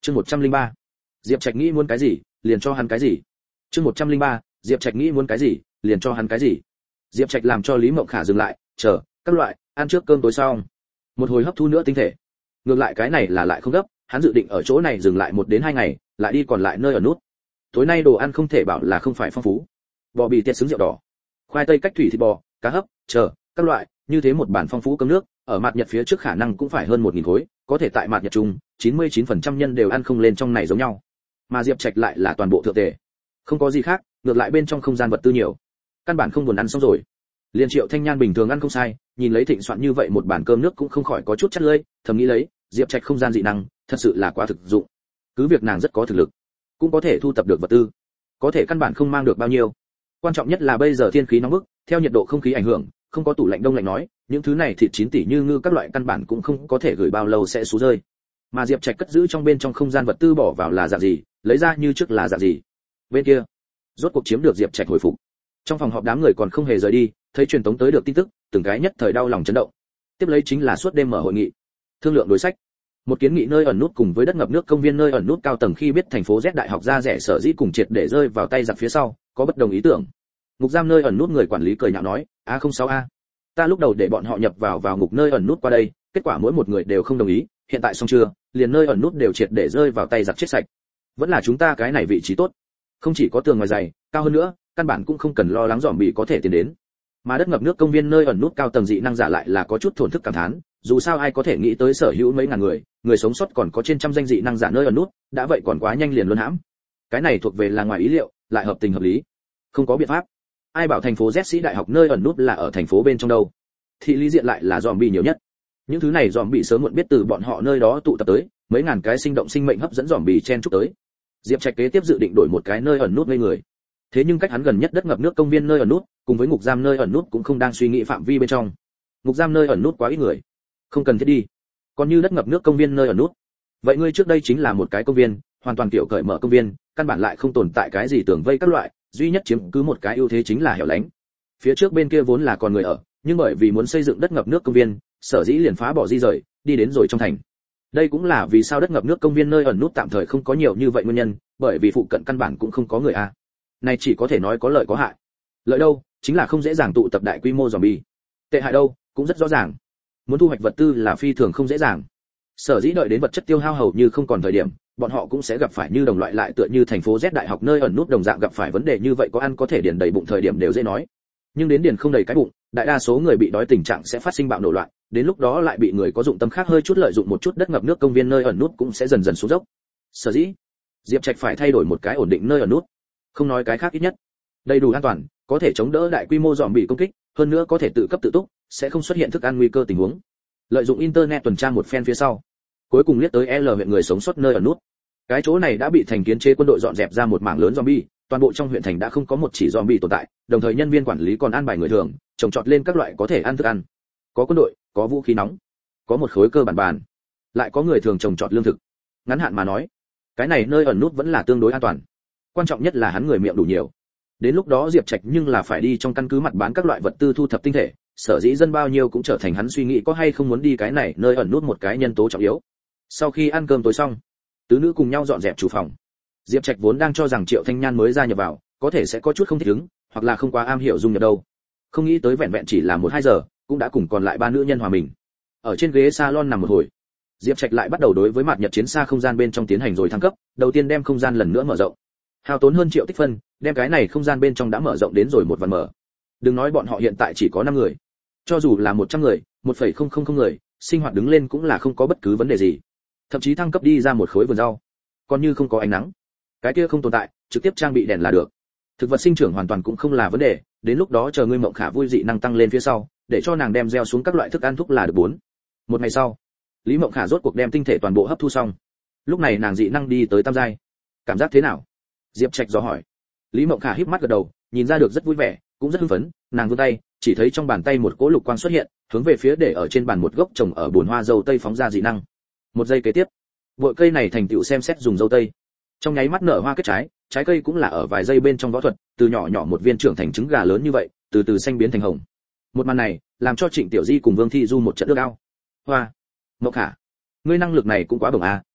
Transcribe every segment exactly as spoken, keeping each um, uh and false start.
chương một trăm linh ba Diệp Trạch nghĩ muốn cái gì liền cho hắn cái gì. chương một trăm linh ba Diệp Trạch nghĩ muốn cái gì liền cho hắn cái gì. Diệp Trạch làm cho Lý Mộng Khả dừng lại, chờ các loại ăn trước cơm tối xong, một hồi hấp thu nữa tinh thể. Ngược lại cái này là lại không gấp, hắn dự định ở chỗ này dừng lại một đến hai ngày, lại đi còn lại nơi ở nút. Tối nay đồ ăn không thể bảo là không phải phong phú. Bò bì tiết xứng rượu đỏ, khoai tây cách thủy thịt bò, cá hấp, chờ các loại, như thế một bản phong phú cơm nước, ở mặt Nhật phía trước khả năng cũng phải hơn một nghìn khối, có thể tại mặt Nhật chung, chín mươi chín phần trăm nhân đều ăn không lên trong này giống nhau. Mà Diệp Trạch lại là toàn bộ thượng tề. Không có gì khác, ngược lại bên trong không gian vật tư nhiều. Căn bản không buồn ăn xong rồi. Liên Triệu Thanh Nhan bình thường ăn không sai, nhìn lấy thịnh soạn như vậy một bản cơm nước cũng không khỏi có chút chắt lưỡi, thầm nghĩ lấy, Diệp Trạch không gian dị năng, thật sự là quá thực dụng. Cứ việc nàng rất có thực lực, cũng có thể thu tập được vật tư, có thể căn bản không mang được bao nhiêu. Quan trọng nhất là bây giờ thiên khí nóng bức, theo nhiệt độ không khí ảnh hưởng, không có tủ lạnh đông lạnh nói, những thứ này thịt chín tỷ như ngư các loại căn bản cũng không có thể gửi bao lâu sẽ xuống rơi. Mà Diệp Trạch cất giữ trong bên trong không gian vật tư bỏ vào là dạng gì, lấy ra như trước là dạng gì. Bên kia, rốt cuộc chiếm được Diệp Trạch hồi phục. Trong phòng họp đám người còn không hề rời đi, thấy truyền tống tới được tin tức, từng cái nhất thời đau lòng chấn động. Tiếp lấy chính là suốt đêm mở hội nghị, thương lượng đối sách. Một kiến nghị nơi ẩn nút cùng với đất ngập nước công viên nơi ẩn nút cao tầng khi biết thành phố Z đại học ra rẻ sở dĩ cùng triệt để rơi vào tay giặc phía sau, có bất đồng ý tưởng. Ngục giam nơi ẩn nút người quản lý cười nhạo nói, a không sáu a, ta lúc đầu để bọn họ nhập vào vào ngục nơi ẩn nút qua đây, kết quả mỗi một người đều không đồng ý, hiện tại xong chưa, liền nơi ẩn nút đều triệt để rơi vào tay giặc chết sạch. Vẫn là chúng ta cái này vị trí tốt, không chỉ có tường ngoài dày, cao hơn nữa, căn bản cũng không cần lo lắng dòm bị có thể tiến đến. Mà đất ngập nước công viên nơi ẩn nút cao tầng dị năng giả lại là có chút thổn thức cảm thán, dù sao ai có thể nghĩ tới sở hữu mấy ngàn người, người sống sót còn có trên trăm danh dị năng giả nơi ẩn nút, đã vậy còn quá nhanh liền luân hãm. Cái này thuộc về là ngoài ý liệu, lại hợp tình hợp lý. Không có biện pháp. Ai bảo thành phố Z sĩ đại học nơi ẩn nút là ở thành phố bên trong đâu? Thị lý diện lại là dòm bị nhiều nhất. Những thứ này dòm bị sớm muộn biết từ bọn họ nơi đó tụ tập tới, mấy ngàn cái sinh động sinh mệnh hấp dẫn dòm bị chen chúc tới. Diệp Trạch kế tiếp dự định đổi một cái nơi ẩn nút ngây người. Thế nhưng cách hắn gần nhất đất ngập nước công viên nơi ẩn nút, cùng với ngục giam nơi ẩn nút cũng không đang suy nghĩ phạm vi bên trong. Ngục giam nơi ẩn nút quá ít người, không cần thiết đi. Còn như đất ngập nước công viên nơi ẩn nút, vậy ngươi trước đây chính là một cái công viên, hoàn toàn kiểu cởi mở công viên, căn bản lại không tồn tại cái gì tường vây các loại, duy nhất chiếm cứ một cái ưu thế chính là hẻo lánh. Phía trước bên kia vốn là còn người ở, nhưng bởi vì muốn xây dựng đất ngập nước công viên, sở dĩ liền phá bỏ di rời, đi đến rồi trong thành. Đây cũng là vì sao đất ngập nước công viên nơi ẩn nút tạm thời không có nhiều như vậy nguyên nhân, bởi vì phụ cận căn bản cũng không có người a. Này chỉ có thể nói có lợi có hại. Lợi đâu, chính là không dễ dàng tụ tập đại quy mô zombie. Tệ hại đâu, cũng rất rõ ràng. Muốn thu hoạch vật tư là phi thường không dễ dàng. Sở dĩ đợi đến vật chất tiêu hao hầu như không còn thời điểm, bọn họ cũng sẽ gặp phải như đồng loại lại tựa như thành phố Z đại học nơi ẩn nút đồng dạng gặp phải vấn đề như vậy, có ăn có thể điền đầy bụng thời điểm đều dễ nói. Nhưng đến điền không đầy cái bụng, đại đa số người bị đói tình trạng sẽ phát sinh bạo nổ loạn, đến lúc đó lại bị người có dụng tâm khác hơi chút lợi dụng một chút đất ngập nước công viên nơi ẩn nút cũng sẽ dần dần xuống dốc. Sở dĩ, Diệp Trạch phải thay đổi một cái ổn định nơi ẩn nút. Không nói cái khác, ít nhất đầy đủ an toàn, có thể chống đỡ đại quy mô dòm bị công kích, hơn nữa có thể tự cấp tự túc, sẽ không xuất hiện thức ăn nguy cơ tình huống. Lợi dụng internet tuần tra một phen phía sau, cuối cùng liếc tới L huyện người sống sót nơi ẩn nút. Cái chỗ này đã bị thành kiến chế quân đội dọn dẹp ra một mảng lớn zombie, toàn bộ trong huyện thành đã không có một chỉ zombie tồn tại, đồng thời nhân viên quản lý còn an bài người thường, trồng trọt lên các loại có thể ăn thức ăn. Có quân đội, có vũ khí nóng, có một khối cơ bản bàn, lại có người thường trồng trọt lương thực. Ngắn hạn mà nói, cái này nơi ẩn nút vẫn là tương đối an toàn. Quan trọng nhất là hắn người miệng đủ nhiều. Đến lúc đó Diệp Trạch nhưng là phải đi trong căn cứ mặt bán các loại vật tư thu thập tinh thể, sở dĩ dân bao nhiêu cũng trở thành hắn suy nghĩ có hay không muốn đi cái này nơi ẩn nút một cái nhân tố trọng yếu. Sau khi ăn cơm tối xong, tứ nữ cùng nhau dọn dẹp chủ phòng. Diệp Trạch vốn đang cho rằng Triệu Thanh Nhan mới gia nhập vào, có thể sẽ có chút không thích ứng, hoặc là không quá am hiểu dung nhập đâu. Không nghĩ tới vẹn vẹn chỉ là một hai giờ, cũng đã cùng còn lại ba nữ nhân hòa mình. Ở trên ghế salon nằm một hồi, Diệp Trạch lại bắt đầu đối với mặt Nhật chiến xa không gian bên trong tiến hành rồi thăng cấp, đầu tiên đem không gian lần nữa mở rộng. Hao tốn hơn triệu tích phân, đem cái này không gian bên trong đã mở rộng đến rồi một vạn mở. Đừng nói bọn họ hiện tại chỉ có năm người, cho dù là một trăm người, một phẩy không không không người, sinh hoạt đứng lên cũng là không có bất cứ vấn đề gì. Thậm chí thăng cấp đi ra một khối vườn rau, còn như không có ánh nắng, cái kia không tồn tại, trực tiếp trang bị đèn là được. Thực vật sinh trưởng hoàn toàn cũng không là vấn đề, đến lúc đó chờ ngươi Mộng Khả vui dị năng tăng lên phía sau, để cho nàng đem gieo xuống các loại thức ăn thúc là được bốn. Một ngày sau, Lý Mộng Khả rốt cuộc đem tinh thể toàn bộ hấp thu xong. Lúc này nàng dị năng đi tới tam giai. Cảm giác thế nào? Diệp Trạch dò hỏi. Lý Mộng Khả híp mắt gật đầu, nhìn ra được rất vui vẻ, cũng rất hưng phấn, nàng vươn tay, chỉ thấy trong bàn tay một cỗ lục quang xuất hiện, hướng về phía để ở trên bàn một gốc trồng ở bồn hoa dâu tây phóng ra dị năng. Một giây kế tiếp, bụi cây này thành tựu xem xét dùng dâu tây. Trong nháy mắt nở hoa kết trái, trái cây cũng là ở vài giây bên trong võ thuật, từ nhỏ nhỏ một viên trưởng thành trứng gà lớn như vậy, từ từ xanh biến thành hồng. Một màn này, làm cho Trịnh Tiểu Di cùng Vương Thi Du một trận nước ao. Hoa, Mộng Khả, ngươi năng lực này cũng quá bổng a,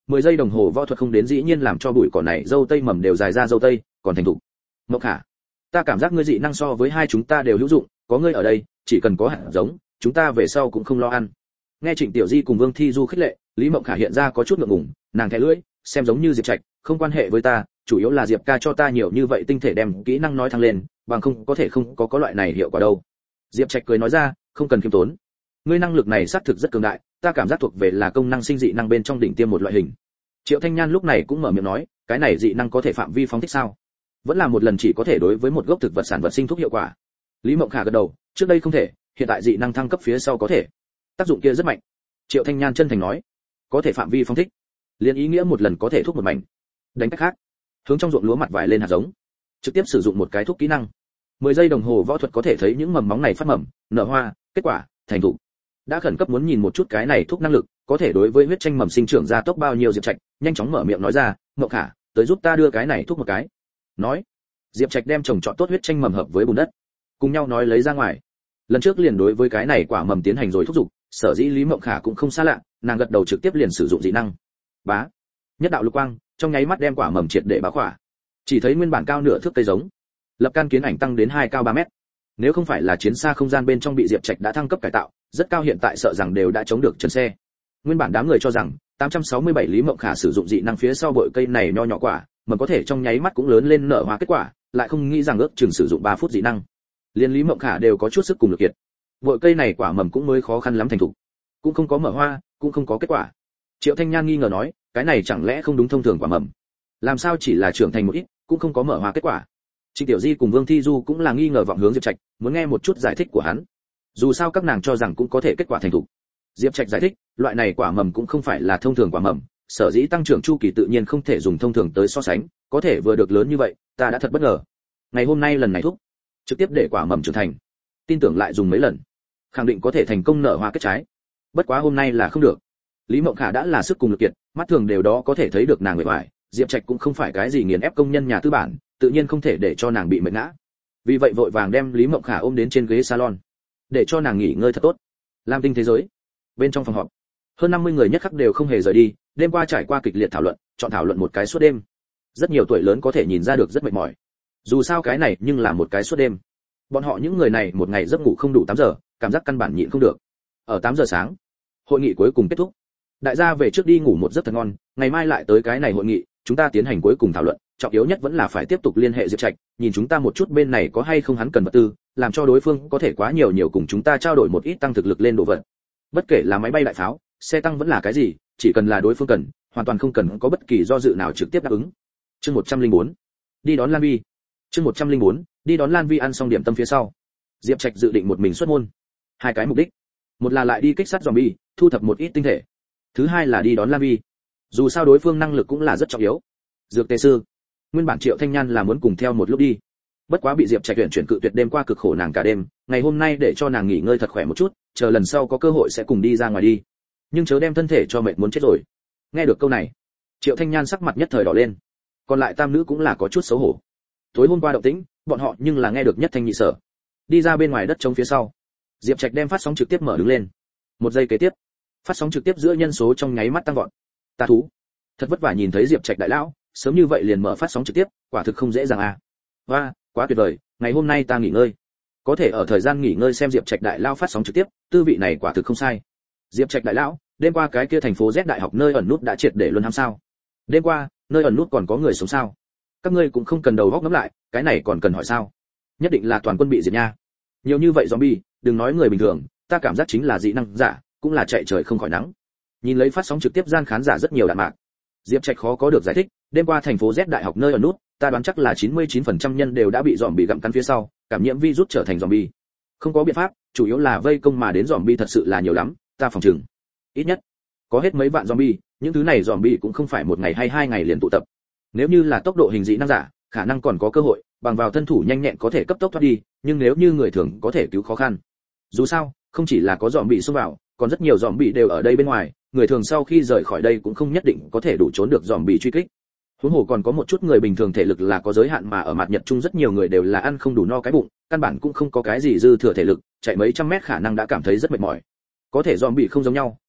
mười giây đồng hồ võ thuật không đến dĩ nhiên làm cho bụi cỏ này dâu tây mầm đều dài ra dâu tây, còn thành thục. Mộng Khả, ta cảm giác ngươi dị năng so với hai chúng ta đều hữu dụng, có ngươi ở đây, chỉ cần có hạt giống, chúng ta về sau cũng không lo ăn. Nghe Trịnh Tiểu Di cùng Vương Thi Du khích lệ, Lý Mộng Khả hiện ra có chút ngượng ngùng, nàng thè lưỡi, xem giống như Diệp Trạch, không quan hệ với ta, chủ yếu là Diệp ca cho ta nhiều như vậy tinh thể đem kỹ năng nói thăng lên, bằng không có thể không có có loại này hiệu quả đâu. Diệp Trạch cười nói ra, không cần khiêm tốn. Ngươi năng lực này xác thực rất cường đại, ta cảm giác thuộc về là công năng sinh dị năng bên trong đỉnh tiêm một loại hình. Triệu Thanh Nhan lúc này cũng mở miệng nói, cái này dị năng có thể phạm vi phóng thích sao? Vẫn là một lần chỉ có thể đối với một gốc thực vật sản vật sinh thuốc hiệu quả. Lý Mộng Khả gật đầu, trước đây không thể, hiện tại dị năng thăng cấp phía sau có thể. Tác dụng kia rất mạnh. Triệu Thanh Nhan chân thành nói, có thể phạm vi phóng thích, liên ý nghĩa một lần có thể thuốc một mảnh. Đánh cách khác, hướng trong ruộng lúa mặt vải lên hạt giống, trực tiếp sử dụng một cái thuốc kỹ năng. mười giây đồng hồ võ thuật có thể thấy những mầm móng này phát mầm, nở hoa, kết quả thành thụ. Đã khẩn cấp muốn nhìn một chút cái này thuốc năng lực, có thể đối với huyết tranh mầm sinh trưởng ra tốc bao nhiêu. Diệp Trạch nhanh chóng mở miệng nói ra, Mộng Khả, tới giúp ta đưa cái này thuốc một cái. Nói, Diệp Trạch đem trồng trọt tốt huyết tranh mầm hợp với bùn đất, cùng nhau nói lấy ra ngoài. Lần trước liền đối với cái này quả mầm tiến hành rồi thúc giục, sở dĩ Lý Mộng Khả cũng không xa lạ, nàng gật đầu trực tiếp liền sử dụng dị năng. Bá, nhất đạo lục quang, trong nháy mắt đem quả mầm triệt để bá khỏa. Chỉ thấy nguyên bản cao nửa thước cây giống, lập can kiến ảnh tăng đến hai cao ba mét. Nếu không phải là chiến xa không gian bên trong bị Diệp Trạch đã thăng cấp cải tạo, rất cao, hiện tại sợ rằng đều đã chống được chân xe. Nguyên bản đám người cho rằng tám trăm sáu mươi bảy Lý Mộng Khả sử dụng dị năng phía sau bội cây này nho nhỏ quả, mầm có thể trong nháy mắt cũng lớn lên nở hoa kết quả, lại không nghĩ rằng ước chừng sử dụng ba phút dị năng. Liên Lý Mộng Khả đều có chút sức cùng lực kiệt. Bội cây này quả mầm cũng mới khó khăn lắm thành thục, cũng không có mở hoa, cũng không có kết quả. Triệu Thanh Nhan nghi ngờ nói, cái này chẳng lẽ không đúng thông thường quả mầm? Làm sao chỉ là trưởng thành một ít, cũng không có mở hoa kết quả? Trịnh Tiểu Di cùng Vương Thi Du cũng là nghi ngờ vọng hướng Diệp Trạch, muốn nghe một chút giải thích của hắn. Dù sao các nàng cho rằng cũng có thể kết quả thành thục. Diệp Trạch giải thích, loại này quả mầm cũng không phải là thông thường quả mầm, sở dĩ tăng trưởng chu kỳ tự nhiên không thể dùng thông thường tới so sánh, có thể vừa được lớn như vậy, ta đã thật bất ngờ. Ngày hôm nay lần này thúc, trực tiếp để quả mầm trưởng thành, tin tưởng lại dùng mấy lần, khẳng định có thể thành công nở hoa kết trái. Bất quá hôm nay là không được. Lý Mộng Khả đã là sức cùng lực kiệt, mắt thường đều đó có thể thấy được nàng người ngoài, Diệp Trạch cũng không phải cái gì nghiền ép công nhân nhà tư bản, tự nhiên không thể để cho nàng bị mệt ngã. Vì vậy vội vàng đem Lý Mộng Khả ôm đến trên ghế salon, để cho nàng nghỉ ngơi thật tốt. Lam Tinh thế giới, bên trong phòng họp, hơn năm mươi người nhất khắc đều không hề rời đi, đêm qua trải qua kịch liệt thảo luận, chọn thảo luận một cái suốt đêm. Rất nhiều tuổi lớn có thể nhìn ra được rất mệt mỏi. Dù sao cái này nhưng là một cái suốt đêm. Bọn họ những người này một ngày giấc ngủ không đủ tám giờ, cảm giác căn bản nhịn không được. Ở tám giờ sáng, hội nghị cuối cùng kết thúc. Đại gia về trước đi ngủ một giấc thật ngon, ngày mai lại tới cái này hội nghị, chúng ta tiến hành cuối cùng thảo luận, trọng yếu nhất vẫn là phải tiếp tục liên hệ Diệp Trạch, nhìn chúng ta một chút bên này có hay không hắn cần vật tư, làm cho đối phương có thể quá nhiều nhiều cùng chúng ta trao đổi một ít tăng thực lực lên đồ vật. Bất kể là máy bay đại pháo, xe tăng vẫn là cái gì, chỉ cần là đối phương cần, hoàn toàn không cần có bất kỳ do dự nào trực tiếp đáp ứng. Chương một trăm lẻ bốn, đi đón Lan Vi. Chương một trăm lẻ bốn, đi đón Lan Vi ăn xong điểm tâm phía sau. Diệp Trạch dự định một mình xuất môn. Hai cái mục đích. Một là lại đi kích sát zombie, thu thập một ít tinh thể. Thứ hai là đi đón Lan Vi. Dù sao đối phương năng lực cũng là rất trọng yếu. Dược tề sư. Nguyên bản Triệu Thanh Nhan là muốn cùng theo một lúc đi. Bất quá bị Diệp Trạch tuyển chuyển cự tuyệt, đêm qua cực khổ nàng cả đêm, ngày hôm nay để cho nàng nghỉ ngơi thật khỏe một chút, chờ lần sau có cơ hội sẽ cùng đi ra ngoài đi. Nhưng chớ đem thân thể cho mệt muốn chết rồi. Nghe được câu này, Triệu Thanh Nhan sắc mặt nhất thời đỏ lên. Còn lại tam nữ cũng là có chút xấu hổ. Tối hôm qua động tĩnh, bọn họ nhưng là nghe được nhất thanh nhị sở. Đi ra bên ngoài đất trống phía sau, Diệp Trạch đem phát sóng trực tiếp mở đứng lên. Một giây kế tiếp, phát sóng trực tiếp giữa nhân số trong nháy mắt tăng vọt. Ta thú, thật vất vả nhìn thấy Diệp Trạch đại lão, sớm như vậy liền mở phát sóng trực tiếp, quả thực không dễ dàng à. Và, quá tuyệt vời, ngày hôm nay ta nghỉ ngơi. Có thể ở thời gian nghỉ ngơi xem Diệp Trạch đại lão phát sóng trực tiếp, tư vị này quả thực không sai. Diệp Trạch đại lão, đêm qua cái kia thành phố Z đại học nơi ẩn nút đã triệt để luân hãm sao? Đêm qua, nơi ẩn nút còn có người sống sao? Các ngươi cũng không cần đầu góc ngẫm lại, cái này còn cần hỏi sao? Nhất định là toàn quân bị diệt nha. Nhiều như vậy zombie, đừng nói người bình thường, ta cảm giác chính là dị năng giả, cũng là chạy trời không khỏi nắng. Nhìn lấy phát sóng trực tiếp gian khán giả rất nhiều đạn mạc. Diệp Trạch khó có được giải thích, đêm qua thành phố Z đại học nơi ẩn nút, ta đoán chắc là chín mươi chín phần trăm nhân đều đã bị zombie gặm cắn phía sau, cảm nhiễm virus trở thành zombie. Không có biện pháp, chủ yếu là vây công mà đến zombie thật sự là nhiều lắm, ta phòng chừng ít nhất có hết mấy vạn zombie, những thứ này zombie cũng không phải một ngày hay hai ngày liền tụ tập. Nếu như là tốc độ hình dị năng giả, khả năng còn có cơ hội, bằng vào thân thủ nhanh nhẹn có thể cấp tốc thoát đi, nhưng nếu như người thường có thể cứu khó khăn. Dù sao, không chỉ là có zombie xông vào, còn rất nhiều zombie đều ở đây bên ngoài, người thường sau khi rời khỏi đây cũng không nhất định có thể đủ trốn được zombie truy kích. Huống hồ còn có một chút người bình thường thể lực là có giới hạn, mà ở mặt Nhật Trung rất nhiều người đều là ăn không đủ no cái bụng, căn bản cũng không có cái gì dư thừa thể lực, chạy mấy trăm mét khả năng đã cảm thấy rất mệt mỏi. Có thể zombie không giống nhau,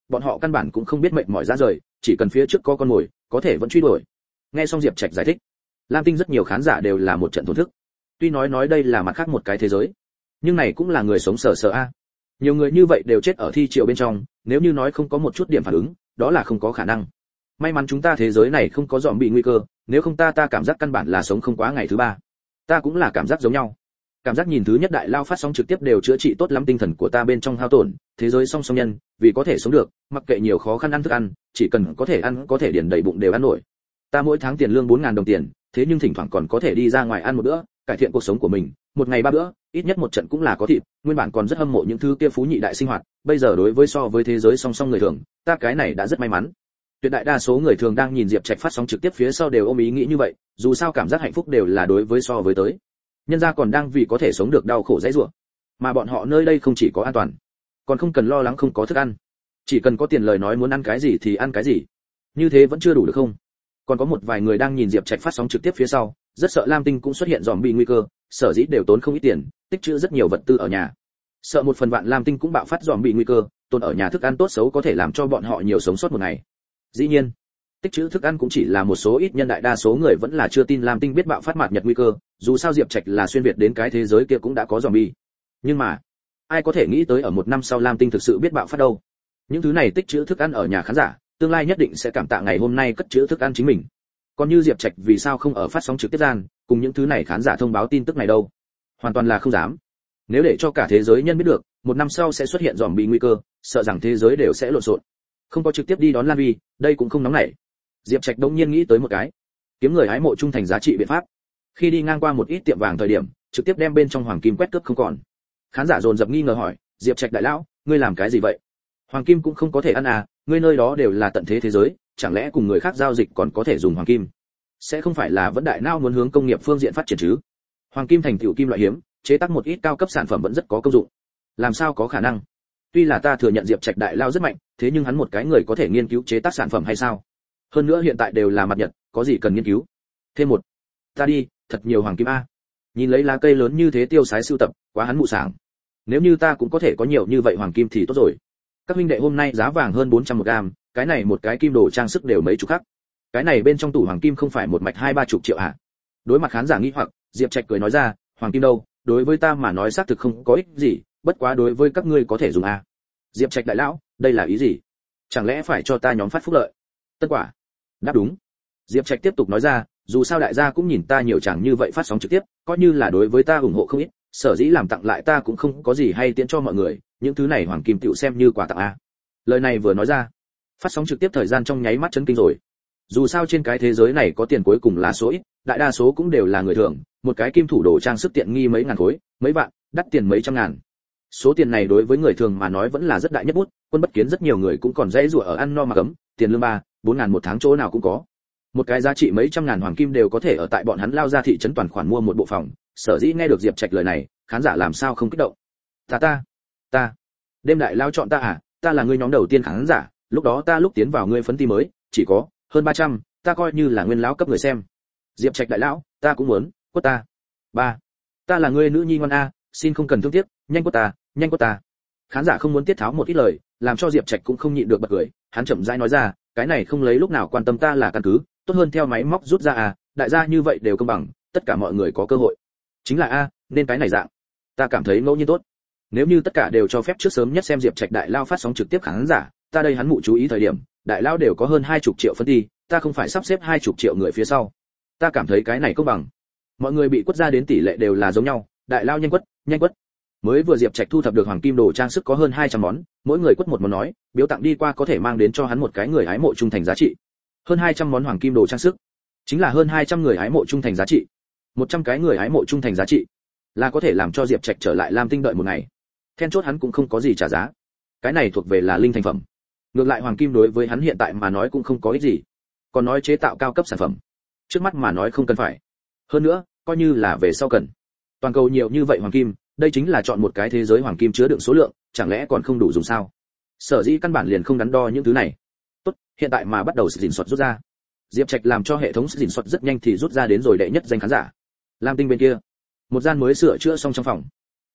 bọn họ căn bản cũng không biết mệt mỏi ra rời, chỉ cần phía trước có con mồi có thể vẫn truy đuổi. Nghe xong Diệp Trạch giải thích, Lam Tinh rất nhiều khán giả đều là một trận thổn thức. Tuy nói nói đây là mặt khác một cái thế giới, nhưng này cũng là người sống sờ sờ a. Nhiều người như vậy đều chết ở thi triệu bên trong, nếu như nói không có một chút điểm phản ứng, đó là không có khả năng. May mắn chúng ta thế giới này không có dòm bị nguy cơ, nếu không ta ta cảm giác căn bản là sống không quá ngày thứ ba. Ta cũng là cảm giác giống nhau. Cảm giác nhìn thứ nhất đại lao phát sóng trực tiếp đều chữa trị tốt lắm tinh thần của ta bên trong hao tổn, thế giới song song nhân, vì có thể sống được, mặc kệ nhiều khó khăn ăn thức ăn, chỉ cần có thể ăn có thể điền đầy bụng đều ăn nổi. Ta mỗi tháng tiền lương bốn nghìn đồng tiền, thế nhưng thỉnh thoảng còn có thể đi ra ngoài ăn một bữa, cải thiện cuộc sống của mình, một ngày ba bữa, ít nhất một trận cũng là có thịt, nguyên bản còn rất hâm mộ những thứ kia phú nhị đại sinh hoạt, bây giờ đối với so với thế giới song song người thường, ta cái này đã rất may mắn. Tuyệt đại đa số người thường đang nhìn Diệp Trạch phát sóng trực tiếp phía sau đều ôm ý nghĩ như vậy, dù sao cảm giác hạnh phúc đều là đối với so với tới. Nhân gia còn đang vì có thể sống được đau khổ dãy rủa, mà bọn họ nơi đây không chỉ có an toàn, còn không cần lo lắng không có thức ăn, chỉ cần có tiền lời nói muốn ăn cái gì thì ăn cái gì. Như thế vẫn chưa đủ được không? Còn có một vài người đang nhìn Diệp Trạch phát sóng trực tiếp phía sau, rất sợ Lam Tinh cũng xuất hiện zombie nguy cơ, sở dĩ đều tốn không ít tiền, tích trữ rất nhiều vật tư ở nhà. Sợ một phần vạn Lam Tinh cũng bạo phát zombie nguy cơ, tồn ở nhà thức ăn tốt xấu có thể làm cho bọn họ nhiều sống sót một ngày. Dĩ nhiên, tích trữ thức ăn cũng chỉ là một số ít nhân, đại đa số người vẫn là chưa tin Lam Tinh biết bạo phát mạt nhật nguy cơ, dù sao Diệp Trạch là xuyên việt đến cái thế giới kia cũng đã có zombie. Nhưng mà, ai có thể nghĩ tới ở một năm sau Lam Tinh thực sự biết bạo phát đâu. Những thứ này tích trữ thức ăn ở nhà khán giả, tương lai nhất định sẽ cảm tạ ngày hôm nay cất trữ thức ăn chính mình. Còn như Diệp Trạch vì sao không ở phát sóng trực tiếp gian, cùng những thứ này khán giả thông báo tin tức này đâu? Hoàn toàn là không dám. Nếu để cho cả thế giới nhân biết được, một năm sau sẽ xuất hiện zombie nguy cơ, sợ rằng thế giới đều sẽ lộn xộn. Không có trực tiếp đi đón Lan Vi, đây cũng không nóng nảy. Diệp Trạch đột nhiên nghĩ tới một cái, kiếm người hái mộ trung thành giá trị biện pháp. Khi đi ngang qua một ít tiệm vàng thời điểm, trực tiếp đem bên trong hoàng kim quét cướp không còn. Khán giả dồn dập nghi ngờ hỏi, Diệp Trạch đại lão, ngươi làm cái gì vậy? Hoàng kim cũng không có thể ăn à, ngươi nơi đó đều là tận thế thế giới, chẳng lẽ cùng người khác giao dịch còn có thể dùng hoàng kim? Sẽ không phải là vẫn đại não muốn hướng công nghiệp phương diện phát triển chứ? Hoàng kim thành tựu kim loại hiếm, chế tác một ít cao cấp sản phẩm vẫn rất có công dụng. Làm sao có khả năng? Tuy là ta thừa nhận Diệp Trạch đại lao rất mạnh, thế nhưng hắn một cái người có thể nghiên cứu chế tác sản phẩm hay sao? Hơn nữa hiện tại đều là mặt nhật, có gì cần nghiên cứu? Thêm một, ta đi, thật nhiều hoàng kim a. Nhìn lấy lá cây lớn như thế tiêu sái sưu tập, quá hắn mụ sảng. Nếu như ta cũng có thể có nhiều như vậy hoàng kim thì tốt rồi. Các huynh đệ hôm nay giá vàng hơn bốn trăm một gam, cái này một cái kim đồ trang sức đều mấy chục khắc. Cái này bên trong tủ hoàng kim không phải một mạch hai ba chục triệu hả? Đối mặt khán giả nghi hoặc, Diệp Trạch cười nói ra, hoàng kim đâu, đối với ta mà nói xác thực không có ích gì, bất quá đối với các ngươi có thể dùng a. Diệp Trạch đại lão, đây là ý gì? Chẳng lẽ phải cho ta nhóm phát phúc lợi? Tân quả. Đáp đúng. Diệp Trạch tiếp tục nói ra, dù sao đại gia cũng nhìn ta nhiều chẳng như vậy phát sóng trực tiếp, coi như là đối với ta ủng hộ không ít, sở dĩ làm tặng lại ta cũng không có gì hay tiện cho mọi người, những thứ này hoàng kim tiểu xem như quà tặng a. Lời này vừa nói ra, phát sóng trực tiếp thời gian trong nháy mắt chấn kinh rồi. Dù sao trên cái thế giới này có tiền cuối cùng là số ít, đại đa số cũng đều là người thường, một cái kim thủ đồ trang sức tiện nghi mấy ngàn khối, mấy vạn, đắt tiền mấy trăm ngàn. Số tiền này đối với người thường mà nói vẫn là rất đại nhất bút, Quân Bất Kiến rất nhiều người cũng còn dễ dụa ở ăn no mà cấm, tiền lương ba, bốn ngàn một tháng chỗ nào cũng có. Một cái giá trị mấy trăm ngàn hoàng kim đều có thể ở tại bọn hắn lao ra thị trấn toàn khoản mua một bộ phòng, sở dĩ nghe được Diệp Trạch lời này, khán giả làm sao không kích động. Ta ta, ta, đêm đại lao chọn ta à, ta là người nhóm đầu tiên khán giả, lúc đó ta lúc tiến vào ngươi phấn ti mới, chỉ có hơn ba trăm, ta coi như là nguyên lão cấp người xem. Diệp Trạch đại lão, ta cũng muốn, quất ta. Ba, ta là ngươi nữ nhi ngoan a, xin không cần thương tiếc, nhanh quất ta, nhanh quất ta. Khán giả không muốn tiết tháo một ít lời, làm cho Diệp Trạch cũng không nhịn được bật cười, hắn chậm rãi nói ra, cái này không lấy lúc nào quan tâm ta là căn cứ, tốt hơn theo máy móc rút ra à, đại gia như vậy đều công bằng, tất cả mọi người có cơ hội. Chính là a, nên cái này dạng. Ta cảm thấy ngẫu nhiên tốt. Nếu như tất cả đều cho phép trước sớm nhất xem Diệp Trạch đại lao phát sóng trực tiếp khán giả, ta đây hắn mụ chú ý thời điểm, đại lao đều có hơn hai chục triệu phân đi, ta không phải sắp xếp hai chục triệu người phía sau. Ta cảm thấy cái này công bằng. Mọi người bị quất ra đến tỷ lệ đều là giống nhau, đại lao nhanh quất, nhanh quất. Mới vừa Diệp Trạch thu thập được hoàng kim đồ trang sức có hơn hai trăm món, mỗi người quất một món nói, biếu tặng đi qua có thể mang đến cho hắn một cái người hái mộ trung thành giá trị. Hơn hai trăm món hoàng kim đồ trang sức, chính là hơn hai trăm người hái mộ trung thành giá trị. một trăm cái người hái mộ trung thành giá trị, là có thể làm cho Diệp Trạch trở lại Lam Tinh đợi một ngày. Then chốt hắn cũng không có gì trả giá. Cái này thuộc về là linh thành phẩm. Ngược lại hoàng kim đối với hắn hiện tại mà nói cũng không có ích gì. Còn nói chế tạo cao cấp sản phẩm, trước mắt mà nói không cần phải. Hơn nữa, coi như là về sau cần. Toàn cầu nhiều như vậy hoàng kim, đây chính là chọn một cái thế giới hoàng kim chứa đựng số lượng, chẳng lẽ còn không đủ dùng sao? Sở dĩ căn bản liền không đắn đo những thứ này. Tốt, hiện tại mà bắt đầu sự dình soát rút ra. Diệp Trạch làm cho hệ thống sự dình soát rất nhanh thì rút ra đến rồi đệ nhất danh khán giả. Lam Tinh bên kia, một gian mới sửa chữa xong trong phòng.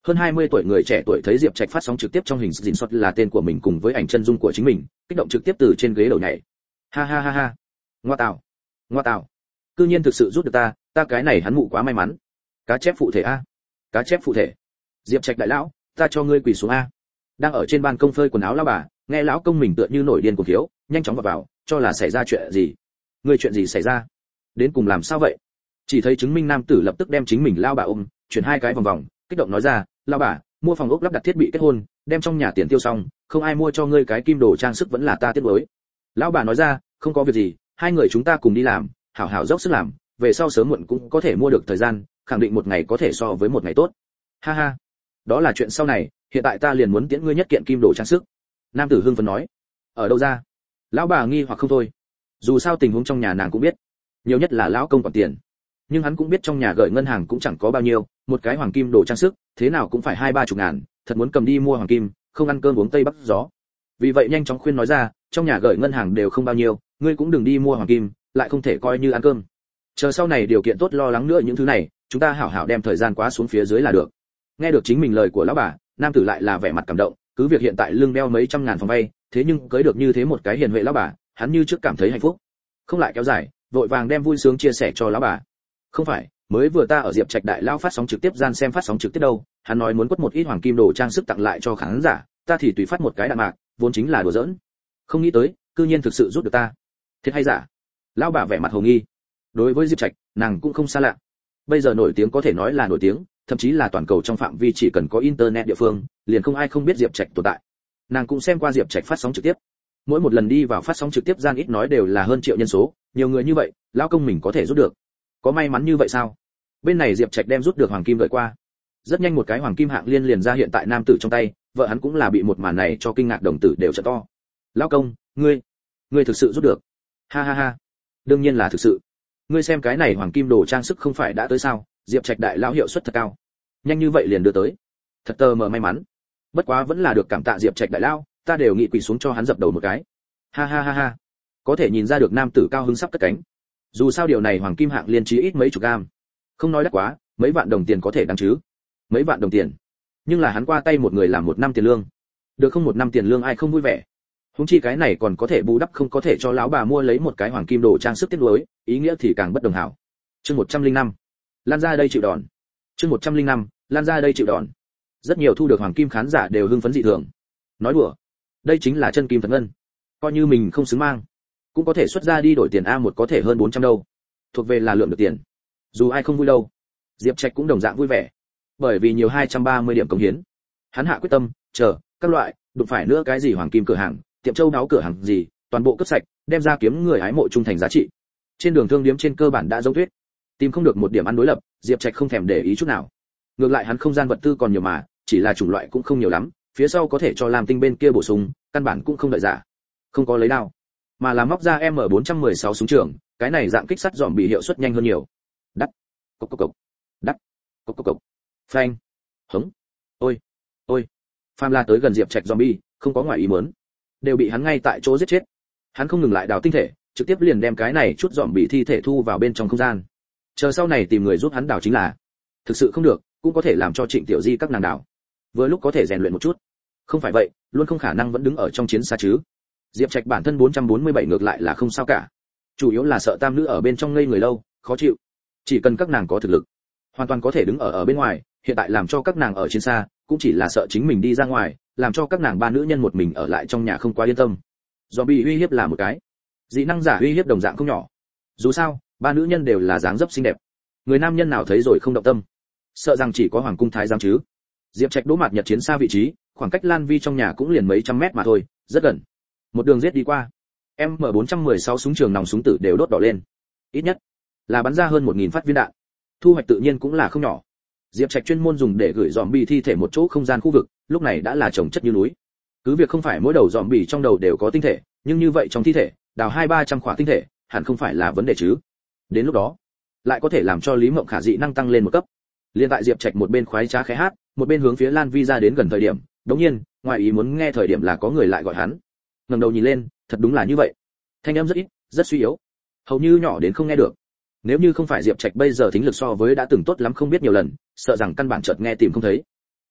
Hơn hai mươi tuổi người trẻ tuổi thấy Diệp Trạch phát sóng trực tiếp trong hình dình xuất là tên của mình cùng với ảnh chân dung của chính mình, kích động trực tiếp từ trên ghế đầu nhảy. Ha ha ha ha. Ngoa tào. Ngoa tào. Cư nhiên thực sự giúp được ta, ta cái này hắn mụ quá may mắn. Cá chép phụ thể a. Cá chép phụ thể. Diệp Trạch đại lão, ta cho ngươi quỳ xuống a. Đang ở trên ban công phơi quần áo lão bà, nghe lão công mình tựa như nổi điên cuồng thiếu, nhanh chóng vào vào, cho là xảy ra chuyện gì. Ngươi chuyện gì xảy ra? Đến cùng làm sao vậy? Chỉ thấy chứng minh nam tử lập tức đem chính mình lao bà ôm, chuyển hai cái vòng vòng, kích động nói ra, lao bà, mua phòng ốc lắp đặt thiết bị kết hôn, đem trong nhà tiền tiêu xong, không ai mua cho ngươi cái kim đồ trang sức vẫn là ta tiếc nuối. Lão bà nói ra, không có việc gì, hai người chúng ta cùng đi làm, hảo hảo dốc sức làm, về sau sớm muộn cũng có thể mua được thời gian, khẳng định một ngày có thể so với một ngày tốt. Ha ha, đó là chuyện sau này, hiện tại ta liền muốn tiễn ngươi nhất kiện kim đồ trang sức. Nam tử hưng phấn nói. Ở đâu ra? Lão bà nghi hoặc không thôi. Dù sao tình huống trong nhà nàng cũng biết, nhiều nhất là lão công còn tiền, nhưng hắn cũng biết trong nhà gửi ngân hàng cũng chẳng có bao nhiêu, một cái hoàng kim đồ trang sức, thế nào cũng phải hai ba chục ngàn, thật muốn cầm đi mua hoàng kim, không ăn cơm uống tây bắc gió. Vì vậy nhanh chóng khuyên nói ra, trong nhà gửi ngân hàng đều không bao nhiêu, ngươi cũng đừng đi mua hoàng kim, lại không thể coi như ăn cơm. Chờ sau này điều kiện tốt lo lắng nữa những thứ này, chúng ta hảo hảo đem thời gian quá xuống phía dưới là được. Nghe được chính mình lời của lão bà, nam tử lại là vẻ mặt cảm động, cứ việc hiện tại lương đeo mấy trăm ngàn phòng vay, thế nhưng cưới được như thế một cái hiền huệ lão bà, hắn như trước cảm thấy hạnh phúc. Không lại kéo dài, vội vàng đem vui sướng chia sẻ cho lão bà. Không phải, mới vừa ta ở Diệp Trạch đại lão phát sóng trực tiếp gian xem phát sóng trực tiếp đâu, hắn nói muốn quất một ít hoàng kim đồ trang sức tặng lại cho khán giả, ta thì tùy phát một cái đạn mạc, vốn chính là đùa giỡn. Không nghĩ tới, cư nhiên thực sự giúp được ta. Thiệt hay giả? Lão bà vẻ mặt hồ nghi. Đối với Diệp Trạch, nàng cũng không xa lạ. Bây giờ nổi tiếng có thể nói là nổi tiếng, thậm chí là toàn cầu trong phạm vi chỉ cần có internet địa phương, liền không ai không biết Diệp Trạch tồn tại. Nàng cũng xem qua Diệp Trạch phát sóng trực tiếp. Mỗi một lần đi vào phát sóng trực tiếp gian ít nói đều là hơn triệu nhân số, nhiều người như vậy, lão công mình có thể giúp được. Có may mắn như vậy sao? Bên này Diệp Trạch đem rút được hoàng kim gửi qua. Rất nhanh một cái hoàng kim hạng liên liền ra hiện tại nam tử trong tay, vợ hắn cũng là bị một màn này cho kinh ngạc, đồng tử đều trợ to. Lão công, ngươi, ngươi thực sự rút được? Ha ha ha. Đương nhiên là thực sự. Ngươi xem cái này hoàng kim đồ trang sức không phải đã tới sao? Diệp Trạch đại lão hiệu suất thật cao. Nhanh như vậy liền đưa tới. Thật tờ mờ may mắn. Bất quá vẫn là được cảm tạ Diệp Trạch đại lão, ta đều nghị quỳ xuống cho hắn dập đầu một cái. Ha ha ha ha. Có thể nhìn ra được nam tử cao hứng sắp cất cánh. Dù sao điều này hoàng kim hạng liên chí ít mấy chục gam, không nói đắt quá, mấy vạn đồng tiền có thể đáng chứ? Mấy vạn đồng tiền, nhưng là hắn qua tay một người làm một năm tiền lương, được không? Một năm tiền lương ai không vui vẻ? Huống chi cái này còn có thể bù đắp không có thể cho lão bà mua lấy một cái hoàng kim đồ trang sức tiếc nuối, ý nghĩa thì càng bất đồng hảo. Chương một trăm linh năm, lan ra đây chịu đòn. Chương một trăm linh năm, lan ra đây chịu đòn. Rất nhiều thu được hoàng kim khán giả đều hưng phấn dị thường. Nói đùa, đây chính là chân kim thật ngân, coi như mình không xứng mang, cũng có thể xuất ra đi đổi tiền a một có thể hơn bốn trăm đâu, thuộc về là lượng được tiền, dù ai không vui đâu. Diệp Trạch cũng đồng dạng vui vẻ, bởi vì nhiều hai trăm ba mươi điểm cống hiến, hắn hạ quyết tâm, chờ các loại đụng phải nữa cái gì hoàng kim cửa hàng, tiệm châu đáo cửa hàng gì, toàn bộ cấp sạch, đem ra kiếm người hái mộ trung thành giá trị. Trên đường thương điếm trên cơ bản đã dấu thuyết, tìm không được một điểm ăn đối lập, Diệp Trạch không thèm để ý chút nào. Ngược lại hắn không gian vật tư còn nhiều mà, chỉ là chủng loại cũng không nhiều lắm, phía sau có thể cho làm tinh bên kia bổ sung, căn bản cũng không đợi giả. Không có lấy đao, mà là móc ra M bốn trăm mười sáu súng trường, cái này dạng kích sắt dòm bị hiệu suất nhanh hơn nhiều. Đắt, cộc cộc cộc, đắt, cộc cộc cộc, phanh, hống, ôi, ôi, phàm la tới gần Diệp Trạch zombie, không có ngoài ý muốn, đều bị hắn ngay tại chỗ giết chết. Hắn không ngừng lại đào tinh thể, trực tiếp liền đem cái này chút dòm bị thi thể thu vào bên trong không gian. Chờ sau này tìm người giúp hắn đào chính là. Thực sự không được, cũng có thể làm cho Trịnh Tiểu Di các nàng đào. Vừa lúc có thể rèn luyện một chút. Không phải vậy, luôn không khả năng vẫn đứng ở trong chiến xa chứ. Diệp Trạch bản thân bốn trăm bốn mươi bảy ngược lại là không sao cả. Chủ yếu là sợ tam nữ ở bên trong ngây người lâu, khó chịu. Chỉ cần các nàng có thực lực, hoàn toàn có thể đứng ở ở bên ngoài, hiện tại làm cho các nàng ở trên xa, cũng chỉ là sợ chính mình đi ra ngoài, làm cho các nàng ba nữ nhân một mình ở lại trong nhà không quá yên tâm. Zombie uy hiếp là một cái, dị năng giả uy hiếp đồng dạng không nhỏ. Dù sao, ba nữ nhân đều là dáng dấp xinh đẹp, người nam nhân nào thấy rồi không động tâm, sợ rằng chỉ có hoàng cung thái giám chứ. Diệp Trạch đỗ mặt nhật chiến xa vị trí, khoảng cách Lan Vi trong nhà cũng liền mấy trăm mét mà thôi, rất gần. Một đường giết đi qua, M bốn trăm mười sáu súng trường nòng súng tử đều đốt đỏ lên, ít nhất là bắn ra hơn một nghìn phát viên đạn, thu hoạch tự nhiên cũng là không nhỏ. Diệp Trạch chuyên môn dùng để gửi zombie thi thể một chỗ không gian khu vực, lúc này đã là chồng chất như núi. Cứ việc không phải mỗi đầu zombie trong đầu đều có tinh thể, nhưng như vậy trong thi thể, đào hai ba trăm khỏa tinh thể, hẳn không phải là vấn đề chứ. Đến lúc đó, lại có thể làm cho Lý Mộng Khả dị năng tăng lên một cấp. Liên tại Diệp Trạch một bên khoái trá khẽ hát, một bên hướng phía Lan Vi ra đến gần thời điểm, đống nhiên, ngoài ý muốn nghe thời điểm là có người lại gọi hắn. Ngẩng đầu nhìn lên, thật đúng là như vậy. Thanh âm rất ít, rất suy yếu, hầu như nhỏ đến không nghe được. Nếu như không phải Diệp Trạch bây giờ thính lực so với đã từng tốt lắm không biết nhiều lần, sợ rằng căn bản chợt nghe tìm không thấy.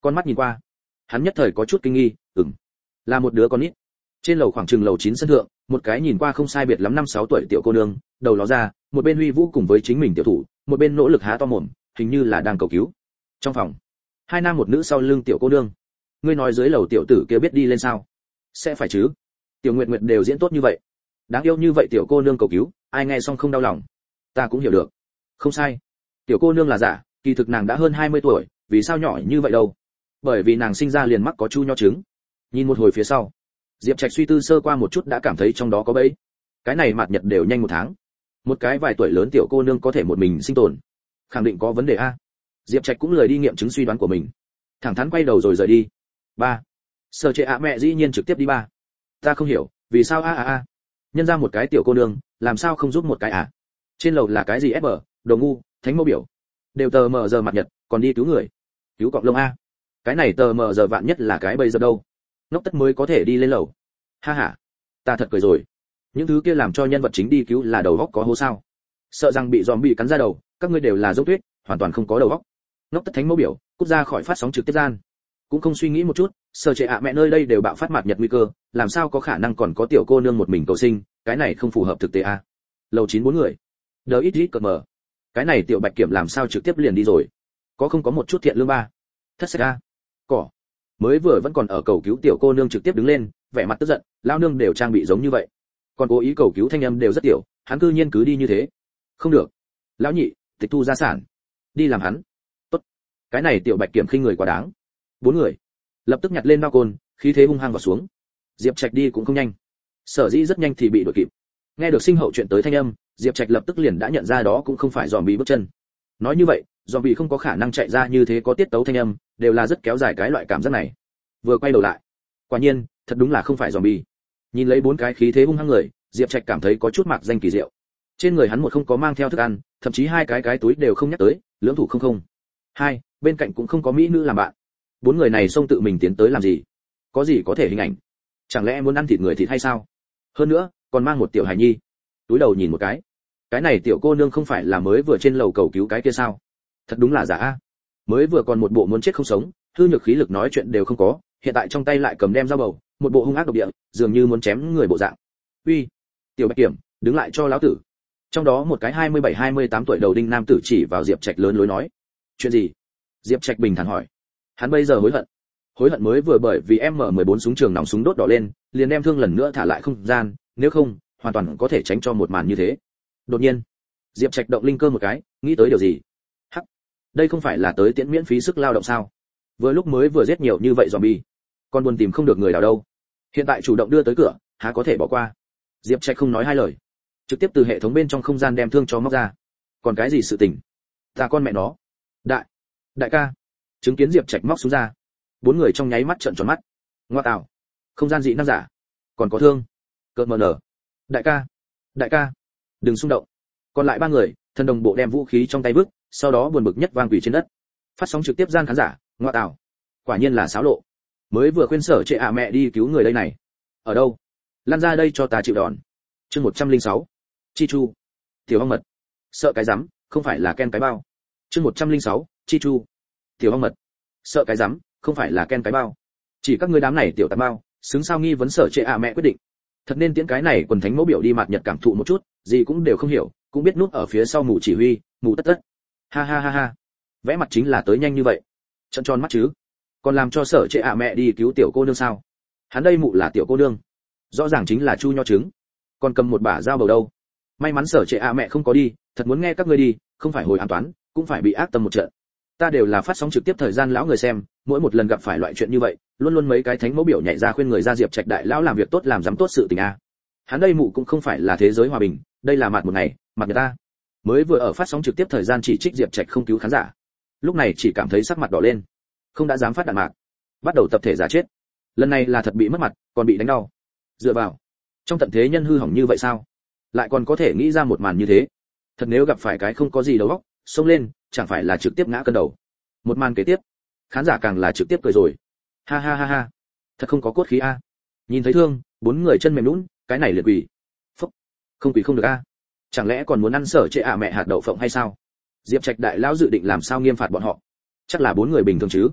con mắt nhìn qua, hắn nhất thời có chút kinh nghi, ừm, là một đứa con nít. Trên lầu khoảng chừng lầu chín sân thượng, một cái nhìn qua không sai biệt lắm năm sáu tuổi tiểu cô nương, đầu ló ra, một bên huy vũ cùng với chính mình tiểu thủ, một bên nỗ lực há to mồm, hình như là đang cầu cứu. Trong phòng, hai nam một nữ sau lưng tiểu cô nương. Ngươi nói dưới lầu tiểu tử kia biết đi lên sao? Sẽ phải chứ. Tiểu Nguyệt Nguyệt đều diễn tốt như vậy. Đáng yêu như vậy tiểu cô nương cầu cứu, ai nghe xong không đau lòng. Ta cũng hiểu được. Không sai. Tiểu cô nương là giả, kỳ thực nàng đã hơn hai mươi tuổi, vì sao nhỏ như vậy đâu? Bởi vì nàng sinh ra liền mắc có chu nho trứng. Nhìn một hồi phía sau, Diệp Trạch suy tư sơ qua một chút đã cảm thấy trong đó có bẫy. Cái này mạt nhật đều nhanh một tháng, một cái vài tuổi lớn tiểu cô nương có thể một mình sinh tồn, khẳng định có vấn đề a. Diệp Trạch cũng lười đi nghiệm chứng suy đoán của mình, thẳng thắn quay đầu rồi rời đi. Ba, Sở Trệ ạ mẹ dĩ nhiên trực tiếp đi ba. Ta không hiểu, vì sao a a a? Nhân ra một cái tiểu cô nương, làm sao không giúp một cái à? Trên lầu là cái gì ép bờ, đồ ngu, thánh mẫu biểu. Đều tờ mờ giờ mặt nhật, còn đi cứu người. Cứu cọp lông a. Cái này tờ mờ giờ vạn nhất là cái bây giờ đâu? Ngốc tất mới có thể đi lên lầu. Ha ha, ta thật cười rồi. Những thứ kia làm cho nhân vật chính đi cứu là đầu óc có hố sao? Sợ rằng bị zombie cắn ra đầu, các ngươi đều là dốc tuyết, hoàn toàn không có đầu óc. Ngốc tất thánh mẫu biểu, cút ra khỏi phát sóng trực tiếp gian. Cũng không suy nghĩ một chút, Sở Trệ ạ mẹ nơi đây đều bạo phát mạt nhật nguy cơ, làm sao có khả năng còn có tiểu cô nương một mình cầu sinh, cái này không phù hợp thực tế a. À? Lầu chín bốn người. Đờ ít ít cờ mờ. Cái này tiểu Bạch Kiểm làm sao trực tiếp liền đi rồi? Có không có một chút thiện lương ba? Thất sách a. Cỏ. Mới vừa vẫn còn ở cầu cứu tiểu cô nương trực tiếp đứng lên, vẻ mặt tức giận, lão nương đều trang bị giống như vậy. Còn cố ý cầu cứu thanh âm đều rất tiểu, hắn cư nhiên cứ đi như thế. Không được. Lão nhị, tịch thu gia sản. Đi làm hắn. Tốt. Cái này tiểu Bạch Kiểm khinh người quá đáng. Bốn người lập tức nhặt lên bao côn, khí thế hung hăng vào xuống. Diệp Trạch đi cũng không nhanh, sở dĩ rất nhanh thì bị đuổi kịp. Nghe được sinh hậu chuyện tới thanh âm, Diệp Trạch lập tức liền đã nhận ra đó cũng không phải zombie bước chân. Nói như vậy, zombie không có khả năng chạy ra như thế có tiết tấu thanh âm, đều là rất kéo dài cái loại cảm giác này. Vừa quay đầu lại, quả nhiên, thật đúng là không phải zombie. Nhìn lấy bốn cái khí thế hung hăng người, Diệp Trạch cảm thấy có chút mạc danh kỳ diệu. Trên người hắn một không có mang theo thức ăn, thậm chí hai cái cái túi đều không nhắc tới, lưỡng thủ không không. Hai, bên cạnh cũng không có mỹ nữ làm bạn. Bốn người này xông tự mình tiến tới làm gì? Có gì có thể hình ảnh? Chẳng lẽ muốn ăn thịt người thịt hay sao? Hơn nữa, còn mang một tiểu hài nhi. Túi đầu nhìn một cái, cái này tiểu cô nương không phải là mới vừa trên lầu cầu cứu cái kia sao? Thật đúng là giả a. Mới vừa còn một bộ muốn chết không sống, hư nhược khí lực nói chuyện đều không có, hiện tại trong tay lại cầm đem dao bầu, một bộ hung ác độc địa, dường như muốn chém người bộ dạng. Uy, tiểu Bạch Kiểm, đứng lại cho lão tử. Trong đó một cái hai mươi bảy hai mươi tám tuổi đầu đinh nam tử chỉ vào Diệp Trạch lớn lối nói. Chuyện gì? Diệp Trạch bình thản hỏi. Hắn bây giờ hối hận. Hối hận mới vừa bởi vì em M mười bốn súng trường nòng súng đốt đỏ lên, liền đem thương lần nữa thả lại không gian, nếu không, hoàn toàn có thể tránh cho một màn như thế. Đột nhiên, Diệp Trạch động linh cơ một cái, nghĩ tới điều gì? Hắc, đây không phải là tới tiễn miễn phí sức lao động sao? Vừa lúc mới vừa giết nhiều như vậy zombie, còn buồn tìm không được người nào đâu. Hiện tại chủ động đưa tới cửa, há có thể bỏ qua? Diệp Trạch không nói hai lời, trực tiếp từ hệ thống bên trong không gian đem thương cho móc ra. Còn cái gì sự tình? Ta con mẹ nó. Đại, đại ca. Chứng kiến Diệp Trạch móc xuống ra, bốn người trong nháy mắt trợn tròn mắt. Ngoa tạo, không gian dị năng giả, còn có thương, cợt mờ nở. Đại ca, đại ca, đừng xung động. Còn lại ba người, thân đồng bộ đem vũ khí trong tay vứt, sau đó buồn bực nhất vang quỷ trên đất. Phát sóng trực tiếp gian khán giả, ngoa tạo, quả nhiên là xáo lộ. Mới vừa khuyên Sở Trệ ạ mẹ đi cứu người đây này, ở đâu? Lăn ra đây cho ta chịu đòn. Chương một trăm lẻ sáu, Chi Chu, tiểu ong mật, sợ cái rắm, không phải là Ken cái bao. Chương một trăm lẻ sáu, Chi Chu, tiểu ong mật, sợ cái rắm, không phải là Ken cái bao. Chỉ các ngươi đám này tiểu tạp bao, xứng sao nghi vấn Sở Trệ ạ mẹ quyết định. Thật nên tiễn cái này quần thánh mẫu biểu đi mạt nhật cảm thụ một chút, gì cũng đều không hiểu, cũng biết núp ở phía sau mù chỉ huy, mù tất tất. Ha ha ha ha. Vẽ mặt chính là tới nhanh như vậy. Trợn tròn mắt chứ. Còn làm cho Sở Trệ ạ mẹ đi cứu tiểu cô nương sao? Hắn đây mụ là tiểu cô nương, rõ ràng chính là chu nho trứng, còn cầm một bả dao bầu đâu. May mắn Sở Trệ ạ mẹ không có đi, thật muốn nghe các ngươi đi, không phải hồi an toán, cũng phải bị ác tâm một trận. Ta đều là phát sóng trực tiếp thời gian lão người xem, mỗi một lần gặp phải loại chuyện như vậy, luôn luôn mấy cái thánh mẫu biểu nhảy ra khuyên người ra Diệp Trạch đại lão làm việc tốt làm dám tốt sự tình a. Hắn đây mụ cũng không phải là thế giới hòa bình, đây là mặt một ngày, mặt người ta. Mới vừa ở phát sóng trực tiếp thời gian chỉ trích Diệp Trạch không cứu khán giả, lúc này chỉ cảm thấy sắc mặt đỏ lên, không đã dám phát đạn mạc, bắt đầu tập thể giả chết. Lần này là thật bị mất mặt, còn bị đánh đau. Dựa vào, trong tận thế nhân hư hỏng như vậy sao? Lại còn có thể nghĩ ra một màn như thế. Thật nếu gặp phải cái không có gì đầu óc, xông lên, chẳng phải là trực tiếp ngã cân đầu. Một màn kế tiếp, khán giả càng là trực tiếp cười rồi. Ha ha ha ha, thật không có cốt khí a. Nhìn thấy thương, bốn người chân mềm nhũn, cái này liệt quỷ. Phúc, không quỷ không được a. Chẳng lẽ còn muốn ăn Sở Trệ ạ mẹ hạt đậu phộng hay sao? Diệp Trạch đại lão dự định làm sao nghiêm phạt bọn họ? Chắc là bốn người bình thường chứ.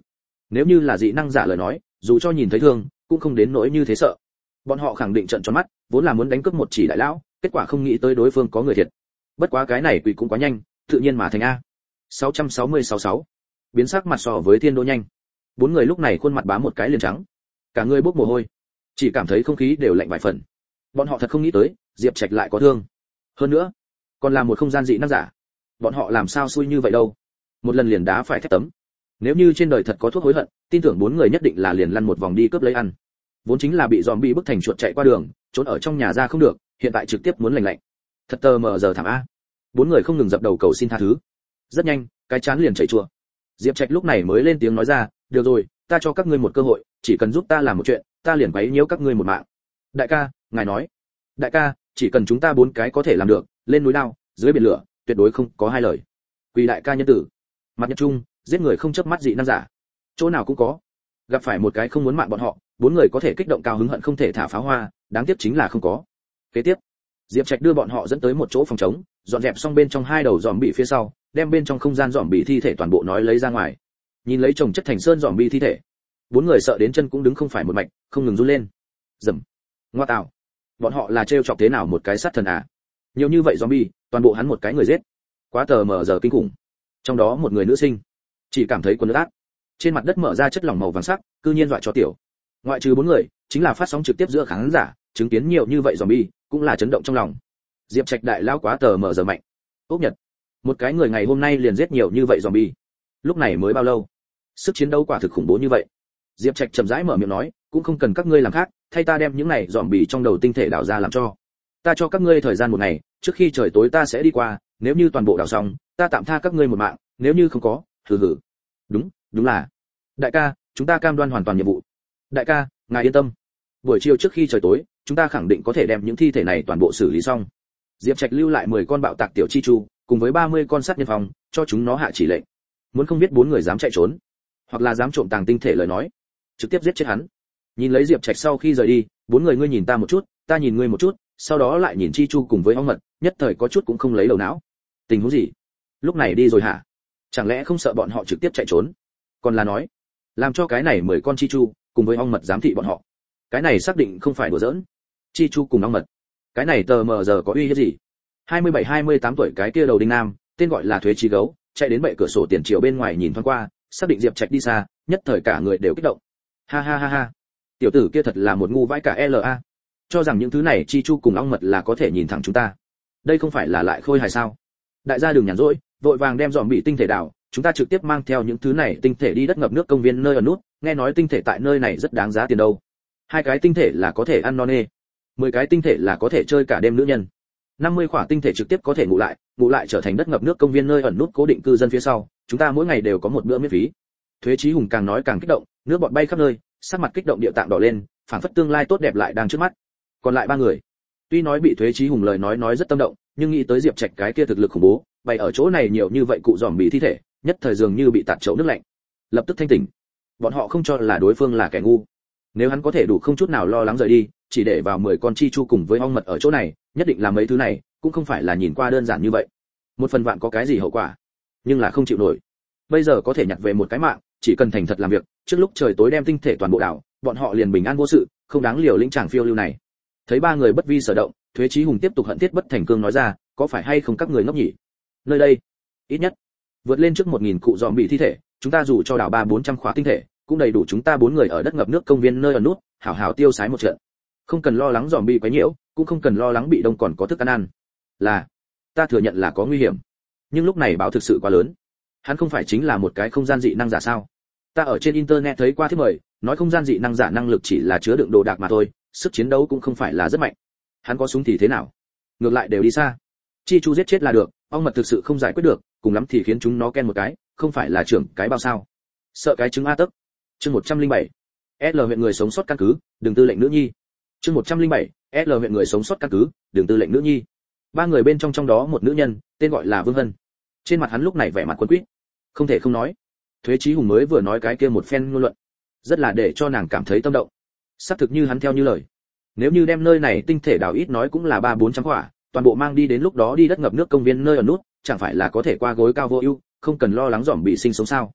Nếu như là dị năng giả lời nói, dù cho nhìn thấy thương, cũng không đến nỗi như thế sợ. Bọn họ khẳng định trợn tròn mắt, vốn là muốn đánh cướp một chỉ đại lão, kết quả không nghĩ tới đối phương có người thiệt. Bất quá cái này quỷ cũng quá nhanh, tự nhiên mà thành a. sáu sáu sáu sáu sáu Biến sắc mặt so với thiên đô nhanh. Bốn người lúc này khuôn mặt bám một cái liền trắng, cả người bốc mồ hôi, chỉ cảm thấy không khí đều lạnh vài phần. Bọn họ thật không nghĩ tới, Diệp Trạch lại có thương. Hơn nữa, còn là một không gian dị năng giả. Bọn họ làm sao xui như vậy đâu? Một lần liền đá phải thép tấm. Nếu như trên đời thật có thuốc hối hận, tin tưởng bốn người nhất định là liền lăn một vòng đi cướp lấy ăn. Vốn chính là bị zombie bức thành chuột chạy qua đường, trốn ở trong nhà ra không được, hiện tại trực tiếp muốn lành lạnh. Thật tờ mờ giờ thảm a. Bốn người không ngừng dập đầu cầu xin tha thứ. Rất nhanh, cái chán liền chảy chua. Diệp Trạch lúc này mới lên tiếng nói ra, "Được rồi, ta cho các ngươi một cơ hội, chỉ cần giúp ta làm một chuyện, ta liền quấy nhiễu các ngươi một mạng." "Đại ca, ngài nói." "Đại ca, chỉ cần chúng ta bốn cái có thể làm được, lên núi lao, dưới biển lửa, tuyệt đối không có hai lời." Quỳ đại ca nhân tử. Mặt Nhật Trung, giết người không chớp mắt dị năng giả. Chỗ nào cũng có. Gặp phải một cái không muốn mạng bọn họ, bốn người có thể kích động cao hứng hận không thể thả pháo hoa, đáng tiếc chính là không có. Kế tiếp, Diệp Trạch đưa bọn họ dẫn tới một chỗ phòng trống, dọn dẹp xong bên trong hai đầu zombie phía sau, đem bên trong không gian zombie thi thể toàn bộ nói lấy ra ngoài. Nhìn lấy chồng chất thành sơn zombie thi thể, bốn người sợ đến chân cũng đứng không phải một mạch, không ngừng run lên. Rầm. Ngoa tạo. Bọn họ là trêu chọc thế nào một cái sát thần à? Nhiều như vậy zombie, toàn bộ hắn một cái người giết. Quá tờ mờ giờ kinh khủng. Trong đó một người nữ sinh, chỉ cảm thấy quần ướt át. Trên mặt đất mở ra chất lỏng màu vàng sắc, cư nhiên dọa cho tiểu. Ngoại trừ bốn người, chính là phát sóng trực tiếp giữa khán giả, chứng kiến nhiều như vậy zombie, cũng là chấn động trong lòng. Diệp Trạch đại lao quá tờ mờ giờ mạnh. Ốc Nhật, một cái người ngày hôm nay liền giết nhiều như vậy zombie. Lúc này mới bao lâu? Sức chiến đấu quả thực khủng bố như vậy. Diệp Trạch chậm rãi mở miệng nói, cũng không cần các ngươi làm khác, thay ta đem những này zombie trong đầu tinh thể đào ra làm cho. Ta cho các ngươi thời gian một ngày, trước khi trời tối ta sẽ đi qua, nếu như toàn bộ đào xong, ta tạm tha các ngươi một mạng, nếu như không có, hừ hừ. Đúng, đúng là. Đại ca, chúng ta cam đoan hoàn toàn nhiệm vụ. Đại ca, ngài yên tâm. Buổi chiều trước khi trời tối, chúng ta khẳng định có thể đem những thi thể này toàn bộ xử lý xong. Diệp Trạch lưu lại mười con bạo tạc tiểu chi chu, cùng với ba mươi con sát nhân phòng, cho chúng nó hạ chỉ lệnh. Muốn không biết bốn người dám chạy trốn, hoặc là dám trộm tàng tinh thể lời nói, trực tiếp giết chết hắn. Nhìn lấy Diệp Trạch sau khi rời đi, bốn người ngươi nhìn ta một chút, ta nhìn ngươi một chút, sau đó lại nhìn chi chu cùng với ong mật, nhất thời có chút cũng không lấy đầu não. Tình huống gì? Lúc này đi rồi hả? Chẳng lẽ không sợ bọn họ trực tiếp chạy trốn? Còn là nói, làm cho cái này mười con chi chu cùng với ong mật giám thị bọn họ. Cái này xác định không phải đùa giỡn. Chi chu cùng ong mật, cái này tờ mờ giờ có uy hiếp gì? hai mươi bảy hai mươi tám tuổi cái kia đầu đinh nam, tên gọi là Thuế Chí Gấu, chạy đến bệ cửa sổ tiền chiều bên ngoài nhìn thoáng qua, xác định Diệp Trạch đi xa, nhất thời cả người đều kích động. Ha ha ha ha, tiểu tử kia thật là một ngu vãi cả la, cho rằng những thứ này chi chu cùng ong mật là có thể nhìn thẳng chúng ta. Đây không phải là lại khôi hài sao? Đại gia đừng nhàn rỗi, vội vàng đem dòm bị tinh thể đảo, chúng ta trực tiếp mang theo những thứ này tinh thể đi đất ngập nước công viên nơi ở nút, nghe nói tinh thể tại nơi này rất đáng giá tiền đâu. Hai cái tinh thể là có thể ăn no nê, mười cái tinh thể là có thể chơi cả đêm nữ nhân, năm mươi khỏa tinh thể trực tiếp có thể ngủ lại, ngủ lại trở thành đất ngập nước công viên nơi ẩn nút cố định cư dân phía sau, chúng ta mỗi ngày đều có một bữa miễn phí. Thuế Chí Hùng càng nói càng kích động, nước bọt bay khắp nơi, sắc mặt kích động địa tạng đỏ lên, phảng phất tương lai tốt đẹp lại đang trước mắt. Còn lại ba người, tuy nói bị Thuế Chí Hùng lời nói nói rất tâm động, nhưng nghĩ tới Diệp Trạch cái kia thực lực khủng bố, bày ở chỗ này nhiều như vậy cụ giòm bị thi thể, nhất thời dường như bị tạt chậu nước lạnh. Lập tức thanh tỉnh. Bọn họ không cho là đối phương là kẻ ngu. Nếu hắn có thể đủ không chút nào lo lắng rời đi, chỉ để vào mười con chi chu cùng với ong mật ở chỗ này, nhất định là mấy thứ này, cũng không phải là nhìn qua đơn giản như vậy. Một phần vạn có cái gì hậu quả, nhưng là không chịu nổi. Bây giờ có thể nhặt về một cái mạng, chỉ cần thành thật làm việc, trước lúc trời tối đem tinh thể toàn bộ đảo, bọn họ liền bình an vô sự, không đáng liều lĩnh chàng phiêu lưu này. Thấy ba người bất vi sở động, Thuế Chí Hùng tiếp tục hận thiết bất thành cương nói ra, có phải hay không các người ngốc nhỉ? Nơi đây, ít nhất vượt lên trước một nghìn cụ dòm bị thi thể, chúng ta dù cho đảo ba bốn trăm khóa tinh thể, cũng đầy đủ chúng ta bốn người ở đất ngập nước công viên nơi ở nút, hảo hảo tiêu sái một trận. Không cần lo lắng dòm bị quấy nhiễu, cũng không cần lo lắng bị đông còn có thức ăn ăn. Là, ta thừa nhận là có nguy hiểm, nhưng lúc này báo thực sự quá lớn. Hắn không phải chính là một cái không gian dị năng giả sao? Ta ở trên internet thấy qua thiết mời, nói không gian dị năng giả năng lực chỉ là chứa đựng đồ đạc mà thôi, sức chiến đấu cũng không phải là rất mạnh. Hắn có súng thì thế nào? Ngược lại đều đi xa. Chi chu giết chết là được, ong mật thực sự không giải quyết được, cùng lắm thì khiến chúng nó ken một cái, không phải là trưởng cái bao sao? Sợ cái trứng a tấc. Chương một trăm lẻ bảy. L huyện người sống sót căn cứ, đừng tư lệnh nữ nhi. Chương một trăm lẻ bảy. L huyện người sống sót căn cứ, đừng tư lệnh nữ nhi. Ba người bên trong trong đó một nữ nhân, tên gọi là Vương Hân. Trên mặt hắn lúc này vẻ mặt quân quýt. Không thể không nói, Thuế Chí Hùng mới vừa nói cái kia một phen ngôn luận, rất là để cho nàng cảm thấy tâm động. Xác thực như hắn theo như lời, nếu như đem nơi này tinh thể đào ít nói cũng là ba bốn trăm quả, toàn bộ mang đi đến lúc đó đi đất ngập nước công viên nơi ở nút, chẳng phải là có thể qua gối cao vô ưu, không cần lo lắng dòm bị sinh sống sao?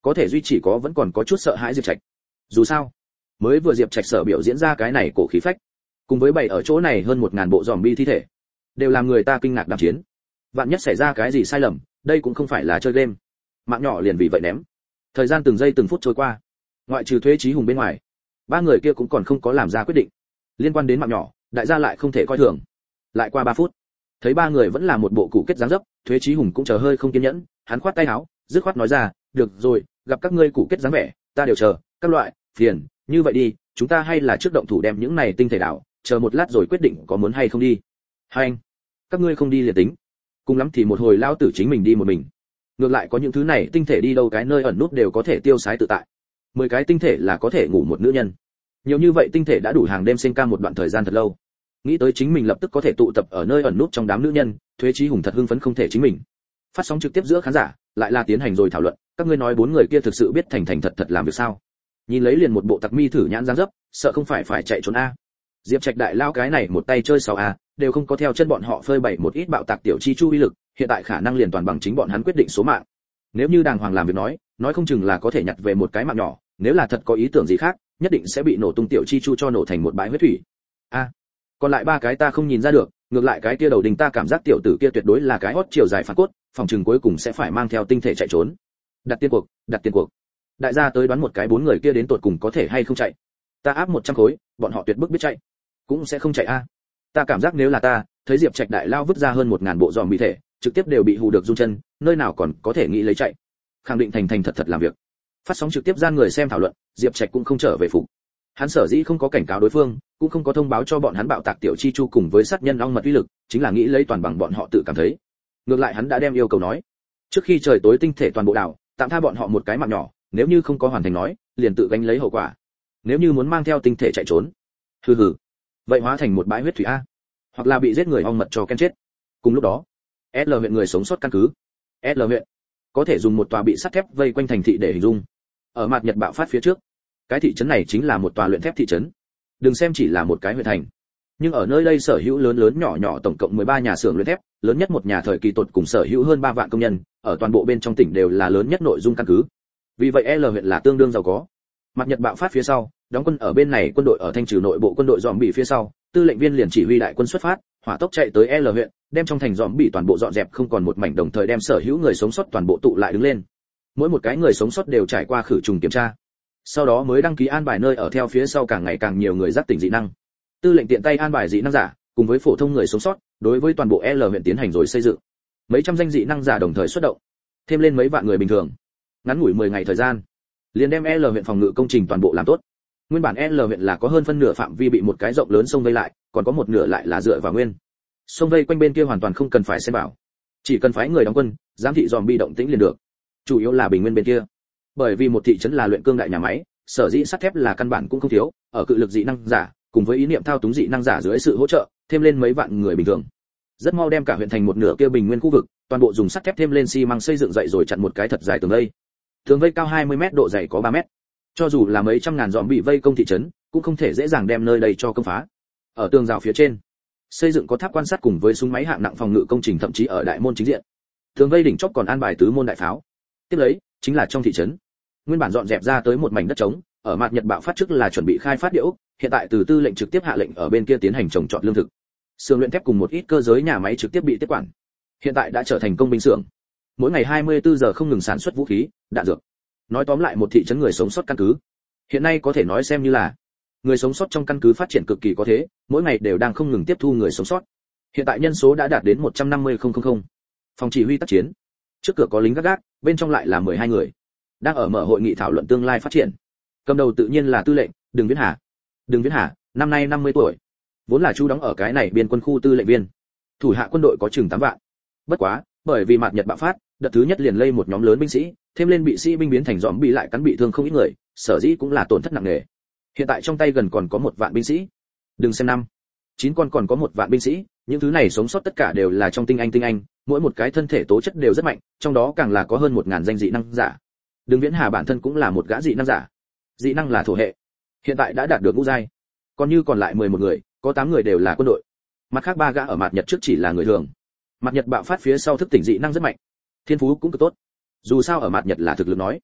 có thể duy trì có vẫn còn có chút sợ hãi Diệp Trạch. Dù sao, mới vừa Diệp Trạch sở biểu diễn ra cái này cổ khí phách, cùng với bày ở chỗ này hơn một ngàn bộ zombie thi thể, đều làm người ta kinh ngạc đạm chiến. Vạn nhất xảy ra cái gì sai lầm, đây cũng không phải là chơi game. Mạng nhỏ liền vì vậy ném. Thời gian từng giây từng phút trôi qua, ngoại trừ Thuế Chí Hùng bên ngoài, ba người kia cũng còn không có làm ra quyết định. Liên quan đến mạng nhỏ, đại gia lại không thể coi thường. Lại qua ba phút, thấy ba người vẫn là một bộ cũ kết dáng dấp, Thuế Chí Hùng cũng chờ hơi không kiên nhẫn, hắn khoát tay áo, dứt khoát nói ra, được rồi, gặp các ngươi cũ kết dáng vẻ, ta đều chờ, các loại, phiền, như vậy đi, chúng ta hay là trước động thủ đem những này tinh thể đảo, chờ một lát rồi quyết định có muốn hay không đi. Hai anh, các ngươi không đi liền tính, cùng lắm thì một hồi lao tử chính mình đi một mình. Ngược lại có những thứ này tinh thể đi đâu cái nơi ẩn nút đều có thể tiêu sái tự tại. Mười cái tinh thể là có thể ngủ một nữ nhân. Nhiều như vậy tinh thể đã đủ hàng đêm sinh ca một đoạn thời gian thật lâu. Nghĩ tới chính mình lập tức có thể tụ tập ở nơi ẩn nút trong đám nữ nhân, Thuế Chí Hùng thật hưng phấn không thể chính mình. Phát sóng trực tiếp giữa khán giả, lại là tiến hành rồi thảo luận, các ngươi nói bốn người kia thực sự biết thành thành thật thật làm việc sao? Nhìn lấy liền một bộ tặc mi thử nhãn dáng dấp, sợ không phải phải chạy trốn a. Diệp Trạch đại lao cái này một tay chơi sáu a, đều không có theo chân bọn họ phơi bày một ít bạo tạc tiểu chi chu uy lực, hiện tại khả năng liền toàn bằng chính bọn hắn quyết định số mạng. Nếu như đàng hoàng làm việc nói, nói không chừng là có thể nhặt về một cái mạng nhỏ, nếu là thật có ý tưởng gì khác, nhất định sẽ bị nổ tung tiểu chi chu cho nổ thành một bãi huyết thủy. A, còn lại ba cái ta không nhìn ra được, ngược lại cái kia đầu đình ta cảm giác tiểu tử kia tuyệt đối là cái hót chiều dài phản cốt, phòng trường cuối cùng sẽ phải mang theo tinh thể chạy trốn. Đặt tiền cuộc, đặt tiền cuộc. Đại gia tới đoán một cái bốn người kia đến tột cùng có thể hay không chạy. Ta áp một trăm khối, bọn họ tuyệt bức biết chạy, cũng sẽ không chạy a. Ta cảm giác nếu là ta, thấy Diệp Trạch đại lao vứt ra hơn một ngàn bộ giòm bị thể, trực tiếp đều bị hù được run chân, nơi nào còn có thể nghĩ lấy chạy. Khẳng định thành thành thật thật làm việc. Phát sóng trực tiếp gian người xem thảo luận, Diệp Trạch cũng không trở về phục. Hắn sở dĩ không có cảnh cáo đối phương, cũng không có thông báo cho bọn hắn bạo tạc tiểu chi chu cùng với sát nhân ong mật uy lực, chính là nghĩ lấy toàn bằng bọn họ tự cảm thấy. Ngược lại hắn đã đem yêu cầu nói, trước khi trời tối tinh thể toàn bộ đảo, tạm tha bọn họ một cái mạng nhỏ, nếu như không có hoàn thành nói, liền tự gánh lấy hậu quả. Nếu như muốn mang theo tinh thể chạy trốn, hừ hừ, vậy hóa thành một bãi huyết thủy a, hoặc là bị giết người ong mật cho ken chết. Cùng lúc đó, ét lờ huyện người sống sót căn cứ. ét lờ huyện có thể dùng một tòa bị sắt thép vây quanh thành thị để hình dung. Ở mặt Nhật bạo phát phía trước, cái thị trấn này chính là một tòa luyện thép thị trấn. Đừng xem chỉ là một cái huyện thành, nhưng ở nơi đây sở hữu lớn lớn nhỏ nhỏ tổng cộng mười ba nhà xưởng luyện thép, lớn nhất một nhà thời kỳ tột cùng sở hữu hơn ba vạn công nhân, ở toàn bộ bên trong tỉnh đều là lớn nhất nội dung căn cứ. Vì vậy L huyện là tương đương giàu có. Mặt Nhật bạo phát phía sau, đóng quân ở bên này quân đội ở thanh trừ nội bộ quân đội dòm bị phía sau, tư lệnh viên liền chỉ huy đại quân xuất phát, hỏa tốc chạy tới L huyện, đem trong thành dòm bị toàn bộ dọn dẹp không còn một mảnh, đồng thời đem sở hữu người sống sót toàn bộ tụ lại đứng lên. Mỗi một cái người sống sót đều trải qua khử trùng kiểm tra, sau đó mới đăng ký an bài nơi ở theo phía sau càng ngày càng nhiều người giác tỉnh dị năng. Tư lệnh tiện tay an bài dị năng giả, cùng với phổ thông người sống sót, đối với toàn bộ L huyện tiến hành rồi xây dựng. Mấy trăm danh dị năng giả đồng thời xuất động, thêm lên mấy vạn người bình thường. Ngắn ngủi mười ngày thời gian, liền đem L huyện phòng ngự công trình toàn bộ làm tốt. Nguyên bản L huyện là có hơn phân nửa phạm vi bị một cái rộng lớn sông vây lại, còn có một nửa lại là dựa vào nguyên. Sông vây quanh bên kia hoàn toàn không cần phải xem bảo, chỉ cần phái người đóng quân, giám thị dòm bi động tĩnh liền được. Chủ yếu là bình nguyên bên kia, bởi vì một thị trấn là luyện cương đại nhà máy, sở dĩ sắt thép là căn bản cũng không thiếu, ở cự lực dị năng giả, cùng với ý niệm thao túng dị năng giả dưới sự hỗ trợ, thêm lên mấy vạn người bình thường, rất mau đem cả huyện thành một nửa kia bình nguyên khu vực, toàn bộ dùng sắt thép thêm lên xi măng xây dựng dậy rồi chặn một cái thật dài tường vây. Tường vây cao hai mươi mét, độ dày có ba mét. Cho dù là mấy trăm ngàn dòm bị vây công thị trấn, cũng không thể dễ dàng đem nơi đây cho công phá. Ở tường rào phía trên, xây dựng có tháp quan sát cùng với súng máy hạng nặng phòng ngự công trình, thậm chí ở đại môn chính diện. Tường vây đỉnh chóp còn an bài tứ môn đại pháo. Tiếp lấy, chính là trong thị trấn. Nguyên bản dọn dẹp ra tới một mảnh đất trống, ở mặt Nhật bạo phát trước là chuẩn bị khai phát địa ốc, hiện tại từ tư lệnh trực tiếp hạ lệnh ở bên kia tiến hành trồng trọt lương thực. Xưởng luyện thép cùng một ít cơ giới nhà máy trực tiếp bị tiếp quản. Hiện tại đã trở thành công binh xưởng. Mỗi ngày hai mươi tư giờ không ngừng sản xuất vũ khí, đạn dược. Nói tóm lại một thị trấn người sống sót căn cứ. Hiện nay có thể nói xem như là người sống sót trong căn cứ phát triển cực kỳ có thế, mỗi ngày đều đang không ngừng tiếp thu người sống sót. Hiện tại nhân số đã đạt đến một trăm năm mươi nghìn. Phòng chỉ huy tác chiến. Trước cửa có lính gác gác, bên trong lại là mười hai người. Đang ở mở hội nghị thảo luận tương lai phát triển. Cầm đầu tự nhiên là tư lệnh Đường Viễn Hà. Đường Viễn Hà, năm nay năm mươi tuổi. Vốn là chú đóng ở cái này biên quân khu tư lệnh viên. Thủ hạ quân đội có chừng tám vạn. Bất quá, bởi vì mạt Nhật bạo phát, đợt thứ nhất liền lây một nhóm lớn binh sĩ, thêm lên bị sĩ binh biến thành giòm bị lại cắn bị thương không ít người, sở dĩ cũng là tổn thất nặng nề. Hiện tại trong tay gần còn có một vạn binh sĩ. Đừng xem năm, chín con còn có một vạn binh sĩ, những thứ này sống sót tất cả đều là trong tinh anh tinh anh, mỗi một cái thân thể tố chất đều rất mạnh, trong đó càng là có hơn một ngàn danh dị năng giả. Đường Viễn Hà bản thân cũng là một gã dị năng giả. Dị năng là thổ hệ, hiện tại đã đạt được ngũ giai. Còn như còn lại mười một người, có tám người đều là quân đội. Mặt khác ba gã ở mặt Nhật trước chỉ là người thường. Mặt Nhật bạo phát phía sau thức tỉnh dị năng rất mạnh, thiên phú cũng cực tốt. Dù sao ở mặt Nhật là thực lực nói,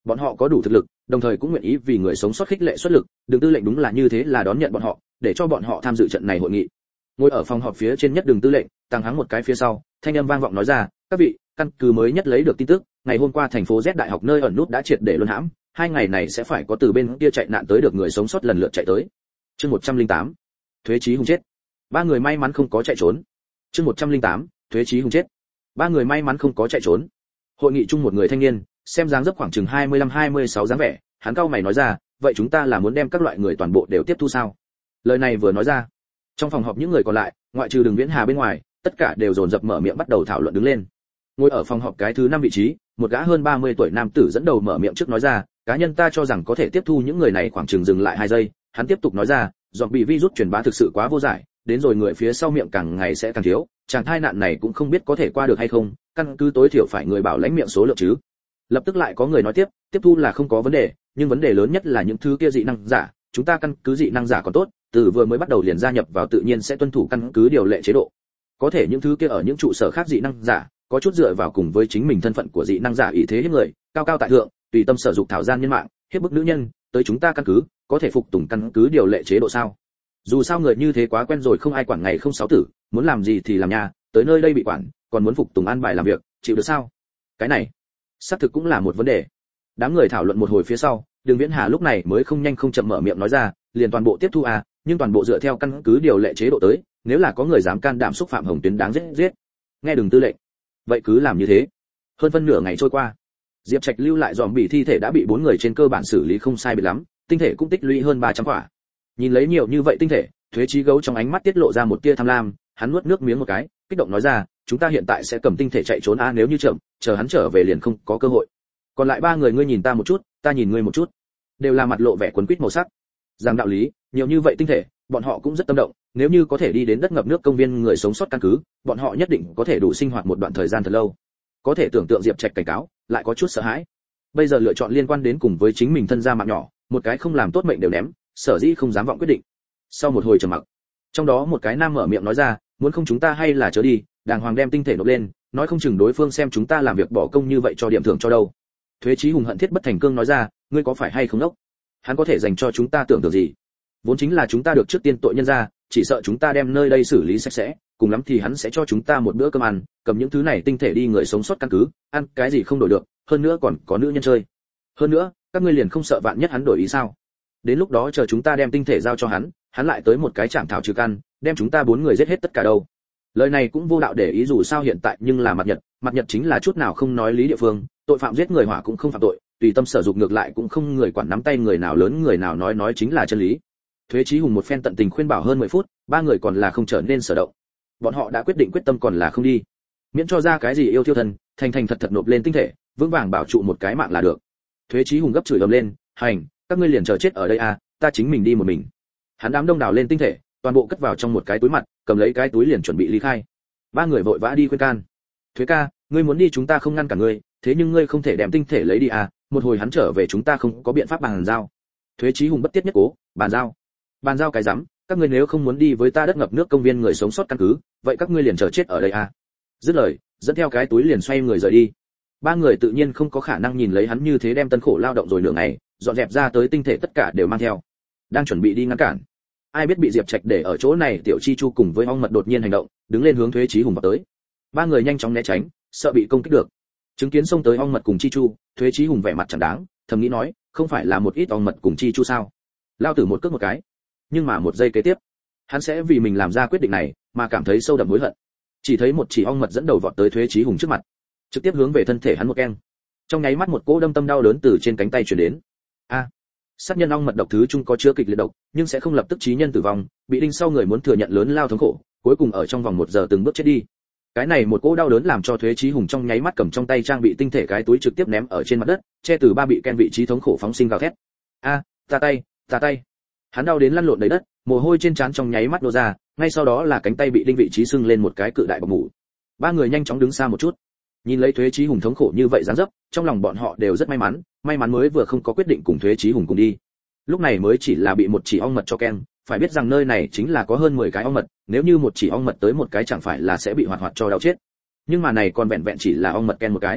Bọn họ có đủ thực lực, đồng thời cũng nguyện ý vì người sống sót khích lệ xuất lực, Đường Tư lệnh đúng là như thế là đón nhận bọn họ, để cho bọn họ tham dự trận này hội nghị. Ngồi ở phòng họp phía trên nhất Đường Tư lệnh, tăng hắng một cái phía sau, thanh âm vang vọng nói ra, các vị, căn cứ mới nhất lấy được tin tức, ngày hôm qua thành phố Z đại học nơi ẩn nút đã triệt để luân hãm, hai ngày này sẽ phải có từ bên kia chạy nạn tới được người sống sót lần lượt chạy tới. Chương một trăm lẻ tám, Thuế Chí Hùng chết. Ba người may mắn không có chạy trốn. Chương một trăm lẻ tám, Thuế Chí Hùng chết. Ba người may mắn không có chạy trốn. Hội nghị chung một người thanh niên, xem dáng dấp khoảng chừng hai mươi lăm hai mươi sáu dáng vẻ, hắn cau mày nói ra, vậy chúng ta là muốn đem các loại người toàn bộ đều tiếp thu sao? Lời này vừa nói ra, trong phòng họp những người còn lại, ngoại trừ Đường Viễn Hà bên ngoài, tất cả đều dồn dập mở miệng bắt đầu thảo luận đứng lên. Ngồi ở phòng họp cái thứ năm vị trí, một gã hơn ba mươi tuổi nam tử dẫn đầu mở miệng trước nói ra, cá nhân ta cho rằng có thể tiếp thu những người này khoảng chừng dừng lại hai giây, hắn tiếp tục nói ra, dọn bị virus truyền bá thực sự quá vô giải, đến rồi người phía sau miệng càng ngày sẽ càng thiếu, chàng thai nạn này cũng không biết có thể qua được hay không, căn cứ tối thiểu phải người bảo lãnh miệng số lượng chứ. Lập tức lại có người nói tiếp, tiếp thu là không có vấn đề, nhưng vấn đề lớn nhất là những thứ kia dị năng giả, chúng ta căn cứ dị năng giả còn tốt, từ vừa mới bắt đầu liền gia nhập vào tự nhiên sẽ tuân thủ căn cứ điều lệ chế độ. Có thể những thứ kia ở những trụ sở khác dị năng giả, có chút dựa vào cùng với chính mình thân phận của dị năng giả ý thế hiếp người, cao cao tại thượng, tùy tâm sở dục thảo gian nhân mạng, hiếp bức nữ nhân, tới chúng ta căn cứ, có thể phục tùng căn cứ điều lệ chế độ sao? Dù sao người như thế quá quen rồi, không ai quản ngày không sáu tử, muốn làm gì thì làm nhà, tới nơi đây bị quản, còn muốn phục tùng an bài làm việc, chịu được sao? Cái này, xác thực cũng là một vấn đề. Đám người thảo luận một hồi phía sau, Đường Viễn Hà lúc này mới không nhanh không chậm mở miệng nói ra, liền toàn bộ tiếp thu à, nhưng toàn bộ dựa theo căn cứ điều lệ chế độ tới, nếu là có người dám can đảm xúc phạm hồng tuyến đáng giết giết. Nghe Đường Tư lệnh, vậy cứ làm như thế. Hơn phân nửa ngày trôi qua, Diệp Trạch lưu lại dòm bị thi thể đã bị bốn người trên cơ bản xử lý không sai biệt lắm, tinh thể cũng tích lũy hơn ba trăm quả. Nhìn lấy nhiều như vậy tinh thể, Thuế Chí Gấu trong ánh mắt tiết lộ ra một tia tham lam, hắn nuốt nước miếng một cái, kích động nói ra, chúng ta hiện tại sẽ cầm tinh thể chạy trốn a, nếu như chậm, chờ hắn trở về liền không có cơ hội. Còn lại ba người ngươi nhìn ta một chút, ta nhìn ngươi một chút, đều là mặt lộ vẻ quấn quýt màu sắc. Rằng đạo lý, nhiều như vậy tinh thể, bọn họ cũng rất tâm động, nếu như có thể đi đến đất ngập nước công viên người sống sót căn cứ, bọn họ nhất định có thể đủ sinh hoạt một đoạn thời gian thật lâu. Có thể tưởng tượng Diệp Trạch cảnh cáo, lại có chút sợ hãi. Bây giờ lựa chọn liên quan đến cùng với chính mình thân gia mạng nhỏ, một cái không làm tốt mệnh đều ném, sở dĩ không dám vọng quyết định. Sau một hồi trầm mặc, trong đó một cái nam mở miệng nói ra, muốn không chúng ta hay là chớ đi, đàng hoàng đem tinh thể nộp lên, nói không chừng đối phương xem chúng ta làm việc bỏ công như vậy cho điểm thưởng cho đâu. Thuế Chí Hùng hận thiết bất thành cương nói ra, ngươi có phải hay không đốc? Hắn có thể dành cho chúng ta tưởng tượng gì? Vốn chính là chúng ta được trước tiên tội nhân ra, chỉ sợ chúng ta đem nơi đây xử lý sạch sẽ, cùng lắm thì hắn sẽ cho chúng ta một bữa cơm ăn, cầm những thứ này tinh thể đi người sống sót căn cứ, ăn cái gì không đổi được, hơn nữa còn có nữ nhân chơi. Hơn nữa, các ngươi liền không sợ vạn nhất hắn đổi ý sao? Đến lúc đó chờ chúng ta đem tinh thể giao cho hắn, hắn lại tới một cái chạm thảo trừ căn, đem chúng ta bốn người giết hết tất cả đâu. Lời này cũng vô đạo để ý, dù sao hiện tại nhưng là mặt Nhật, mặt Nhật chính là chút nào không nói lý địa phương, tội phạm giết người hỏa cũng không phạm tội, tùy tâm sở dục ngược lại cũng không người quản nắm tay người nào lớn người nào nói nói chính là chân lý. Thuế Chí Hùng một phen tận tình khuyên bảo hơn mười phút, ba người còn là không trở nên sở động. Bọn họ đã quyết định quyết tâm còn là không đi. Miễn cho ra cái gì yêu thiêu thân, thành thành thật thật nộp lên tinh thể, vững vàng bảo trụ một cái mạng là được. Thuế Chí Hùng gấp chửi ầm lên, hành, các ngươi liền chờ chết ở đây à, ta chính mình đi một mình. Hắn đám đông đảo lên tinh thể, toàn bộ cất vào trong một cái túi mặt, cầm lấy cái túi liền chuẩn bị ly khai. Ba người vội vã đi khuyên can. Thuế ca, ngươi muốn đi chúng ta không ngăn cả ngươi, thế nhưng ngươi không thể đem tinh thể lấy đi à, một hồi hắn trở về chúng ta không có biện pháp bàn giao. Thuế Chí Hùng bất tiết nhất cố, bàn giao. Bàn giao cái rắm, các ngươi nếu không muốn đi với ta đất ngập nước công viên người sống sót căn cứ, vậy các ngươi liền chờ chết ở đây à. Dứt lời, dẫn theo cái túi liền xoay người rời đi. Ba người tự nhiên không có khả năng nhìn lấy hắn như thế đem tân khổ lao động rồi nửa ngày, dọn dẹp ra tới tinh thể tất cả đều mang theo. Đang chuẩn bị đi ngăn cản. Ai biết bị Diệp Trạch để ở chỗ này, Tiểu Chi Chu cùng với ong mật đột nhiên hành động, đứng lên hướng Thuế Chí Hùng vào tới. Ba người nhanh chóng né tránh, sợ bị công kích được. Chứng kiến xông tới ong mật cùng Chi Chu, Thuế Chí Hùng vẻ mặt chẳng đáng, thầm nghĩ nói, không phải là một ít ong mật cùng Chi Chu sao? Lao tử một cước một cái. Nhưng mà một giây kế tiếp, hắn sẽ vì mình làm ra quyết định này mà cảm thấy sâu đậm hối hận. Chỉ thấy một chỉ ong mật dẫn đầu vọt tới Thuế Chí Hùng trước mặt, trực tiếp hướng về thân thể hắn một keng. Trong nháy mắt một cỗ đâm tâm đau đớn từ trên cánh tay truyền đến. A, à, sát nhân ong mật độc thứ chung có chứa kịch liệt độc, nhưng sẽ không lập tức chí nhân tử vong, bị đinh sau người muốn thừa nhận lớn lao thống khổ, cuối cùng ở trong vòng một giờ từng bước chết đi. Cái này một cỗ đau đớn làm cho Thuế Chí Hùng trong nháy mắt cầm trong tay trang bị tinh thể cái túi trực tiếp ném ở trên mặt đất, che từ ba bị ken vị trí thống khổ phóng sinh gào thét. A, à, ta tay, ta tay. Hắn đau đến lăn lộn đầy đất, mồ hôi trên trán trong nháy mắt nổ ra, ngay sau đó là cánh tay bị đinh vị trí sưng lên một cái cự đại bọc mủ. Ba người nhanh chóng đứng xa một chút, nhìn lấy Thuế Chí Hùng thống khổ như vậy dáng dấp, trong lòng bọn họ đều rất may mắn, may mắn mới vừa không có quyết định cùng Thuế Chí Hùng cùng đi. Lúc này mới chỉ là bị một chỉ ong mật cho ken, phải biết rằng nơi này chính là có hơn mười cái ong mật, nếu như một chỉ ong mật tới một cái chẳng phải là sẽ bị hoạt hoạt cho đau chết. Nhưng mà này còn vẹn vẹn chỉ là ong mật ken một cái.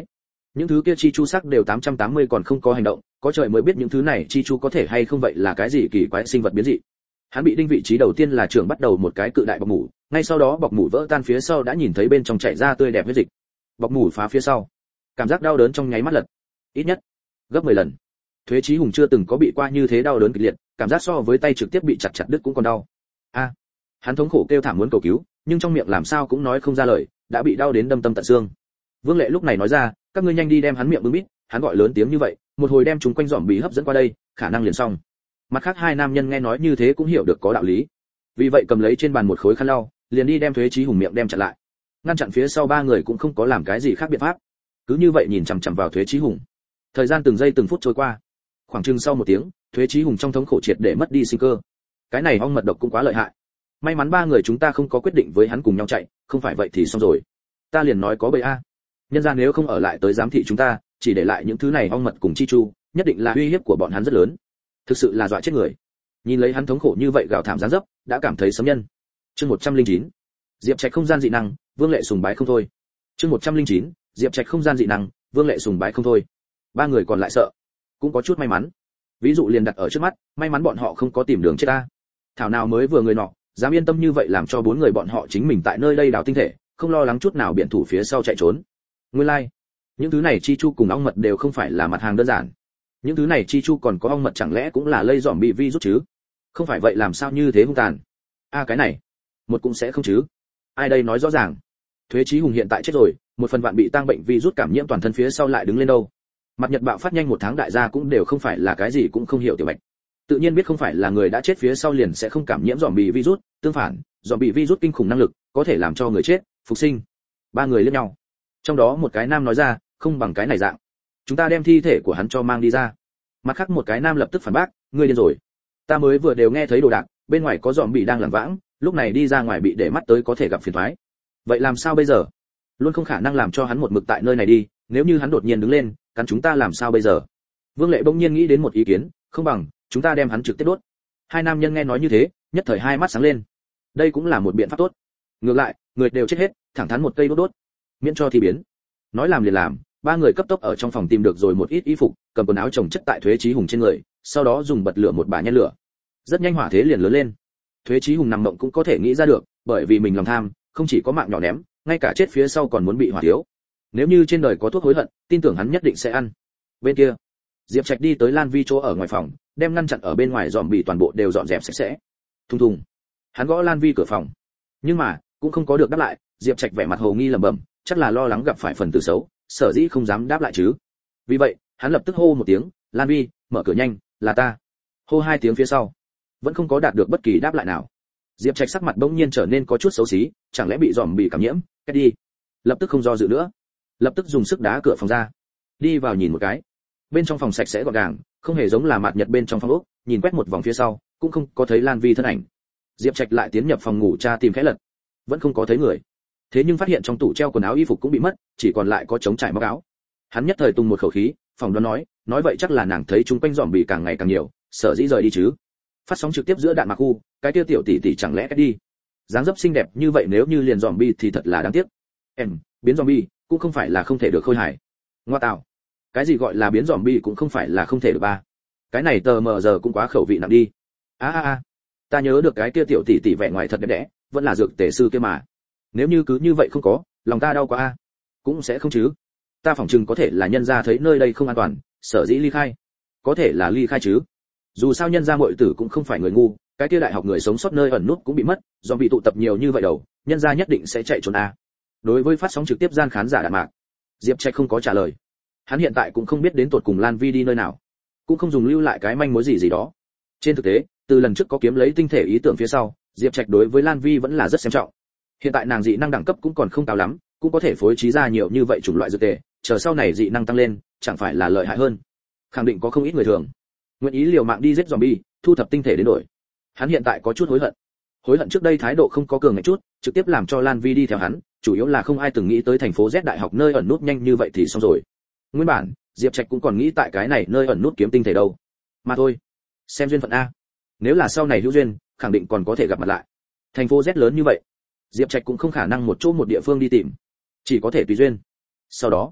Những thứ kia chi chu sắc đều tám trăm tám mươi còn không có hành động, có trời mới biết những thứ này chi chu có thể hay không vậy là cái gì kỳ quái sinh vật biến dị. Hắn bị đinh vị trí đầu tiên là trưởng bắt đầu một cái cự đại bọc mủ, ngay sau đó bọc mủ vỡ tan phía sau đã nhìn thấy bên trong chảy ra tươi đẹp huyết dịch. Bọc mủ phá phía sau, cảm giác đau đớn trong nháy mắt lật, ít nhất gấp mười lần. Thuế Chí Hùng chưa từng có bị qua như thế đau đớn kịch liệt, cảm giác so với tay trực tiếp bị chặt chặt đứt cũng còn đau. A, hắn thống khổ kêu thảm muốn cầu cứu, nhưng trong miệng làm sao cũng nói không ra lời, đã bị đau đến đâm tâm tận xương. Vương Lệ lúc này nói ra, các ngươi nhanh đi đem hắn miệng bưng bít, hắn gọi lớn tiếng như vậy, một hồi đem chúng quanh dòm bị hấp dẫn qua đây, khả năng liền xong. Mặt khác hai nam nhân nghe nói như thế cũng hiểu được có đạo lý, vì vậy cầm lấy trên bàn một khối khăn lau, liền đi đem Thuế Chí Hùng miệng đem chặn lại. Ngăn chặn phía sau ba người cũng không có làm cái gì khác biện pháp, cứ như vậy nhìn chằm chằm vào Thuế Chí Hùng. Thời gian từng giây từng phút trôi qua, khoảng chừng sau một tiếng, Thuế Chí Hùng trong thống khổ triệt để mất đi sinh cơ. Cái này ong mật độc cũng quá lợi hại. May mắn ba người chúng ta không có quyết định với hắn cùng nhau chạy, không phải vậy thì xong rồi. Ta liền nói có bầy a. Nhân gian nếu không ở lại tới giám thị chúng ta, chỉ để lại những thứ này ong mật cùng chi chu, nhất định là uy hiếp của bọn hắn rất lớn. Thực sự là dọa chết người. Nhìn lấy hắn thống khổ như vậy gào thảm giáng dấp, đã cảm thấy sấm nhân. Chương một trăm lẻ chín. Diệp Trạch không gian dị năng, Vương Lệ sùng bái không thôi. Chương một trăm lẻ chín. Diệp Trạch không gian dị năng, Vương Lệ sùng bái không thôi. Ba người còn lại sợ, cũng có chút may mắn. Ví dụ liền đặt ở trước mắt, may mắn bọn họ không có tìm đường chết ta. Thảo nào mới vừa người nọ, dám yên tâm như vậy làm cho bốn người bọn họ chính mình tại nơi đây đào tinh thể, không lo lắng chút nào biển thủ phía sau chạy trốn. Nguyên lai, like. Những thứ này chi chu cùng ong mật đều không phải là mặt hàng đơn giản. Những thứ này chi chu còn có ong mật chẳng lẽ cũng là lây dòm bị virus chứ? Không phải vậy làm sao như thế hung tàn? A à, cái này, một cũng sẽ không chứ? Ai đây nói rõ ràng? Thuế Chí Hùng hiện tại chết rồi, một phần vạn bị tăng bệnh virus cảm nhiễm toàn thân phía sau lại đứng lên đâu? Mặt Nhật bạo phát nhanh một tháng đại gia cũng đều không phải là cái gì cũng không hiểu tiểu bạch. Tự nhiên biết không phải là người đã chết phía sau liền sẽ không cảm nhiễm dòm bị virus, tương phản, dòm bị virus kinh khủng năng lực, có thể làm cho người chết phục sinh. Ba người liếc nhau. Trong đó một cái nam nói ra, không bằng cái này dạng. Chúng ta đem thi thể của hắn cho mang đi ra. Mặt khác một cái nam lập tức phản bác, ngươi điên rồi. Ta mới vừa đều nghe thấy đồ đạc, bên ngoài có dòm bị đang lảng vãng, lúc này đi ra ngoài bị để mắt tới có thể gặp phiền toái. Vậy làm sao bây giờ? Luôn không khả năng làm cho hắn một mực tại nơi này đi, nếu như hắn đột nhiên đứng lên, cắn chúng ta làm sao bây giờ? Vương Lệ bỗng nhiên nghĩ đến một ý kiến, không bằng chúng ta đem hắn trực tiếp đốt. Hai nam nhân nghe nói như thế, nhất thời hai mắt sáng lên. Đây cũng là một biện pháp tốt. Ngược lại, người đều chết hết, thẳng thắn một cây đốt đốt, miễn cho thi biến. Nói làm liền làm, ba người cấp tốc ở trong phòng tìm được rồi một ít y phục, cầm quần áo chồng chất tại Thuế Chí Hùng trên người, sau đó dùng bật lửa một bả nhen lửa. Rất nhanh hỏa thế liền lớn lên. Thuế Chí Hùng nằm mộng cũng có thể nghĩ ra được, bởi vì mình lòng tham, không chỉ có mạng nhỏ ném, ngay cả chết phía sau còn muốn bị hỏa thiếu. Nếu như trên đời có thuốc hối hận, tin tưởng hắn nhất định sẽ ăn. Bên kia, Diệp Trạch đi tới Lan Vi chỗ ở ngoài phòng, đem ngăn chặn ở bên ngoài dòm bị toàn bộ đều dọn dẹp sạch sẽ. Thùng thùng. Hắn gõ Lan Vi cửa phòng, nhưng mà cũng không có được đáp lại. Diệp Trạch vẻ mặt hồ nghi lẩm bẩm, chắc là lo lắng gặp phải phần tử xấu, sở dĩ không dám đáp lại chứ. Vì vậy, hắn lập tức hô một tiếng, Lan Vi, mở cửa nhanh, là ta. Hô hai tiếng phía sau, vẫn không có đạt được bất kỳ đáp lại nào. Diệp Trạch sắc mặt bỗng nhiên trở nên có chút xấu xí, chẳng lẽ bị dòm bị cảm nhiễm? Cách đi. Lập tức không do dự nữa, lập tức dùng sức đá cửa phòng ra, đi vào nhìn một cái. Bên trong phòng sạch sẽ gọn gàng, không hề giống là mạt nhật bên trong phòng ốc, nhìn quét một vòng phía sau, cũng không có thấy Lan Vi thân ảnh. Diệp Trạch lại tiến nhập phòng ngủ tra tìm khẽ lật, vẫn không có thấy người. Thế nhưng phát hiện trong tủ treo quần áo y phục cũng bị mất, chỉ còn lại có trống trải móc áo. Hắn nhất thời tung một khẩu khí, phòng đoán nói, nói vậy chắc là nàng thấy chúng quanh dòm bị càng ngày càng nhiều, sợ dĩ rời đi chứ. Phát sóng trực tiếp giữa đạn mạc khu, cái tiêu tiểu tỷ tỷ chẳng lẽ cách đi. Dáng dấp xinh đẹp như vậy nếu như liền dòm bi thì thật là đáng tiếc. Em, biến dòm bi cũng không phải là không thể được khôi hài. Ngoa tạo. Cái gì gọi là biến dòm bi cũng không phải là không thể được ba. Cái này tờ mờ giờ cũng quá khẩu vị nặng đi. A a a. Ta nhớ được cái kia tiểu tỷ tỷ vẻ ngoài thật đẹp đẽ, vẫn là dược tề sư kia mà. Nếu như cứ như vậy không có, lòng ta đau quá a. Cũng sẽ không chứ. Ta phỏng chừng có thể là nhân gia thấy nơi đây không an toàn, sở dĩ ly khai. Có thể là ly khai chứ. Dù sao nhân gia muội tử cũng không phải người ngu, cái kia đại học người sống sót nơi ẩn nút cũng bị mất, do bị tụ tập nhiều như vậy đầu, nhân gia nhất định sẽ chạy trốn a. Đối với phát sóng trực tiếp gian khán giả đạn mạc, Diệp Trạch không có trả lời. Hắn hiện tại cũng không biết đến tột cùng Lan Vi đi nơi nào, cũng không dùng lưu lại cái manh mối gì gì đó. Trên thực tế, từ lần trước có kiếm lấy tinh thể ý tưởng phía sau, Diệp Trạch đối với Lan Vi vẫn là rất xem trọng. Hiện tại nàng dị năng đẳng cấp cũng còn không cao lắm, cũng có thể phối trí ra nhiều như vậy chủng loại dược tề, chờ sau này dị năng tăng lên, chẳng phải là lợi hại hơn. Khẳng định có không ít người thường nguyện ý liều mạng đi giết zombie, thu thập tinh thể đến đổi. Hắn hiện tại có chút hối hận. Hối hận trước đây thái độ không có cường ngạnh chút, trực tiếp làm cho Lan Vi đi theo hắn, chủ yếu là không ai từng nghĩ tới thành phố Z đại học nơi ẩn nút nhanh như vậy thì xong rồi. Nguyên bản, Diệp Trạch cũng còn nghĩ tại cái này nơi ẩn nút kiếm tinh thể đâu. Mà thôi, xem duyên phận a. Nếu là sau này hữu duyên, khẳng định còn có thể gặp mặt lại. Thành phố Z lớn như vậy, Diệp Trạch cũng không khả năng một chỗ một địa phương đi tìm, chỉ có thể tùy duyên. Sau đó,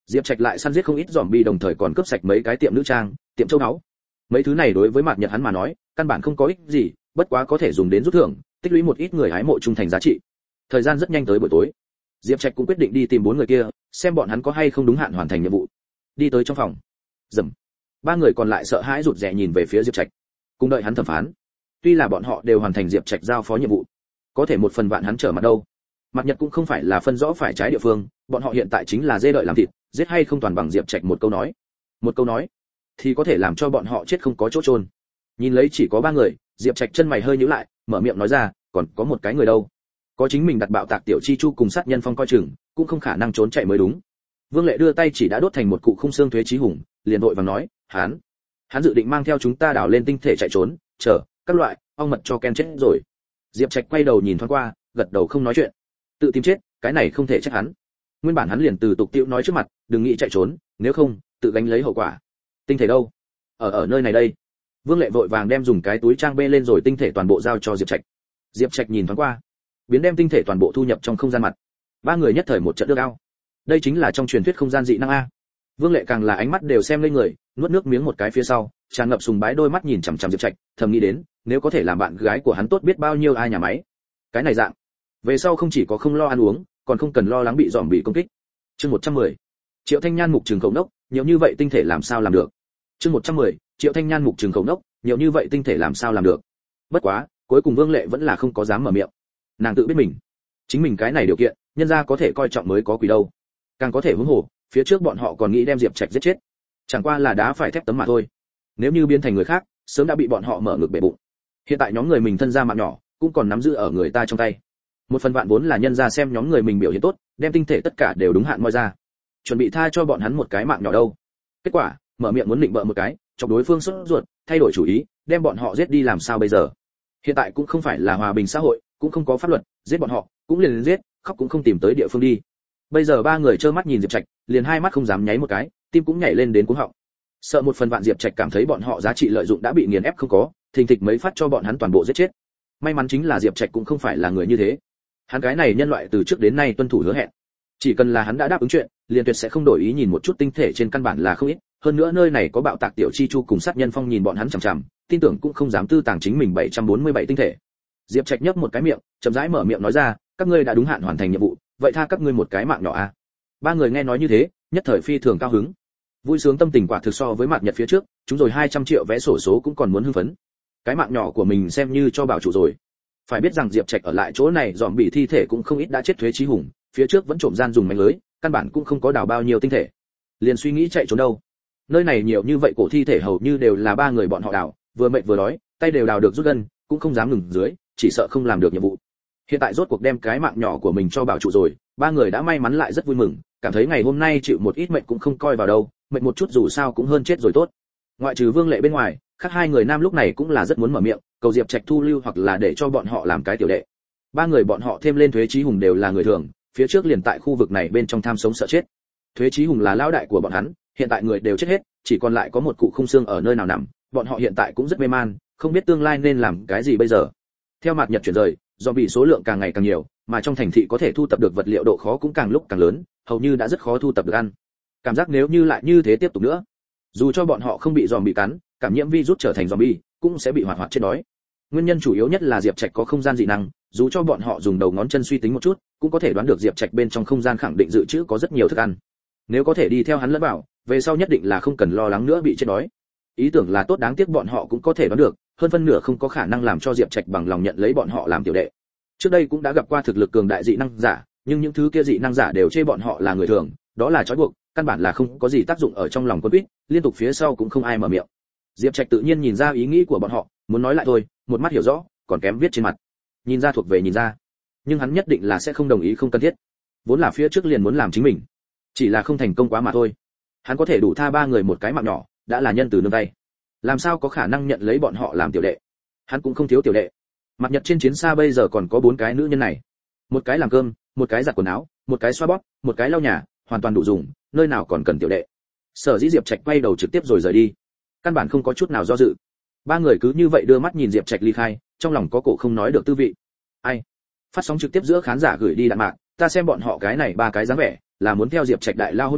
Diệp Trạch lại săn giết không ít zombie, đồng thời còn cướp sạch mấy cái tiệm nữ trang, tiệm châu báu. Mấy thứ này đối với Mạt Nhật hắn mà nói, căn bản không có ích gì, bất quá có thể dùng đến rút thưởng, tích lũy một ít người hái mộ trung thành giá trị. Thời gian rất nhanh tới buổi tối. Diệp Trạch cũng quyết định đi tìm bốn người kia, xem bọn hắn có hay không đúng hạn hoàn thành nhiệm vụ. Đi tới trong phòng. Rầm. Ba người còn lại sợ hãi rụt rè nhìn về phía Diệp Trạch, cùng đợi hắn thẩm phán. Tuy là bọn họ đều hoàn thành Diệp Trạch giao phó nhiệm vụ, có thể một phần vạn hắn trở mặt đâu. Mạt Nhật cũng không phải là phân rõ phải trái địa phương, bọn họ hiện tại chính là dê đợi làm thịt, giết hay không toàn bằng Diệp Trạch một câu nói. Một câu nói thì có thể làm cho bọn họ chết không có chỗ chôn. Nhìn lấy chỉ có ba người, Diệp Trạch chân mày hơi nhíu lại, mở miệng nói ra, còn có một cái người đâu? Có chính mình đặt bạo tạc tiểu chi chu cùng sát nhân phong coi chừng, cũng không khả năng trốn chạy mới đúng. Vương Lệ đưa tay chỉ đã đốt thành một cụ khung xương Thuế Chí Hùng, liền vội vàng nói, hắn, hắn dự định mang theo chúng ta đảo lên tinh thể chạy trốn, chờ các loại ong mật cho Ken chết rồi. Diệp Trạch quay đầu nhìn thoáng qua, gật đầu không nói chuyện. Tự tìm chết, cái này không thể trách hắn. Nguyên bản hắn liền từ tục tiễu nói trước mặt, đừng nghĩ chạy trốn, nếu không, tự gánh lấy hậu quả. Tinh thể đâu? Ở ở nơi này đây. Vương Lệ vội vàng đem dùng cái túi trang bê lên rồi tinh thể toàn bộ giao cho Diệp Trạch. Diệp Trạch nhìn thoáng qua, biến đem tinh thể toàn bộ thu nhập trong không gian mặt. Ba người nhất thời một trận ước ao. Đây chính là trong truyền thuyết không gian dị năng a. Vương Lệ càng là ánh mắt đều xem lên người, nuốt nước miếng một cái phía sau, tràn ngập sùng bái đôi mắt nhìn chằm chằm Diệp Trạch, thầm nghĩ đến, nếu có thể làm bạn gái của hắn tốt biết bao nhiêu ai nhà máy. Cái này dạng, về sau không chỉ có không lo ăn uống, còn không cần lo lắng bị dòm bị công kích. Chương một trăm mười. Triệu Thanh Nhan mục trường khẩu nốc, nhiều như vậy tinh thể làm sao làm được? Chương một trăm mười. Triệu Thanh Nhan mục trường khẩu nốc, nhiều như vậy tinh thể làm sao làm được? Bất quá, cuối cùng Vương Lệ vẫn là không có dám mở miệng. Nàng tự biết mình, chính mình cái này điều kiện, nhân gia có thể coi trọng mới có quỷ đâu. Càng có thể huống hồ, phía trước bọn họ còn nghĩ đem Diệp Trạch giết chết. Chẳng qua là đá phải thép tấm mà thôi. Nếu như biến thành người khác, sớm đã bị bọn họ mở ngực bể bụng. Hiện tại nhóm người mình thân gia mạng nhỏ, cũng còn nắm giữ ở người ta trong tay. Một phần vạn vốn là nhân gia xem nhóm người mình biểu hiện tốt, đem tinh thể tất cả đều đúng hạn moi ra, chuẩn bị tha cho bọn hắn một cái mạng nhỏ đâu. Kết quả, mở miệng muốn định bợ một cái, chọc đối phương sốt ruột, thay đổi chủ ý, đem bọn họ giết đi làm sao bây giờ? Hiện tại cũng không phải là hòa bình xã hội, cũng không có pháp luật, giết bọn họ, cũng liền giết, khóc cũng không tìm tới địa phương đi. Bây giờ ba người trơ mắt nhìn Diệp Trạch, liền hai mắt không dám nháy một cái, tim cũng nhảy lên đến cuống họng. Sợ một phần vạn Diệp Trạch cảm thấy bọn họ giá trị lợi dụng đã bị nghiền ép không có, thình thịch mấy phát cho bọn hắn toàn bộ giết chết. May mắn chính là Diệp Trạch cũng không phải là người như thế. Hắn cái này nhân loại từ trước đến nay tuân thủ hứa hẹn. Chỉ cần là hắn đã đáp ứng chuyện, liền tuyệt sẽ không đổi ý, nhìn một chút tinh thể trên căn bản là không ít, hơn nữa nơi này có bạo tạc tiểu chi chu cùng sát nhân phong nhìn bọn hắn chằm chằm, tin tưởng cũng không dám tư tàng chính mình bảy trăm bốn mươi bảy tinh thể. Diệp Trạch nhấp một cái miệng, chậm rãi mở miệng nói ra, các ngươi đã đúng hạn hoàn thành nhiệm vụ, vậy tha các ngươi một cái mạng nhỏ a. À? Ba người nghe nói như thế, nhất thời phi thường cao hứng. Vui sướng tâm tình quả thực so với Mạt Nhật phía trước, chúng rồi hai trăm triệu vé sổ số cũng còn muốn hưng phấn. Cái mạng nhỏ của mình xem như cho bảo chủ rồi. Phải biết rằng Diệp Trạch ở lại chỗ này dòm bị thi thể cũng không ít đã chết Thuế Chí Hùng, phía trước vẫn trộm gian dùng mánh lưới, căn bản cũng không có đào bao nhiêu tinh thể. Liền suy nghĩ chạy trốn đâu. Nơi này nhiều như vậy cổ thi thể hầu như đều là ba người bọn họ đào, vừa mệt vừa đói, tay đều đào được rút gân, cũng không dám ngừng dưới, chỉ sợ không làm được nhiệm vụ. Hiện tại rốt cuộc đem cái mạng nhỏ của mình cho bảo trụ rồi, ba người đã may mắn lại rất vui mừng, cảm thấy ngày hôm nay chịu một ít mệnh cũng không coi vào đâu, mệnh một chút dù sao cũng hơn chết rồi tốt. Ngoại trừ Vương Lệ bên ngoài, khác hai người nam lúc này cũng là rất muốn mở miệng, cầu Diệp Trạch thu lưu hoặc là để cho bọn họ làm cái tiểu đệ. Ba người bọn họ thêm lên Thuế Chí Hùng đều là người thường, phía trước liền tại khu vực này bên trong tham sống sợ chết. Thuế Chí Hùng là lão đại của bọn hắn, hiện tại người đều chết hết, chỉ còn lại có một cụ khung xương ở nơi nào nằm, bọn họ hiện tại cũng rất mê man, không biết tương lai nên làm cái gì bây giờ. Theo Mạt Nhật chuyển rời, do bị số lượng càng ngày càng nhiều, mà trong thành thị có thể thu tập được vật liệu độ khó cũng càng lúc càng lớn, hầu như đã rất khó thu tập được ăn. Cảm giác nếu như lại như thế tiếp tục nữa, dù cho bọn họ không bị giòm bị cắn, cảm nhiễm virus trở thành zombie, cũng sẽ bị hoạt hoạt chết đói. Nguyên nhân chủ yếu nhất là Diệp Trạch có không gian dị năng, dù cho bọn họ dùng đầu ngón chân suy tính một chút, cũng có thể đoán được Diệp Trạch bên trong không gian khẳng định dự trữ có rất nhiều thức ăn. Nếu có thể đi theo hắn lẫn vào, về sau nhất định là không cần lo lắng nữa bị chết đói. Ý tưởng là tốt, đáng tiếc bọn họ cũng có thể đoán được, hơn phân nửa không có khả năng làm cho Diệp Trạch bằng lòng nhận lấy bọn họ làm tiểu đệ. Trước đây cũng đã gặp qua thực lực cường đại dị năng giả, nhưng những thứ kia dị năng giả đều chê bọn họ là người thường, đó là trói buộc, căn bản là không có gì tác dụng ở trong lòng quân quýt, liên tục phía sau cũng không ai mở miệng. Diệp Trạch tự nhiên nhìn ra ý nghĩ của bọn họ, muốn nói lại thôi, một mắt hiểu rõ, còn kém viết trên mặt. Nhìn ra thuộc về nhìn ra, nhưng hắn nhất định là sẽ không đồng ý, không cần thiết. Vốn là phía trước liền muốn làm chính mình, chỉ là không thành công quá mà thôi. Hắn có thể đủ tha ba người một cái mạng nhỏ, đã là nhân từ nương tay. Làm sao có khả năng nhận lấy bọn họ làm tiểu đệ? Hắn cũng không thiếu tiểu đệ. Mặt Nhật trên chiến xa bây giờ còn có bốn cái nữ nhân này, một cái làm cơm, một cái giặt quần áo, một cái xoa bóp, một cái lau nhà, hoàn toàn đủ dùng, nơi nào còn cần tiểu đệ. Sở Dĩ Diệp Trạch quay đầu trực tiếp rồi rời đi, căn bản không có chút nào do dự. Ba người cứ như vậy đưa mắt nhìn Diệp Trạch ly khai, trong lòng có cổ không nói được tư vị. Ai? Phát sóng trực tiếp giữa khán giả gửi đi đạn mạc, ta xem bọn họ cái này ba cái dáng vẻ, là muốn theo Diệp Trạch đại lao hôn nha,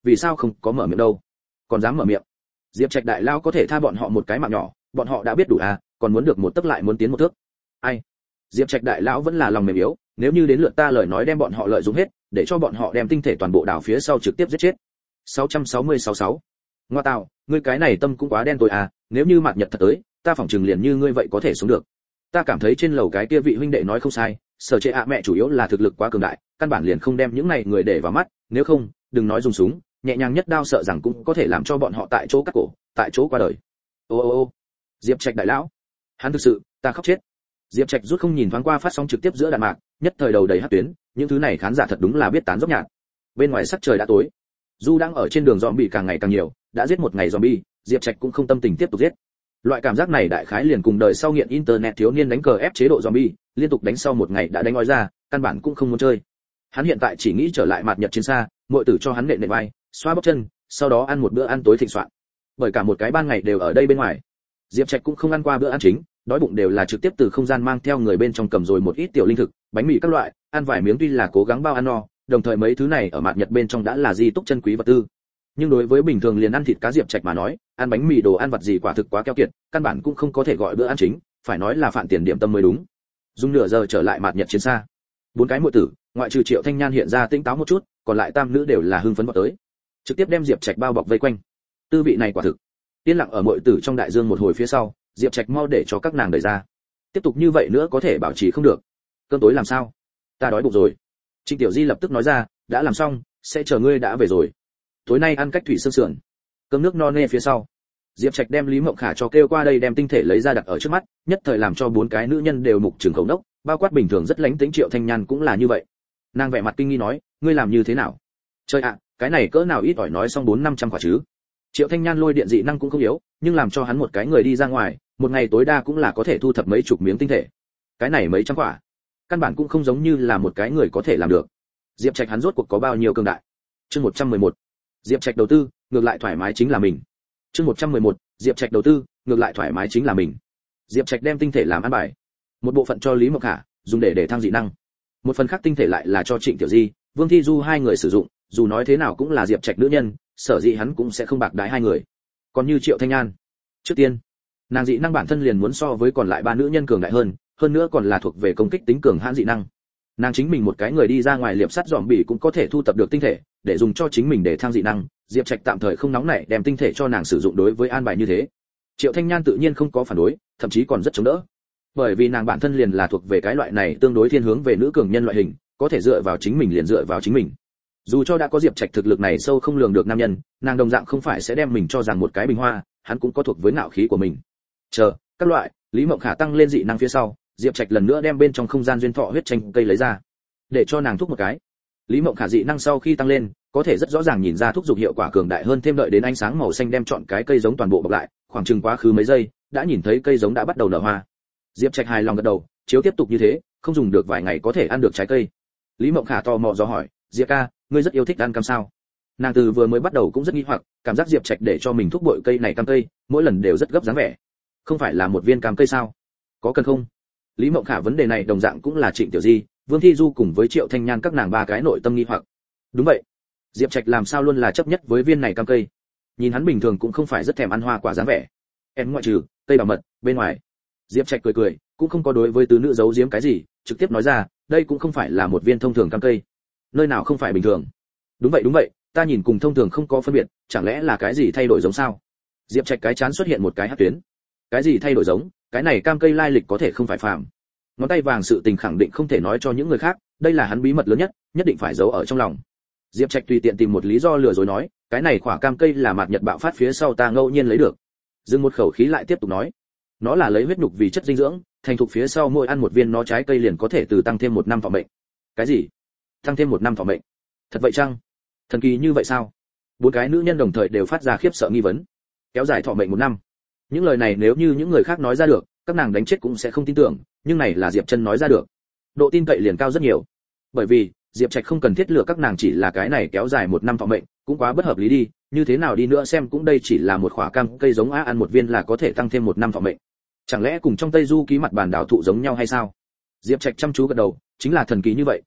vì sao không có mở miệng đâu? Còn dám mở miệng? Diệp Trạch đại lao có thể tha bọn họ một cái mạng nhỏ, bọn họ đã biết đủ à, còn muốn được một tấc lại muốn tiến một thước. Ai? Diệp Trạch đại lão vẫn là lòng mềm yếu, nếu như đến lượt ta lời nói đem bọn họ lợi dụng hết, để cho bọn họ đem tinh thể toàn bộ đảo phía sau trực tiếp giết chết. sáu sáu mươi sáu sáu. Ngoa tạo, ngươi cái này tâm cũng quá đen tối à, nếu như mạt nhật thật tới, ta phỏng chừng liền như ngươi vậy có thể sống được. Ta cảm thấy trên lầu cái kia vị huynh đệ nói không sai, sở chế ạ mẹ chủ yếu là thực lực quá cường đại, căn bản liền không đem những này người để vào mắt, nếu không, đừng nói dùng súng, nhẹ nhàng nhất đao sợ rằng cũng có thể làm cho bọn họ tại chỗ cắt cổ, tại chỗ qua đời. Ô ô ô. Diệp Trạch đại lão, hắn thực sự, ta khóc chết. Diệp Trạch rút không nhìn thoáng qua phát sóng trực tiếp giữa đạn mạc, nhất thời đầu đầy hắc tuyến, những thứ này khán giả thật đúng là biết tán dốc nhạt. Bên ngoài sắc trời đã tối, Du đang ở trên đường zombie càng ngày càng nhiều, đã giết một ngày zombie, Diệp Trạch cũng không tâm tình tiếp tục giết. Loại cảm giác này đại khái liền cùng đời sau nghiện internet thiếu niên đánh cờ ép chế độ zombie, liên tục đánh sau một ngày đã đánh ói ra, căn bản cũng không muốn chơi. Hắn hiện tại chỉ nghĩ trở lại mạt nhật chiến xa, muội tử cho hắn nện nện vai, xoa bóp chân, sau đó ăn một bữa ăn tối thịnh soạn. Bởi cả một cái ban ngày đều ở đây bên ngoài, Diệp Trạch cũng không ăn qua bữa ăn chính, đói bụng đều là trực tiếp từ không gian mang theo người bên trong cầm rồi một ít tiểu linh thực, bánh mì các loại, ăn vài miếng tuy là cố gắng bao ăn no, đồng thời mấy thứ này ở mạt nhật bên trong đã là di túc chân quý vật tư. Nhưng đối với bình thường liền ăn thịt cá Diệp Trạch mà nói, ăn bánh mì đồ ăn vặt gì quả thực quá keo kiệt, căn bản cũng không có thể gọi bữa ăn chính, phải nói là phản tiền điểm tâm mới đúng. Dùng nửa giờ trở lại mạt nhật chiến xa, bốn cái muội tử, ngoại trừ Triệu Thanh Nhan hiện ra tĩnh táo một chút, còn lại tam nữ đều là hưng phấn vọt tới, trực tiếp đem Diệp Trạch bao bọc vây quanh. Tư vị này quả thực. Yên lặng ở muội tử trong đại dương một hồi phía sau, Diệp Trạch mau để cho các nàng đẩy ra. Tiếp tục như vậy nữa có thể bảo trì không được. Cơm tối làm sao? Ta đói bụng rồi. Trịnh Tiểu Di lập tức nói ra, đã làm xong, sẽ chờ ngươi đã về rồi. Tối nay ăn cách thủy xương sườn. Cơm nước no nê phía sau, Diệp Trạch đem Lý Mộng Khả cho kêu qua đây đem tinh thể lấy ra đặt ở trước mắt, nhất thời làm cho bốn cái nữ nhân đều mục trừng khẩu đốc, bao quát bình thường rất lánh tính Triệu Thanh Nhan cũng là như vậy. Nàng vẻ mặt kinh nghi nói, ngươi làm như thế nào? Trời ạ, cái này cỡ nào ít ỏi nói xong bốn năm trăm quả chứ? Triệu Thanh Nhan lôi điện dị năng cũng không yếu, nhưng làm cho hắn một cái người đi ra ngoài, một ngày tối đa cũng là có thể thu thập mấy chục miếng tinh thể. Cái này mấy trăm quả, căn bản cũng không giống như là một cái người có thể làm được. Diệp Trạch hắn rốt cuộc có bao nhiêu cường đại? Chương một trăm mười một. Diệp Trạch đầu tư, ngược lại thoải mái chính là mình. Chương một trăm mười một. Diệp Trạch đầu tư, ngược lại thoải mái chính là mình. Diệp Trạch đem tinh thể làm ăn bài, một bộ phận cho Lý Mộc Khả, dùng để để thăng dị năng. Một phần khác tinh thể lại là cho Trịnh Tiểu Di, Vương Thi Du hai người sử dụng, dù nói thế nào cũng là Diệp Trạch nữ nhân, sở dĩ hắn cũng sẽ không bạc đái hai người. Còn như Triệu Thanh Nhan, trước tiên, nàng dị năng bản thân liền muốn so với còn lại ba nữ nhân cường đại hơn, hơn nữa còn là thuộc về công kích tính cường hãn dị năng. Nàng chính mình một cái người đi ra ngoài liệp sắt dòm bỉ cũng có thể thu thập được tinh thể, để dùng cho chính mình để thăng dị năng. Diệp Trạch tạm thời không nóng nảy đem tinh thể cho nàng sử dụng đối với an bài như thế. Triệu Thanh Nhan tự nhiên không có phản đối, thậm chí còn rất chống đỡ, bởi vì nàng bản thân liền là thuộc về cái loại này tương đối thiên hướng về nữ cường nhân loại hình, có thể dựa vào chính mình liền dựa vào chính mình. Dù cho đã có Diệp Trạch thực lực này sâu không lường được nam nhân, nàng đồng dạng không phải sẽ đem mình cho rằng một cái bình hoa, hắn cũng có thuộc với ngạo khí của mình. Chờ, các loại, Lý Mộng Khả tăng lên dị năng phía sau, Diệp Trạch lần nữa đem bên trong không gian duyên thọ huyết tranh cây lấy ra, để cho nàng thúc một cái. Lý Mộng Khả dị năng sau khi tăng lên, có thể rất rõ ràng nhìn ra thúc dục hiệu quả cường đại hơn, thêm đợi đến ánh sáng màu xanh đem chọn cái cây giống toàn bộ bọc lại, khoảng chừng quá khứ mấy giây, đã nhìn thấy cây giống đã bắt đầu nở hoa. Diệp Trạch hài lòng gật đầu, chiếu tiếp tục như thế, không dùng được vài ngày có thể ăn được trái cây. Lý Mộng Khả tò mò dò hỏi, Diệp ca, ngươi rất yêu thích ăn cam sao? Nàng từ vừa mới bắt đầu cũng rất nghi hoặc, cảm giác Diệp Trạch để cho mình thúc bội cây này cam cây, mỗi lần đều rất gấp dáng vẻ. Không phải là một viên cam cây sao? Có cần không? Lý Mộng Khả vấn đề này đồng dạng cũng là Trịnh Tiểu Di, Vương Thi Du cùng với Triệu Thanh Nhan các nàng ba cái nội tâm nghi hoặc. Đúng vậy, Diệp Trạch làm sao luôn là chấp nhất với viên này cam cây? Nhìn hắn bình thường cũng không phải rất thèm ăn hoa quả dáng vẻ. Em ngoại trừ cây bảo mật, bên ngoài. Diệp Trạch cười cười, cũng không có đối với tứ nữ giấu giếm cái gì, trực tiếp nói ra, đây cũng không phải là một viên thông thường cam cây. Nơi nào không phải bình thường? Đúng vậy đúng vậy, ta nhìn cùng thông thường không có phân biệt, chẳng lẽ là cái gì thay đổi giống sao? Diệp Trạch cái chán xuất hiện một cái hắc tuyến. Cái gì thay đổi giống? Cái này cam cây lai lịch có thể không phải phàm. Ngón tay vàng sự tình khẳng định không thể nói cho những người khác, đây là hắn bí mật lớn nhất, nhất định phải giấu ở trong lòng. Diệp Trạch tùy tiện tìm một lý do lừa dối nói, cái này quả cam cây là mạt nhật bạo phát phía sau ta ngẫu nhiên lấy được. Dừng một khẩu khí lại tiếp tục nói, nó là lấy huyết nhục vì chất dinh dưỡng, thành thục phía sau mỗi ăn một viên nó trái cây liền có thể từ tăng thêm một năm thọ mệnh. Cái gì? Tăng thêm một năm thọ mệnh? Thật vậy chăng? Thần kỳ như vậy sao? Bốn cái nữ nhân đồng thời đều phát ra khiếp sợ nghi vấn. Kéo dài thọ mệnh một năm. Những lời này nếu như những người khác nói ra được, các nàng đánh chết cũng sẽ không tin tưởng, nhưng này là Diệp Chân nói ra được, độ tin cậy liền cao rất nhiều. Bởi vì Diệp Trạch không cần thiết lựa các nàng chỉ là cái này kéo dài một năm thọ mệnh, cũng quá bất hợp lý đi, như thế nào đi nữa xem cũng đây chỉ là một quả cam cây giống á, ăn một viên là có thể tăng thêm một năm thọ mệnh. Chẳng lẽ cùng trong Tây Du ký mặt bản đảo thụ giống nhau hay sao? Diệp Trạch chăm chú gật đầu, chính là thần kỳ như vậy,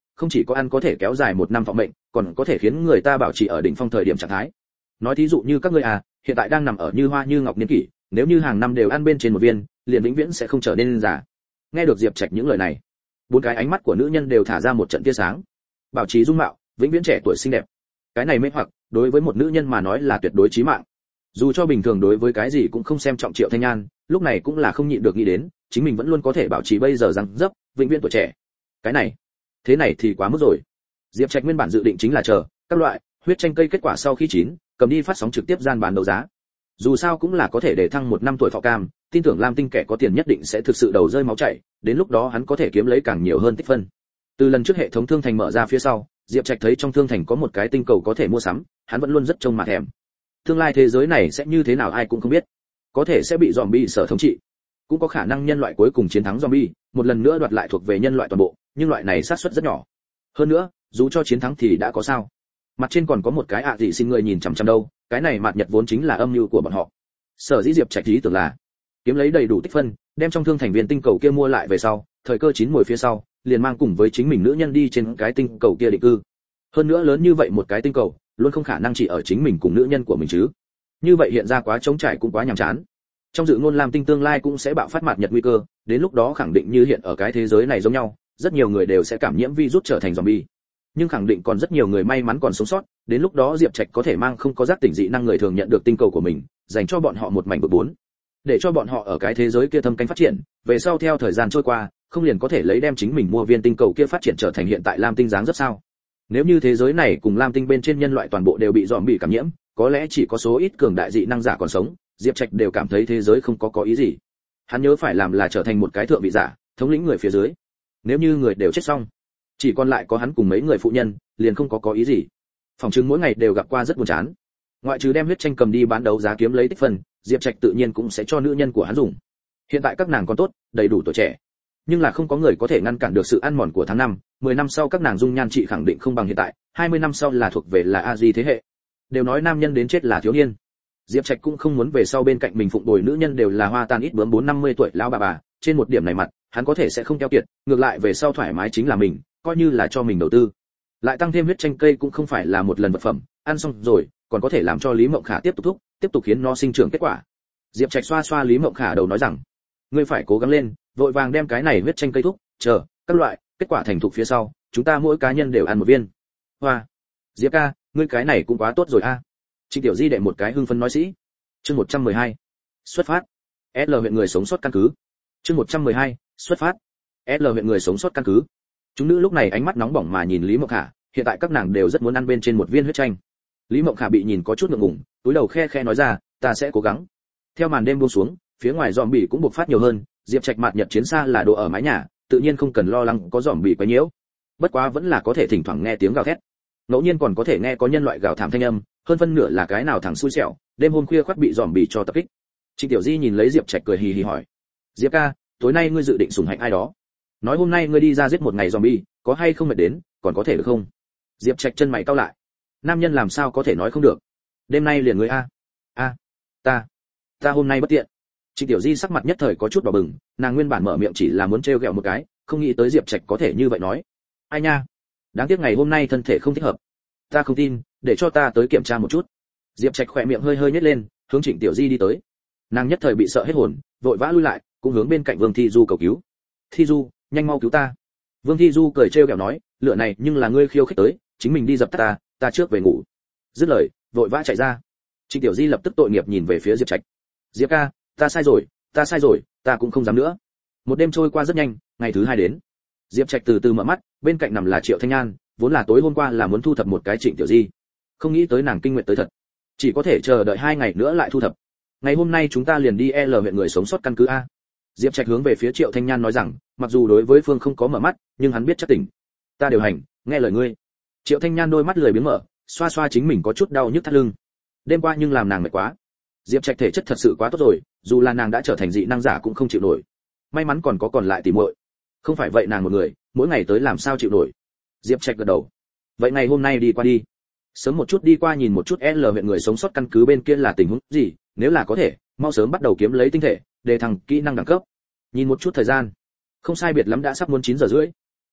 không chỉ có ăn có thể kéo dài một năm thọ mệnh, còn có thể khiến người ta bảo trì ở đỉnh phong thời điểm trạng thái. Nói thí dụ như các ngươi à, hiện tại đang nằm ở như hoa như ngọc niên kỷ, nếu như hàng năm đều ăn bên trên một viên, liền vĩnh viễn sẽ không trở nên già. Nghe được Diệp Trạch những lời này, bốn cái ánh mắt của nữ nhân đều thả ra một trận tia sáng. Bảo trì dung mạo, vĩnh viễn trẻ tuổi xinh đẹp. Cái này mê hoặc, đối với một nữ nhân mà nói là tuyệt đối chí mạng. Dù cho bình thường đối với cái gì cũng không xem trọng Triệu Thanh Nhan, lúc này cũng là không nhịn được nghĩ đến, chính mình vẫn luôn có thể bảo trì bây giờ răng dấp, vĩnh viễn tuổi trẻ. Cái này, thế này thì quá mức rồi. Diệp Trạch nguyên bản dự định chính là chờ các loại huyết tranh cây kết quả sau khi chín, cầm đi phát sóng trực tiếp gian bán đấu giá. Dù sao cũng là có thể để thăng một năm tuổi thọ cam, tin tưởng Lam Tinh kẻ có tiền nhất định sẽ thực sự đầu rơi máu chảy, đến lúc đó hắn có thể kiếm lấy càng nhiều hơn tích phân. Từ lần trước hệ thống thương thành mở ra phía sau, Diệp Trạch thấy trong thương thành có một cái tinh cầu có thể mua sắm, hắn vẫn luôn rất trông mà thèm. Tương lai thế giới này sẽ như thế nào ai cũng không biết, có thể sẽ bị zombie sở thống trị, cũng có khả năng nhân loại cuối cùng chiến thắng zombie, một lần nữa đoạt lại thuộc về nhân loại toàn bộ, nhưng loại này xác suất rất nhỏ. Hơn nữa, dù cho chiến thắng thì đã có sao? Mặt trên còn có một cái ạ gì xin người nhìn chằm chằm đâu, cái này mạt nhật vốn chính là âm mưu của bọn họ. Sở dĩ Diệp Trạch ý tưởng là kiếm lấy đầy đủ tích phân, đem trong thương thành viên tinh cầu kia mua lại về sau, thời cơ chín muồi phía sau, liền mang cùng với chính mình nữ nhân đi trên cái tinh cầu kia định cư. Hơn nữa lớn như vậy một cái tinh cầu, luôn không khả năng chỉ ở chính mình cùng nữ nhân của mình chứ. Như vậy hiện ra quá trống trải cũng quá nhàm chán. Trong dự ngôn Lam Tinh tương lai cũng sẽ bạo phát mạt nhật nguy cơ, đến lúc đó khẳng định như hiện ở cái thế giới này giống nhau, rất nhiều người đều sẽ cảm nhiễm virus trở thành zombie. Nhưng khẳng định còn rất nhiều người may mắn còn sống sót, đến lúc đó Diệp Trạch có thể mang không có giác tỉnh dị năng người thường nhận được tinh cầu của mình, dành cho bọn họ một mảnh vực bốn, để cho bọn họ ở cái thế giới kia thâm canh phát triển, về sau theo thời gian trôi qua, không liền có thể lấy đem chính mình mua viên tinh cầu kia phát triển trở thành hiện tại Lam Tinh dáng rất sao? Nếu như thế giới này cùng Lam Tinh bên trên nhân loại toàn bộ đều bị zombie cảm nhiễm, có lẽ chỉ có số ít cường đại dị năng giả còn sống, Diệp Trạch đều cảm thấy thế giới không có có ý gì. Hắn nhớ phải làm là trở thành một cái thượng vị giả, thống lĩnh người phía dưới. Nếu như người đều chết xong, chỉ còn lại có hắn cùng mấy người phụ nhân, liền không có có ý gì. Phòng chứng mỗi ngày đều gặp qua rất buồn chán. Ngoại trừ đem huyết tranh cầm đi bán đấu giá kiếm lấy tích phân, Diệp Trạch tự nhiên cũng sẽ cho nữ nhân của hắn dùng. Hiện tại các nàng còn tốt, đầy đủ tuổi trẻ, nhưng là không có người có thể ngăn cản được sự ăn mòn của tháng năm, mười năm sau các nàng dung nhan trị khẳng định không bằng hiện tại, hai mươi năm sau là thuộc về là a di thế hệ. Đều nói nam nhân đến chết là thiếu niên. Diệp Trạch cũng không muốn về sau bên cạnh mình phụng bồi nữ nhân đều là hoa tan ít bướm bốn năm mươi tuổi lão bà bà, trên một điểm này mặt, hắn có thể sẽ không keo kiệt, ngược lại về sau thoải mái chính là mình, coi như là cho mình đầu tư. Lại tăng thêm huyết tranh cây cũng không phải là một lần vật phẩm, ăn xong rồi, còn có thể làm cho Lý Mộng Khả tiếp tục thúc, tiếp tục khiến nó sinh trưởng kết quả. Diệp Trạch xoa xoa Lý Mộng Khả đầu nói rằng, ngươi phải cố gắng lên, vội vàng đem cái này huyết tranh cây thúc, chờ các loại kết quả thành thục phía sau, chúng ta mỗi cá nhân đều ăn một viên. Hoa, Diệp ca, ngươi cái này cũng quá tốt rồi a. Trịnh Tiểu Di đệ một cái hưng phấn nói sĩ. Chương một trăm mười hai. Xuất phát. L huyện người sống sót căn cứ. Chương một trăm mười hai. Xuất phát. L huyện người sống sót căn cứ. Chúng nữ lúc này ánh mắt nóng bỏng mà nhìn Lý Mộng Khả, hiện tại các nàng đều rất muốn ăn bên trên một viên huyết tranh. Lý Mộng Khả bị nhìn có chút ngượng ngùng, túi đầu khe khe nói ra, ta sẽ cố gắng. Theo màn đêm buông xuống, phía ngoài zombie cũng bộc phát nhiều hơn, Diệp Trạch mạt nhật chiến xa là đồ ở mái nhà, tự nhiên không cần lo lắng có zombie quấy nhiễu. Bất quá vẫn là có thể thỉnh thoảng nghe tiếng gào thét. Ngẫu nhiên còn có thể nghe có nhân loại gào thảm thanh âm, hơn phân nửa là cái nào thằng xui xẻo, đêm hôm khuya khoắt bị zombie cho tập kích. Trịnh Tiểu Di nhìn lấy Diệp Trạch cười hì hì hỏi, Diệp ca, tối nay ngươi dự định sủng hạnh ai đó? Nói hôm nay ngươi đi ra giết một ngày zombie, có hay không mệt đến, còn có thể được không? Diệp Trạch chân mày cau lại. Nam nhân làm sao có thể nói không được? Đêm nay liền ngươi a. A, ta, ta hôm nay bất tiện. Trịnh Tiểu Di sắc mặt nhất thời có chút đỏ bừng, nàng nguyên bản mở miệng chỉ là muốn trêu ghẹo một cái, không nghĩ tới Diệp Trạch có thể như vậy nói. Ai nha, đáng tiếc ngày hôm nay thân thể không thích hợp. Ta không tin, để cho ta tới kiểm tra một chút. Diệp Trạch khỏe miệng hơi hơi nhếch lên, hướng Trịnh Tiểu Di đi tới. Nàng nhất thời bị sợ hết hồn, vội vã lui lại, cũng hướng bên cạnh Vương Thi Du cầu cứu. Thi Du, nhanh mau cứu ta. Vương Thi Du cười trêu ghẹo nói, lựa này nhưng là ngươi khiêu khích tới, chính mình đi dập tắt ta, ta trước về ngủ. Dứt lời, vội vã chạy ra. Trịnh Tiểu Di lập tức tội nghiệp nhìn về phía Diệp Trạch. Diệp ca, ta sai rồi, ta sai rồi, ta cũng không dám nữa. Một đêm trôi qua rất nhanh, ngày thứ hai đến. Diệp Trạch từ từ mở mắt, bên cạnh nằm là Triệu Thanh Nhan, vốn là tối hôm qua là muốn thu thập một cái Trịnh Tiểu Di, không nghĩ tới nàng kinh nguyệt tới thật, chỉ có thể chờ đợi hai ngày nữa lại thu thập. Ngày hôm nay chúng ta liền đi L huyện người sống sót căn cứ a. Diệp Trạch hướng về phía Triệu Thanh Nhan nói rằng, mặc dù đối với Phương không có mở mắt, nhưng hắn biết chắc tỉnh. Ta điều hành, nghe lời ngươi. Triệu Thanh Nhan đôi mắt lười biếng mở, xoa xoa chính mình có chút đau nhức thắt lưng. Đêm qua nhưng làm nàng mệt quá. Diệp Trạch thể chất thật sự quá tốt rồi, dù là nàng đã trở thành dị năng giả cũng không chịu nổi. May mắn còn có còn lại tỉ muội. Không phải vậy nàng một người, mỗi ngày tới làm sao chịu nổi. Diệp Trạch gật đầu. Vậy ngày hôm nay đi qua đi. Sớm một chút đi qua nhìn một chút L huyện người sống sót căn cứ bên kia là tình huống gì, nếu là có thể, mau sớm bắt đầu kiếm lấy tinh thể, để thằng kỹ năng đẳng cấp. Nhìn một chút thời gian, không sai biệt lắm đã sắp muốn chín giờ rưỡi.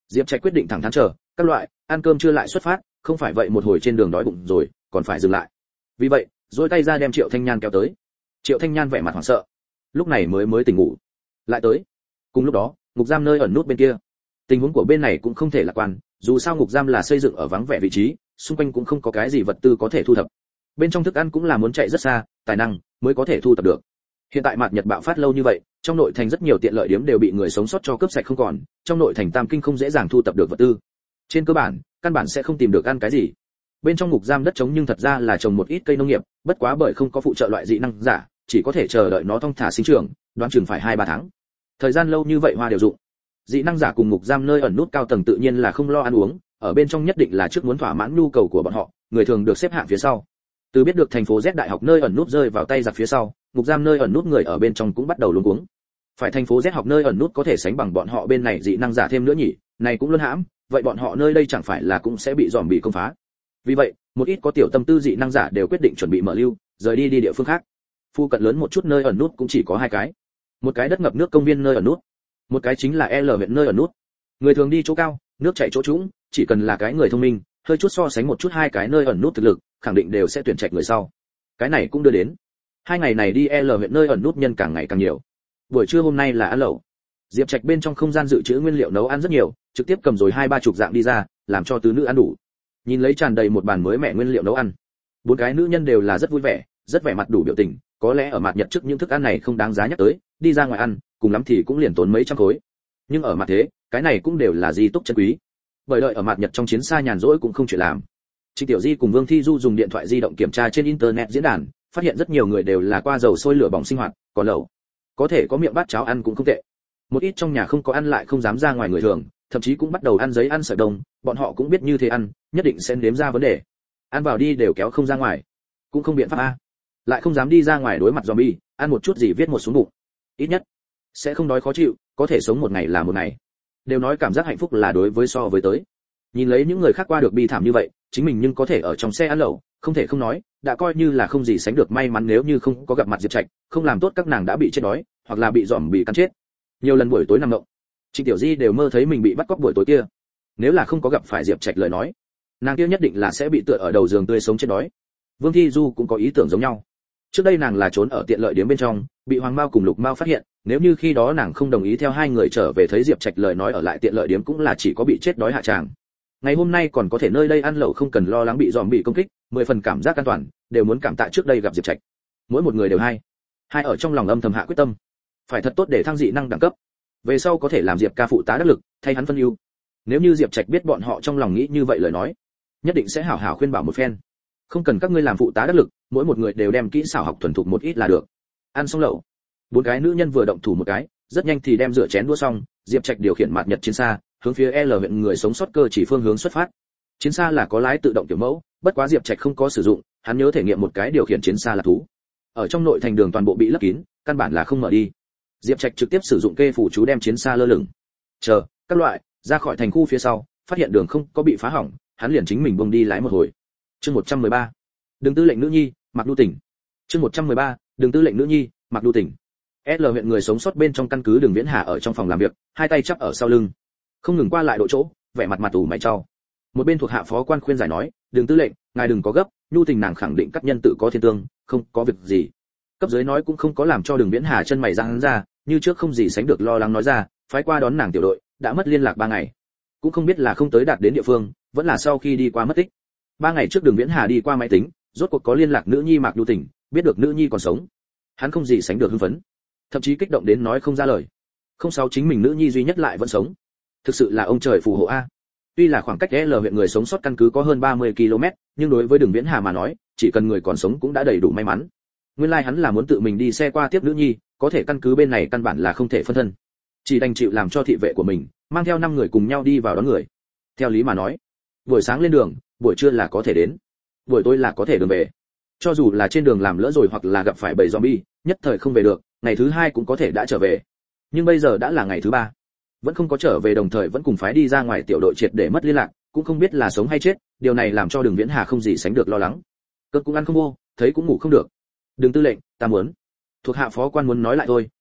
Diệp Trạch quyết định thẳng thắn chờ, các loại, ăn cơm chưa lại xuất phát, không phải vậy một hồi trên đường đói bụng rồi, còn phải dừng lại. Vì vậy, duỗi tay ra đem Triệu Thanh Nhan kéo tới. Triệu Thanh Nhan vẻ mặt hoảng sợ, lúc này mới mới tỉnh ngủ. Lại tới. Cùng lúc đó, ngục giam nơi ẩn nút bên kia. Tình huống của bên này cũng không thể lạc quan, dù sao ngục giam là xây dựng ở vắng vẻ vị trí, xung quanh cũng không có cái gì vật tư có thể thu thập. Bên trong thức ăn cũng là muốn chạy rất xa, tài năng mới có thể thu thập được. Hiện tại mạt Nhật bạo phát lâu như vậy, trong nội thành rất nhiều tiện lợi điểm đều bị người sống sót cho cướp sạch không còn, trong nội thành Tam Kinh không dễ dàng thu thập được vật tư. Trên cơ bản, căn bản sẽ không tìm được ăn cái gì. Bên trong ngục giam đất trống nhưng thật ra là trồng một ít cây nông nghiệp, bất quá bởi không có phụ trợ loại dị năng giả, chỉ có thể chờ đợi nó thong thả sinh trưởng, đoán chừng phải hai ba tháng. Thời gian lâu như vậy hoa đều dụng. Dị năng giả cùng ngục giam nơi ẩn nút cao tầng tự nhiên là không lo ăn uống, ở bên trong nhất định là trước muốn thỏa mãn nhu cầu của bọn họ, người thường được xếp hạng phía sau. Từ biết được thành phố Z đại học nơi ẩn nút rơi vào tay giặc phía sau, ngục giam nơi ẩn nút người ở bên trong cũng bắt đầu luống cuống. Phải thành phố Z học nơi ẩn nút có thể sánh bằng bọn họ bên này dị năng giả thêm nữa nhỉ, này cũng luân hãm, vậy bọn họ nơi đây chẳng phải là cũng sẽ bị dòm bị công phá. Vì vậy, một ít có tiểu tâm tư dị năng giả đều quyết định chuẩn bị mở lưu, rời đi đi địa phương khác. Phu cận lớn một chút nơi ẩn nút cũng chỉ có hai cái. Một cái đất ngập nước công viên nơi ẩn nút, một cái chính là L huyện nơi ẩn nút. Người thường đi chỗ cao, nước chảy chỗ trũng, chỉ cần là cái người thông minh, hơi chút so sánh một chút hai cái nơi ẩn nút thực lực, khẳng định đều sẽ tuyển trạch người sau. Cái này cũng đưa đến hai ngày này đi L huyện nơi ẩn nút nhân càng ngày càng nhiều. Buổi trưa hôm nay là ăn lẩu. Diệp Trạch bên trong không gian dự trữ nguyên liệu nấu ăn rất nhiều, trực tiếp cầm rồi hai ba chục dạng đi ra, làm cho tứ nữ ăn đủ. Nhìn lấy tràn đầy một bàn mới mẻ nguyên liệu nấu ăn, bốn cái nữ nhân đều là rất vui vẻ, rất vẻ mặt đủ biểu tình, có lẽ ở mặt nhật trước những thức ăn này không đáng giá nhắc tới, đi ra ngoài ăn, cùng lắm thì cũng liền tốn mấy trăm khối. Nhưng ở mặt thế, cái này cũng đều là di túc chân quý. Bởi đợi ở mặt nhật trong chiến xa nhàn rỗi cũng không chuyện làm. Trịnh Tiểu Di cùng Vương Thi Du dùng điện thoại di động kiểm tra trên internet diễn đàn, phát hiện rất nhiều người đều là qua dầu sôi lửa bỏng sinh hoạt, còn lẩu, có thể có miệng bát cháo ăn cũng không tệ. Một ít trong nhà không có ăn lại không dám ra ngoài người thường, thậm chí cũng bắt đầu ăn giấy ăn sợi đông, bọn họ cũng biết như thế ăn, nhất định sẽ nếm ra vấn đề. Ăn vào đi đều kéo không ra ngoài, cũng không biện pháp a. Lại không dám đi ra ngoài đối mặt zombie, ăn một chút gì viết một xuống bụng. Ít nhất sẽ không đói khó chịu, có thể sống một ngày là một ngày. Đều nói cảm giác hạnh phúc là đối với so với tới. Nhìn lấy những người khác qua được bi thảm như vậy, chính mình nhưng có thể ở trong xe ăn lẩu, không thể không nói, đã coi như là không gì sánh được may mắn. Nếu như không có gặp mặt Diệp Trạch, không làm tốt các nàng đã bị chết đói, hoặc là bị dòm bị cắn chết. Nhiều lần buổi tối nằm mộng, Trịnh Tiểu Di đều mơ thấy mình bị bắt cóc buổi tối kia. Nếu là không có gặp phải Diệp Trạch lời nói, nàng kia nhất định là sẽ bị tựa ở đầu giường tươi sống chết đói. Vương Thi Du cũng có ý tưởng giống nhau. Trước đây nàng là trốn ở tiện lợi điểm bên trong, bị Hoàng Mao cùng Lục Mao phát hiện, nếu như khi đó nàng không đồng ý theo hai người trở về thấy Diệp Trạch lời nói ở lại tiện lợi điểm cũng là chỉ có bị chết đói hạ tràng. Ngày hôm nay còn có thể nơi đây ăn lẩu không cần lo lắng bị dòm bị công kích, mười phần cảm giác an toàn, đều muốn cảm tạ trước đây gặp Diệp Trạch. Mỗi một người đều hai, hai ở trong lòng âm thầm hạ quyết tâm, phải thật tốt để thăng dị năng đẳng cấp. Về sau có thể làm Diệp ca phụ tá đắc lực, thay hắn phân ưu. Nếu như Diệp Trạch biết bọn họ trong lòng nghĩ như vậy lời nói, nhất định sẽ hảo hảo khuyên bảo một phen. Không cần các ngươi làm phụ tá đắc lực, mỗi một người đều đem kỹ xảo học thuần thục một ít là được. Ăn xong lẩu, bốn cái nữ nhân vừa động thủ một cái, rất nhanh thì đem rửa chén đũa xong, Diệp Trạch điều khiển mạt nhật chiến xa, hướng phía L huyện người sống sót cơ chỉ phương hướng xuất phát. Chiến xa là có lái tự động tiểu mẫu, bất quá Diệp Trạch không có sử dụng, hắn nhớ thể nghiệm một cái điều khiển chiến xa là thú. Ở trong nội thành đường toàn bộ bị lấp kín, căn bản là không mở đi. Diệp Trạch trực tiếp sử dụng kê phủ chú đem chiến xa lơ lửng. Chờ, các loại, ra khỏi thành khu phía sau, phát hiện đường không có bị phá hỏng, hắn liền chính mình bông đi lái một hồi. Chương một trăm mười ba. Đừng tư lệnh nữ nhi, Mạc Đu Tỉnh. Chương một trăm mười ba. Đừng tư lệnh nữ nhi, Mạc Đu Tỉnh. L huyện người sống sót bên trong căn cứ Đường Viễn Hà ở trong phòng làm việc, hai tay chắp ở sau lưng, không ngừng qua lại độ chỗ, vẻ mặt mặt ủ mày trao. Một bên thuộc hạ phó quan khuyên giải nói, "Đường tư lệnh, ngài đừng có gấp, nhu tình nàng khẳng định các nhân tự có thiên tương, không có việc gì." Cấp dưới nói cũng không có làm cho Đường Viễn Hà chân mày giãn ra, như trước không gì sánh được lo lắng nói ra, phái qua đón nàng tiểu đội, đã mất liên lạc ba ngày, cũng không biết là không tới đạt đến địa phương, vẫn là sau khi đi qua mất tích. Ba ngày trước Đường Viễn Hà đi qua máy tính, rốt cuộc có liên lạc nữ nhi Mạc Đu Tỉnh, biết được nữ nhi còn sống, hắn không gì sánh được hưng phấn, thậm chí kích động đến nói không ra lời. Không sáu chính mình nữ nhi duy nhất lại vẫn sống, thực sự là ông trời phù hộ a. Tuy là khoảng cách L huyện người sống sót căn cứ có hơn ba mươi ki lô mét, nhưng đối với Đường Viễn Hà mà nói, chỉ cần người còn sống cũng đã đầy đủ may mắn. Nguyên lai like hắn là muốn tự mình đi xe qua tiếp nữ nhi, có thể căn cứ bên này căn bản là không thể phân thân, chỉ đành chịu làm cho thị vệ của mình mang theo năm người cùng nhau đi vào đón người. Theo lý mà nói, buổi sáng lên đường, buổi trưa là có thể đến, buổi tối là có thể đường về. Cho dù là trên đường làm lỡ rồi hoặc là gặp phải bầy zombie, nhất thời không về được, ngày thứ hai cũng có thể đã trở về. Nhưng bây giờ đã là ngày thứ ba, vẫn không có trở về, đồng thời vẫn cùng phái đi ra ngoài tiểu đội triệt để mất liên lạc, cũng không biết là sống hay chết. Điều này làm cho Đường Viễn Hà không gì sánh được lo lắng, cơm cũng ăn không vô, thấy cũng ngủ không được. Đường tư lệnh, ta muốn. Thuộc hạ phó quan muốn nói lại thôi,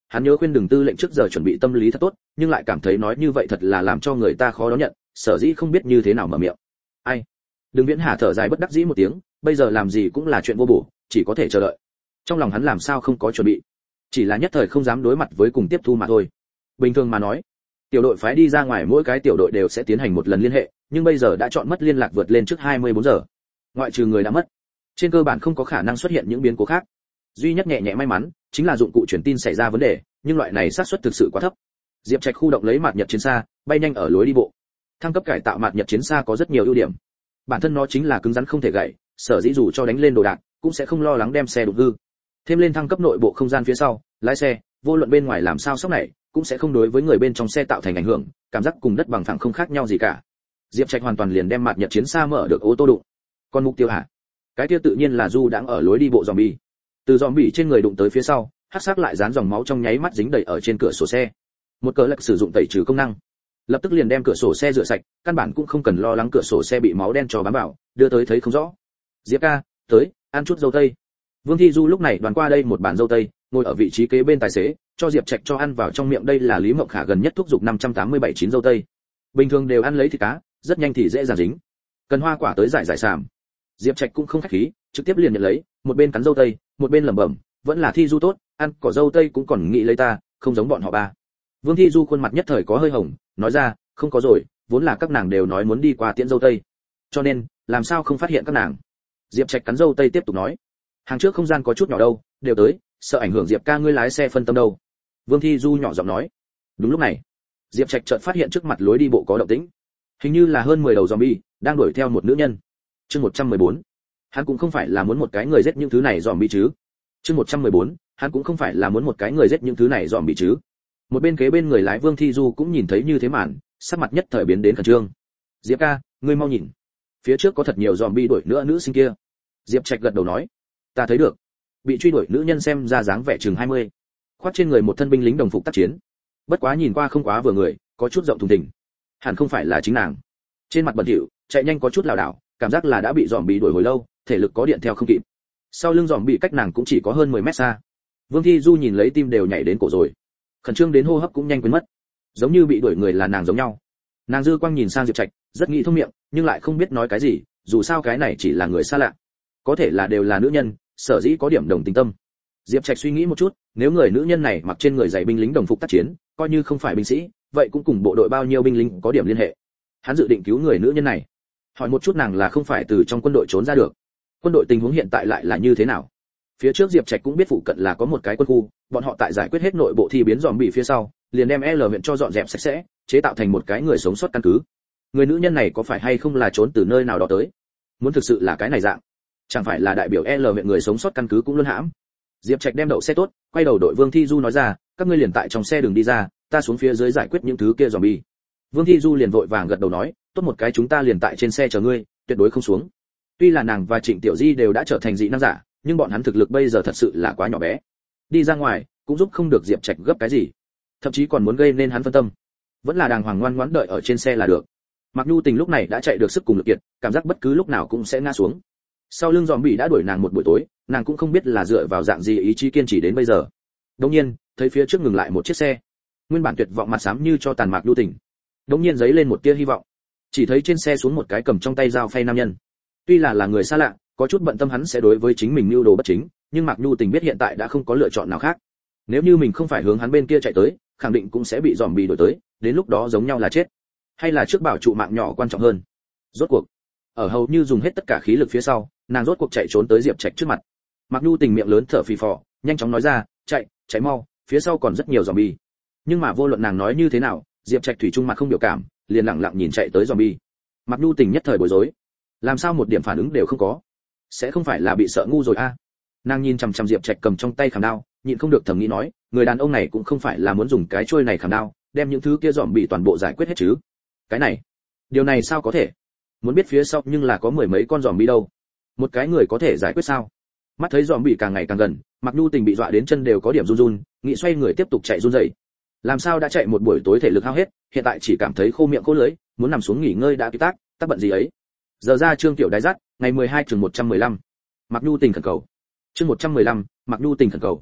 hắn nhớ khuyên Đường tư lệnh trước giờ chuẩn bị tâm lý thật tốt, nhưng lại cảm thấy nói như vậy thật là làm cho người ta khó đón nhận, sở dĩ không biết như thế nào mở miệng. Ai? Đường Viễn Hà thở dài bất đắc dĩ một tiếng, bây giờ làm gì cũng là chuyện vô bổ, chỉ có thể chờ đợi. Trong lòng hắn làm sao không có chuẩn bị, chỉ là nhất thời không dám đối mặt với cùng tiếp thu mà thôi. Bình thường mà nói, tiểu đội phái đi ra ngoài mỗi cái tiểu đội đều sẽ tiến hành một lần liên hệ, nhưng bây giờ đã chọn mất liên lạc vượt lên trước hai mươi bốn giờ. Ngoại trừ người đã mất, trên cơ bản không có khả năng xuất hiện những biến cố khác. Duy nhất nhẹ nhẹ may mắn chính là dụng cụ truyền tin xảy ra vấn đề, nhưng loại này xác suất thực sự quá thấp. Diệp Trạch khu động lấy mạt nhật chiến xa, bay nhanh ở lối đi bộ. Thăng cấp cải tạo mạt nhật chiến xa có rất nhiều ưu điểm. Bản thân nó chính là cứng rắn không thể gãy, sở dĩ dù cho đánh lên đồ đạc, cũng sẽ không lo lắng đem xe đụng hư. Thêm lên thăng cấp nội bộ không gian phía sau, lái xe, vô luận bên ngoài làm sao sốc này, cũng sẽ không đối với người bên trong xe tạo thành ảnh hưởng, cảm giác cùng đất bằng phẳng không khác nhau gì cả. Diệp Trạch hoàn toàn liền đem mạt nhật chiến xa mở được ô tô đụng. Còn mục tiêu hả? Cái kia tự nhiên là du đãng ở lối đi bộ zombie. Từ zombie trên người đụng tới phía sau, hắc sắc lại dán dòng máu trong nháy mắt dính đầy ở trên cửa sổ xe. Một cờ lật sử dụng tẩy trừ công năng, lập tức liền đem cửa sổ xe rửa sạch, căn bản cũng không cần lo lắng cửa sổ xe bị máu đen cho bám vào, đưa tới thấy không rõ. Diệp ca, tới, ăn chút dâu tây. Vương Thi Du lúc này đoàn qua đây một bàn dâu tây, ngồi ở vị trí kế bên tài xế, cho Diệp Trạch cho ăn vào trong miệng. Đây là Lý Mộng Khả gần nhất thúc giục năm trăm tám mươi bảy chín dâu tây. Bình thường đều ăn lấy thịt cá, rất nhanh thì dễ dàng dính. Cần hoa quả tới giải giải sàm. Diệp Trạch cũng không khách khí, trực tiếp liền nhận lấy, một bên cắn dâu tây, một bên lẩm bẩm, vẫn là Thi Du tốt, ăn cỏ dâu tây cũng còn nghĩ lấy ta, không giống bọn họ ba. Vương Thi Du khuôn mặt nhất thời có hơi hồng, nói ra, không có rồi, vốn là các nàng đều nói muốn đi qua tiễn dâu tây, cho nên làm sao không phát hiện các nàng. Diệp Trạch cắn dâu tây tiếp tục nói, hàng trước không gian có chút nhỏ đâu, đều tới, sợ ảnh hưởng Diệp ca ngươi lái xe phân tâm đâu. Vương Thi Du nhỏ giọng nói. Đúng lúc này, Diệp Trạch chợt phát hiện trước mặt lối đi bộ có động tĩnh, hình như là hơn mười đầu zombie đang đuổi theo một nữ nhân. Chương một trăm mười bốn, hắn cũng không phải là muốn một cái người giết những thứ này zombie chứ. Chương một trăm mười bốn, hắn cũng không phải là muốn một cái người giết những thứ này zombie chứ. Một bên kế bên người lái Vương Thi Du cũng nhìn thấy như thế màn, sắc mặt nhất thời biến đến khẩn trương. Diệp ca, ngươi mau nhìn, phía trước có thật nhiều zombie đuổi nữa nữ sinh kia. Diệp Trạch gật đầu nói, ta thấy được. Bị truy đuổi nữ nhân xem ra dáng vẻ chừng hai mươi, khoác trên người một thân binh lính đồng phục tác chiến, bất quá nhìn qua không quá vừa người, có chút rộng thùng thình, hẳn không phải là chính nàng. Trên mặt bẩn thỉu, chạy nhanh có chút lảo đảo, cảm giác là đã bị zombie đuổi hồi lâu, thể lực có điện theo không kịp. Sau lưng zombie cách nàng cũng chỉ có hơn mười mét xa. Vương Thi Du nhìn lấy tim đều nhảy đến cổ rồi, khẩn trương đến hô hấp cũng nhanh quên mất, giống như bị đuổi người là nàng giống nhau. Nàng dư quang nhìn sang Diệp Trạch, rất nghĩ thông miệng, nhưng lại không biết nói cái gì, dù sao cái này chỉ là người xa lạ, có thể là đều là nữ nhân, sở dĩ có điểm đồng tình tâm. Diệp Trạch suy nghĩ một chút, nếu người nữ nhân này mặc trên người giày binh lính đồng phục tác chiến, coi như không phải binh sĩ, vậy cũng cùng bộ đội bao nhiêu binh lính có điểm liên hệ. Hắn dự định cứu người nữ nhân này, hỏi một chút nàng là không phải từ trong quân đội trốn ra được. Quân đội tình huống hiện tại lại là như thế nào? Phía trước Diệp Trạch cũng biết phụ cận là có một cái quân khu, bọn họ tại giải quyết hết nội bộ thi biến zombie phía sau, liền đem L huyện cho dọn dẹp sạch sẽ, chế tạo thành một cái người sống sót căn cứ. Người nữ nhân này có phải hay không là trốn từ nơi nào đó tới? Muốn thực sự là cái này dạng, chẳng phải là đại biểu L huyện người sống sót căn cứ cũng luôn hãm. Diệp Trạch đem đậu xe tốt, quay đầu đội Vương Thi Du nói ra, các ngươi liền tại trong xe đừng đi ra, ta xuống phía dưới giải quyết những thứ kia zombie. Vương Thi Du liền vội vàng gật đầu nói, tốt một cái chúng ta liền tại trên xe chờ ngươi, tuyệt đối không xuống. Tuy là nàng và Trịnh Tiểu Di đều đã trở thành dị năng giả, nhưng bọn hắn thực lực bây giờ thật sự là quá nhỏ bé, đi ra ngoài cũng giúp không được Diệp Trạch gấp cái gì, thậm chí còn muốn gây nên hắn phân tâm. Vẫn là đàng hoàng ngoan ngoãn đợi ở trên xe là được. Mặc Nhu Tình lúc này đã chạy được sức cùng lực kiệt, cảm giác bất cứ lúc nào cũng sẽ ngã xuống. Sau lưng zombie đã đuổi nàng một buổi tối, nàng cũng không biết là dựa vào dạng gì ý chí kiên trì đến bây giờ. Đột nhiên, thấy phía trước ngừng lại một chiếc xe. Nguyên bản tuyệt vọng mặt xám như cho tàn Mạc Nhu Tình, đột nhiên giấy lên một tia hy vọng. Chỉ thấy trên xe xuống một cái cầm trong tay dao phay nam nhân. Tuy là là người xa lạ, có chút bận tâm hắn sẽ đối với chính mình mưu đồ bất chính, nhưng Mạc Nhu Tình biết hiện tại đã không có lựa chọn nào khác. Nếu như mình không phải hướng hắn bên kia chạy tới, khẳng định cũng sẽ bị zombie đuổi tới, đến lúc đó giống nhau là chết. Hay là trước bảo trụ mạng nhỏ quan trọng hơn. Rốt cuộc, ở hầu như dùng hết tất cả khí lực phía sau, nàng rốt cuộc chạy trốn tới Diệp Trạch trước mặt. Mạc Nhu Tình miệng lớn thở phì phò, nhanh chóng nói ra, chạy, chạy mau, phía sau còn rất nhiều zombie. Nhưng mà vô luận nàng nói như thế nào, Diệp Trạch thủy chung mặt không biểu cảm, liền lặng lặng nhìn chạy tới zombie. Mạc Nhu Tình nhất thời bối rối, làm sao một điểm phản ứng đều không có, sẽ không phải là bị sợ ngu rồi a? À? Nàng nhìn chằm chằm Diệp Trạch cầm trong tay khảm đao, nhịn không được thầm nghĩ nói, người đàn ông này cũng không phải là muốn dùng cái chuôi này khảm đao, đem những thứ kia zombie toàn bộ giải quyết hết chứ? Cái này, điều này sao có thể? Muốn biết phía sau nhưng là có mười mấy con zombie đâu, một cái người có thể giải quyết sao? Mắt thấy zombie càng ngày càng gần, Mạc Nhu Tình bị dọa đến chân đều có điểm run run, nghĩ xoay người tiếp tục chạy run rẩy. Làm sao đã chạy một buổi tối thể lực hao hết, hiện tại chỉ cảm thấy khô miệng khô lưỡi, muốn nằm xuống nghỉ ngơi đã kịp tác, tác bận gì ấy. Giờ ra chương tiểu đái dắt, ngày mười hai chương một trăm mười lăm. Mạc Nhu Tình khẩn cầu. Chương một trăm mười lăm, Mạc Nhu Tình khẩn cầu.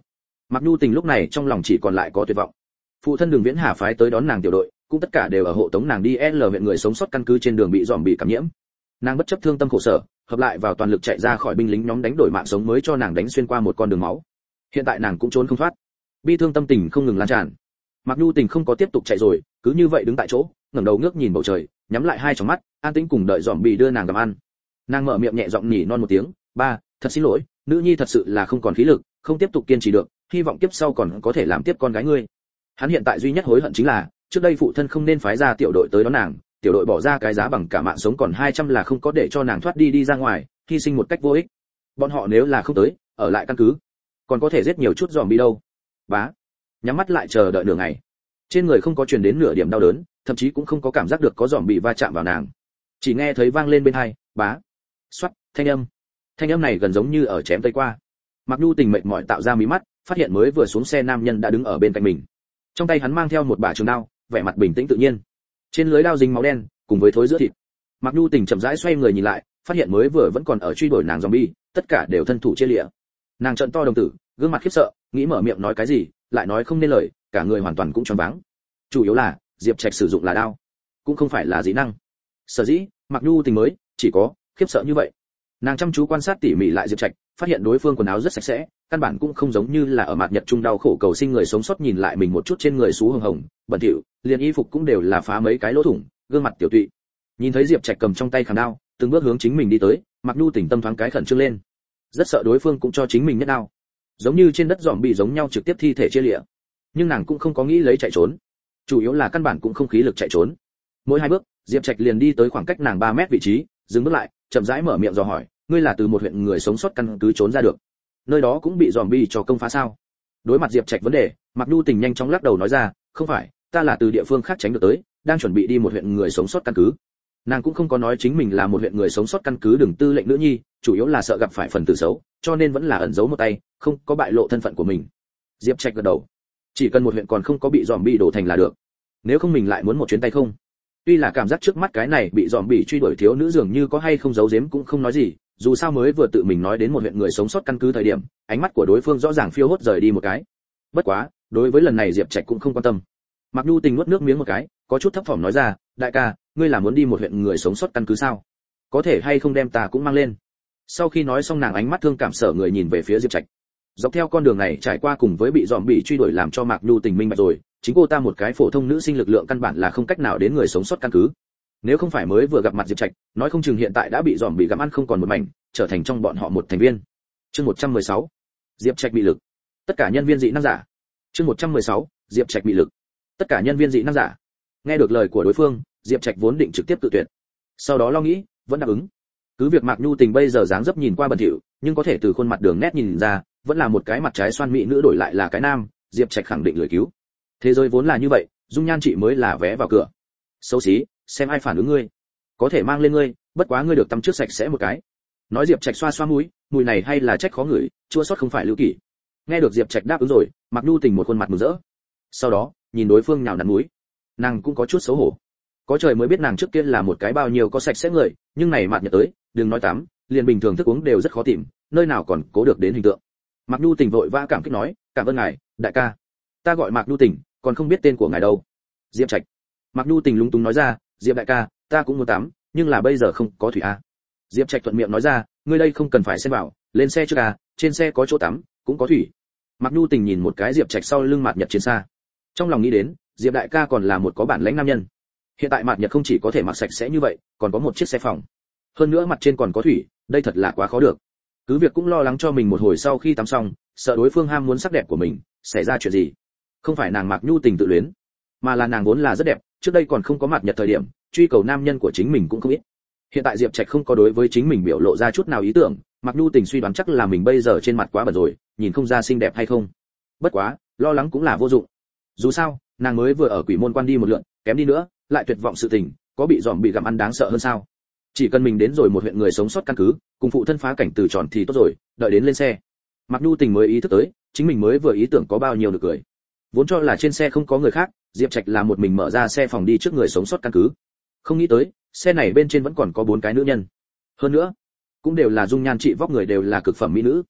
Mạc Nhu Tình lúc này trong lòng chỉ còn lại có tuyệt vọng. Phụ thân Đường Viễn Hà phái tới đón nàng tiểu đội, cũng tất cả đều ở hộ tống nàng đi L huyện người sống sót căn cứ trên đường bị dòm bị cảm nhiễm. Nàng bất chấp thương tâm khổ sở, hợp lại vào toàn lực chạy ra khỏi binh lính nhóm đánh đổi mạng sống mới cho nàng đánh xuyên qua một con đường máu. Hiện tại nàng cũng trốn không thoát. Bi thương tâm tình không ngừng lan tràn. Mạc Nhu Tình không có tiếp tục chạy rồi, cứ như vậy đứng tại chỗ, ngẩng đầu ngước nhìn bầu trời, nhắm lại hai tròng mắt, an tĩnh cùng đợi dòm bị đưa nàng cầm ăn. Nàng mở miệng nhẹ giọng nhỉ non một tiếng, "Ba, thật xin lỗi, nữ nhi thật sự là không còn khí lực, không tiếp tục kiên trì được, hy vọng kiếp sau còn có thể làm tiếp con gái ngươi." Hắn hiện tại duy nhất hối hận chính là, trước đây phụ thân không nên phái ra tiểu đội tới đón nàng, tiểu đội bỏ ra cái giá bằng cả mạng sống còn hai trăm là không có để cho nàng thoát đi đi ra ngoài, hy sinh một cách vô ích. Bọn họ nếu là không tới, ở lại căn cứ, còn có thể giết nhiều chút dòm bi đâu. Bá. Nhắm mắt lại chờ đợi nửa ngày. Trên người không có truyền đến nửa điểm đau đớn, thậm chí cũng không có cảm giác được có dòm bị va chạm vào nàng. Chỉ nghe thấy vang lên bên tai, bá. Xoát, thanh âm. Thanh âm này gần giống như ở chém tây qua. Mạc Nhu Tình mệt mỏi tạo ra mí mắt, phát hiện mới vừa xuống xe nam nhân đã đứng ở bên cạnh mình. Trong tay hắn mang theo một bả trường đao, vẻ mặt bình tĩnh tự nhiên. Trên lưới đao dính máu đen, cùng với thối giữa thịt. Mạc Nhu Tình chậm rãi xoay người nhìn lại, phát hiện mới vừa vẫn còn ở truy đuổi nàng zombie, tất cả đều thân thủ chia lìa. Nàng trợn to đồng tử, gương mặt khiếp sợ, nghĩ mở miệng nói cái gì, lại nói không nên lời, cả người hoàn toàn cũng choáng váng. Chủ yếu là, Diệp Trạch sử dụng là đao, cũng không phải là dị năng. Sở dĩ, Mạc Nhu Tình mới chỉ có khiếp sợ như vậy. Nàng chăm chú quan sát tỉ mỉ lại Diệp Trạch, phát hiện đối phương quần áo rất sạch sẽ, căn bản cũng không giống như là ở mặt nhật trung đau khổ cầu sinh người sống sót, nhìn lại mình một chút trên người xú hồng hồng, bẩn thỉu, liền y phục cũng đều là phá mấy cái lỗ thủng, gương mặt tiểu tụy. Nhìn thấy Diệp Trạch cầm trong tay khảm đao, từng bước hướng chính mình đi tới, Mạc Nhu Tình tâm thoáng cái khẩn trương lên. Rất sợ đối phương cũng cho chính mình nhất đao. Giống như trên đất dòm bị giống nhau trực tiếp thi thể chia liệt. Nhưng nàng cũng không có nghĩ lấy chạy trốn. Chủ yếu là căn bản cũng không khí lực chạy trốn. Mỗi hai bước, Diệp Trạch liền đi tới khoảng cách nàng ba mét vị trí, dừng bước lại, chậm rãi mở miệng dò hỏi, ngươi là từ một huyện người sống sót căn cứ trốn ra được? Nơi đó cũng bị dòm bi cho công phá sao? Đối mặt Diệp Trạch vấn đề, Mạc Nhu Tình nhanh chóng lắc đầu nói ra, không phải, ta là từ địa phương khác tránh được tới, đang chuẩn bị đi một huyện người sống sót căn cứ. Nàng cũng không có nói chính mình là một huyện người sống sót căn cứ đường tư lệnh nữ nhi, chủ yếu là sợ gặp phải phần tử xấu, cho nên vẫn là ẩn giấu một tay, không có bại lộ thân phận của mình. Diệp Trạch gật đầu, chỉ cần một huyện còn không có bị dòm bi đổ thành là được. Nếu không mình lại muốn một chuyến tay không. Tuy là cảm giác trước mắt cái này bị dòm bị truy đuổi thiếu nữ dường như có hay không giấu giếm cũng không nói gì, dù sao mới vừa tự mình nói đến một huyện người sống sót căn cứ thời điểm, ánh mắt của đối phương rõ ràng phiêu hốt rời đi một cái. Bất quá, đối với lần này Diệp Trạch cũng không quan tâm. Mạc Nhu Tình nuốt nước miếng một cái, có chút thấp thỏm nói ra, đại ca, ngươi là muốn đi một huyện người sống sót căn cứ sao? Có thể hay không đem ta cũng mang lên? Sau khi nói xong nàng ánh mắt thương cảm sở người nhìn về phía Diệp Trạch. Dọc theo con đường này trải qua cùng với bị dòm bị truy đuổi làm cho Mạc Nhu Tình minh bạch rồi, chính cô ta một cái phổ thông nữ sinh lực lượng căn bản là không cách nào đến người sống sót căn cứ. Nếu không phải mới vừa gặp mặt Diệp Trạch, nói không chừng hiện tại đã bị dòm bị gặm ăn không còn một mảnh, trở thành trong bọn họ một thành viên. Chương một trăm mười sáu, Diệp Trạch bị lực. Tất cả nhân viên dị năng giả. Chương một trăm mười sáu, Diệp Trạch bị lực. Tất cả nhân viên dị năng giả. Nghe được lời của đối phương, Diệp Trạch vốn định trực tiếp tự tuyệt, sau đó lo nghĩ, vẫn đáp ứng. Cứ việc Mạc Nhu Tình bây giờ dáng dấp nhìn qua bẩn thỉu, nhưng có thể từ khuôn mặt đường nét nhìn ra, vẫn là một cái mặt trái xoan mỹ nữ đổi lại là cái nam, Diệp Trạch khẳng định lười cứu. Thế giới vốn là như vậy, dung nhan chị mới là vé vào cửa. Xấu xí, xem ai phản ứng ngươi. Có thể mang lên ngươi, bất quá ngươi được tắm trước sạch sẽ một cái. Nói Diệp Trạch xoa xoa mũi, mùi này hay là trách khó ngửi, chua xót không phải lưu kỷ. Nghe được Diệp Trạch đáp ứng rồi, Mạc Nhu Tình một khuôn mặt mừng rỡ. Sau đó, nhìn đối phương nhào nặn mũi, nàng cũng có chút xấu hổ. Có trời mới biết nàng trước kia là một cái bao nhiêu có sạch sẽ người, nhưng này mạt nhật tới, đừng nói tắm, liền bình thường thức uống đều rất khó tìm, nơi nào còn cố được đến hình tượng. Mạc Nhu Tình vội vã cảm kích nói, cảm ơn ngài, đại ca. Ta gọi Mạc Nhu Tình, còn không biết tên của ngài đâu. Diệp Trạch. Mạc Nhu Tình lúng túng nói ra, Diệp đại ca, ta cũng muốn tắm, nhưng là bây giờ không có thủy a. Diệp Trạch thuận miệng nói ra, ngươi đây không cần phải xen vào, lên xe trước à, trên xe có chỗ tắm, cũng có thủy. Mạc Nhu Tình nhìn một cái Diệp Trạch sau lưng mạt nhật trên xa, trong lòng nghĩ đến, Diệp đại ca còn là một có bản lãnh nam nhân. Hiện tại mạt nhật không chỉ có thể mặc sạch sẽ như vậy, còn có một chiếc xe phòng, hơn nữa mặt trên còn có thủy, đây thật là quá khó được. Cứ việc cũng lo lắng cho mình một hồi sau khi tắm xong, sợ đối phương ham muốn sắc đẹp của mình, xảy ra chuyện gì. Không phải nàng Mạc Nhu Tình tự luyến, mà là nàng vốn là rất đẹp, trước đây còn không có mặt nhật thời điểm, truy cầu nam nhân của chính mình cũng không ít. Hiện tại Diệp Trạch không có đối với chính mình biểu lộ ra chút nào ý tưởng, Mạc Nhu Tình suy đoán chắc là mình bây giờ trên mặt quá bẩn rồi, nhìn không ra xinh đẹp hay không. Bất quá, lo lắng cũng là vô dụng. Dù sao, nàng mới vừa ở Quỷ Môn Quan đi một lượt, kém đi nữa, lại tuyệt vọng sự tình, có bị dòm bị gặm ăn đáng sợ hơn sao? Chỉ cần mình đến rồi một huyện người sống sót căn cứ, cùng phụ thân phá cảnh từ tròn thì tốt rồi, đợi đến lên xe. Mạc Nhu Tình mới ý thức tới, chính mình mới vừa ý tưởng có bao nhiêu được cười. Vốn cho là trên xe không có người khác, Diệp Trạch là một mình mở ra xe phòng đi trước người sống sót căn cứ. Không nghĩ tới, xe này bên trên vẫn còn có bốn cái nữ nhân. Hơn nữa, cũng đều là dung nhan trị vóc người đều là cực phẩm mỹ nữ.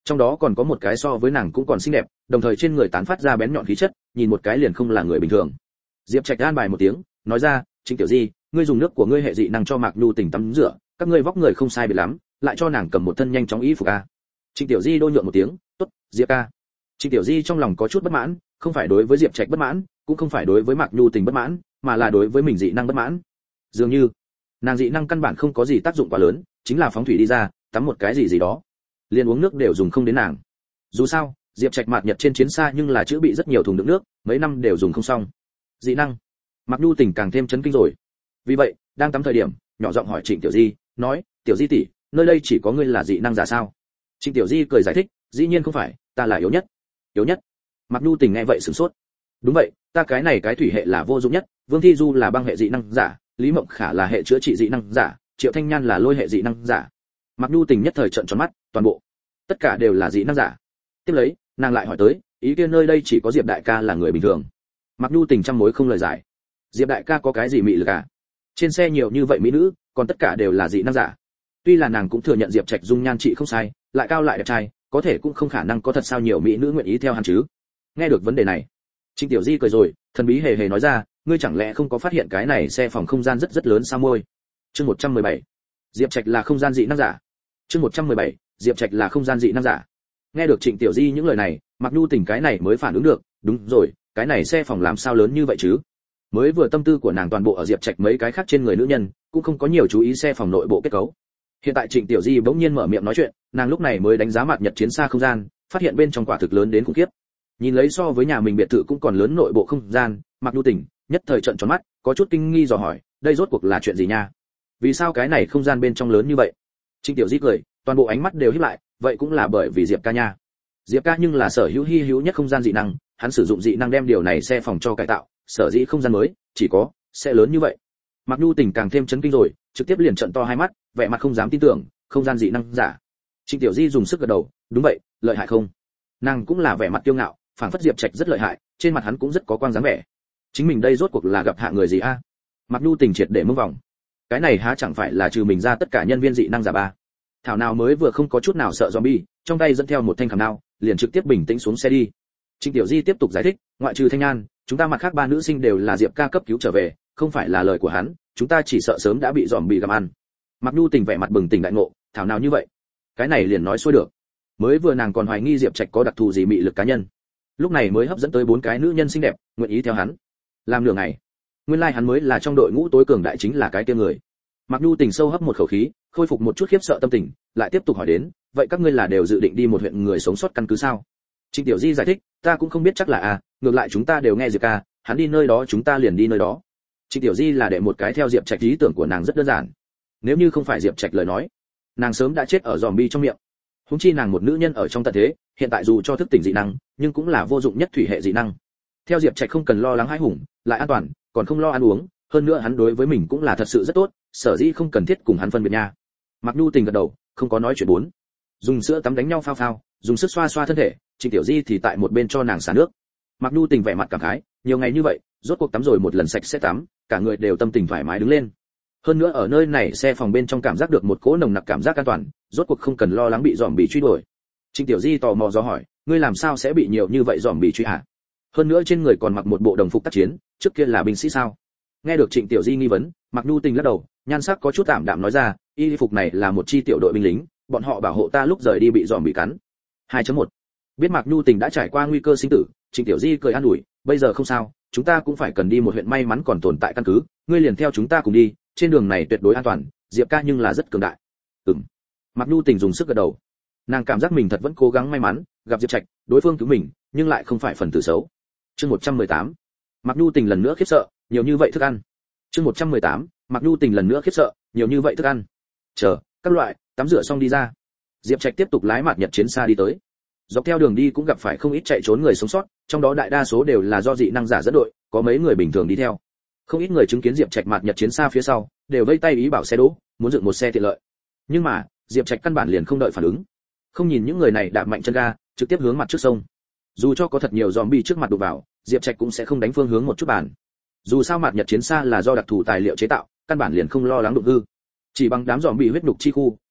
trong đó còn có một cái so với nàng cũng còn xinh đẹp, đồng thời trên người tán phát ra bén nhọn khí chất, nhìn một cái liền không là người bình thường. Diệp Trạch an bài một tiếng, nói ra, Trịnh tiểu di, ngươi dùng nước của ngươi hệ dị năng cho Mạc Nhu Tình tắm rửa, các ngươi vóc người không sai biệt lắm, lại cho nàng cầm một thân nhanh chóng y phục a. Trịnh tiểu di đôi nhượng một tiếng, tốt, Diệp ca. Trịnh tiểu di trong lòng có chút bất mãn, không phải đối với Diệp Trạch bất mãn, cũng không phải đối với Mạc Nhu Tình bất mãn, mà là đối với mình dị năng bất mãn. Dường như nàng dị năng căn bản không có gì tác dụng quá lớn, chính là phóng thủy đi ra, tắm một cái gì gì đó, liền uống nước đều dùng không đến nàng. Dù sao, Diệp Trạch mạt nhật trên chiến xa nhưng là chữ bị rất nhiều thùng đựng nước, mấy năm đều dùng không xong. Dị năng, Mạc Nhu Tình càng thêm chấn kinh rồi. Vì vậy, đang tắm thời điểm, nhỏ giọng hỏi Trịnh tiểu di, nói, tiểu di tỷ, nơi đây chỉ có ngươi là dị năng giả sao? Trịnh tiểu di cười giải thích, dĩ nhiên không phải, ta là yếu nhất. Yếu nhất? Mạc Nhu Tình nghe vậy sửng sốt. Đúng vậy, ta cái này cái thủy hệ là vô dụng nhất, Vương Thi Du là băng hệ dị năng giả, Lý Mộng Khả là hệ chữa trị dị năng giả, Triệu Thanh Nhan là lôi hệ dị năng giả. Mạc Nhu Tình nhất thời trợn tròn mắt, toàn bộ, tất cả đều là dị năng giả. Tiếp lấy, nàng lại hỏi tới, ý kiến nơi đây chỉ có Diệp đại ca là người bình thường. Mạc Nhu Tình trăm mối không lời giải. Diệp đại ca có cái gì mị lực à? Trên xe nhiều như vậy mỹ nữ, còn tất cả đều là dị năng giả. Tuy là nàng cũng thừa nhận Diệp Trạch dung nhan trị không sai, lại cao lại đẹp trai, có thể cũng không khả năng có thật sao nhiều mỹ nữ nguyện ý theo hắn chứ. Nghe được vấn đề này, Trịnh Tiểu Di cười rồi, thần bí hề hề nói ra, ngươi chẳng lẽ không có phát hiện cái này xe phòng không gian rất rất lớn sao môi? Chương một trăm mười bảy. Diệp Trạch là không gian dị năng giả. Chương một trăm mười bảy. Diệp Trạch là không gian dị năng giả. Nghe được Trịnh Tiểu Di những lời này, Mạc Nhu Tình cái này mới phản ứng được, đúng rồi, cái này xe phòng làm sao lớn như vậy chứ? Mới vừa tâm tư của nàng toàn bộ ở Diệp Trạch mấy cái khác trên người nữ nhân, cũng không có nhiều chú ý xe phòng nội bộ kết cấu. Hiện tại Trịnh Tiểu Di bỗng nhiên mở miệng nói chuyện, nàng lúc này mới đánh giá mặt nhật chiến xa không gian, phát hiện bên trong quả thực lớn đến khủng khiếp. Nhìn lấy so với nhà mình biệt thự cũng còn lớn nội bộ không gian, Mạc Nhu Tình nhất thời trợn tròn mắt, có chút kinh nghi dò hỏi, đây rốt cuộc là chuyện gì nha? Vì sao cái này không gian bên trong lớn như vậy? Trịnh Tiểu Di cười, toàn bộ ánh mắt đều híp lại, vậy cũng là bởi vì Diệp ca nha. Diệp ca nhưng là sở hữu hi hữu nhất không gian dị năng, hắn sử dụng dị năng đem điều này xe phòng cho cải tạo, sở dĩ không gian mới chỉ có sẽ lớn như vậy. Mạc Nhu Tình càng thêm chấn kinh rồi, trực tiếp liền trợn to hai mắt, vẻ mặt không dám tin tưởng, không gian dị năng giả. Trịnh Tiểu Di dùng sức gật đầu, đúng vậy, lợi hại không? Nàng cũng là vẻ mặt kiêu ngạo, phảng phất Diệp Trạch rất lợi hại, trên mặt hắn cũng rất có quang dáng vẻ. Chính mình đây rốt cuộc là gặp hạ người gì a? À? Mạc Nhu Tình triệt để mông vòng. Cái này há chẳng phải là trừ mình ra tất cả nhân viên dị năng giả ba. Thảo nào mới vừa không có chút nào sợ zombie, trong tay dẫn theo một thanh khảm đao, liền trực tiếp bình tĩnh xuống xe đi. Trịnh Tiểu Di tiếp tục giải thích, ngoại trừ Thanh Nhan, chúng ta mặt khác ba nữ sinh đều là Diệp ca cấp cứu trở về, không phải là lời của hắn, chúng ta chỉ sợ sớm đã bị zombie gặm ăn. Mạc Nhu Tình vẻ mặt bừng tỉnh đại ngộ, thảo nào như vậy? Cái này liền nói xuôi được. Mới vừa nàng còn hoài nghi Diệp Trạch có đặc thù gì mị lực cá nhân, lúc này mới hấp dẫn tới bốn cái nữ nhân xinh đẹp, nguyện ý theo hắn. Làm nửa ngày, nguyên lai like hắn mới là trong đội ngũ tối cường đại chính là cái kia người. Mạc Nhu Tình sâu hấp một khẩu khí, khôi phục một chút khiếp sợ tâm tình, lại tiếp tục hỏi đến, vậy các ngươi là đều dự định đi một huyện người sống sót căn cứ sao? Trịnh Tiểu Di giải thích, ta cũng không biết chắc là à, ngược lại chúng ta đều nghe Diệp ca, hắn đi nơi đó chúng ta liền đi nơi đó. Trịnh Tiểu Di là để một cái theo Diệp Trạch, ý tưởng của nàng rất đơn giản. Nếu như không phải Diệp Trạch lời nói, nàng sớm đã chết ở zombie trong miệng. Huống chi nàng một nữ nhân ở trong tận thế, hiện tại dù cho thức tỉnh dị năng, nhưng cũng là vô dụng nhất thủy hệ dị năng. Theo Diệp Trạch không cần lo lắng hãi hùng, lại an toàn, còn không lo ăn uống, hơn nữa hắn đối với mình cũng là thật sự rất tốt, sở dĩ không cần thiết cùng hắn phân biệt nha. Mạc Nhu Tình gật đầu, không có nói chuyện bốn. Dùng sữa tắm đánh nhau phao phao, dùng sức xoa xoa thân thể, Trịnh Tiểu Di thì tại một bên cho nàng xả nước. Mạc Nhu Tình vẻ mặt cảm khái, nhiều ngày như vậy, rốt cuộc tắm rồi một lần sạch sẽ tắm, cả người đều tâm tình thoải mái đứng lên. Hơn nữa ở nơi này xe phòng bên trong cảm giác được một cỗ nồng nặc cảm giác an toàn, rốt cuộc không cần lo lắng bị zombie truy đuổi. Trịnh Tiểu Di tò mò dò hỏi, ngươi làm sao sẽ bị nhiều như vậy zombie truy hả? Hơn nữa trên người còn mặc một bộ đồng phục tác chiến, trước kia là binh sĩ sao? Nghe được Trịnh Tiểu Di nghi vấn, Mạc Nhu Tình lắc đầu, nhan sắc có chút tạm đạm nói ra, y phục này là một chi tiểu đội binh lính, bọn họ bảo hộ ta lúc rời đi bị zombie cắn. hai chấm một. Biết Mạc Nhu Tình đã trải qua nguy cơ sinh tử, Trịnh Tiểu Di cười an ủi, bây giờ không sao, chúng ta cũng phải cần đi một huyện may mắn còn tồn tại căn cứ, ngươi liền theo chúng ta cùng đi, trên đường này tuyệt đối an toàn, Diệp ca nhưng là rất cường đại. Ừm. Mạc Nhu Tình dùng sức gật đầu. Nàng cảm giác mình thật vẫn cố gắng may mắn, gặp Diệp Trạch, đối phương cứu mình, nhưng lại không phải phần tử xấu. Chương một trăm mười tám. Mạc Nhu Tình lần nữa khiếp sợ, nhiều như vậy thức ăn. Chương một trăm mười tám. Mạc Nhu Tình lần nữa khiếp sợ, nhiều như vậy thức ăn. Chờ, các loại, tắm rửa xong đi ra. Diệp Trạch tiếp tục lái mạt nhật chiến xa đi tới. Dọc theo đường đi cũng gặp phải không ít chạy trốn người sống sót, trong đó đại đa số đều là do dị năng giả dẫn đội, có mấy người bình thường đi theo. Không ít người chứng kiến Diệp Trạch mạt nhật chiến xa phía sau, đều vây tay ý bảo xe đỗ, muốn dựng một xe tiện lợi. Nhưng mà, Diệp Trạch căn bản liền không đợi phản ứng. Không nhìn những người này đạp mạnh chân ga, trực tiếp hướng mặt trước sông. Dù cho có thật nhiều zombie trước mặt đụng vào, Diệp Trạch cũng sẽ không đánh phương hướng một chút bàn. Dù sao mạt nhật chiến xa là do đặc thù tài liệu chế tạo, căn bản liền không lo lắng đụng hư. Chỉ bằng đám zombie huyết nhục chi khu,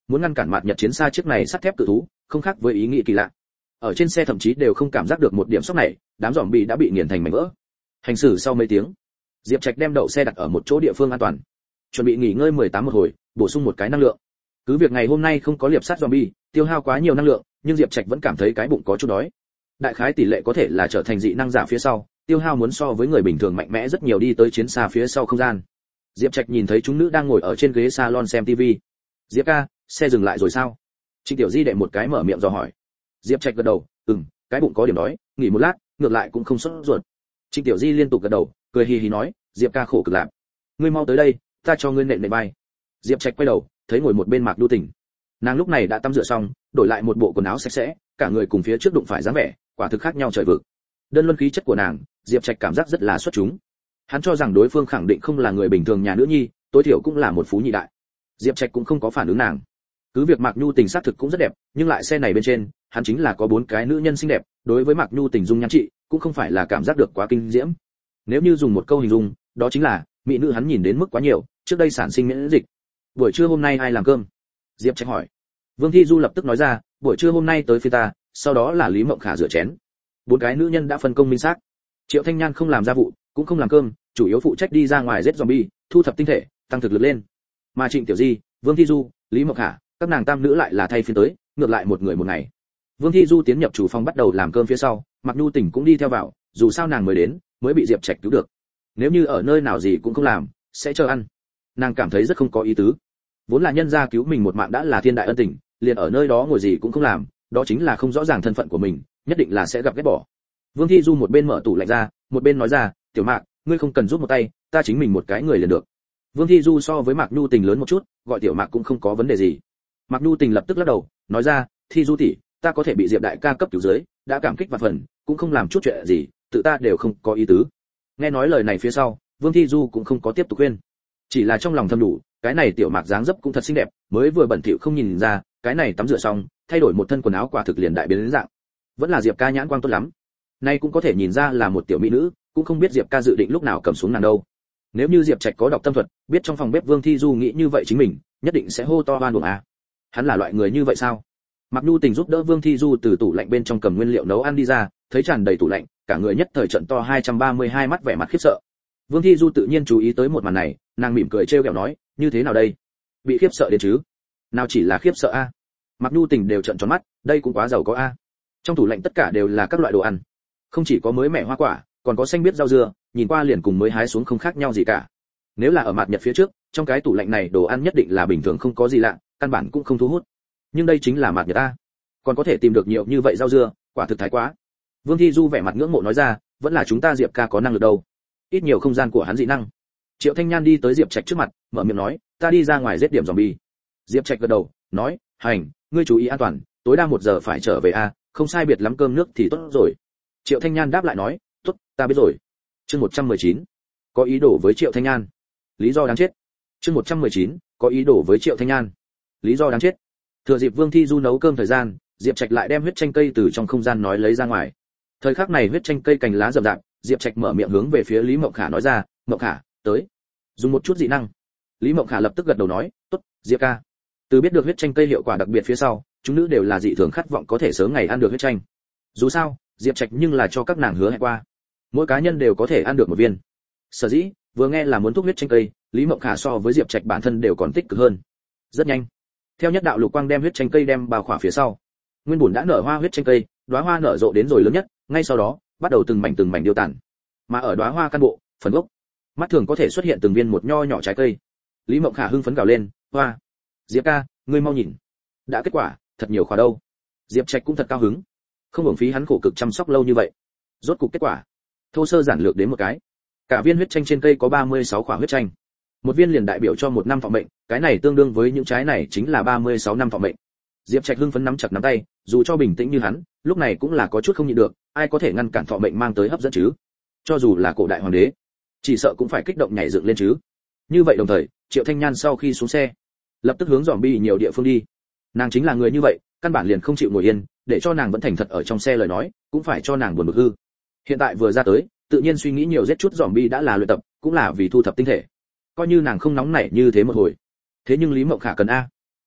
muốn ngăn cản mạt nhật chiến xa chiếc này sắt thép cự thú, không khác với ý nghĩ kỳ lạ. Ở trên xe thậm chí đều không cảm giác được một điểm sốc này, đám zombie đã bị nghiền thành mảnh vỡ. Hành xử sau mấy tiếng, Diệp Trạch đem đậu xe đặt ở một chỗ địa phương an toàn, chuẩn bị nghỉ ngơi mười tám một hồi, bổ sung một cái năng lượng. Cứ việc ngày hôm nay không có liệp sát zombie, tiêu hao quá nhiều năng lượng, nhưng Diệp Trạch vẫn cảm thấy cái bụng có chút đói. Đại khái tỷ lệ có thể là trở thành dị năng giả phía sau, tiêu hao muốn so với người bình thường mạnh mẽ rất nhiều. Đi tới chiến xa phía sau không gian, Diệp Trạch nhìn thấy chúng nữ đang ngồi ở trên ghế salon xem tivi. Diệp ca, xe dừng lại rồi sao? Trịnh Tiểu Di đệ một cái mở miệng dò hỏi. Diệp Trạch gật đầu, ừm, cái bụng có điểm đói, nghỉ một lát, ngược lại cũng không sốt ruột. Trịnh Tiểu Di liên tục gật đầu, cười hì hì nói, Diệp ca khổ cực làm. Ngươi mau tới đây, ta cho ngươi nện nện bay. Diệp Trạch quay đầu, thấy ngồi một bên Mạc Nhu Tình. Nàng lúc này đã tắm rửa xong, đổi lại một bộ quần áo sạch sẽ, cả người cùng phía trước đụng phải dáng vẻ, quả thực khác nhau trời vực. Đơn luân khí chất của nàng, Diệp Trạch cảm giác rất là xuất chúng. Hắn cho rằng đối phương khẳng định không là người bình thường nhà nữ nhi, tối thiểu cũng là một phú nhị đại. Diệp Trạch cũng không có phản ứng nàng. Cứ việc Mạc Nhu Tình xác thực cũng rất đẹp, nhưng lại xe này bên trên, hắn chính là có bốn cái nữ nhân xinh đẹp, đối với Mạc Nhu Tình dung nhan trị, cũng không phải là cảm giác được quá kinh diễm. Nếu như dùng một câu hình dung, đó chính là mỹ nữ hắn nhìn đến mức quá nhiều, trước đây sản sinh miễn dịch. Buổi trưa hôm nay ai làm cơm? Diệp Trạch hỏi. Vương Thi Du lập tức nói ra, buổi trưa hôm nay tới phía ta, sau đó là Lý Mộng Khả rửa chén. Bốn cái nữ nhân đã phân công minh xác. Triệu Thanh Nhan không làm gia vụ, cũng không làm cơm, chủ yếu phụ trách đi ra ngoài giết zombie, thu thập tinh thể, tăng thực lực lên. Mà Trịnh Tiểu Di, Vương Thi Du, Lý Mộng Khả, các nàng tam nữ lại là thay phiên tới, ngược lại một người một ngày. Vương Thi Du tiến nhập chủ phòng bắt đầu làm cơm phía sau, Mạc Nhu Tình cũng đi theo vào, dù sao nàng mới đến, mới bị Diệp Trạch cứu được. Nếu như ở nơi nào gì cũng không làm, sẽ chờ ăn. Nàng cảm thấy rất không có ý tứ. Vốn là nhân gia cứu mình một mạng đã là thiên đại ân tình, liền ở nơi đó ngồi gì cũng không làm, đó chính là không rõ ràng thân phận của mình, nhất định là sẽ gặp ghét bỏ. Vương Thi Du một bên mở tủ lạnh ra, một bên nói ra, "Tiểu Mạc, ngươi không cần giúp một tay, ta chính mình một cái người liền được." Vương Thi Du so với Mạc Nhu Tình lớn một chút, gọi Tiểu Mạc cũng không có vấn đề gì. Mạc Nhu Tình lập tức lắc đầu, nói ra, "Thi Du tỷ, ta có thể bị Diệp đại ca cấp cứu dưới, đã cảm kích vạn phần, cũng không làm chút chuyện gì, tự ta đều không có ý tứ." Nghe nói lời này phía sau, Vương Thi Du cũng không có tiếp tục khuyên, chỉ là trong lòng thầm đủ, cái này Tiểu Mạc dáng dấp cũng thật xinh đẹp, mới vừa bẩn thỉu không nhìn ra, cái này tắm rửa xong, thay đổi một thân quần áo quả thực liền đại biến đến dạng. Vẫn là Diệp ca nhãn quang tốt lắm. Nay cũng có thể nhìn ra là một tiểu mỹ nữ, cũng không biết Diệp ca dự định lúc nào cầm xuống nàng đâu. Nếu như Diệp Trạch có đọc tâm thuật, biết trong phòng bếp Vương Thi Du nghĩ như vậy chính mình, nhất định sẽ hô to oan uổng à. Hắn là loại người như vậy sao? Mạc Nhu Tình giúp đỡ Vương Thi Du từ tủ lạnh bên trong cầm nguyên liệu nấu ăn đi ra, thấy tràn đầy tủ lạnh, cả người nhất thời trận to hai trăm ba mươi hai mắt vẻ mặt khiếp sợ. Vương Thi Du tự nhiên chú ý tới một màn này, nàng mỉm cười trêu ghẹo nói, như thế nào đây? Bị khiếp sợ đến chứ? Nào chỉ là khiếp sợ a. À? Mạc Nhu Tình đều trợn tròn mắt, đây cũng quá giàu có a. À? Trong tủ lạnh tất cả đều là các loại đồ ăn, không chỉ có mới mẻ hoa quả, còn có xanh biếc rau dưa, nhìn qua liền cùng mới hái xuống không khác nhau gì cả. Nếu là ở mặt nhật phía trước, trong cái tủ lạnh này đồ ăn nhất định là bình thường không có gì lạ, căn bản cũng không thu hút. Nhưng đây chính là mặt nhật a, còn có thể tìm được nhiều như vậy rau dưa, quả thực thái quá. Vương Thi Du vẻ mặt ngưỡng mộ nói ra, vẫn là chúng ta Diệp ca có năng lực đâu. Ít nhiều không gian của hắn dị năng. Triệu Thanh Nhan đi tới Diệp Trạch trước mặt, mở miệng nói, ta đi ra ngoài giết điểm zombie. Diệp Trạch gật đầu, nói, hành, ngươi chú ý an toàn, tối đa một giờ phải trở về a, không sai biệt lắm cơm nước thì tốt rồi. Triệu Thanh Nhan đáp lại nói, tốt, ta biết rồi. Chương một trăm mười chín, có ý đồ với Triệu Thanh Nhan. Lý do đáng chết. Chương một trăm mười chín, có ý đồ với Triệu Thanh Nhan. Lý do đáng chết. Thừa dịp Vương Thi Du nấu cơm thời gian, Diệp Trạch lại đem huyết chanh cây từ trong không gian nói lấy ra ngoài. Thời khắc này huyết chanh cây cành lá rậm rạp, Diệp Trạch mở miệng hướng về phía Lý Mộng Khả nói ra, "Mộng Khả, tới." Dùng một chút dị năng. Lý Mộng Khả lập tức gật đầu nói, "Tốt, Diệp ca." Từ biết được huyết chanh cây hiệu quả đặc biệt phía sau, chúng nữ đều là dị thường khát vọng có thể sớm ngày ăn được huyết chanh. Dù sao, Diệp Trạch nhưng là cho các nàng hứa hẹn qua, mỗi cá nhân đều có thể ăn được một viên. Sở dĩ, vừa nghe là muốn thuốc huyết chanh cây, Lý Mộng Khả so với Diệp Trạch bản thân đều còn tích cực hơn. Rất nhanh, theo nhất đạo lục quang đem huyết chanh cây đem bao khỏa phía sau, nguyên bổn đã nở hoa huyết chanh cây, đóa hoa nở rộ đến rồi lớn nhất, ngay sau đó, bắt đầu từng mảnh từng mảnh điêu tàn. Mà ở đóa hoa căn bộ, phần gốc, mắt thường có thể xuất hiện từng viên một nho nhỏ trái cây. Lý Mộng Khả hưng phấn gào lên, "Hoa, Diệp ca, ngươi mau nhìn, đã kết quả, thật nhiều khóa đâu." Diệp Trạch cũng thật cao hứng, không hưởng phí hắn khổ cực chăm sóc lâu như vậy. Rốt cục kết quả, thô sơ giản lược đến một cái, cả viên huyết chanh trên cây có ba mươi sáu quả huyết chanh, một viên liền đại biểu cho một năm thọ mệnh, cái này tương đương với những trái này chính là ba mươi sáu năm thọ mệnh. Diệp Trạch hưng phấn nắm chặt nắm tay, dù cho bình tĩnh như hắn, lúc này cũng là có chút không nhịn được, ai có thể ngăn cản thọ mệnh mang tới hấp dẫn chứ? Cho dù là cổ đại hoàng đế, chỉ sợ cũng phải kích động nhảy dựng lên chứ. Như vậy đồng thời, Triệu Thanh Nhan sau khi xuống xe, lập tức hướng zombie nhiều địa phương đi. Nàng chính là người như vậy, căn bản liền không chịu ngồi yên, để cho nàng vẫn thành thật ở trong xe lời nói, cũng phải cho nàng buồn bực hư. Hiện tại vừa ra tới, tự nhiên suy nghĩ nhiều giết chút zombie đã là luyện tập, cũng là vì thu thập tinh thể. Coi như nàng không nóng nảy như thế một hồi. Thế nhưng Lý Mộng Khả cần a.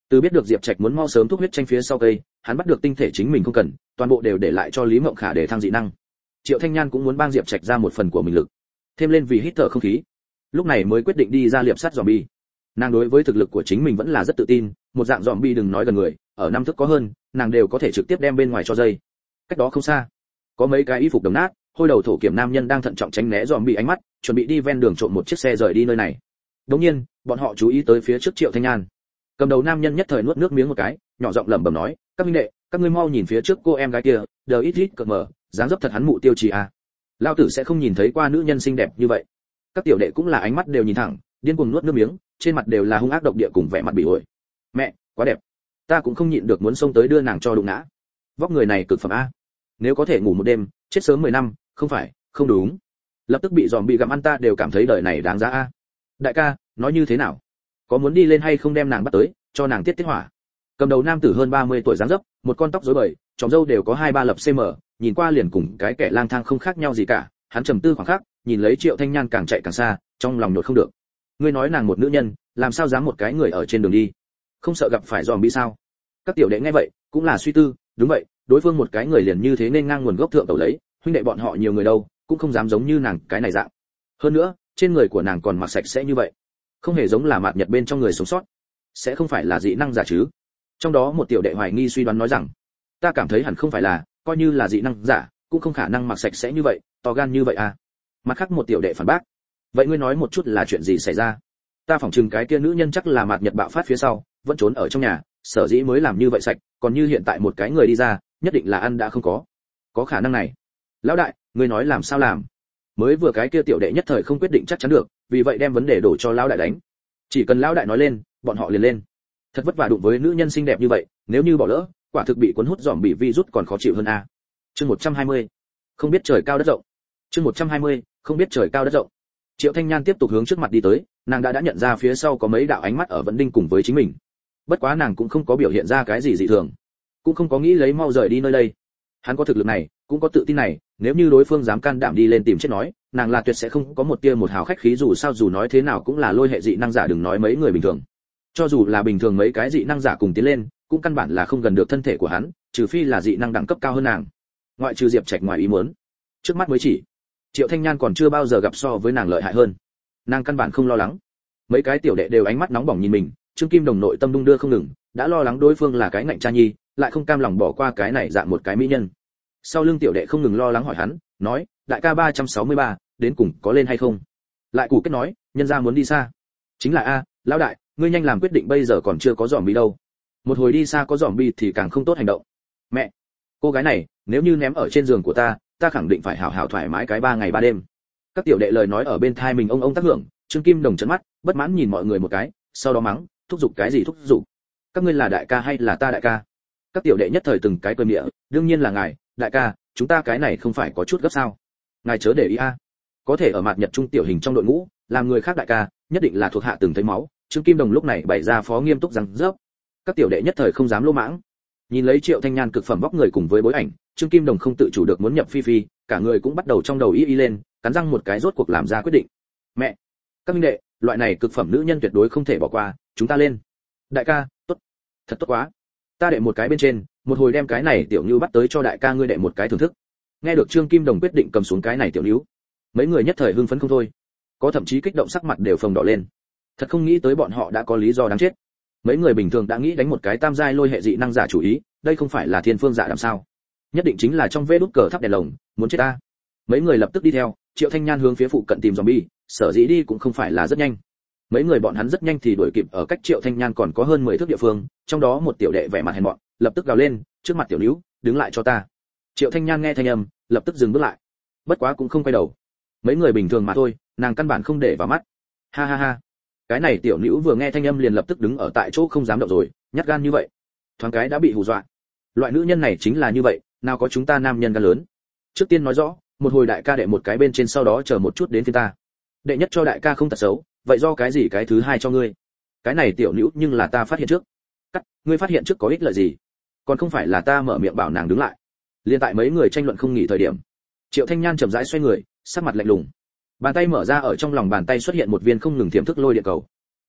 Từ biết được Diệp Trạch muốn mau sớm thúc huyết tranh phía sau cây, hắn bắt được tinh thể chính mình không cần, toàn bộ đều để lại cho Lý Mộng Khả để thăng dị năng. Triệu Thanh Nhan cũng muốn bang Diệp Trạch ra một phần của mình lực, thêm lên vì hít thở không khí. Lúc này mới quyết định đi ra liệp sát zombie. Nàng đối với thực lực của chính mình vẫn là rất tự tin, một dạng zombie đừng nói gần người, ở năm thước có hơn, nàng đều có thể trực tiếp đem bên ngoài cho dây. Cách đó không xa, có mấy cái y phục đồng nát, hôi đầu thổ kiểm nam nhân đang thận trọng tránh né zombie ánh mắt, chuẩn bị đi ven đường trộm một chiếc xe rời đi nơi này. Đột nhiên, bọn họ chú ý tới phía trước Triệu Thanh Nhan. Cầm đầu nam nhân nhất thời nuốt nước miếng một cái, nhỏ giọng lẩm bẩm nói, các minh đệ, các ngươi mau nhìn phía trước cô em gái kia, đều ít ít cợt mở, dáng dấp thật hắn mụ tiêu chí à. Lão tử sẽ không nhìn thấy qua nữ nhân xinh đẹp như vậy. Các tiểu đệ cũng là ánh mắt đều nhìn thẳng, điên cuồng nuốt nước miếng, trên mặt đều là hung ác độc địa cùng vẻ mặt bị ổi. Mẹ, quá đẹp. Ta cũng không nhịn được muốn xông tới đưa nàng cho đụng ngã. Vóc người này cực phẩm a. Nếu có thể ngủ một đêm, chết sớm mười năm, không phải, không đúng. Lập tức bị giòm bị gặm ăn ta đều cảm thấy đời này đáng giá a. Đại ca, nói như thế nào? Có muốn đi lên hay không đem nàng bắt tới, cho nàng tiết tiết hỏa. Cầm đầu nam tử hơn ba mươi tuổi dáng dấp, một con tóc rối bời, tròm râu đều có hai ba lập cm, nhìn qua liền cùng cái kẻ lang thang không khác nhau gì cả. Hắn trầm tư khoảng khắc, nhìn lấy Triệu Thanh Nhan càng chạy càng xa, trong lòng nhột không được. Ngươi nói nàng một nữ nhân, làm sao dám một cái người ở trên đường đi? Không sợ gặp phải giòm bị sao? Các tiểu đệ nghe vậy, cũng là suy tư, đúng vậy, đối phương một cái người liền như thế nên ngang nguồn gốc thượng tẩu lấy, huynh đệ bọn họ nhiều người đâu, cũng không dám giống như nàng cái này dạng. Hơn nữa, trên người của nàng còn mặc sạch sẽ như vậy, không hề giống là mạt nhật bên trong người sống sót, sẽ không phải là dị năng giả chứ? Trong đó một tiểu đệ hoài nghi suy đoán nói rằng, ta cảm thấy hẳn không phải là, coi như là dị năng giả, cũng không khả năng mặc sạch sẽ như vậy, to gan như vậy à? Mặt khác một tiểu đệ phản bác, vậy ngươi nói một chút là chuyện gì xảy ra? Ta phỏng chừng cái kia nữ nhân chắc là mạt nhật bạo phát phía sau, vẫn trốn ở trong nhà, sở dĩ mới làm như vậy sạch, còn như hiện tại một cái người đi ra, nhất định là ăn đã không có. Có khả năng này. Lão đại, ngươi nói làm sao làm? Mới vừa cái kia tiểu đệ nhất thời không quyết định chắc chắn được, vì vậy đem vấn đề đổ cho lão đại đánh. Chỉ cần lão đại nói lên, bọn họ liền lên. Thật vất vả đụng với nữ nhân xinh đẹp như vậy, nếu như bỏ lỡ, quả thực bị cuốn hút dòm bị virus còn khó chịu hơn a. Chương một trăm hai mươi. Không biết trời cao đất rộng. Chương một trăm hai mươi. Không biết trời cao đất rộng. Triệu Thanh Nhan tiếp tục hướng trước mặt đi tới, nàng đã đã nhận ra phía sau có mấy đạo ánh mắt ở vẫn đinh cùng với chính mình. Bất quá nàng cũng không có biểu hiện ra cái gì dị thường, cũng không có nghĩ lấy mau rời đi nơi đây. Hắn có thực lực này, cũng có tự tin này, nếu như đối phương dám can đảm đi lên tìm chết nói, nàng là tuyệt sẽ không có một tia một hào khách khí, dù sao dù nói thế nào cũng là lôi hệ dị năng giả, đừng nói mấy người bình thường. Cho dù là bình thường mấy cái dị năng giả cùng tiến lên, cũng căn bản là không gần được thân thể của hắn, trừ phi là dị năng đẳng cấp cao hơn nàng. Ngoại trừ Diệp Trạch ngoài ý muốn, trước mắt mới chỉ Triệu Thanh Nhan còn chưa bao giờ gặp so với nàng lợi hại hơn. Nàng căn bản không lo lắng. Mấy cái tiểu đệ đều ánh mắt nóng bỏng nhìn mình, Trương Kim Đồng nội tâm đung đưa không ngừng, đã lo lắng đối phương là cái ngạnh cha nhi, lại không cam lòng bỏ qua cái này dạng một cái mỹ nhân. Sau lưng tiểu đệ không ngừng lo lắng hỏi hắn, nói, đại ca ba trăm sáu mươi ba, đến cùng có lên hay không? Lại củ kết nói, nhân gia muốn đi xa. Chính là a, lão đại, ngươi nhanh làm quyết định, bây giờ còn chưa có giòm bi đâu. Một hồi đi xa có giòm bi thì càng không tốt hành động. Mẹ, cô gái này, nếu như ném ở trên giường của ta, ta khẳng định phải hảo hảo thoải mái cái ba ngày ba đêm. Các tiểu đệ lời nói ở bên tai mình ông ông tác hưởng, Trương Kim Đồng trợn mắt, bất mãn nhìn mọi người một cái, sau đó mắng, thúc giục cái gì thúc giục? Các ngươi là đại ca hay là ta đại ca? Các tiểu đệ nhất thời từng cái cười miệng, đương nhiên là ngài, đại ca, chúng ta cái này không phải có chút gấp sao? Ngài chớ để ý a. Có thể ở mặt nhật trung tiểu hình trong đội ngũ, làm người khác đại ca, nhất định là thuộc hạ từng thấy máu. Trương Kim Đồng lúc này bày ra phó nghiêm túc rằng dốc. Các tiểu đệ nhất thời không dám lô mãng. Nhìn lấy Triệu Thanh Nhan cực phẩm vóc người cùng với bối ảnh, Trương Kim Đồng không tự chủ được muốn nhập phi phi, cả người cũng bắt đầu trong đầu y y lên, cắn răng một cái rốt cuộc làm ra quyết định. Mẹ, các minh đệ, loại này cực phẩm nữ nhân tuyệt đối không thể bỏ qua, chúng ta lên. Đại ca, tốt, thật tốt quá. Ta đệ một cái bên trên, một hồi đem cái này tiểu nưu bắt tới cho đại ca ngươi đệ một cái thưởng thức. Nghe được Trương Kim Đồng quyết định cầm xuống cái này tiểu nưu, mấy người nhất thời hưng phấn không thôi, có thậm chí kích động sắc mặt đều phồng đỏ lên. Thật không nghĩ tới bọn họ đã có lý do đáng chết. Mấy người bình thường đã nghĩ đánh một cái tam giai lôi hệ dị năng giả chủ ý, đây không phải là thiên phương dạ làm sao? Nhất định chính là trong vế đút cờ thắp đèn lồng, muốn chết ta. Mấy người lập tức đi theo, Triệu Thanh Nhan hướng phía phụ cận tìm zombie, sở dĩ đi cũng không phải là rất nhanh. Mấy người bọn hắn rất nhanh thì đuổi kịp ở cách Triệu Thanh Nhan còn có hơn mười thước địa phương, trong đó một tiểu đệ vẻ mặt hèn mọn, lập tức gào lên, trước mặt tiểu níu, đứng lại cho ta. Triệu Thanh Nhan nghe thanh âm, lập tức dừng bước lại. Bất quá cũng không quay đầu. Mấy người bình thường mà thôi, nàng căn bản không để vào mắt. Ha ha ha. Cái này tiểu níu vừa nghe thanh âm liền lập tức đứng ở tại chỗ không dám động rồi, nhát gan như vậy. Thoáng cái đã bị hù dọa. Loại nữ nhân này chính là như vậy, nào có chúng ta nam nhân gan lớn. Trước tiên nói rõ, một hồi đại ca đệ một cái bên trên, sau đó chờ một chút đến phiên ta. Đệ nhất cho đại ca không tật xấu, vậy do cái gì cái thứ hai cho ngươi? Cái này tiểu nữ nhưng là ta phát hiện trước. Cắt, ngươi phát hiện trước có ích lợi gì? Còn không phải là ta mở miệng bảo nàng đứng lại. Liên tại mấy người tranh luận không nghỉ thời điểm, Triệu Thanh Nhan chậm rãi xoay người, sắc mặt lạnh lùng. Bàn tay mở ra, ở trong lòng bàn tay xuất hiện một viên không ngừng tiềm thức lôi điện cầu.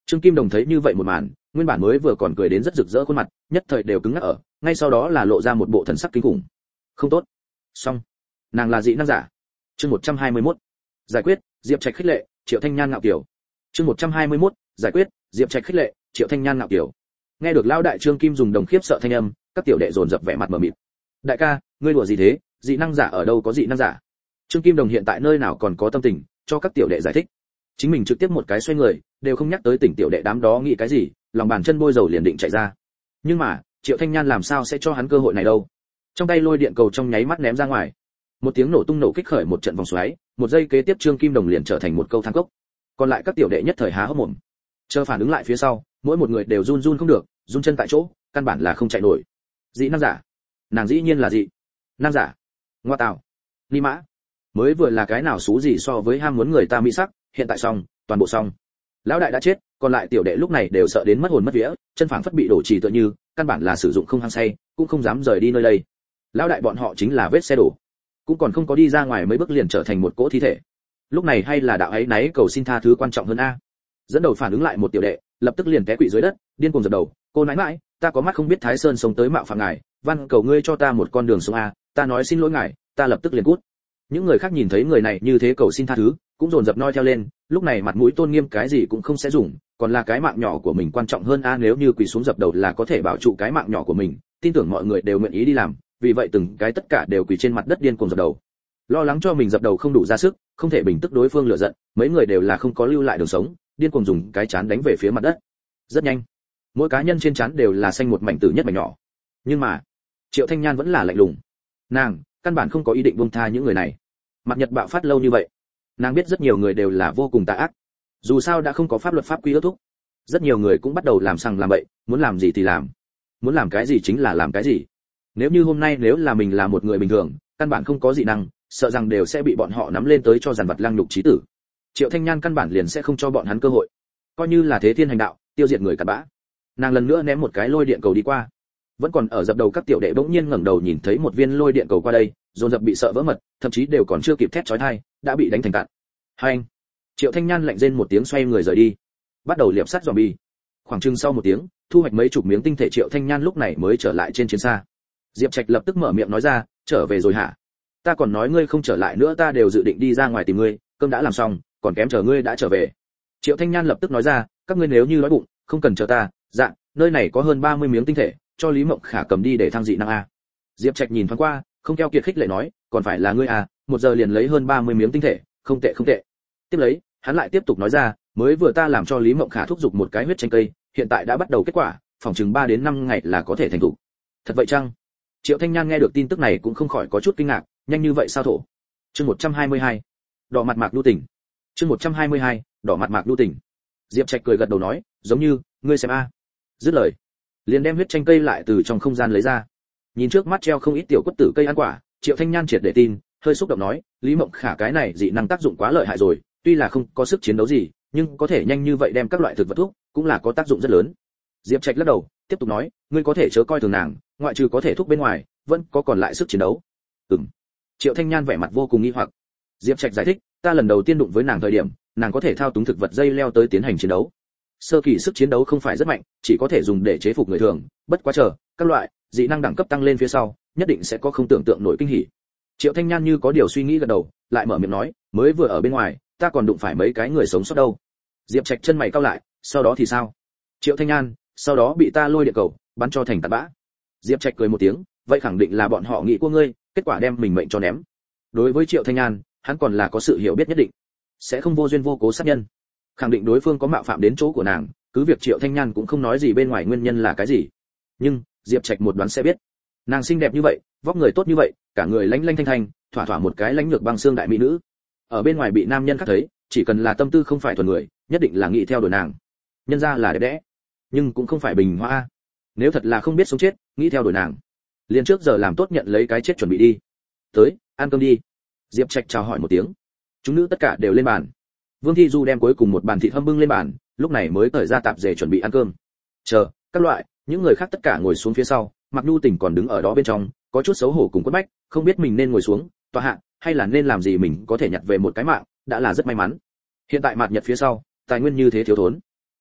Trương Kim Đồng thấy như vậy một màn, nguyên bản mới vừa còn cười đến rất rực rỡ khuôn mặt, nhất thời đều cứng ngắc ở, ngay sau đó là lộ ra một bộ thần sắc kinh khủng. Không tốt. Xong. Nàng là dị năng giả. Chương một trăm hai mươi mốt. Giải quyết, Diệp Trạch khích lệ, Triệu Thanh Nhan ngạo kiều. Chương một trăm hai mươi mốt. Giải quyết, Diệp Trạch khích lệ, Triệu Thanh Nhan ngạo kiều. Nghe được lão đại Trương Kim dùng đồng khiếp sợ thanh âm, các tiểu đệ dồn dập vẻ mặt mờ mịt. Đại ca, ngươi đùa gì thế, dị năng giả ở đâu có dị năng giả? Trương Kim Đồng hiện tại nơi nào còn có tâm tình cho các tiểu đệ giải thích. Chính mình trực tiếp một cái xoay người, đều không nhắc tới tỉnh tiểu đệ đám đó nghĩ cái gì, lòng bàn chân bôi dầu liền định chạy ra. Nhưng mà, Triệu Thanh Nhan làm sao sẽ cho hắn cơ hội này đâu? Trong tay lôi điện cầu trong nháy mắt ném ra ngoài. Một tiếng nổ tung nổ kích khởi một trận vòng xoáy, một giây kế tiếp Trương Kim Đồng liền trở thành một câu thang cốc. Còn lại các tiểu đệ nhất thời há hốc mồm. Chờ phản ứng lại phía sau, mỗi một người đều run run không được, run chân tại chỗ, căn bản là không chạy nổi. Dị năng giả? Nàng dĩ nhiên là dị năng giả. Ngoa tạo. Ni mã. Mới vừa là cái nào xú gì so với ham muốn người ta mỹ sắc, hiện tại xong, toàn bộ xong. Lão đại đã chết, còn lại tiểu đệ lúc này đều sợ đến mất hồn mất vía, chân phảng phất bị đổ trì tựa như, căn bản là sử dụng không hăng say, cũng không dám rời đi nơi đây. Lão đại bọn họ chính là vết xe đổ, cũng còn không có đi ra ngoài mấy bước liền trở thành một cỗ thi thể. Lúc này hay là đạo ấy náy cầu xin tha thứ quan trọng hơn a. Dẫn đầu phản ứng lại một tiểu đệ, lập tức liền té quỵ dưới đất, điên cuồng dập đầu, cô nãi nãi, ta có mắt không biết Thái Sơn sống tới mạo phạm ngài, van cầu ngươi cho ta một con đường sống a, ta nói xin lỗi ngài, ta lập tức liền cút. Những người khác nhìn thấy người này như thế cầu xin tha thứ, cũng dồn dập noi theo lên, lúc này mặt mũi tôn nghiêm cái gì cũng không sẽ dùng, còn là cái mạng nhỏ của mình quan trọng hơn a, nếu như quỳ xuống dập đầu là có thể bảo trụ cái mạng nhỏ của mình, tin tưởng mọi người đều nguyện ý đi làm, vì vậy từng cái tất cả đều quỳ trên mặt đất điên cuồng dập đầu. Lo lắng cho mình dập đầu không đủ ra sức, không thể bình tức đối phương lửa giận, mấy người đều là không có lưu lại đường sống, điên cuồng dùng cái chán đánh về phía mặt đất. Rất nhanh, mỗi cá nhân trên chán đều là xanh một mảnh tử nhất mảnh nhỏ. Nhưng mà, Triệu Thanh Nhan vẫn là lạnh lùng. Nàng căn bản không có ý định buông tha những người này. Mặt Nhật bạo phát lâu như vậy, nàng biết rất nhiều người đều là vô cùng tà ác. Dù sao đã không có pháp luật pháp quy ước thúc, rất nhiều người cũng bắt đầu làm sằng làm bậy, muốn làm gì thì làm, muốn làm cái gì chính là làm cái gì. Nếu như hôm nay nếu là mình là một người bình thường, căn bản không có dị năng, sợ rằng đều sẽ bị bọn họ nắm lên tới cho dàn vật lăng nhục chí tử. Triệu Thanh Nhan căn bản liền sẽ không cho bọn hắn cơ hội, coi như là thế thiên hành đạo, tiêu diệt người cặn bã. Nàng lần nữa ném một cái lôi điện cầu đi qua. Vẫn còn ở dập đầu các tiểu đệ bỗng nhiên ngẩng đầu nhìn thấy một viên lôi điện cầu qua đây, dồn dập bị sợ vỡ mật, thậm chí đều còn chưa kịp thét chói tai, đã bị đánh thành cạn. Hành. Triệu Thanh Nhan lạnh rên một tiếng xoay người rời đi, bắt đầu liệp sát zombie. Khoảng chừng sau một tiếng, thu hoạch mấy chục miếng tinh thể Triệu Thanh Nhan lúc này mới trở lại trên chiến xa. Diệp Trạch lập tức mở miệng nói ra, trở về rồi hả? Ta còn nói ngươi không trở lại nữa, ta đều dự định đi ra ngoài tìm ngươi, cơm đã làm xong, còn kém chờ ngươi đã trở về. Triệu Thanh Nhan lập tức nói ra, các ngươi nếu như đói bụng, không cần chờ ta, dạ, nơi này có hơn ba mươi miếng tinh thể, cho Lý Mộng Khả cầm đi để thăng dị năng a. Diệp Trạch nhìn thoáng qua, không keo kiệt khích lệ nói, còn phải là ngươi à, một giờ liền lấy hơn ba mươi miếng tinh thể, không tệ không tệ. Tiếp lấy, hắn lại tiếp tục nói ra, mới vừa ta làm cho Lý Mộng Khả thúc giục một cái huyết tranh cây, hiện tại đã bắt đầu kết quả, phòng chừng ba đến năm ngày là có thể thành thủ. Thật vậy chăng? Triệu Thanh Nhan nghe được tin tức này cũng không khỏi có chút kinh ngạc, nhanh như vậy sao thổ? Chương một trăm hai mươi hai, đỏ mặt mạc đu tỉnh. Chương một trăm hai mươi hai, đỏ mặt mạc đu tỉnh. Diệp Trạch cười gật đầu nói, giống như, ngươi xem a. Dứt lời, liền đem huyết tranh cây lại từ trong không gian lấy ra. Nhìn trước mắt treo không ít tiểu quất tử cây ăn quả, Triệu Thanh Nhan triệt để tin, hơi xúc động nói, Lý Mộng Khả cái này dị năng tác dụng quá lợi hại rồi, tuy là không có sức chiến đấu gì, nhưng có thể nhanh như vậy đem các loại thực vật thuốc, cũng là có tác dụng rất lớn. Diệp Trạch lắc đầu, tiếp tục nói, ngươi có thể chớ coi thường nàng, ngoại trừ có thể thuốc bên ngoài, vẫn có còn lại sức chiến đấu. Ừm. Triệu Thanh Nhan vẻ mặt vô cùng nghi hoặc. Diệp Trạch giải thích, ta lần đầu tiên đụng với nàng thời điểm, nàng có thể thao túng thực vật dây leo tới tiến hành chiến đấu. Sơ kỳ sức chiến đấu không phải rất mạnh, chỉ có thể dùng để chế phục người thường, bất quá chờ các loại dị năng đẳng cấp tăng lên phía sau, nhất định sẽ có không tưởng tượng nổi kinh hỉ. Triệu Thanh Nhan như có điều suy nghĩ gật đầu, lại mở miệng nói, mới vừa ở bên ngoài, ta còn đụng phải mấy cái người sống sót đâu. Diệp Trạch chân mày cau lại, sau đó thì sao? Triệu Thanh Nhan, sau đó bị ta lôi điện cầu bắn cho thành tạt bã. Diệp Trạch cười một tiếng, vậy khẳng định là bọn họ nghĩ của ngươi, kết quả đem mình mệnh cho ném. Đối với Triệu Thanh Nhan, hắn còn là có sự hiểu biết nhất định, sẽ không vô duyên vô cố sát nhân. Khẳng định đối phương có mạo phạm đến chỗ của nàng, cứ việc Triệu Thanh Nhan cũng không nói gì bên ngoài nguyên nhân là cái gì. Nhưng, Diệp Trạch một đoán sẽ biết. Nàng xinh đẹp như vậy, vóc người tốt như vậy, cả người lanh lanh thanh thanh, thỏa thỏa một cái lãnh lược băng xương đại mỹ nữ. Ở bên ngoài bị nam nhân khác thấy, chỉ cần là tâm tư không phải thuần người, nhất định là nghĩ theo đuổi nàng. Nhân ra là đẹp đẽ, nhưng cũng không phải bình hoa. Nếu thật là không biết sống chết, nghĩ theo đuổi nàng, liền trước giờ làm tốt nhận lấy cái chết chuẩn bị đi. Tới, ăn cơm đi. Diệp Trạch chào hỏi một tiếng. Chúng nữ tất cả đều lên bàn. Vương Thi Du đem cuối cùng một bàn thịt hâm bưng lên bàn, lúc này mới cởi ra tạp dề chuẩn bị ăn cơm. Chờ, các loại, những người khác tất cả ngồi xuống phía sau, Mạc Nhu Tỉnh còn đứng ở đó bên trong, có chút xấu hổ cùng quất bách, không biết mình nên ngồi xuống, tọa hạ, hay là nên làm gì mình có thể nhặt về một cái mạng, đã là rất may mắn. Hiện tại Mạt Nhật phía sau, tài nguyên như thế thiếu thốn.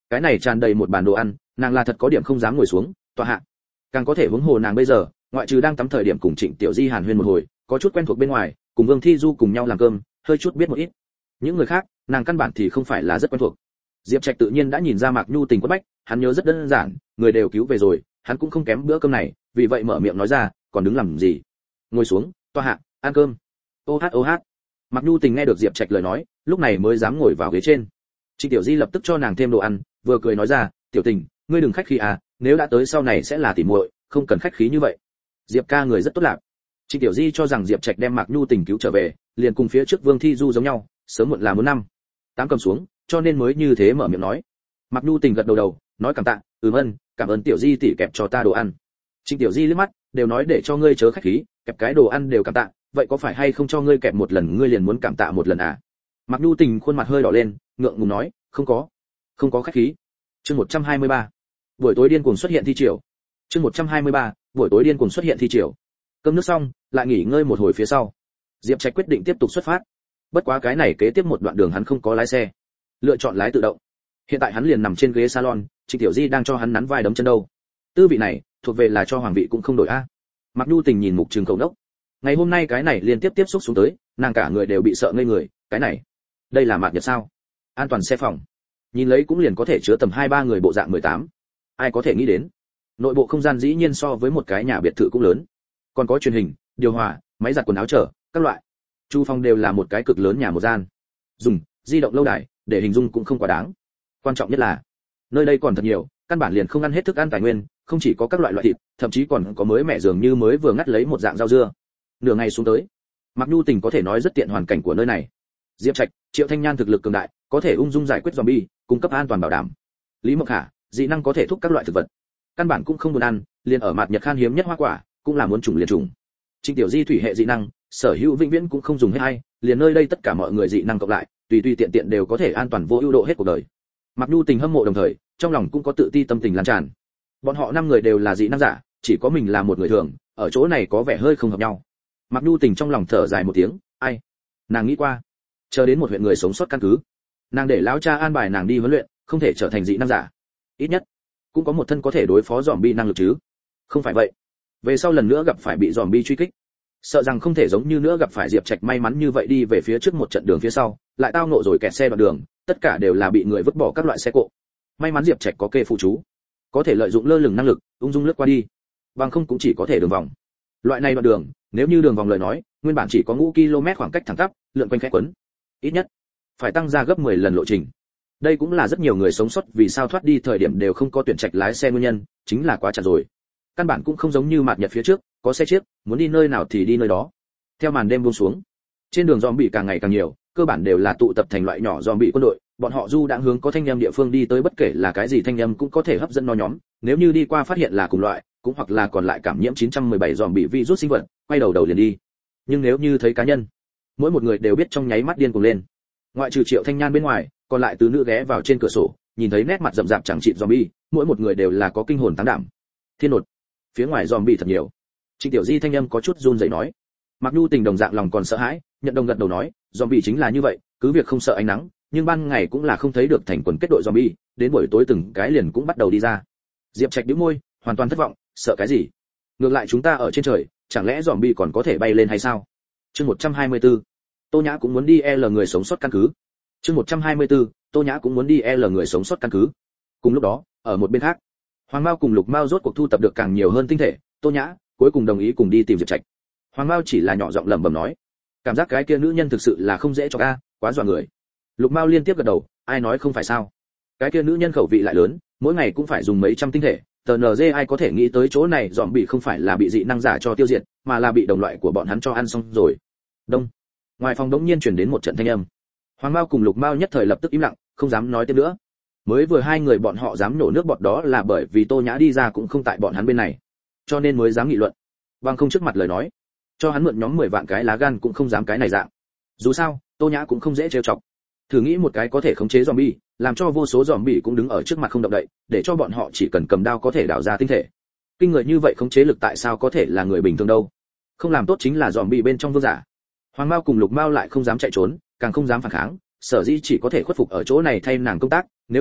cái này tràn đầy một bàn đồ ăn, nàng là thật có điểm không dám ngồi xuống tọa hạ. Càng có thể huống hồ nàng bây giờ, ngoại trừ đang tắm thời điểm cùng Trịnh Tiểu Di hàn huyên một hồi, có chút quen thuộc bên ngoài, cùng Vương Thi Du cùng nhau làm cơm, hơi chút biết một ít. Những người khác, nàng căn bản thì không phải là rất quen thuộc. Diệp Trạch tự nhiên đã nhìn ra Mạc Nhu tình quất bách, hắn nhớ rất đơn giản, người đều cứu về rồi, hắn cũng không kém bữa cơm này, vì vậy mở miệng nói ra, còn đứng làm gì? Ngồi xuống, tọa hạ, ăn cơm. Ô hát ô hát. Mạc Nhu tình nghe được Diệp Trạch lời nói, lúc này mới dám ngồi vào ghế trên. Trịnh Tiểu Di lập tức cho nàng thêm đồ ăn, vừa cười nói ra, "Tiểu Tình, ngươi đừng khách khí à, nếu đã tới sau này sẽ là tỉ muội, không cần khách khí như vậy." Diệp ca người rất tốt lạc. Trịnh Tiểu Di cho rằng Diệp Trạch đem Mạc Nhu tình cứu trở về, liền cùng phía trước Vương Thi Du giống nhau, sớm muộn là muốn năm tám cầm xuống, cho nên mới như thế mở miệng nói. Mạc Nhu tình gật đầu đầu, nói cảm tạ, "Ừm ơn, cảm ơn Tiểu Di tỷ kẹp cho ta đồ ăn." Trịnh Tiểu Di liếc mắt, đều nói để cho ngươi chớ khách khí, kẹp cái đồ ăn đều cảm tạ, vậy có phải hay không cho ngươi kẹp một lần ngươi liền muốn cảm tạ một lần à? Mạc Nhu tình khuôn mặt hơi đỏ lên, ngượng ngùng nói, "Không có, không có khách khí." Chương một trăm hai mươi ba. Buổi tối điên cuồng xuất hiện thi triều. Chương một trăm hai mươi ba. Buổi tối điên cuồng xuất hiện thi triều. Cơm nước xong, lại nghỉ ngơi một hồi phía sau, Diệp Trạch quyết định tiếp tục xuất phát. Bất quá cái này kế tiếp một đoạn đường hắn không có lái xe, lựa chọn lái tự động. Hiện tại hắn liền nằm trên ghế salon, Trịnh Tiểu Di đang cho hắn nắn vai đấm chân đâu. Tư vị này, thuộc về là cho hoàng vị cũng không đổi a. Mạc Nhu tình nhìn mục trường cầu đốc. Ngày hôm nay cái này liên tiếp tiếp xúc xuống tới, nàng cả người đều bị sợ ngây người, cái này, đây là Mạc Nhật sao? An toàn xe phòng. Nhìn lấy cũng liền có thể chứa tầm hai ba người bộ dạng mười tám. Ai có thể nghĩ đến, nội bộ không gian dĩ nhiên so với một cái nhà biệt thự cũng lớn. Còn có truyền hình, điều hòa, máy giặt quần áo chờ, các loại. Chu phòng đều là một cái cực lớn nhà một gian. Dùng di động lâu đài để hình dung cũng không quá đáng. Quan trọng nhất là, nơi đây còn thật nhiều, căn bản liền không ăn hết thức ăn tài nguyên, không chỉ có các loại loại thịt, thậm chí còn có mới mẻ dường như mới vừa ngắt lấy một dạng rau dưa. Nửa ngày xuống tới, Mạc Nhu tình có thể nói rất tiện hoàn cảnh của nơi này. Diệp Trạch, Triệu Thanh Nhan thực lực cường đại, có thể ung dung giải quyết zombie, cung cấp an toàn bảo đảm. Lý Mộc Khả, dị năng có thể thúc các loại thực vật. Căn bản cũng không buồn ăn, liền ở Mạt Nhật khan hiếm nhất hoa quả, cũng là muốn trùng liền trùng. Trịnh Tiểu Di thủy hệ dị năng, sở hữu vĩnh viễn cũng không dùng hết hay, liền nơi đây tất cả mọi người dị năng cộng lại, tùy tùy tiện tiện đều có thể an toàn vô ưu độ hết cuộc đời. Mạc Nhu tình hâm mộ đồng thời, trong lòng cũng có tự ti tâm tình lan tràn. Bọn họ năm người đều là dị năng giả, chỉ có mình là một người thường, ở chỗ này có vẻ hơi không hợp nhau. Mạc Nhu tình trong lòng thở dài một tiếng, ai? Nàng nghĩ qua, chờ đến một huyện người sống sót căn cứ, nàng để lão cha an bài nàng đi huấn luyện, không thể trở thành dị năng giả. Ít nhất cũng có một thân có thể đối phó zombie năng lực chứ. Không phải vậy, về sau lần nữa gặp phải bị zombie truy kích, sợ rằng không thể giống như nữa gặp phải Diệp Trạch may mắn như vậy đi về phía trước một trận đường phía sau, lại tao nộ rồi kẹt xe đoạn đường, tất cả đều là bị người vứt bỏ các loại xe cộ. May mắn Diệp Trạch có kê phụ chú, có thể lợi dụng lơ lửng năng lực, ung dung lướt qua đi. Bằng không cũng chỉ có thể đường vòng. Loại này đoạn đường, nếu như đường vòng lời nói, nguyên bản chỉ có ngũ ki lô mét khoảng cách thẳng tắp, lượn quanh khẽ quấn. Ít nhất phải tăng ra gấp mười lần lộ trình. Đây cũng là rất nhiều người sống sót vì sao thoát đi thời điểm đều không có tuyển trạch lái xe nguyên nhân, chính là quá chặt rồi. Căn bản cũng không giống như Mạt Nhật phía trước, có xe chiếc, muốn đi nơi nào thì đi nơi đó. Theo màn đêm buông xuống, trên đường zombie càng ngày càng nhiều, cơ bản đều là tụ tập thành loại nhỏ zombie quân đội, bọn họ du đãng hướng có thanh âm địa phương đi tới, bất kể là cái gì thanh âm cũng có thể hấp dẫn nó nhóm, nếu như đi qua phát hiện là cùng loại, cũng hoặc là còn lại cảm nhiễm chín trăm mười bảy zombie virus sinh vật, quay đầu đầu liền đi. Nhưng nếu như thấy cá nhân, mỗi một người đều biết trong nháy mắt điên cuồng lên. Ngoại trừ Triệu Thanh Nhan bên ngoài, còn lại tứ nữ ghé vào trên cửa sổ, nhìn thấy nét mặt rậm rạp chẳng chịt zombie, mỗi một người đều là có kinh hồn táng đảm. Thiên nột, phía ngoài zombie thật nhiều. Trịnh Tiểu Di thanh âm có chút run rẩy nói. Mạc Nhu tình đồng dạng lòng còn sợ hãi, nhận đồng gật đầu nói, zombie chính là như vậy, cứ việc không sợ ánh nắng, nhưng ban ngày cũng là không thấy được thành quần kết đội zombie, đến buổi tối từng cái liền cũng bắt đầu đi ra. Diệp Trạch bĩu môi, hoàn toàn thất vọng, sợ cái gì? Ngược lại chúng ta ở trên trời, chẳng lẽ zombie còn có thể bay lên hay sao? Chương một trăm hai mươi tư. Tô Nhã cũng muốn đi L người sống sót căn cứ. Chương một trăm hai mươi tư. Tô Nhã cũng muốn đi L người sống sót căn cứ. Cùng lúc đó, ở một bên khác, Hoàng Mao cùng Lục Mao rốt cuộc thu tập được càng nhiều hơn tinh thể, Tô Nhã cuối cùng đồng ý cùng đi tìm Diệp Trạch. Hoàng Mao chỉ là nhỏ giọng lẩm bẩm nói, cảm giác cái kia nữ nhân thực sự là không dễ cho a, quá dọa người. Lục Mao liên tiếp gật đầu, ai nói không phải sao? Cái kia nữ nhân khẩu vị lại lớn, mỗi ngày cũng phải dùng mấy trăm tinh thể, tờ en giê ai có thể nghĩ tới chỗ này dòm bị không phải là bị dị năng giả cho tiêu diệt, mà là bị đồng loại của bọn hắn cho ăn xong rồi. Đông. Ngoài phòng đống nhiên truyền đến một trận thanh âm. Hoàng Mao cùng Lục Mao nhất thời lập tức im lặng, không dám nói tiếp nữa. Mới vừa hai người bọn họ dám nổ nước bọt đó là bởi vì Tô Nhã đi ra cũng không tại bọn hắn bên này, cho nên mới dám nghị luận. Bằng không trước mặt lời nói, cho hắn mượn nhóm mười vạn cái lá gan cũng không dám cái này dạng. Dù sao, Tô Nhã cũng không dễ trêu chọc. Thử nghĩ một cái có thể khống chế zombie, làm cho vô số zombie cũng đứng ở trước mặt không động đậy, để cho bọn họ chỉ cần cầm đao có thể đào ra tinh thể. Kinh người như vậy khống chế lực tại sao có thể là người bình thường đâu? Không làm tốt chính là zombie bên trong vương giả. Hoàng Mao cùng Lục Mao lại không dám chạy trốn, càng không dám phản kháng, sở dĩ chỉ có thể khuất phục ở chỗ này thay nàng công tác, nếu không,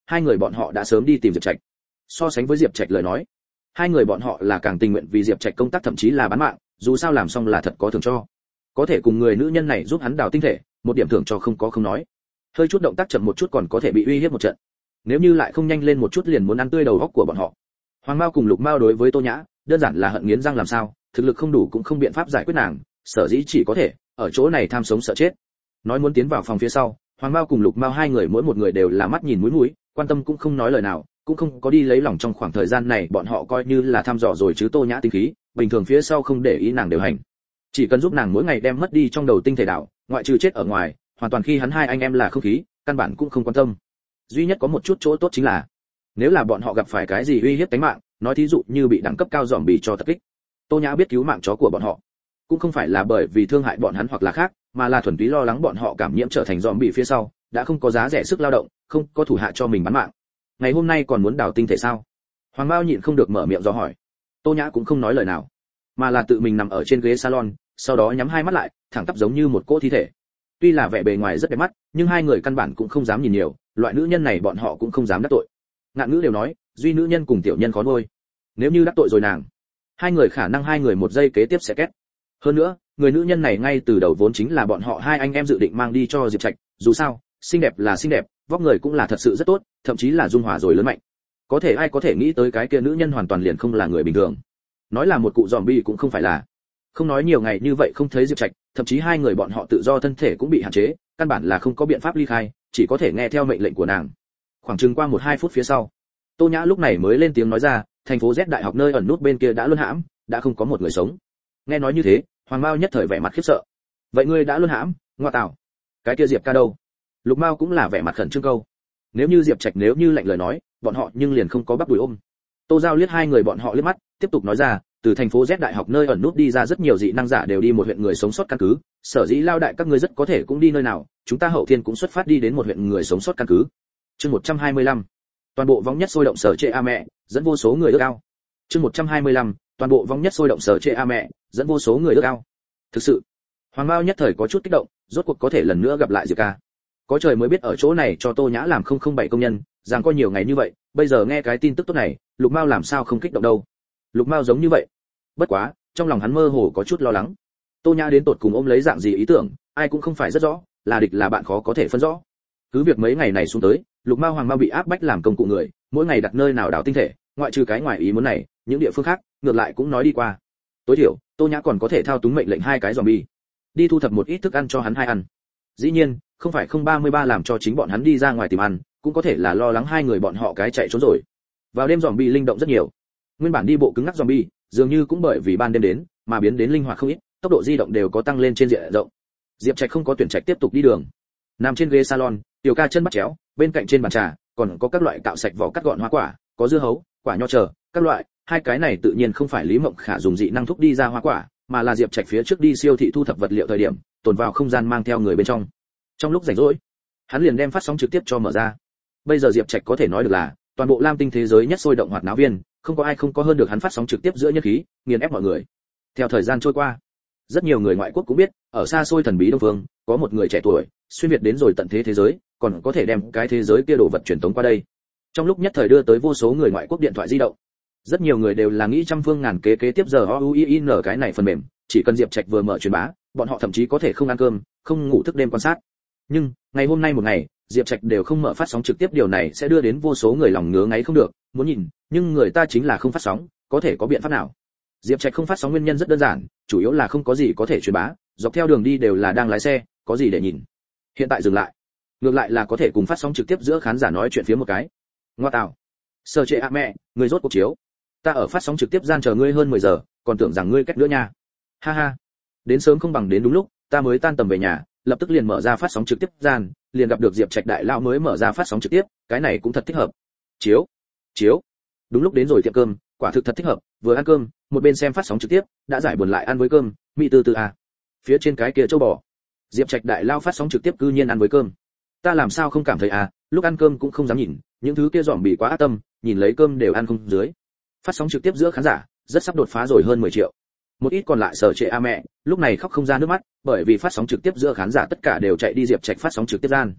hai người bọn họ đã sớm đi tìm Diệp Trạch. So sánh với Diệp Trạch lời nói, hai người bọn họ là càng tình nguyện vì Diệp Trạch công tác, thậm chí là bán mạng, dù sao làm xong là thật có thưởng cho. Có thể cùng người nữ nhân này giúp hắn đào tinh thể, một điểm thưởng cho không có không nói. Hơi chút động tác chậm một chút còn có thể bị uy hiếp một trận. Nếu như lại không nhanh lên một chút liền muốn ăn tươi đầu óc của bọn họ. Hoàng Mao cùng Lục Mao đối với Tô Nhã, đơn giản là hận nghiến răng làm sao, thực lực không đủ cũng không biện pháp giải quyết nàng, sở dĩ chỉ có thể ở chỗ này tham sống sợ chết. Nói muốn tiến vào phòng phía sau, Hoàng Mao cùng Lục Mao hai người mỗi một người đều là mắt nhìn mũi mũi, quan tâm cũng không nói lời nào, cũng không có đi lấy lòng. Trong khoảng thời gian này bọn họ coi như là thăm dò rồi chứ Tô Nhã tinh khí, bình thường phía sau không để ý nàng đều hành. Chỉ cần giúp nàng mỗi ngày đem mất đi trong đầu tinh thể đạo, ngoại trừ chết ở ngoài, hoàn toàn khi hắn hai anh em là không khí, căn bản cũng không quan tâm. Duy nhất có một chút chỗ tốt chính là, nếu là bọn họ gặp phải cái gì uy hiếp tính mạng, nói thí dụ như bị đẳng cấp cao dòm bì cho tập kích, Tô Nhã biết cứu mạng chó của bọn họ, cũng không phải là bởi vì thương hại bọn hắn hoặc là khác, mà là thuần túy lo lắng bọn họ cảm nhiễm trở thành dòm bì phía sau, đã không có giá rẻ sức lao động, không có thủ hạ cho mình bán mạng. Ngày hôm nay còn muốn đào tinh thể sao? Hoàng Mao nhịn không được mở miệng do hỏi. Tô Nhã cũng không nói lời nào, mà là tự mình nằm ở trên ghế salon, sau đó nhắm hai mắt lại, thẳng tắp giống như một cỗ thi thể. Tuy là vẻ bề ngoài rất đẹp mắt, nhưng hai người căn bản cũng không dám nhìn nhiều, loại nữ nhân này bọn họ cũng không dám đắc tội. Ngạn ngữ đều nói, duy nữ nhân cùng tiểu nhân khó nuôi. Nếu như đắc tội rồi nàng, hai người khả năng hai người một giây kế tiếp sẽ kết. Hơn nữa, người nữ nhân này ngay từ đầu vốn chính là bọn họ hai anh em dự định mang đi cho Diệp Trạch, dù sao, xinh đẹp là xinh đẹp, vóc người cũng là thật sự rất tốt, thậm chí là dung hòa rồi lớn mạnh. Có thể ai có thể nghĩ tới cái kia nữ nhân hoàn toàn liền không là người bình thường. Nói là một cụ zombie cũng không phải là. Không nói nhiều ngày như vậy không thấy Diệp Trạch, thậm chí hai người bọn họ tự do thân thể cũng bị hạn chế, căn bản là không có biện pháp ly khai, chỉ có thể nghe theo mệnh lệnh của nàng. Khoảng chừng qua một hai phút phía sau, Tô Nhã lúc này mới lên tiếng nói ra, thành phố Z đại học nơi ẩn nút bên kia đã luân hãm, đã không có một người sống. Nghe nói như thế, Hoàng Mao nhất thời vẻ mặt khiếp sợ. Vậy ngươi đã luân hãm? Ngoa tạo. Cái kia Diệp ca đâu? Lục Mao cũng là vẻ mặt khẩn trương câu. Nếu như Diệp Trạch nếu như lạnh lời nói, bọn họ nhưng liền không có bắp đùi ôm. Tô Giao liếc hai người bọn họ liếc mắt, tiếp tục nói ra, từ thành phố Z đại học nơi ẩn nút đi ra rất nhiều dị năng giả đều đi một huyện người sống sót căn cứ, sở dĩ lao đại các ngươi rất có thể cũng đi nơi nào, chúng ta hậu thiên cũng xuất phát đi đến một huyện người sống sót căn cứ. Chương một trăm hai mươi lăm. Toàn bộ vong nhất sôi động sở trệ a mẹ, dẫn vô số người ước ao. Chương một trăm hai mươi lăm. Toàn bộ vong nhất sôi động sở trệ a mẹ, dẫn vô số người ước ao. Thực sự, Hoàng Mao nhất thời có chút kích động, rốt cuộc có thể lần nữa gặp lại Diệp ca. Có trời mới biết ở chỗ này cho Tô Nhã làm không không bảy công nhân, rằng có nhiều ngày như vậy, bây giờ nghe cái tin tức tốt này, Lục Mao làm sao không kích động đâu. Lục Mao giống như vậy. Bất quá, trong lòng hắn mơ hồ có chút lo lắng. Tô Nhã đến tột cùng ôm lấy dạng gì ý tưởng, ai cũng không phải rất rõ, là địch là bạn khó có thể phân rõ. Cứ việc mấy ngày này xuống tới, Lục Mao Hoàng Mao bị áp bách làm công cụ người, mỗi ngày đặt nơi nào đào tinh thể, ngoại trừ cái ngoài ý muốn này, những địa phương khác, ngược lại cũng nói đi qua. Tối thiểu, Tô Nhã còn có thể thao túng mệnh lệnh hai cái zombie, đi thu thập một ít thức ăn cho hắn hai ăn. Dĩ nhiên, không phải không ba mươi ba làm cho chính bọn hắn đi ra ngoài tìm ăn, cũng có thể là lo lắng hai người bọn họ cái chạy trốn rồi. Vào đêm zombie linh động rất nhiều. Nguyên bản đi bộ cứng ngắc zombie, dường như cũng bởi vì ban đêm đến, mà biến đến linh hoạt không ít, tốc độ di động đều có tăng lên trên diện rộng. Diệp Trạch không có tuyển trạch tiếp tục đi đường. Nằm trên ghế salon, Tiểu Ca chân bắt chéo, bên cạnh trên bàn trà, còn có các loại cạo sạch vỏ cắt gọn hoa quả, có dưa hấu, quả nho chờ, các loại, hai cái này tự nhiên không phải Lý Mộng Khả dùng dị năng thúc đi ra hoa quả, mà là Diệp Trạch phía trước đi siêu thị thu thập vật liệu thời điểm, tồn vào không gian mang theo người bên trong. Trong lúc rảnh rỗi, hắn liền đem phát sóng trực tiếp cho mở ra. Bây giờ Diệp Trạch có thể nói được là toàn bộ Lam Tinh thế giới nhất sôi động hoạt náo viên, không có ai không có hơn được hắn phát sóng trực tiếp giữa nhân khí, nghiền ép mọi người. Theo thời gian trôi qua, rất nhiều người ngoại quốc cũng biết, ở xa xôi thần bí đông phương, có một người trẻ tuổi, xuyên việt đến rồi tận thế thế giới, còn có thể đem cái thế giới kia đồ vật truyền tống qua đây. Trong lúc nhất thời đưa tới vô số người ngoại quốc điện thoại di động. Rất nhiều người đều là nghĩ trăm phương ngàn kế kế tiếp giờ o u i n cái này phần mềm, chỉ cần Diệp Trạch vừa mở truyền bá, bọn họ thậm chí có thể không ăn cơm, không ngủ thức đêm quan sát. Nhưng, ngày hôm nay một ngày, Diệp Trạch đều không mở phát sóng trực tiếp, điều này sẽ đưa đến vô số người lòng ngứa ngáy không được, muốn nhìn, nhưng người ta chính là không phát sóng, có thể có biện pháp nào? Diệp Trạch không phát sóng nguyên nhân rất đơn giản, chủ yếu là không có gì có thể truyền bá, dọc theo đường đi đều là đang lái xe, có gì để nhìn. Hiện tại dừng lại, ngược lại là có thể cùng phát sóng trực tiếp giữa khán giả nói chuyện phía một cái. Ngoa tạo, sơ trệ a mẹ, người rốt cuộc chiếu. Ta ở phát sóng trực tiếp gian chờ ngươi hơn mười giờ, còn tưởng rằng ngươi cách nữa nha. Ha ha, đến sớm không bằng đến đúng lúc, ta mới tan tầm về nhà, lập tức liền mở ra phát sóng trực tiếp gian, liền gặp được Diệp Trạch đại lão mới mở ra phát sóng trực tiếp, cái này cũng thật thích hợp. Chiếu, chiếu. Đúng lúc đến rồi tiệm cơm, quả thực thật thích hợp, vừa ăn cơm, một bên xem phát sóng trực tiếp, đã giải buồn lại ăn với cơm, mỹ từ từ à. Phía trên cái kia châu bò. Diệp Trạch đại lão phát sóng trực tiếp cư nhiên ăn với cơm. Ta làm sao không cảm thấy à, lúc ăn cơm cũng không dám nhìn, những thứ kia dòm bị quá ác tâm, nhìn lấy cơm đều ăn không dưới. Phát sóng trực tiếp giữa khán giả, rất sắp đột phá rồi hơn mười triệu. Một ít còn lại sở trệ a mẹ, lúc này khóc không ra nước mắt, bởi vì phát sóng trực tiếp giữa khán giả tất cả đều chạy đi Diệp Trạch phát sóng trực tiếp gian.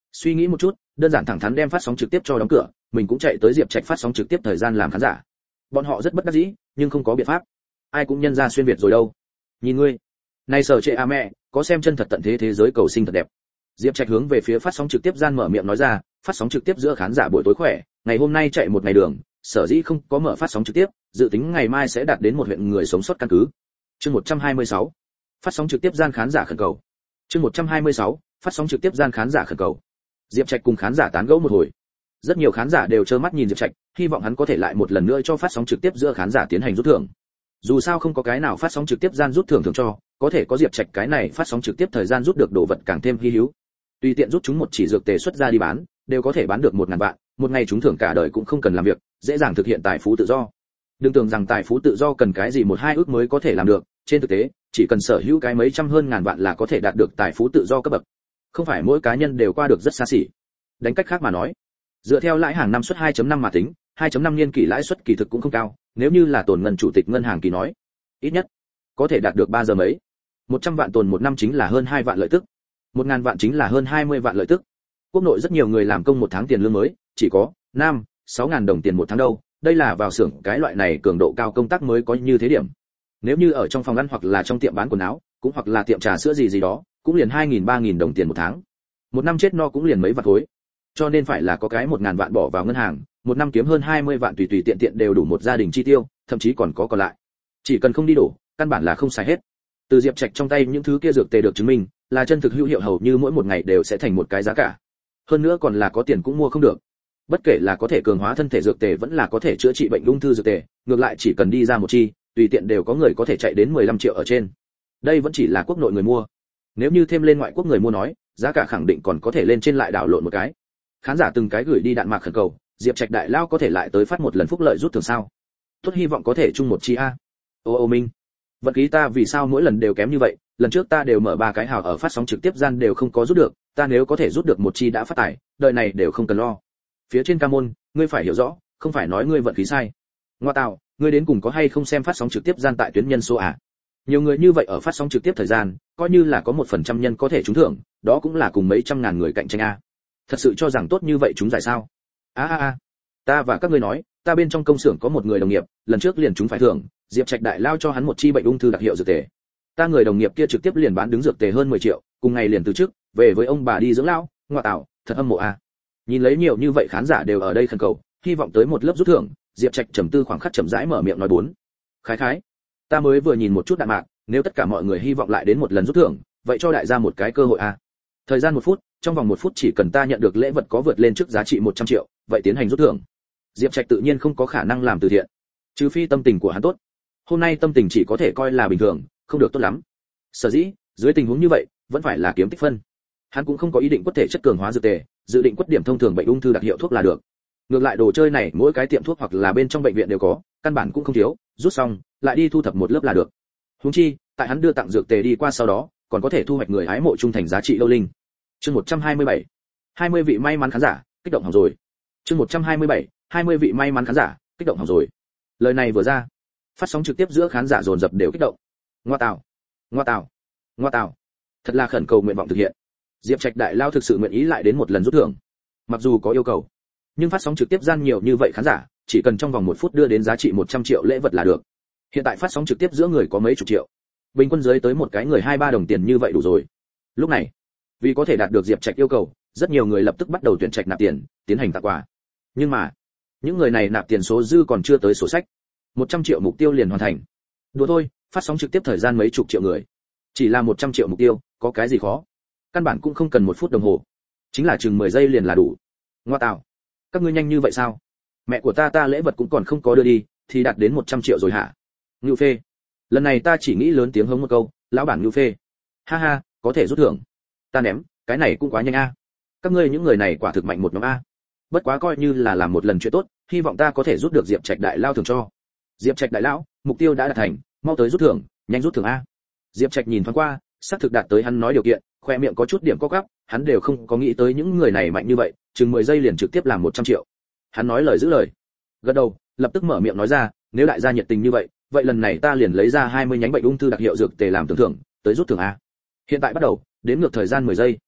Suy nghĩ một chút, đơn giản thẳng thắn đem phát sóng trực tiếp cho đóng cửa, mình cũng chạy tới Diệp Trạch phát sóng trực tiếp thời gian làm khán giả. Bọn họ rất bất đắc dĩ, nhưng không có biện pháp. Ai cũng nhân ra xuyên việt rồi đâu. Nhìn ngươi, này sở trệ a mẹ, có xem chân thật tận thế thế giới cầu sinh thật đẹp. Diệp Trạch hướng về phía phát sóng trực tiếp gian mở miệng nói ra, phát sóng trực tiếp giữa khán giả buổi tối khỏe, ngày hôm nay chạy một ngày đường, sở dĩ không có mở phát sóng trực tiếp, dự tính ngày mai sẽ đạt đến một huyện người sống sót căn cứ. Chương một trăm hai mươi sáu. Phát sóng trực tiếp gian khán giả khẩn cầu. Chương một trăm hai mươi sáu. Phát sóng trực tiếp gian khán giả khẩn cầu. Diệp Trạch cùng khán giả tán gẫu một hồi. Rất nhiều khán giả đều trơ mắt nhìn Diệp Trạch, hy vọng hắn có thể lại một lần nữa cho phát sóng trực tiếp giữa khán giả tiến hành rút thưởng. Dù sao không có cái nào phát sóng trực tiếp gian rút thưởng thường cho, có thể có Diệp Trạch cái này phát sóng trực tiếp thời gian rút được đồ vật càng thêm hi hữu. Tùy tiện rút chúng một chỉ dược tề xuất ra đi bán, đều có thể bán được một ngàn vạn, một ngày chúng thưởng cả đời cũng không cần làm việc, dễ dàng thực hiện tài phú tự do. Đừng tưởng rằng tài phú tự do cần cái gì một hai ước mới có thể làm được, trên thực tế, chỉ cần sở hữu cái mấy trăm hơn ngàn vạn là có thể đạt được tài phú tự do cấp bậc. Không phải mỗi cá nhân đều qua được rất xa xỉ. Đánh cách khác mà nói, dựa theo lãi hàng năm suất hai chấm năm mà tính, hai chấm năm niên kỳ lãi suất kỳ thực cũng không cao, nếu như là tồn ngân chủ tịch ngân hàng kỳ nói, ít nhất có thể đạt được ba giờ mấy. một trăm vạn tồn một năm chính là hơn hai vạn lợi tức. một ngàn vạn chính là hơn hai mươi vạn lợi tức. Quốc nội rất nhiều người làm công một tháng tiền lương mới, chỉ có năm, sáu ngàn đồng tiền một tháng đâu, đây là vào xưởng cái loại này cường độ cao công tác mới có như thế điểm. Nếu như ở trong phòng ăn hoặc là trong tiệm bán quần áo, cũng hoặc là tiệm trà sữa gì gì đó, cũng liền hai nghìn ba nghìn đồng tiền một tháng. Một năm chết no cũng liền mấy vạn khối. Cho nên phải là có cái một ngàn vạn bỏ vào ngân hàng, một năm kiếm hơn hai mươi vạn tùy tùy tiện tiện đều đủ một gia đình chi tiêu, thậm chí còn có còn lại. Chỉ cần không đi đổ, căn bản là không xài hết. Từ Diệp Trạch trong tay những thứ kia dược tề được chứng minh, là chân thực hữu hiệu, hầu như mỗi một ngày đều sẽ thành một cái giá cả. Hơn nữa còn là có tiền cũng mua không được. Bất kể là có thể cường hóa thân thể dược tề vẫn là có thể chữa trị bệnh ung thư dược tề, ngược lại chỉ cần đi ra một chi, tùy tiện đều có người có thể chạy đến mười lăm triệu ở trên. Đây vẫn chỉ là quốc nội người mua. Nếu như thêm lên ngoại quốc người mua nói, giá cả khẳng định còn có thể lên trên lại đảo lộn một cái. Khán giả từng cái gửi đi đạn mạc khẩn cầu, Diệp Trạch đại lao có thể lại tới phát một lần phúc lợi rút thưởng sao? Tốt hy vọng có thể chung một chi a. Ô ô Minh, vận khí ta vì sao mỗi lần đều kém như vậy, lần trước ta đều mở ba cái hào ở phát sóng trực tiếp gian đều không có rút được, ta nếu có thể rút được một chi đã phát tài, đời này đều không cần lo. Phía trên ca môn, ngươi phải hiểu rõ, không phải nói ngươi vận khí sai. Ngoa tạo, ngươi đến cùng có hay không xem phát sóng trực tiếp gian tại tuyến nhân số à? Nhiều người như vậy ở phát sóng trực tiếp thời gian, coi như là có một phần trăm nhân có thể trúng thưởng, đó cũng là cùng mấy trăm ngàn người cạnh tranh a. Thật sự cho rằng tốt như vậy chúng giải sao? A a a, ta và các ngươi nói, ta bên trong công xưởng có một người đồng nghiệp, lần trước liền chúng phải thưởng, Diệp Trạch đại lao cho hắn một chi bệnh ung thư đặc hiệu dược tề. Ta người đồng nghiệp kia trực tiếp liền bán đứng dược tề hơn mười triệu, cùng ngày liền từ trước, về với ông bà đi dưỡng lão, ngoại tạo, thật âm mộ a. Nhìn lấy nhiều như vậy khán giả đều ở đây khẩn cầu, hy vọng tới một lớp rút thưởng, Diệp Trạch trầm tư khoảng khắc chậm rãi mở miệng nói bốn. Khái khái, ta mới vừa nhìn một chút đạn mạc, nếu tất cả mọi người hy vọng lại đến một lần rút thưởng, vậy cho đại gia một cái cơ hội a. Thời gian một phút, trong vòng một phút chỉ cần ta nhận được lễ vật có vượt lên trước giá trị một trăm triệu, vậy tiến hành rút thưởng. Diệp Trạch tự nhiên không có khả năng làm từ thiện, trừ phi tâm tình của hắn tốt. Hôm nay tâm tình chỉ có thể coi là bình thường, không được tốt lắm. Sở dĩ, dưới tình huống như vậy, vẫn phải là kiếm tích phân. Hắn cũng không có ý định quất thể chất cường hóa dược tề, dự định quất điểm thông thường bệnh ung thư đặc hiệu thuốc là được. Ngược lại đồ chơi này mỗi cái tiệm thuốc hoặc là bên trong bệnh viện đều có, căn bản cũng không thiếu, rút xong, lại đi thu thập một lớp là được. Huống chi, tại hắn đưa tặng dược tề đi qua sau đó, còn có thể thu hoạch người hái mộ trung thành giá trị lâu linh. Chương một trăm hai mươi bảy. hai mươi vị may mắn khán giả, kích động hỏng rồi. Chương một trăm hai mươi bảy. hai mươi vị may mắn khán giả, kích động hỏng rồi. Lời này vừa ra, phát sóng trực tiếp giữa khán giả dồn dập đều kích động. Ngoa tạo, ngoa tạo, ngoa tạo. Thật là khẩn cầu nguyện vọng thực hiện. Diệp Trạch đại lao thực sự nguyện ý lại đến một lần rút thưởng. Mặc dù có yêu cầu, nhưng phát sóng trực tiếp gian nhiều như vậy khán giả, chỉ cần trong vòng một phút đưa đến giá trị một trăm triệu lễ vật là được. Hiện tại phát sóng trực tiếp giữa người có mấy chục triệu, bình quân dưới tới một cái người hai ba đồng tiền như vậy đủ rồi. Lúc này, vì có thể đạt được Diệp Trạch yêu cầu, rất nhiều người lập tức bắt đầu tuyển trạch nạp tiền, tiến hành tặng quà. Nhưng mà, những người này nạp tiền số dư còn chưa tới sổ sách. một trăm triệu mục tiêu liền hoàn thành. Đùa thôi, phát sóng trực tiếp thời gian mấy chục triệu người. Chỉ là một trăm triệu mục tiêu, có cái gì khó? Căn bản cũng không cần một phút đồng hồ. Chính là chừng mười giây liền là đủ. Ngoa tạo, các ngươi nhanh như vậy sao? Mẹ của ta ta lễ vật cũng còn không có đưa đi, thì đạt đến một trăm triệu rồi hả? Ngưu phê. Lần này ta chỉ nghĩ lớn tiếng hống một câu, lão bản Ngưu phê. Ha ha, có thể rút thưởng. Ta ném, cái này cũng quá nhanh a. Các ngươi những người này quả thực mạnh một nhóm a. Bất quá coi như là làm một lần chuyện tốt, hy vọng ta có thể rút được Diệp Trạch đại lao thưởng cho. Diệp Trạch đại lão, mục tiêu đã đạt thành, mau tới rút thưởng, nhanh rút thưởng a. Diệp Trạch nhìn thoáng qua, xác thực đạt tới hắn nói điều kiện, khoe miệng có chút điểm co quắp, hắn đều không có nghĩ tới những người này mạnh như vậy, chừng mười giây liền trực tiếp làm một trăm triệu. Hắn nói lời giữ lời. Gật đầu, lập tức mở miệng nói ra, nếu đại gia nhiệt tình như vậy, vậy lần này ta liền lấy ra hai mươi nhánh bệnh ung thư đặc hiệu dược tề làm tưởng thưởng, tới rút thưởng a. Hiện tại bắt đầu, đến ngược thời gian mười giây.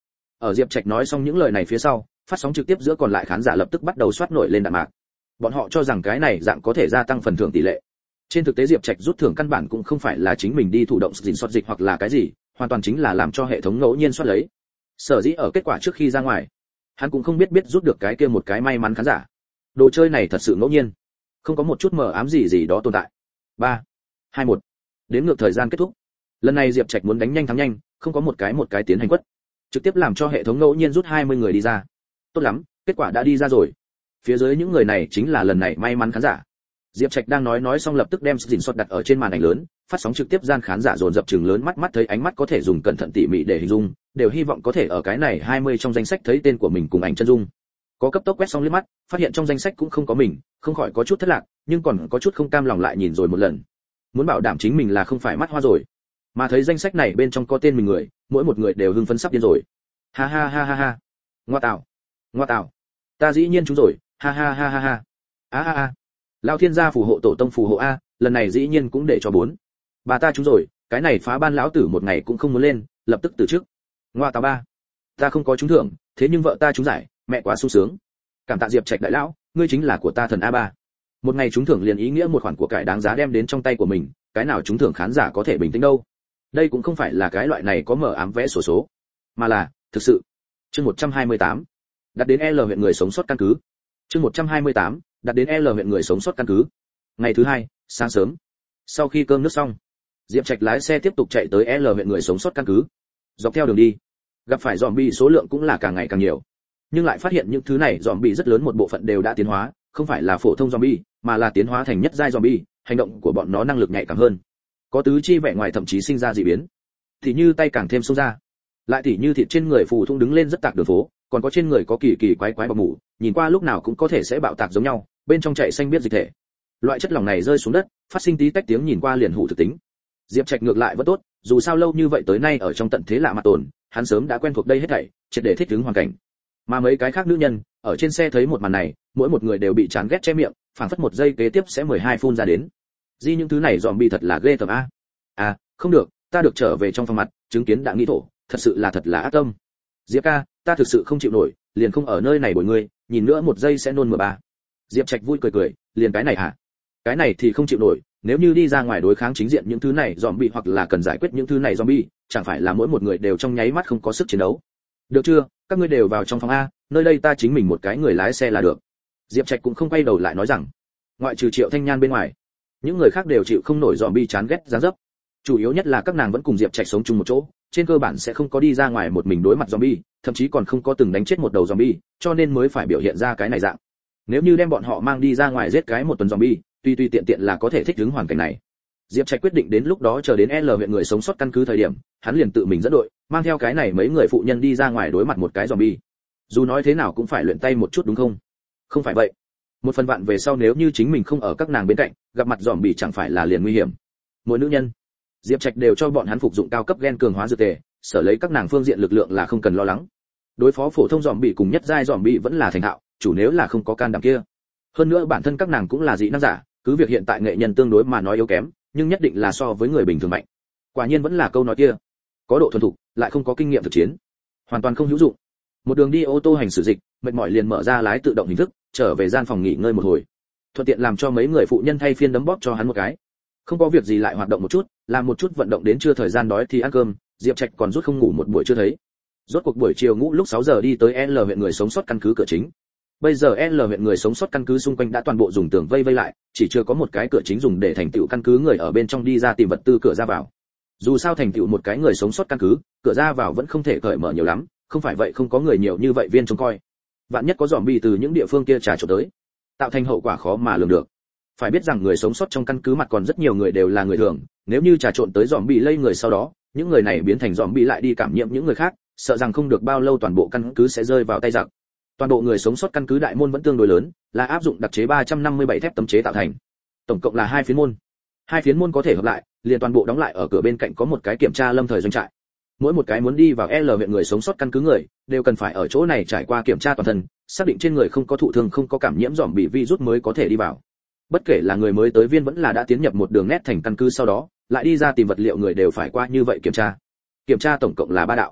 Ở Diệp Trạch nói xong những lời này phía sau, phát sóng trực tiếp giữa còn lại khán giả lập tức bắt đầu soát nổi lên đạn mạc. Bọn họ cho rằng cái này dạng có thể gia tăng phần thưởng tỷ lệ. Trên thực tế Diệp Trạch rút thưởng căn bản cũng không phải là chính mình đi thủ động dình soát dịch hoặc là cái gì, hoàn toàn chính là làm cho hệ thống ngẫu nhiên soát lấy. Sở dĩ ở kết quả trước khi ra ngoài, hắn cũng không biết biết rút được cái kia một cái may mắn khán giả. Đồ chơi này thật sự ngẫu nhiên, không có một chút mờ ám gì gì đó tồn tại. ba, hai, một. Đến ngược thời gian kết thúc. Lần này Diệp Trạch muốn đánh nhanh thắng nhanh, không có một cái một cái tiến hành quất, trực tiếp làm cho hệ thống ngẫu nhiên rút hai mươi người đi ra. Tốt lắm, kết quả đã đi ra rồi. Phía dưới những người này chính là lần này may mắn khán giả. Diệp Trạch đang nói nói xong lập tức đem dình soát đặt ở trên màn ảnh lớn, phát sóng trực tiếp gian khán giả dồn dập trừng lớn mắt mắt thấy ánh mắt có thể dùng cẩn thận tỉ mỉ để hình dung, đều hy vọng có thể ở cái này hai mươi trong danh sách thấy tên của mình cùng ảnh chân dung. Có cấp tốc quét xong liếc mắt, phát hiện trong danh sách cũng không có mình, không khỏi có chút thất lạc, nhưng còn có chút không cam lòng lại nhìn rồi một lần. Muốn bảo đảm chính mình là không phải mắt hoa rồi. Mà thấy danh sách này bên trong có tên mình người, mỗi một người đều hưng phấn sắp điên rồi. Ha ha ha ha ha. Ngoa tạo. Ngoa tạo. Ta dĩ nhiên trúng rồi, ha ha ha ha ha. A a a. Lão thiên gia phù hộ tổ tông phù hộ a, lần này dĩ nhiên cũng để cho bốn. Bà ta trúng rồi, cái này phá ban lão tử một ngày cũng không muốn lên, lập tức từ chức. Ngoa tạo ba. Ta không có trúng thưởng, thế nhưng vợ ta trúng giải, mẹ quá sung sướng. Cảm tạ Diệp Trạch đại lão, ngươi chính là của ta thần a ba. Một ngày trúng thưởng liền ý nghĩa một khoản của cải đáng giá đem đến trong tay của mình, cái nào trúng thưởng khán giả có thể bình tĩnh đâu. Đây cũng không phải là cái loại này có mở ám vẽ sổ số, mà là thực sự. Chương một trăm hai mươi tám, đặt đến L huyện người sống sót căn cứ. Chương một trăm hai mươi tám, đặt đến L huyện người sống sót căn cứ. Ngày thứ hai, sáng sớm, sau khi cơm nước xong, Diệp Trạch lái xe tiếp tục chạy tới L huyện người sống sót căn cứ. Dọc theo đường đi, gặp phải zombie số lượng cũng là càng ngày càng nhiều, nhưng lại phát hiện những thứ này zombie rất lớn một bộ phận đều đã tiến hóa, không phải là phổ thông zombie, mà là tiến hóa thành nhất giai zombie, hành động của bọn nó năng lực nhạy cảm hơn, có tứ chi vẻ ngoài thậm chí sinh ra dị biến, thì như tay càng thêm xông ra, lại thì như thịt trên người phù thung đứng lên rất tạc đường phố, còn có trên người có kỳ kỳ quái quái bọc mủ, nhìn qua lúc nào cũng có thể sẽ bạo tạc giống nhau, bên trong chạy xanh biết dịch thể. Loại chất lỏng này rơi xuống đất, phát sinh tí tách tiếng nhìn qua liền hủ thực tính. Diệp Trạch ngược lại vẫn tốt, dù sao lâu như vậy tới nay ở trong tận thế lạ mặt tồn, hắn sớm đã quen thuộc đây hết thảy, triệt để thích ứng hoàn cảnh. Mà mấy cái khác nữ nhân, ở trên xe thấy một màn này, mỗi một người đều bị chán ghét che miệng, phảng phất một giây kế tiếp sẽ mười hai phun ra đến. Di những thứ này zombie thật là ghê tởm a. À, không được, ta được trở về trong phòng mặt, chứng kiến đã nghĩ thổ, thật sự là thật là ác tâm. Diệp ca, ta thực sự không chịu nổi, liền không ở nơi này bồi ngươi, nhìn nữa một giây sẽ nôn mửa ba. Diệp Trạch vui cười cười, liền cái này hả? Cái này thì không chịu nổi, nếu như đi ra ngoài đối kháng chính diện những thứ này zombie hoặc là cần giải quyết những thứ này zombie, chẳng phải là mỗi một người đều trong nháy mắt không có sức chiến đấu. Được chưa, các ngươi đều vào trong phòng a, nơi đây ta chính mình một cái người lái xe là được. Diệp Trạch cũng không quay đầu lại nói rằng, ngoại trừ Triệu Thanh Nhan bên ngoài, những người khác đều chịu không nổi zombie chán ghét dáng dấp. Chủ yếu nhất là các nàng vẫn cùng Diệp Trạch sống chung một chỗ, trên cơ bản sẽ không có đi ra ngoài một mình đối mặt zombie, thậm chí còn không có từng đánh chết một đầu zombie, cho nên mới phải biểu hiện ra cái này dạng. Nếu như đem bọn họ mang đi ra ngoài giết cái một tuần zombie, tuy tuy tiện tiện là có thể thích ứng hoàn cảnh này. Diệp Trạch quyết định đến lúc đó chờ đến L huyện người sống sót căn cứ thời điểm, hắn liền tự mình dẫn đội, mang theo cái này mấy người phụ nhân đi ra ngoài đối mặt một cái zombie. Dù nói thế nào cũng phải luyện tay một chút đúng không? Không phải vậy, một phần vạn về sau nếu như chính mình không ở các nàng bên cạnh, gặp mặt zombie chẳng phải là liền nguy hiểm. Mỗi nữ nhân, Diệp Trạch đều cho bọn hắn phục dụng cao cấp gen cường hóa dược tề, sở lấy các nàng phương diện lực lượng là không cần lo lắng. Đối phó phổ thông zombie cùng nhất giai zombie vẫn là thành thạo, chủ nếu là không có can đảm kia. Hơn nữa bản thân các nàng cũng là dị năng giả, cứ việc hiện tại nghệ nhân tương đối mà nói yếu kém, nhưng nhất định là so với người bình thường mạnh. Quả nhiên vẫn là câu nói kia, có độ thuần thục, lại không có kinh nghiệm thực chiến, hoàn toàn không hữu dụng. Một đường đi ô tô hành xử dịch, mệt mỏi liền mở ra lái tự động hình thức, trở về gian phòng nghỉ ngơi một hồi. Thuận tiện làm cho mấy người phụ nhân thay phiên đấm bóp cho hắn một cái. Không có việc gì lại hoạt động một chút, làm một chút vận động đến trưa thời gian đói thì ăn cơm, Diệp Trạch còn rút không ngủ một buổi chưa thấy. Rốt cuộc buổi chiều ngủ lúc sáu giờ đi tới L huyện người sống sót căn cứ cửa chính. Bây giờ L huyện người sống sót căn cứ xung quanh đã toàn bộ dùng tường vây vây lại, chỉ chưa có một cái cửa chính dùng để thành tựu căn cứ người ở bên trong đi ra tìm vật tư cửa ra vào. Dù sao thành tựu một cái người sống sót căn cứ, cửa ra vào vẫn không thể cởi mở nhiều lắm, không phải vậy không có người nhiều như vậy viên trông coi. Vạn nhất có zombie từ những địa phương kia trà trộn tới, tạo thành hậu quả khó mà lường được. Phải biết rằng người sống sót trong căn cứ mặt còn rất nhiều người đều là người thường, nếu như trà trộn tới zombie lây người sau đó, những người này biến thành zombie lại đi cảm nhiễm những người khác, sợ rằng không được bao lâu toàn bộ căn cứ sẽ rơi vào tay giặc. Toàn bộ người sống sót căn cứ đại môn vẫn tương đối lớn, là áp dụng đặc chế ba trăm năm mươi bảy thép tấm chế tạo thành. Tổng cộng là hai phiến môn. Hai phiến môn có thể hợp lại, liền toàn bộ đóng lại, ở cửa bên cạnh có một cái kiểm tra lâm thời doanh trại. Mỗi một cái muốn đi vào L huyện người sống sót căn cứ người, đều cần phải ở chỗ này trải qua kiểm tra toàn thân, xác định trên người không có thụ thương, không có cảm nhiễm zombie virus mới có thể đi vào. Bất kể là người mới tới viên vẫn là đã tiến nhập một đường nét thành căn cứ sau đó, lại đi ra tìm vật liệu người đều phải qua như vậy kiểm tra. Kiểm tra tổng cộng là ba đạo.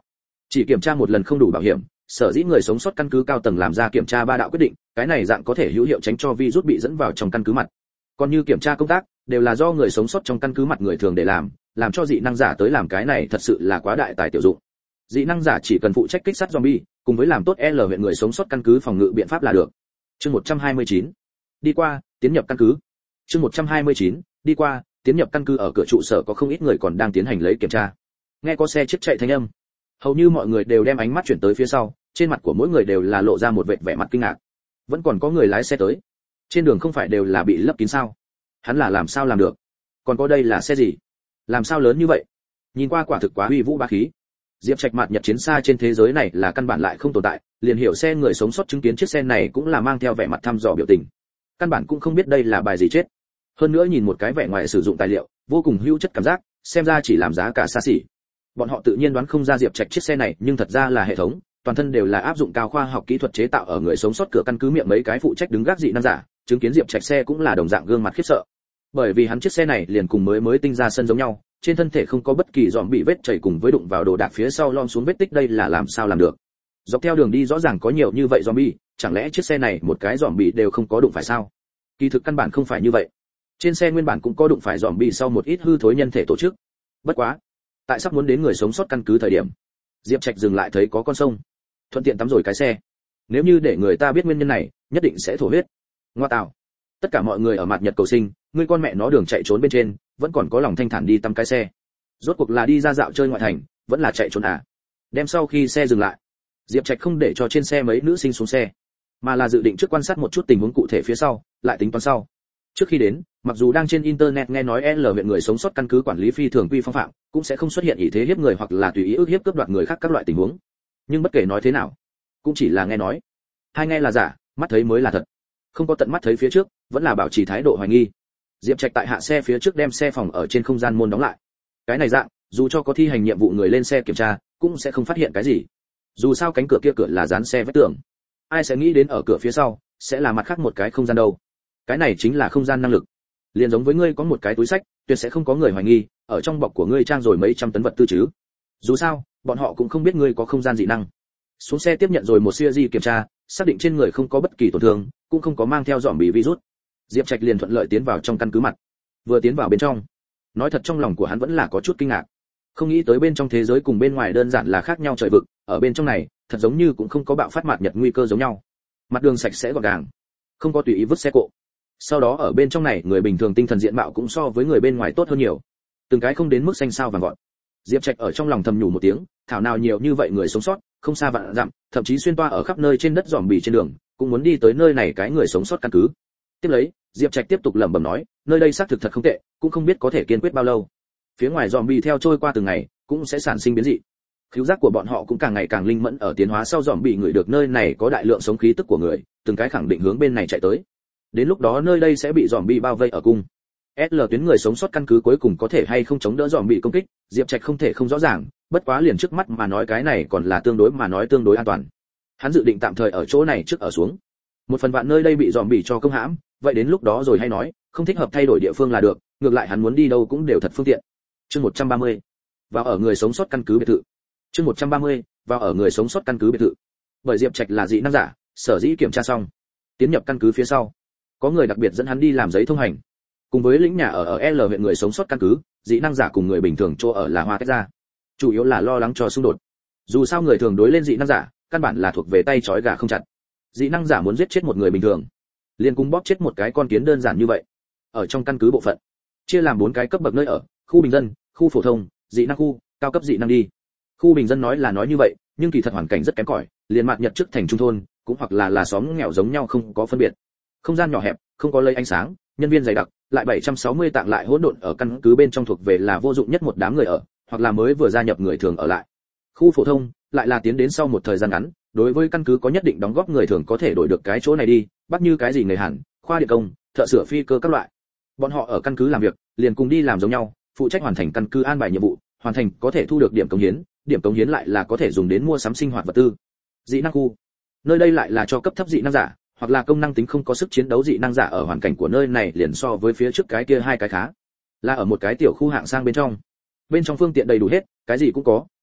Chỉ kiểm tra một lần không đủ bảo hiểm, sở dĩ người sống sót căn cứ cao tầng làm ra kiểm tra ba đạo quyết định, cái này dạng có thể hữu hiệu tránh cho virus bị dẫn vào trong căn cứ mặt. Còn như kiểm tra công tác, đều là do người sống sót trong căn cứ mặt người thường để làm, làm cho dị năng giả tới làm cái này thật sự là quá đại tài tiểu dụng. Dị năng giả chỉ cần phụ trách kích sát zombie, cùng với làm tốt L huyện người sống sót căn cứ phòng ngự biện pháp là được. Chương một trăm hai mươi chín. Đi qua, tiến nhập căn cứ. Chương một trăm hai mươi chín. Đi qua, tiến nhập căn cứ. Ở cửa trụ sở có không ít người còn đang tiến hành lấy kiểm tra. Nghe có xe chiếc chạy thanh âm, hầu như mọi người đều đem ánh mắt chuyển tới phía sau, trên mặt của mỗi người đều là lộ ra một vẻ vẻ mặt kinh ngạc. Vẫn còn có người lái xe tới. Trên đường không phải đều là bị lấp kín sao? Hắn là làm sao làm được? Còn có đây là xe gì? Làm sao lớn như vậy? Nhìn qua quả thực quá uy vũ bá khí. Diệp Trạch mạt nhật chiến xa trên thế giới này là căn bản lại không tồn tại, liền hiểu xe người sống sót chứng kiến chiếc xe này cũng là mang theo vẻ mặt thăm dò biểu tình. Căn bản cũng không biết đây là bài gì chết. Hơn nữa nhìn một cái vẻ ngoài sử dụng tài liệu, vô cùng hữu chất cảm giác, xem ra chỉ làm giá cả xa xỉ. Bọn họ tự nhiên đoán không ra Diệp Trạch chiếc xe này, nhưng thật ra là hệ thống, toàn thân đều là áp dụng cao khoa học kỹ thuật chế tạo ở người sống sót cửa căn cứ miệng mấy cái phụ trách đứng gác dị năng giả, chứng kiến Diệp Trạch xe cũng là đồng dạng gương mặt khiếp sợ. Bởi vì hắn chiếc xe này liền cùng mới mới tinh ra sân giống nhau, trên thân thể không có bất kỳ dòm bị vết chảy cùng với đụng vào đồ đạc phía sau lom xuống vết tích, đây là làm sao làm được? Dọc theo đường đi rõ ràng có nhiều như vậy zombie, chẳng lẽ chiếc xe này một cái zombie đều không có đụng phải sao? Kỳ thực căn bản không phải như vậy. Trên xe nguyên bản cũng có đụng phải zombie sau một ít hư thối nhân thể tổ chức. Bất quá, tại sắp muốn đến người sống sót căn cứ thời điểm, Diệp Trạch dừng lại thấy có con sông, thuận tiện tắm rồi cái xe. Nếu như để người ta biết nguyên nhân này, nhất định sẽ thổ huyết. Ngoa tạo. Tất cả mọi người ở mặt nhật cầu sinh, ngươi con mẹ nó đường chạy trốn bên trên, vẫn còn có lòng thanh thản đi tắm cái xe. Rốt cuộc là đi ra dạo chơi ngoại thành, vẫn là chạy trốn à? Đem sau khi xe dừng lại, Diệp Trạch không để cho trên xe mấy nữ sinh xuống xe, mà là dự định trước quan sát một chút tình huống cụ thể phía sau, lại tính toán sau. Trước khi đến, mặc dù đang trên internet nghe nói L huyện người sống sót căn cứ quản lý phi thường quy phong phạm, cũng sẽ không xuất hiện ý thế hiếp người hoặc là tùy ý ức hiếp cướp đoạt người khác các loại tình huống. Nhưng bất kể nói thế nào, cũng chỉ là nghe nói. Hai nghe là giả, mắt thấy mới là thật. Không có tận mắt thấy phía trước, vẫn là bảo trì thái độ hoài nghi. Diệp Trạch tại hạ xe phía trước đem xe phòng ở trên không gian môn đóng lại. Cái này dạng, dù cho có thi hành nhiệm vụ người lên xe kiểm tra, cũng sẽ không phát hiện cái gì. Dù sao cánh cửa kia cửa là dán xe vách tường, ai sẽ nghĩ đến ở cửa phía sau sẽ là mặt khác một cái không gian đâu. Cái này chính là không gian năng lực. Liền giống với ngươi có một cái túi sách, tuyệt sẽ không có người hoài nghi, ở trong bọc của ngươi trang rồi mấy trăm tấn vật tư chứ. Dù sao, bọn họ cũng không biết ngươi có không gian dị năng. Xuống xe tiếp nhận rồi một siêu di kiểm tra, xác định trên người không có bất kỳ tổn thương, cũng không có mang theo dòm bị virus. Diệp Trạch liền thuận lợi tiến vào trong căn cứ mặt. Vừa tiến vào bên trong, nói thật trong lòng của hắn vẫn là có chút kinh ngạc. Không nghĩ tới bên trong thế giới cùng bên ngoài đơn giản là khác nhau trời vực, ở bên trong này, thật giống như cũng không có bạo phát mạt nhật nguy cơ giống nhau. Mặt đường sạch sẽ gọn gàng, không có tùy ý vứt xe cộ. Sau đó ở bên trong này, người bình thường tinh thần diện mạo cũng so với người bên ngoài tốt hơn nhiều. Từng cái không đến mức xanh sao vàng gọn. Diệp Trạch ở trong lòng thầm nhủ một tiếng, thảo nào nhiều như vậy người sống sót, không xa vạn dặm, thậm chí xuyên toa ở khắp nơi trên đất dòm bì trên đường, cũng muốn đi tới nơi này cái người sống sót căn cứ. Tiếp lấy, Diệp Trạch tiếp tục lẩm bẩm nói, nơi đây xác thực thật không tệ, cũng không biết có thể kiên quyết bao lâu. Phía ngoài dòm bì theo trôi qua từng ngày, cũng sẽ sản sinh biến dị. Khứu giác của bọn họ cũng càng ngày càng linh mẫn, ở tiến hóa sau dòm bì người được nơi này có đại lượng sống khí tức của người, từng cái khẳng định hướng bên này chạy tới. Đến lúc đó nơi đây sẽ bị dòm bì bao vây ở cung. ét lờ tuyến người sống sót căn cứ cuối cùng có thể hay không chống đỡ dòm bị công kích, Diệp Trạch không thể không rõ ràng, bất quá liền trước mắt mà nói cái này còn là tương đối mà nói tương đối an toàn. Hắn dự định tạm thời ở chỗ này trước ở xuống. Một phần vạn nơi đây bị dòm bị cho công hãm, vậy đến lúc đó rồi hay nói, không thích hợp thay đổi địa phương là được, ngược lại hắn muốn đi đâu cũng đều thật phương tiện. Chương một trăm ba mươi. Vào ở người sống sót căn cứ biệt thự. Chương một trăm ba mươi. Vào ở người sống sót căn cứ biệt thự. Bởi Diệp Trạch là dị năng giả, sở dĩ kiểm tra xong, tiến nhập căn cứ phía sau, có người đặc biệt dẫn hắn đi làm giấy thông hành. Cùng với lĩnh nhà ở ở L huyện người sống sót căn cứ, dị năng giả cùng người bình thường chỗ ở là hoa tách ra. Chủ yếu là lo lắng cho xung đột. Dù sao người thường đối lên dị năng giả, căn bản là thuộc về tay trói gà không chặt. Dị năng giả muốn giết chết một người bình thường, liền cùng bóp chết một cái con kiến đơn giản như vậy. Ở trong căn cứ bộ phận, chia làm bốn cái cấp bậc nơi ở, khu bình dân, khu phổ thông, dị năng khu, cao cấp dị năng đi. Khu bình dân nói là nói như vậy, nhưng kỳ thật hoàn cảnh rất kém cỏi, liền mạt nhật trước thành trung thôn, cũng hoặc là là xóm nghèo giống nhau không có phân biệt. Không gian nhỏ hẹp, không có lấy ánh sáng, nhân viên dày đặc, lại bảy trăm sáu mươi tạng lại hỗn độn, ở căn cứ bên trong thuộc về là vô dụng nhất một đám người ở, hoặc là mới vừa gia nhập người thường ở lại. Khu phổ thông lại là tiến đến sau một thời gian ngắn, đối với căn cứ có nhất định đóng góp người thường có thể đổi được cái chỗ này đi, bắt như cái gì người Hàn, khoa điện công, thợ sửa phi cơ các loại. Bọn họ ở căn cứ làm việc, liền cùng đi làm giống nhau, phụ trách hoàn thành căn cứ an bài nhiệm vụ, hoàn thành có thể thu được điểm cống hiến, điểm cống hiến lại là có thể dùng đến mua sắm sinh hoạt vật tư. Dị năng khu, nơi đây lại là cho cấp thấp dị năng giả, hoặc là công năng tính không có sức chiến đấu dị năng giả, ở hoàn cảnh của nơi này liền so với phía trước cái kia hai cái khá. Là ở một cái tiểu khu hạng sang bên trong. Bên trong phương tiện đầy đủ hết, cái gì cũng có,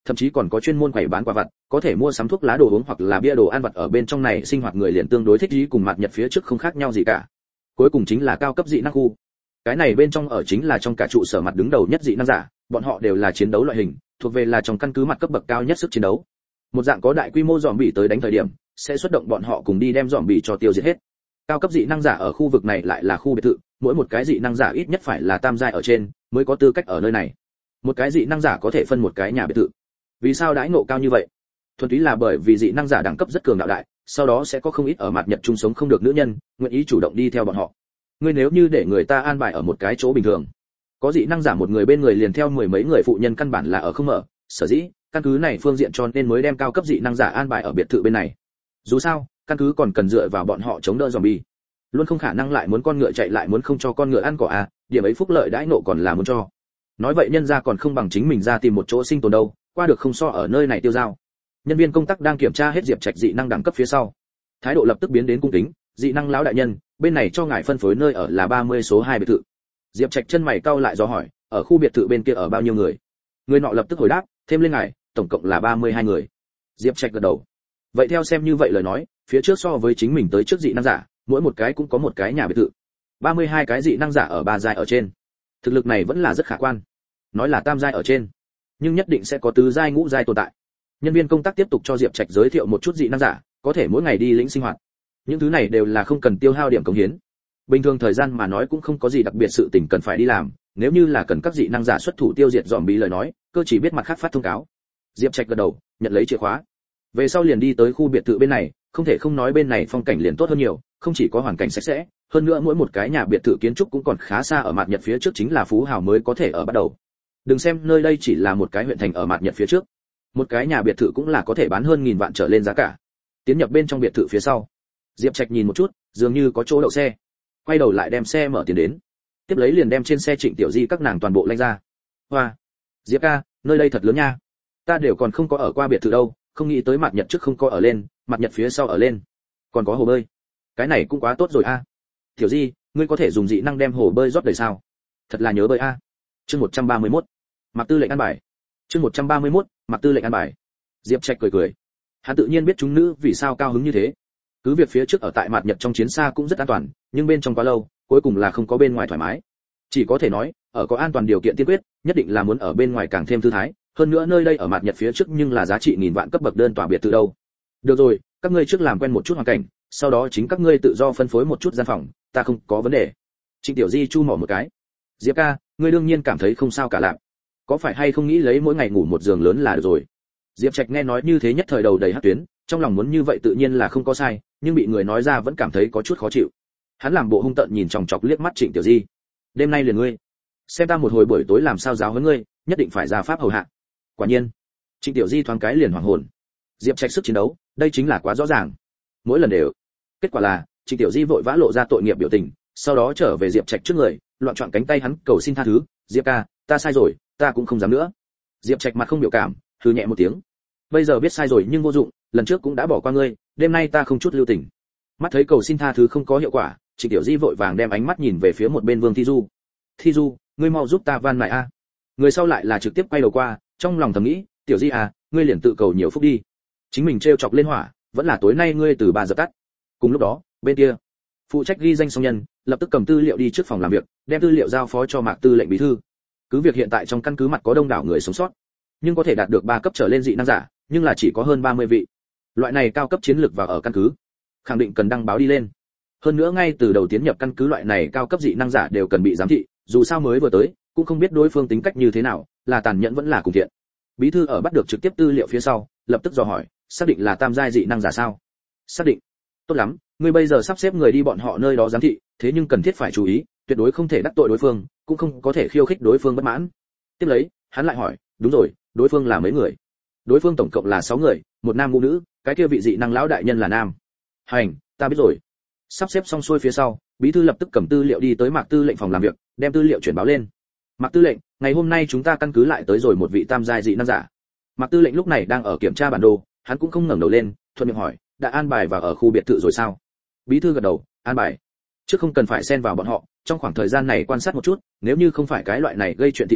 thậm chí còn có chuyên môn quầy bán quà vặt, có thể mua sắm thuốc lá đồ uống hoặc là bia đồ ăn vặt ở bên trong này sinh hoạt người liền tương đối thích ý cùng mặt nhật phía trước không khác nhau gì cả. Cuối cùng chính là cao cấp dị năng khu. Cái này bên trong ở chính là trong cả trụ sở mặt đứng đầu nhất dị năng giả, bọn họ đều là chiến đấu loại hình, thuộc về là trong căn cứ mặt cấp bậc cao nhất sức chiến đấu. Một dạng có đại quy mô zombie tới đánh thời điểm, sẽ xuất động bọn họ cùng đi đem zombie cho tiêu diệt hết. Cao cấp dị năng giả ở khu vực này lại là khu biệt thự, mỗi một cái dị năng giả ít nhất phải là tam giai ở trên mới có tư cách ở nơi này. Một cái dị năng giả có thể phân một cái nhà biệt thự. Vì sao đãi ngộ cao như vậy? Thuần túy là bởi vì dị năng giả đẳng cấp rất cường đạo đại, sau đó sẽ có không ít ở mặt nhật chung sống không được nữ nhân, nguyện ý chủ động đi theo bọn họ. Ngươi nếu như để người ta an bài ở một cái chỗ bình thường, có dị năng giả một người bên người liền theo mười mấy người phụ nhân căn bản là ở không mở, sở dĩ căn cứ này phương diện cho nên mới đem cao cấp dị năng giả an bài ở biệt thự bên này. Dù sao, căn cứ còn cần dựa vào bọn họ chống đỡ zombie. Luôn không khả năng lại muốn con ngựa chạy lại muốn không cho con ngựa ăn cỏ à, điểm ấy phúc lợi đãi nộ còn là muốn cho. Nói vậy nhân gia còn không bằng chính mình ra tìm một chỗ sinh tồn đâu, qua được không so ở nơi này tiêu dao. Nhân viên công tác đang kiểm tra hết Diệp Trạch dị năng đẳng cấp phía sau, thái độ lập tức biến đến cung kính, dị năng lão đại nhân, bên này cho ngài phân phối nơi ở là ba mươi số hai biệt thự. Diệp Trạch chân mày cau lại do hỏi, ở khu biệt thự bên kia ở bao nhiêu người? Người nọ lập tức hồi đáp, thêm lên ngài, tổng cộng là ba mươi hai người. Diệp Trạch gật đầu. Vậy theo xem như vậy lời nói, phía trước so với chính mình tới trước dị năng giả, mỗi một cái cũng có một cái nhà biệt thự. ba mươi hai cái dị năng giả ở ba giai ở trên. Thực lực này vẫn là rất khả quan. Nói là tam giai ở trên, nhưng nhất định sẽ có tứ giai ngũ giai tồn tại. Nhân viên công tác tiếp tục cho Diệp Trạch giới thiệu một chút dị năng giả, có thể mỗi ngày đi lĩnh sinh hoạt. Những thứ này đều là không cần tiêu hao điểm cống hiến. Bình thường thời gian mà nói cũng không có gì đặc biệt sự tình cần phải đi làm, nếu như là cần các dị năng giả xuất thủ tiêu diệt zombie lời nói, cơ chỉ biết mặt khác phát thông cáo. Diệp Trạch gật đầu, nhận lấy chìa khóa. Về sau liền đi tới khu biệt thự bên này, không thể không nói bên này phong cảnh liền tốt hơn nhiều, không chỉ có hoàn cảnh sạch sẽ, hơn nữa mỗi một cái nhà biệt thự kiến trúc cũng còn khá xa ở mặt nhật phía trước chính là phú hào mới có thể ở bắt đầu. Đừng xem nơi đây chỉ là một cái huyện thành ở mặt nhật phía trước, một cái nhà biệt thự cũng là có thể bán hơn nghìn vạn trở lên giá cả. Tiến nhập bên trong biệt thự phía sau, Diệp Trạch nhìn một chút, dường như có chỗ đậu xe, quay đầu lại đem xe mở tiến đến, tiếp lấy liền đem trên xe Trịnh Tiểu Di các nàng toàn bộ lanh ra. Hoa, Diệp ca, nơi đây thật lớn nha, ta đều còn không có ở qua biệt thự đâu, không nghĩ tới mặt nhật trước không có ở lên, mặt nhật phía sau ở lên, còn có hồ bơi, cái này cũng quá tốt rồi a. Tiểu Di, ngươi có thể dùng dị năng đem hồ bơi rót đầy sao? Thật là nhớ bơi a. Chương một trăm ba mươi mốt, Mạc Tư lệnh ăn bài. Chương một trăm ba mươi mốt, Mạc Tư lệnh ăn bài. Diệp Trạch cười cười, hắn tự nhiên biết chúng nữ vì sao cao hứng như thế. Cứ việc phía trước ở tại mặt nhật trong chiến xa cũng rất an toàn, nhưng bên trong quá lâu, cuối cùng là không có bên ngoài thoải mái. Chỉ có thể nói, ở có an toàn điều kiện tiên quyết, nhất định là muốn ở bên ngoài càng thêm thư thái, hơn nữa nơi đây ở mặt nhật phía trước nhưng là giá trị nghìn vạn cấp bậc đơn tòa biệt thự đâu. Được rồi, các ngươi trước làm quen một chút hoàn cảnh, sau đó chính các ngươi tự do phân phối một chút gian phòng, ta không có vấn đề. Trịnh Tiểu Di chu mỏ một cái. Diệp ca, ngươi đương nhiên cảm thấy không sao cả lạc. Có phải hay không nghĩ lấy mỗi ngày ngủ một giường lớn là được rồi. Diệp Trạch nghe nói như thế nhất thời đầu đầy hắc tuyến, trong lòng muốn như vậy tự nhiên là không có sai, nhưng bị người nói ra vẫn cảm thấy có chút khó chịu. Hắn làm bộ hung tợn nhìn chòng chọc liếc mắt Trịnh Tiểu Di. Đêm nay liền ngươi, xem ta một hồi buổi tối làm sao giáo huấn ngươi, nhất định phải ra pháp hầu hạ. Quả nhiên, Trịnh Tiểu Di thoáng cái liền hoảng hồn. Diệp Trạch sức chiến đấu, đây chính là quá rõ ràng. Mỗi lần đều. Kết quả là, Trịnh Tiểu Di vội vã lộ ra tội nghiệp biểu tình, sau đó trở về Diệp Trạch trước người, loạn choạng cánh tay hắn cầu xin tha thứ, "Diệp ca, ta sai rồi, ta cũng không dám nữa." Diệp Trạch mặt không biểu cảm, hừ nhẹ một tiếng. "Bây giờ biết sai rồi nhưng vô dụng, lần trước cũng đã bỏ qua ngươi, đêm nay ta không chút lưu tình." Mắt thấy cầu xin tha thứ không có hiệu quả, Trịnh Tiểu Di vội vàng đem ánh mắt nhìn về phía một bên Vương Thi Du. "Thi Du, ngươi mau giúp ta van mài a." Người sau lại là trực tiếp quay đầu qua, trong lòng thầm nghĩ, "Tiểu Di à, ngươi liền tự cầu nhiều phúc đi. Chính mình trêu chọc lên hỏa, vẫn là tối nay ngươi từ bà dập tắt." Cùng lúc đó, bên kia, phụ trách ghi danh song nhân, lập tức cầm tư liệu đi trước phòng làm việc, đem tư liệu giao phó cho Mạc Tư lệnh bí thư. Cứ việc hiện tại trong căn cứ mặt có đông đảo người sống sót, nhưng có thể đạt được ba cấp trở lên dị năng giả, nhưng là chỉ có hơn ba mươi vị. Loại này cao cấp chiến lược vào ở căn cứ, khẳng định cần đăng báo đi lên. Hơn nữa ngay từ đầu tiến nhập căn cứ loại này cao cấp dị năng giả đều cần bị giám thị, dù sao mới vừa tới, cũng không biết đối phương tính cách như thế nào, là tàn nhẫn vẫn là cùng thiện. Bí thư ở bắt được trực tiếp tư liệu phía sau, lập tức dò hỏi, xác định là tam giai dị năng giả sao? Xác định. Tốt lắm, ngươi bây giờ sắp xếp người đi bọn họ nơi đó giám thị, thế nhưng cần thiết phải chú ý, tuyệt đối không thể đắc tội đối phương, cũng không có thể khiêu khích đối phương bất mãn. Tiếp lấy, hắn lại hỏi, đúng rồi, đối phương là mấy người? Đối phương tổng cộng là sáu người, một nam một nữ, cái kia vị dị năng lão đại nhân là nam. Hành, ta biết rồi. Sắp xếp xong xuôi phía sau, bí thư lập tức cầm tư liệu đi tới Mạc Tư lệnh phòng làm việc, đem tư liệu chuyển báo lên. Mạc Tư lệnh, ngày hôm nay chúng ta căn cứ lại tới rồi một vị tam giai dị năng giả. Mạc Tư lệnh lúc này đang ở kiểm tra bản đồ, hắn cũng không ngẩng đầu lên, thuận miệng hỏi, đã an bài vào ở khu biệt thự rồi sao? Bí thư gật đầu, an bài. Trước không cần phải xen vào bọn họ, trong khoảng thời gian này quan sát một chút, nếu như không phải cái loại này gây chuyện thị phi,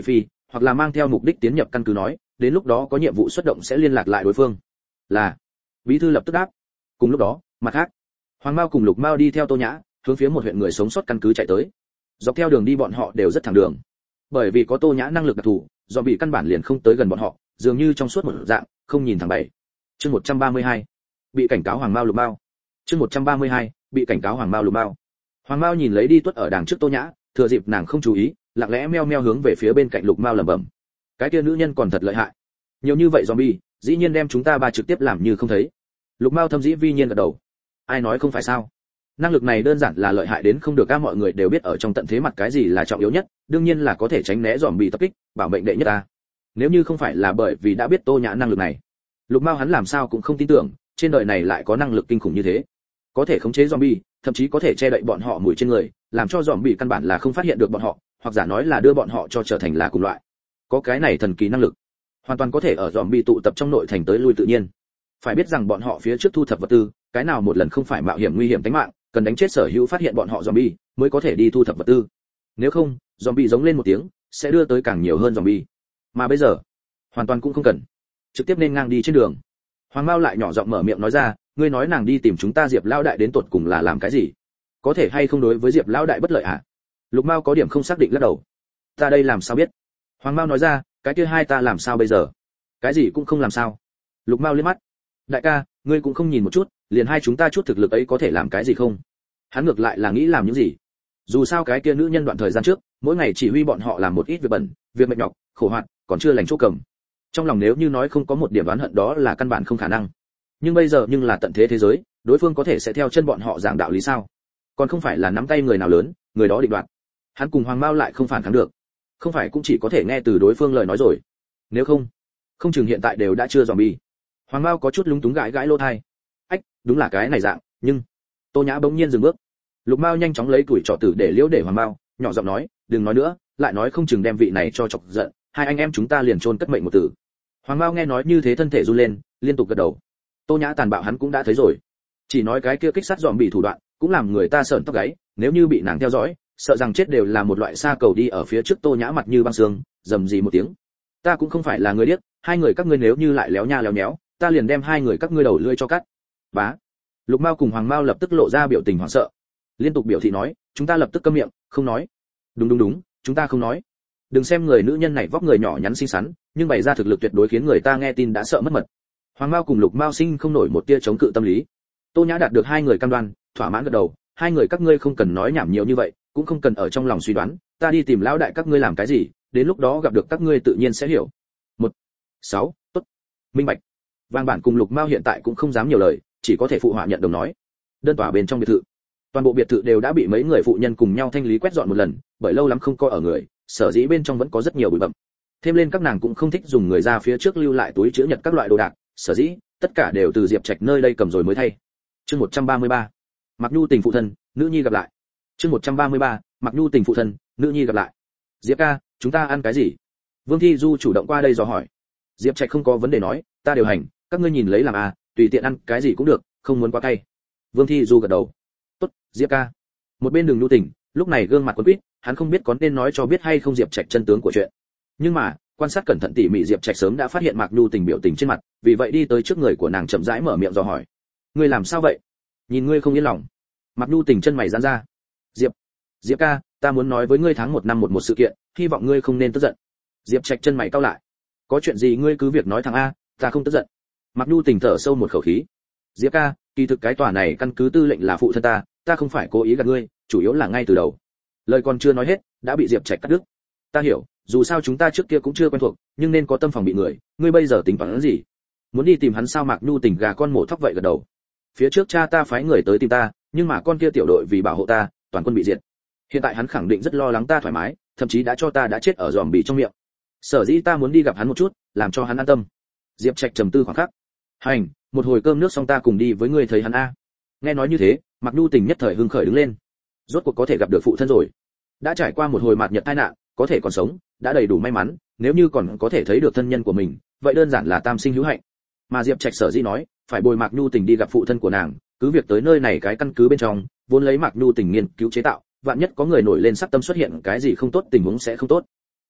hoặc là mang theo mục đích tiến nhập căn cứ nói, đến lúc đó có nhiệm vụ xuất động sẽ liên lạc lại đối phương. Là. Bí thư lập tức đáp. Cùng lúc đó, mặt khác, Hoàng Mao cùng Lục Mao đi theo Tô Nhã, hướng phía một huyện người sống sót căn cứ chạy tới. Dọc theo đường đi bọn họ đều rất thẳng đường. Bởi vì có Tô Nhã năng lực đặc thù, do bị căn bản liền không tới gần bọn họ, dường như trong suốt một dạng, không nhìn thẳng bảy. Chương một trăm ba mươi hai. Bị cảnh cáo Hoàng Mao Lục Mao. Chương một trăm ba mươi hai. Bị cảnh cáo Hoàng Mao Lục Mao. Hoàng Mao nhìn lấy đi tuất ở đằng trước Tô Nhã, thừa dịp nàng không chú ý, lặng lẽ meo meo hướng về phía bên cạnh Lục Mao lẩm bẩm. Cái kia nữ nhân còn thật lợi hại. Nhiều như vậy zombie, dĩ nhiên đem chúng ta ba trực tiếp làm như không thấy. Lục Mao thâm dĩ vi nhiên gật đầu. Ai nói không phải sao? Năng lực này đơn giản là lợi hại đến không được, các mọi người đều biết ở trong tận thế mặt cái gì là trọng yếu nhất, đương nhiên là có thể tránh né zombie tập kích, bảo mệnh đệ nhất ta. Nếu như không phải là bởi vì đã biết Tô Nhã năng lực này, Lục Mao hắn làm sao cũng không tin tưởng, trên đời này lại có năng lực kinh khủng như thế. Có thể khống chế zombie, thậm chí có thể che đậy bọn họ mùi trên người, làm cho zombie căn bản là không phát hiện được bọn họ, hoặc giả nói là đưa bọn họ cho trở thành là cùng loại. Có cái này thần kỳ năng lực, hoàn toàn có thể ở zombie tụ tập trong nội thành tới lui tự nhiên. Phải biết rằng bọn họ phía trước thu thập vật tư, cái nào một lần không phải mạo hiểm nguy hiểm tính mạng, cần đánh chết sở hữu phát hiện bọn họ zombie mới có thể đi thu thập vật tư. Nếu không, zombie giống lên một tiếng, sẽ đưa tới càng nhiều hơn zombie. Mà bây giờ, hoàn toàn cũng không cần, trực tiếp nên ngang đi trên đường. Hoàng Mao lại nhỏ giọng mở miệng nói ra, ngươi nói nàng đi tìm chúng ta Diệp lão đại đến tột cùng là làm cái gì? Có thể hay không đối với Diệp lão đại bất lợi à? Lục Mao có điểm không xác định lắc đầu. Ta đây làm sao biết? Hoàng Mao nói ra, cái kia hai ta làm sao bây giờ? Cái gì cũng không làm sao. Lục Mao liếc mắt. Đại ca, ngươi cũng không nhìn một chút, liền hai chúng ta chút thực lực ấy có thể làm cái gì không? Hắn ngược lại là nghĩ làm những gì? Dù sao cái kia nữ nhân đoạn thời gian trước, mỗi ngày chỉ huy bọn họ làm một ít việc bẩn, việc mệt nhọc, khổ hoạt, còn chưa lành chỗ cầm. Trong lòng nếu như nói không có một điểm oán hận đó là căn bản không khả năng. Nhưng bây giờ nhưng là tận thế thế giới, đối phương có thể sẽ theo chân bọn họ giảng đạo lý sao? Còn không phải là nắm tay người nào lớn, người đó định đoạt. Hắn cùng Hoàng Mao lại không phản kháng được. Không phải cũng chỉ có thể nghe từ đối phương lời nói rồi. Nếu không, không chừng hiện tại đều đã chưa zombie. Hoàng Mao có chút lúng túng gãi gãi lỗ tai. Ách, đúng là cái này dạng, nhưng Tô Nhã bỗng nhiên dừng bước. Lục Mao nhanh chóng lấy tuổi trỏ tử để liễu để Hoàng Mao, nhỏ giọng nói, đừng nói nữa, lại nói không chừng đem vị này cho chọc giận, hai anh em chúng ta liền chôn cất mệnh một tử. Hoàng Mao nghe nói như thế thân thể run lên, liên tục gật đầu. Tô Nhã tàn bạo hắn cũng đã thấy rồi, chỉ nói cái kia kích sát dòm bị thủ đoạn, cũng làm người ta sởn tóc gáy, nếu như bị nàng theo dõi, sợ rằng chết đều là một loại sa cầu đi ở phía trước. Tô Nhã mặt như băng xương, rầm rì một tiếng. Ta cũng không phải là người điếc, hai người các ngươi nếu như lại léo nha léo nhéo, ta liền đem hai người các ngươi đầu lưỡi cho cắt. Bá. Lục Mao cùng Hoàng Mao lập tức lộ ra biểu tình hoảng sợ, liên tục biểu thị nói, chúng ta lập tức câm miệng, không nói. Đúng đúng đúng, chúng ta không nói. Đừng xem người nữ nhân này vóc người nhỏ nhắn xinh xắn, nhưng bày ra thực lực tuyệt đối khiến người ta nghe tin đã sợ mất mật. Hoàng Mao cùng Lục Mao sinh không nổi một tia chống cự tâm lý. Tô Nhã đạt được hai người cam đoan, thỏa mãn gật đầu, hai người các ngươi không cần nói nhảm nhiều như vậy, cũng không cần ở trong lòng suy đoán, ta đi tìm lão đại các ngươi làm cái gì, đến lúc đó gặp được các ngươi tự nhiên sẽ hiểu. Một, sáu, tốt, minh bạch. Vang Bản cùng Lục Mao hiện tại cũng không dám nhiều lời, chỉ có thể phụ họa nhận đồng nói. Đơn tòa bên trong biệt thự, toàn bộ biệt thự đều đã bị mấy người phụ nhân cùng nhau thanh lý quét dọn một lần, bởi lâu lắm không coi ở người, sở dĩ bên trong vẫn có rất nhiều bụi bặm. Thêm lên các nàng cũng không thích dùng người ra phía trước lưu lại túi chứa nhật các loại đồ đạc, sở dĩ tất cả đều từ Diệp Trạch nơi đây cầm rồi mới thay. Chương một trăm ba mươi ba, Mặc Nhu tình phụ thân, nữ nhi gặp lại. Chương một trăm ba mươi ba, Mặc Nhu tình phụ thân, nữ nhi gặp lại. Diệp ca, chúng ta ăn cái gì? Vương Thi Du chủ động qua đây dò hỏi. Diệp Trạch không có vấn đề nói, ta điều hành, các ngươi nhìn lấy làm à, tùy tiện ăn cái gì cũng được, không muốn quá cay. Vương Thi Du gật đầu. Tốt, Diệp ca. Một bên Đường Nhu tình, lúc này gương mặt quấn quýt, hắn không biết có nên nói cho biết hay không Diệp Trạch chân tướng của chuyện. Nhưng mà, quan sát cẩn thận tỉ mỉ Diệp Trạch sớm đã phát hiện Mạc Nhu tình biểu tình trên mặt, vì vậy đi tới trước người của nàng chậm rãi mở miệng dò hỏi. Ngươi làm sao vậy? Nhìn ngươi không yên lòng. Mạc Nhu tình chân mày giãn ra. Diệp, Diệp ca, ta muốn nói với ngươi tháng một năm một một sự kiện, hy vọng ngươi không nên tức giận. Diệp Trạch chân mày cau lại. Có chuyện gì ngươi cứ việc nói thẳng a, ta không tức giận. Mạc Nhu tình thở sâu một khẩu khí. Diệp ca, kỳ thực cái tòa này căn cứ tư lệnh là phụ thân ta, ta không phải cố ý gạt ngươi, chủ yếu là ngay từ đầu. Lời còn chưa nói hết, đã bị Diệp Trạch cắt đứt. Ta hiểu, dù sao chúng ta trước kia cũng chưa quen thuộc, nhưng nên có tâm phòng bị người, ngươi bây giờ tính toán gì? Muốn đi tìm hắn sao? Mạc Nhu tình gà con mổ thóc vậy gật đầu. Phía trước cha ta phái người tới tìm ta, nhưng mà con kia tiểu đội vì bảo hộ ta, toàn quân bị diệt. Hiện tại hắn khẳng định rất lo lắng ta thoải mái, thậm chí đã cho ta đã chết ở giòm bì trong miệng. Sở dĩ ta muốn đi gặp hắn một chút, làm cho hắn an tâm. Diệp Trạch trầm tư khoảng khắc. Hành, một hồi cơm nước xong ta cùng đi với ngươi thấy hắn a. Nghe nói như thế, Mạc Nhu tình nhất thời hưng khởi đứng lên. Rốt cuộc có thể gặp được phụ thân rồi. Đã trải qua một hồi mạt nhật tai nạn, có thể còn sống, đã đầy đủ may mắn, nếu như còn có thể thấy được thân nhân của mình, vậy đơn giản là tam sinh hữu hạnh. Mà Diệp Trạch sở dĩ nói, phải bồi Mạc Nhu tình đi gặp phụ thân của nàng, cứ việc tới nơi này cái căn cứ bên trong, vốn lấy Mạc Nhu tình nghiên cứu chế tạo, vạn nhất có người nổi lên sắc tâm xuất hiện cái gì không tốt tình huống sẽ không tốt.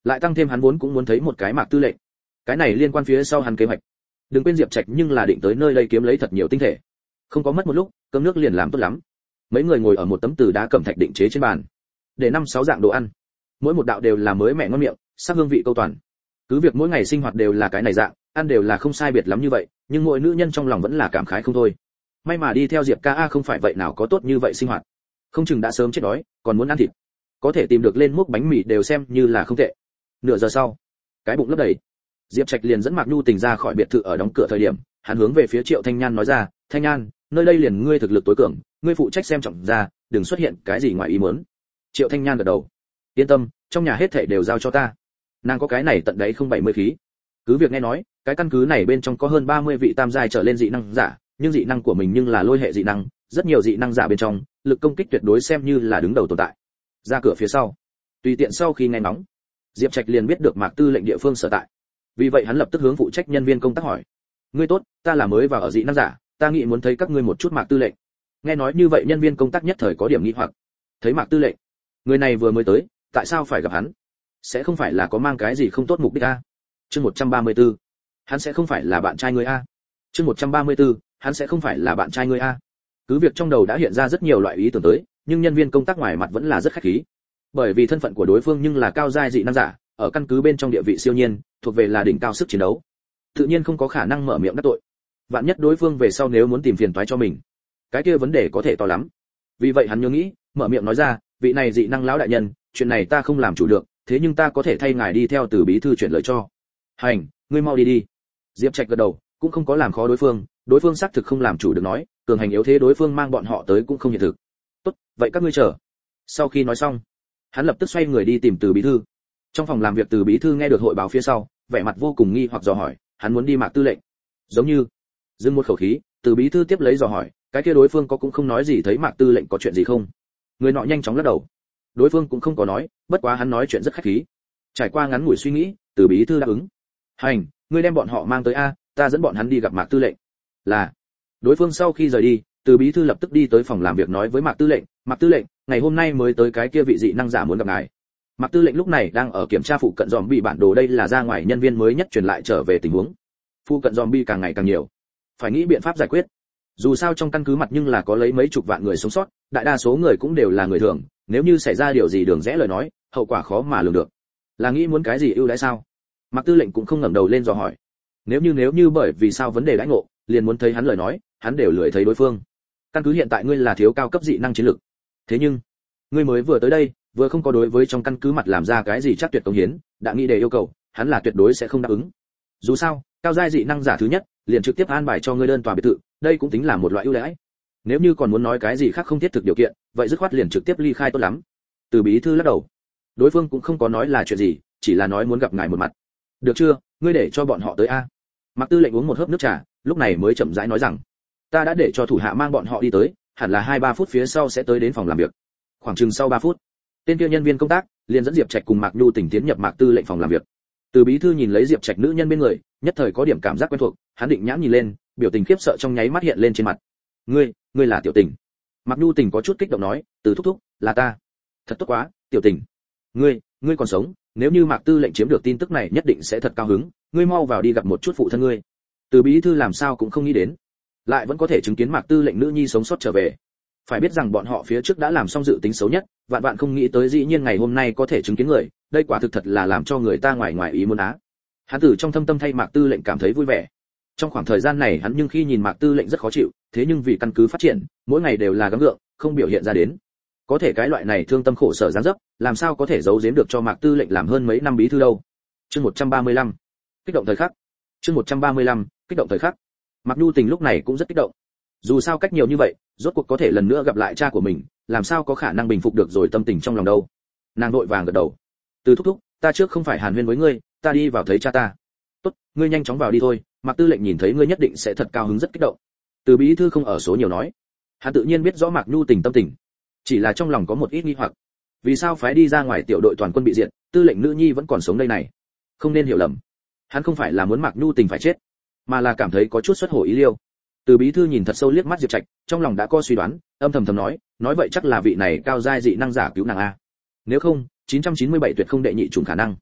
lại tăng thêm hắn vốn cũng muốn thấy một cái Mạc Tư lệnh. Cái này liên quan phía sau hắn kế hoạch. Đừng quên Diệp Trạch nhưng là định tới nơi đây kiếm lấy thật nhiều tinh thể. Không có mất một lúc, cơm nước liền làm tốt lắm. Mấy người ngồi ở một tấm từ đá cẩm thạch định chế trên bàn, để năm sáu dạng đồ ăn, mỗi một đạo đều là mới mẻ ngon miệng, sắc hương vị câu toàn. Cứ việc mỗi ngày sinh hoạt đều là cái này dạng, ăn đều là không sai biệt lắm như vậy, nhưng mỗi nữ nhân trong lòng vẫn là cảm khái không thôi. May mà đi theo Diệp ca a không phải vậy nào có tốt như vậy sinh hoạt. Không chừng đã sớm chết đói, còn muốn ăn thịt. Có thể tìm được lên múc bánh mì đều xem như là không tệ. Nửa giờ sau, cái bụng lấp đầy, Diệp Trạch liền dẫn Mạc Nhu Tình ra khỏi biệt thự. Ở đóng cửa thời điểm, hắn hướng về phía Triệu Thanh Nhan nói ra, "Thanh Nhan, nơi đây liền ngươi thực lực tối cường, ngươi phụ trách xem trọng ra, đừng xuất hiện cái gì ngoài ý muốn." Triệu Thanh Nhan gật đầu, "Yên tâm, trong nhà hết thảy đều giao cho ta." Nàng có cái này tận đấy không bảy mươi khí. Cứ việc nghe nói, cái căn cứ này bên trong có hơn ba mươi vị tam giai trở lên dị năng giả, nhưng dị năng của mình nhưng là lôi hệ dị năng, rất nhiều dị năng giả bên trong, lực công kích tuyệt đối xem như là đứng đầu tồn tại. Ra cửa phía sau, tùy tiện sau khi nghe ngóng, Diệp Trạch liền biết được Mạc Tư lệnh địa phương sở tại. Vì vậy hắn lập tức hướng phụ trách nhân viên công tác hỏi: "Ngươi tốt, ta là mới vào ở dị năng giả, ta nghĩ muốn thấy các ngươi một chút Mạc Tư lệnh." Nghe nói như vậy nhân viên công tác nhất thời có điểm nghi hoặc. Thấy Mạc Tư lệnh? Người này vừa mới tới, tại sao phải gặp hắn? Sẽ không phải là có mang cái gì không tốt mục đích a? Chương một trăm ba mươi tư. Hắn sẽ không phải là bạn trai ngươi a? Chương một trăm ba mươi tư. Hắn sẽ không phải là bạn trai ngươi a? Cứ việc trong đầu đã hiện ra rất nhiều loại ý tưởng tới, nhưng nhân viên công tác ngoài mặt vẫn là rất khách khí. Bởi vì thân phận của đối phương nhưng là cao giai dị năng giả, ở căn cứ bên trong địa vị siêu nhiên, thuộc về là đỉnh cao sức chiến đấu. Tự nhiên không có khả năng mở miệng đắc tội. Vạn nhất đối phương về sau nếu muốn tìm phiền toái cho mình, cái kia vấn đề có thể to lắm. Vì vậy hắn nhớ nghĩ, mở miệng nói ra, "Vị này dị năng lão đại nhân, chuyện này ta không làm chủ được, thế nhưng ta có thể thay ngài đi theo từ bí thư chuyển lời cho." "Hành, ngươi mau đi đi." Diệp Trạch gật đầu, cũng không có làm khó đối phương, đối phương xác thực không làm chủ được nói, cường hành yếu thế đối phương mang bọn họ tới cũng không hiện thực. "Tốt, vậy các ngươi chờ." Sau khi nói xong, hắn lập tức xoay người đi tìm từ bí thư. Trong phòng làm việc từ bí thư nghe được hội báo phía sau, vẻ mặt vô cùng nghi hoặc dò hỏi, hắn muốn đi Mạc Tư lệnh. Giống như dừng một khẩu khí, từ bí thư tiếp lấy dò hỏi, cái kia đối phương có cũng không nói gì thấy Mạc Tư lệnh có chuyện gì không? Người nọ nhanh chóng lắc đầu. Đối phương cũng không có nói, bất quá hắn nói chuyện rất khách khí. Trải qua ngắn ngủi suy nghĩ, từ bí thư đáp ứng. "Hành, ngươi đem bọn họ mang tới a, ta dẫn bọn hắn đi gặp Mạc Tư lệnh." Là. Đối phương sau khi rời đi, từ bí thư lập tức đi tới phòng làm việc nói với Mạc Tư lệnh, "Mạc Tư lệnh, ngày hôm nay mới tới cái kia vị dị năng giả muốn gặp ngài." Mạc Tư lệnh lúc này đang ở kiểm tra phụ cận zombie bản đồ, đây là ra ngoài nhân viên mới nhất truyền lại trở về tình huống. Phụ cận zombie càng ngày càng nhiều, phải nghĩ biện pháp giải quyết. Dù sao trong căn cứ mặt nhưng là có lấy mấy chục vạn người sống sót, đại đa số người cũng đều là người thường, nếu như xảy ra điều gì đường rẽ lời nói, hậu quả khó mà lường được. Là nghĩ muốn cái gì ưu đãi sao? Mạc Tư lệnh cũng không ngẩng đầu lên dò hỏi. Nếu như nếu như bởi vì sao vấn đề đãi ngộ, liền muốn thấy hắn lời nói, hắn đều lười thấy đối phương. Căn cứ hiện tại ngươi là thiếu cao cấp dị năng chiến lược. Thế nhưng, ngươi mới vừa tới đây, vừa không có đối với trong căn cứ mặt làm ra cái gì chắc tuyệt công hiến, đã nghĩ để yêu cầu, hắn là tuyệt đối sẽ không đáp ứng. Dù sao, cao giai dị năng giả thứ nhất, liền trực tiếp an bài cho ngươi đơn tòa biệt thự, đây cũng tính là một loại ưu đãi. Nếu như còn muốn nói cái gì khác không thiết thực điều kiện, vậy dứt khoát liền trực tiếp ly khai tốt lắm. Từ bí thư lắc đầu. Đối phương cũng không có nói là chuyện gì, chỉ là nói muốn gặp ngài một mặt. "Được chưa, ngươi để cho bọn họ tới a." Mạc Tư lệnh uống một hớp nước trà, lúc này mới chậm rãi nói rằng, "Ta đã để cho thủ hạ mang bọn họ đi tới, hẳn là hai ba phút phía sau sẽ tới đến phòng làm việc." Khoảng chừng sau ba phút, tên kia nhân viên công tác liền dẫn Diệp Trạch cùng Mạc Nhu Tình tiến nhập Mạc Tư lệnh phòng làm việc. Từ bí thư nhìn lấy Diệp Trạch nữ nhân bên người, nhất thời có điểm cảm giác quen thuộc, hắn định nhãn nhìn lên, biểu tình khiếp sợ trong nháy mắt hiện lên trên mặt. "Ngươi, ngươi là Tiểu Tình?" Mạc Nhu Tình có chút kích động nói, "Từ thúc thúc, là ta." "Thật tốt quá, Tiểu Tình. Ngươi, ngươi còn sống, nếu như Mạc Tư lệnh chiếm được tin tức này nhất định sẽ thật cao hứng, ngươi mau vào đi gặp một chút phụ thân ngươi." Từ bí thư làm sao cũng không nghĩ đến, lại vẫn có thể chứng kiến Mạc Tư lệnh nữ nhi sống sót trở về. Phải biết rằng bọn họ phía trước đã làm xong dự tính xấu nhất, vạn vạn không nghĩ tới dĩ nhiên ngày hôm nay có thể chứng kiến người, đây quả thực thật là làm cho người ta ngoài ngoài ý muốn á. Hắn từ trong thâm tâm thay Mạc Tư lệnh cảm thấy vui vẻ. Trong khoảng thời gian này hắn nhưng khi nhìn Mạc Tư lệnh rất khó chịu, thế nhưng vì căn cứ phát triển, mỗi ngày đều là gắng gượng, không biểu hiện ra đến. Có thể cái loại này thương tâm khổ sở giáng dấp, làm sao có thể giấu giếm được cho Mạc Tư lệnh làm hơn mấy năm bí thư đâu. Chương một trăm ba mươi lăm, kích động thời khắc. Chương một trăm ba mươi lăm, kích động thời khắc. Mạc Nhu Tình lúc này cũng rất kích động. Dù sao cách nhiều như vậy, rốt cuộc có thể lần nữa gặp lại cha của mình, làm sao có khả năng bình phục được rồi tâm tình trong lòng đâu. Nàng vội vàng gật đầu. "Từ thúc thúc, ta trước không phải hàn huyên với ngươi, ta đi vào thấy cha ta." "Tốt, ngươi nhanh chóng vào đi thôi, Mạc Tư lệnh nhìn thấy ngươi nhất định sẽ thật cao hứng rất kích động." Từ bí thư không ở số nhiều nói. Hắn tự nhiên biết rõ Mạc Nhu Tình tâm tình, chỉ là trong lòng có một ít nghi hoặc. Vì sao phái đi ra ngoài tiểu đội toàn quân bị diệt, Tư lệnh nữ nhi vẫn còn sống đây này? Không nên hiểu lầm. Hắn không phải là muốn Mạc Nhu Tình phải chết, mà là cảm thấy có chút xuất hồ ý liêu. Từ bí thư nhìn thật sâu liếc mắt Diệp Trạch, trong lòng đã có suy đoán, âm thầm thầm nói, nói vậy chắc là vị này cao giai dị năng giả cứu nàng a. Nếu không, chín trăm chín mươi bảy tuyệt không đệ nhị trùng khả năng.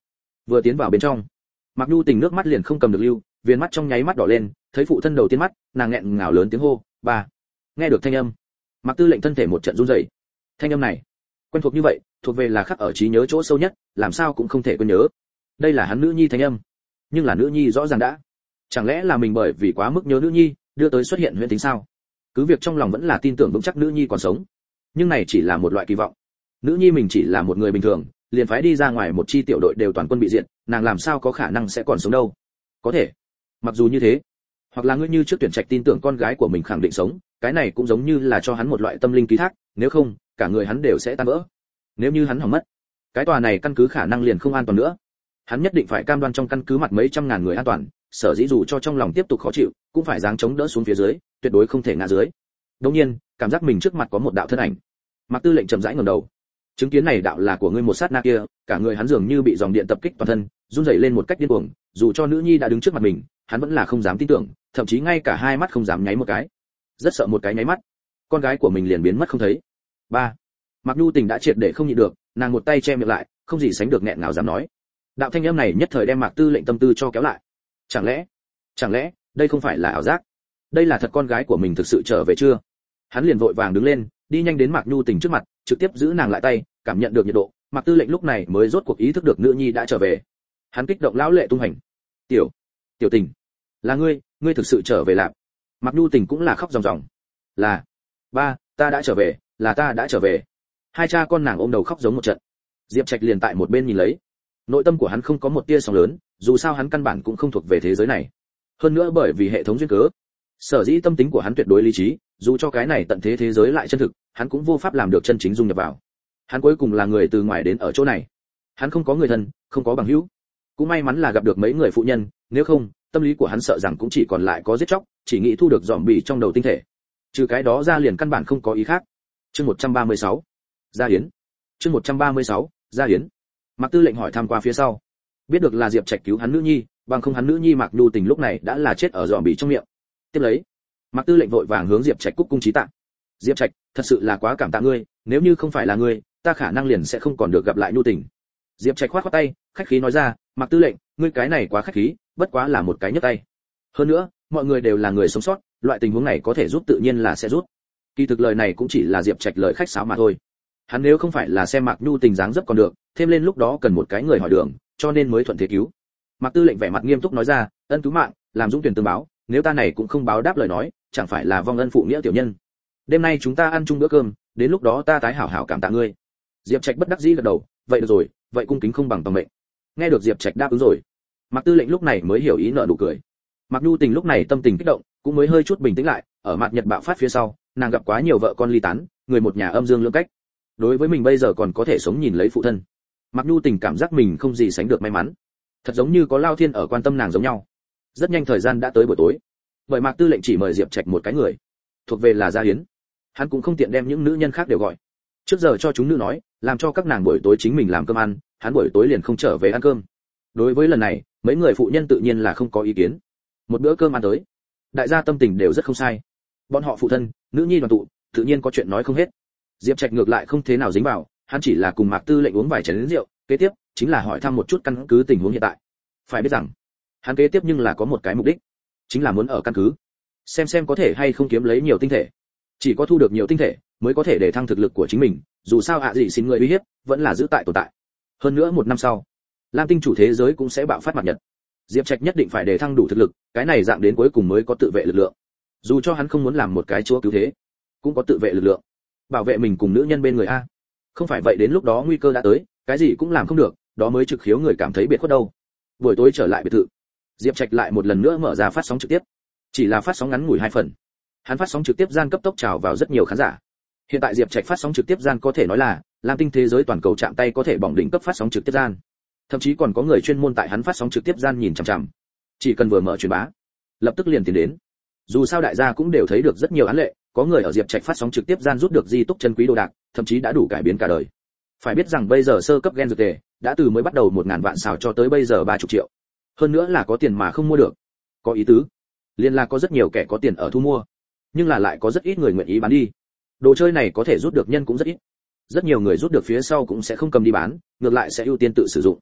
Vừa tiến vào bên trong, Mạc Nhu Tình nước mắt liền không cầm được lưu, viền mắt trong nháy mắt đỏ lên, thấy phụ thân đầu tiên mắt, nàng nghẹn ngào lớn tiếng hô, "Ba." Nghe được thanh âm, Mạc Tư Lệnh thân thể một trận run rẩy. Thanh âm này, quen thuộc như vậy, thuộc về là khắc ở trí nhớ chỗ sâu nhất, làm sao cũng không thể quên nhớ. Đây là hắn nữ nhi thanh âm, nhưng là nữ nhi rõ ràng đã. Chẳng lẽ là mình bởi vì quá mức nhớ nữ nhi, đưa tới xuất hiện huyễn tính sao? Cứ việc trong lòng vẫn là tin tưởng vững chắc nữ nhi còn sống, nhưng này chỉ là một loại kỳ vọng. Nữ nhi mình chỉ là một người bình thường, liền phái đi ra ngoài một chi tiểu đội đều toàn quân bị diệt, nàng làm sao có khả năng sẽ còn sống đâu? Có thể, mặc dù như thế, hoặc là ngươi như trước tuyển trạch tin tưởng con gái của mình khẳng định sống, cái này cũng giống như là cho hắn một loại tâm linh ký thác, nếu không, cả người hắn đều sẽ tan vỡ. Nếu như hắn hỏng mất, cái tòa này căn cứ khả năng liền không an toàn nữa. Hắn nhất định phải cam đoan trong căn cứ mặt mấy trăm ngàn người an toàn, sở dĩ dù cho trong lòng tiếp tục khó chịu, cũng phải dáng chống đỡ xuống phía dưới, tuyệt đối không thể ngã dưới. Đương nhiên, cảm giác mình trước mặt có một đạo thân ảnh. Mạc Tư Lệnh chậm rãi ngẩng đầu. Chứng kiến này đạo là của ngươi một sát na kia, cả người hắn dường như bị dòng điện tập kích toàn thân, run rẩy lên một cách điên cuồng, dù cho nữ nhi đã đứng trước mặt mình, hắn vẫn là không dám tin tưởng, thậm chí ngay cả hai mắt không dám nháy một cái. Rất sợ một cái nháy mắt, con gái của mình liền biến mất không thấy. Ba. Mạc Nhu Tình đã triệt để không nhịn được, nàng một tay che miệng lại, không gì sánh được nghẹn ngào dám nói. Đạo thanh âm này nhất thời đem Mạc Tư Lệnh tâm tư cho kéo lại. Chẳng lẽ, chẳng lẽ, đây không phải là ảo giác? Đây là thật con gái của mình thực sự trở về chưa? Hắn liền vội vàng đứng lên, đi nhanh đến Mạc Nhu Tình trước mặt, trực tiếp giữ nàng lại tay, cảm nhận được nhiệt độ, Mạc Tư Lệnh lúc này mới rốt cuộc ý thức được nữ nhi đã trở về. Hắn kích động lão lệ tung hành. "Tiểu, Tiểu Tình, là ngươi, ngươi thực sự trở về lạc." Mạc Nhu Tình cũng là khóc ròng ròng. "Là, ba, ta đã trở về, là ta đã trở về." Hai cha con nàng ôm đầu khóc giống một trận. Diệp Trạch liền tại một bên nhìn lấy. Nội tâm của hắn không có một tia sóng lớn, dù sao hắn căn bản cũng không thuộc về thế giới này. Hơn nữa bởi vì hệ thống duyên cớ, sở dĩ tâm tính của hắn tuyệt đối lý trí, dù cho cái này tận thế thế giới lại chân thực, hắn cũng vô pháp làm được chân chính dung nhập vào. Hắn cuối cùng là người từ ngoài đến ở chỗ này. Hắn không có người thân, không có bằng hữu. Cũng may mắn là gặp được mấy người phụ nhân, nếu không, tâm lý của hắn sợ rằng cũng chỉ còn lại có giết chóc, chỉ nghĩ thu được dòm bì trong đầu tinh thể. Trừ cái đó ra liền căn bản không có ý khác. Chương một trăm ba mươi sáu, Gia Yến. Chương một trăm ba mươi sáu, Gia Yến. Mạc Tư Lệnh hỏi thăm qua phía sau, biết được là Diệp Trạch cứu hắn nữ nhi, bằng không hắn nữ nhi Mạc Nhu Tình lúc này đã là chết ở dòm bì trong miệng. Tiếp lấy, Mạc Tư Lệnh vội vàng hướng Diệp Trạch cúc cung trí tạ. "Diệp Trạch, thật sự là quá cảm tạ ngươi, nếu như không phải là ngươi, ta khả năng liền sẽ không còn được gặp lại Nhu Tình." Diệp Trạch khoát khoát tay, khách khí nói ra, "Mạc Tư Lệnh, ngươi cái này quá khách khí, bất quá là một cái nhấc tay. Hơn nữa, mọi người đều là người sống sót, loại tình huống này có thể giúp tự nhiên là sẽ giúp." Kỳ thực lời này cũng chỉ là Diệp Trạch lời khách sáo mà thôi. Hắn nếu không phải là xem Mạc Nhu Tình dáng dấp còn được, thêm lên lúc đó cần một cái người hỏi đường, cho nên mới thuận thế cứu. Mạc Tư Lệnh vẻ mặt nghiêm túc nói ra, "Ân cứu mạng, làm dũng tuyển tương báo, nếu ta này cũng không báo đáp lời nói, chẳng phải là vong ân phụ nghĩa tiểu nhân. Đêm nay chúng ta ăn chung bữa cơm, đến lúc đó ta tái hảo hảo cảm tạ ngươi." Diệp Trạch bất đắc dĩ gật đầu, "Vậy được rồi, vậy cung kính không bằng tòng mệnh." Nghe được Diệp Trạch đáp ứng rồi, Mạc Tư Lệnh lúc này mới hiểu ý nở nụ cười. Mạc Nhu Tình lúc này tâm tình kích động, cũng mới hơi chút bình tĩnh lại, ở mặt nhật bạo phát phía sau, nàng gặp quá nhiều vợ con ly tán, người một nhà âm dương lưỡng cách. Đối với mình bây giờ còn có thể sống nhìn lấy phụ thân, Mạc Nhu Tình cảm giác mình không gì sánh được may mắn, thật giống như có Lao Thiên ở quan tâm nàng giống nhau. Rất nhanh thời gian đã tới buổi tối, bởi Mạc Tư Lệnh chỉ mời Diệp Trạch một cái người, thuộc về là Gia Yến. Hắn cũng không tiện đem những nữ nhân khác đều gọi. Trước giờ cho chúng nữ nói, làm cho các nàng buổi tối chính mình làm cơm ăn, hắn buổi tối liền không trở về ăn cơm. Đối với lần này, mấy người phụ nhân tự nhiên là không có ý kiến. Một bữa cơm ăn tới, đại gia tâm tình đều rất không sai. Bọn họ phụ thân, nữ nhi đoàn tụ, tự nhiên có chuyện nói không hết. Diệp Trạch ngược lại không thế nào dính vào, hắn chỉ là cùng Mạc Tư Lệnh uống vài chén rượu, kế tiếp chính là hỏi thăm một chút căn cứ tình huống hiện tại. Phải biết rằng, hắn kế tiếp nhưng là có một cái mục đích, chính là muốn ở căn cứ xem xem có thể hay không kiếm lấy nhiều tinh thể. Chỉ có thu được nhiều tinh thể mới có thể để thăng thực lực của chính mình, dù sao ạ gì xin người uy hiếp vẫn là giữ tại tồn tại. Hơn nữa một năm sau, Lam tinh chủ thế giới cũng sẽ bạo phát mặt nhật. Diệp Trạch nhất định phải để thăng đủ thực lực, cái này dạng đến cuối cùng mới có tự vệ lực lượng. Dù cho hắn không muốn làm một cái chúa cứu thế, cũng có tự vệ lực lượng, bảo vệ mình cùng nữ nhân bên người a. Không phải vậy đến lúc đó nguy cơ đã tới, cái gì cũng làm không được, đó mới trực khiếu người cảm thấy biệt khuất đâu. Buổi tối trở lại biệt thự, Diệp Trạch lại một lần nữa mở ra phát sóng trực tiếp. Chỉ là phát sóng ngắn ngủi hai phần. Hắn phát sóng trực tiếp gian cấp tốc trào vào rất nhiều khán giả. Hiện tại Diệp Trạch phát sóng trực tiếp gian có thể nói là Lam tinh thế giới toàn cầu chạm tay có thể bỏng đỉnh cấp phát sóng trực tiếp gian. Thậm chí còn có người chuyên môn tại hắn phát sóng trực tiếp gian nhìn chằm chằm. Chỉ cần vừa mở truyền bá, lập tức liền tiến đến. Dù sao đại gia cũng đều thấy được rất nhiều án lệ, có người ở Diệp Trạch phát sóng trực tiếp gian rút được di túc chân quý đồ đạc, thậm chí đã đủ cải biến cả đời. Phải biết rằng bây giờ sơ cấp gen dược tề đã từ mới bắt đầu một ngàn vạn xào cho tới bây giờ ba mươi triệu. Hơn nữa là có tiền mà không mua được. Có ý tứ, liên là có rất nhiều kẻ có tiền ở thu mua, nhưng là lại có rất ít người nguyện ý bán đi. Đồ chơi này có thể rút được nhân cũng rất ít. Rất nhiều người rút được phía sau cũng sẽ không cầm đi bán, ngược lại sẽ ưu tiên tự sử dụng.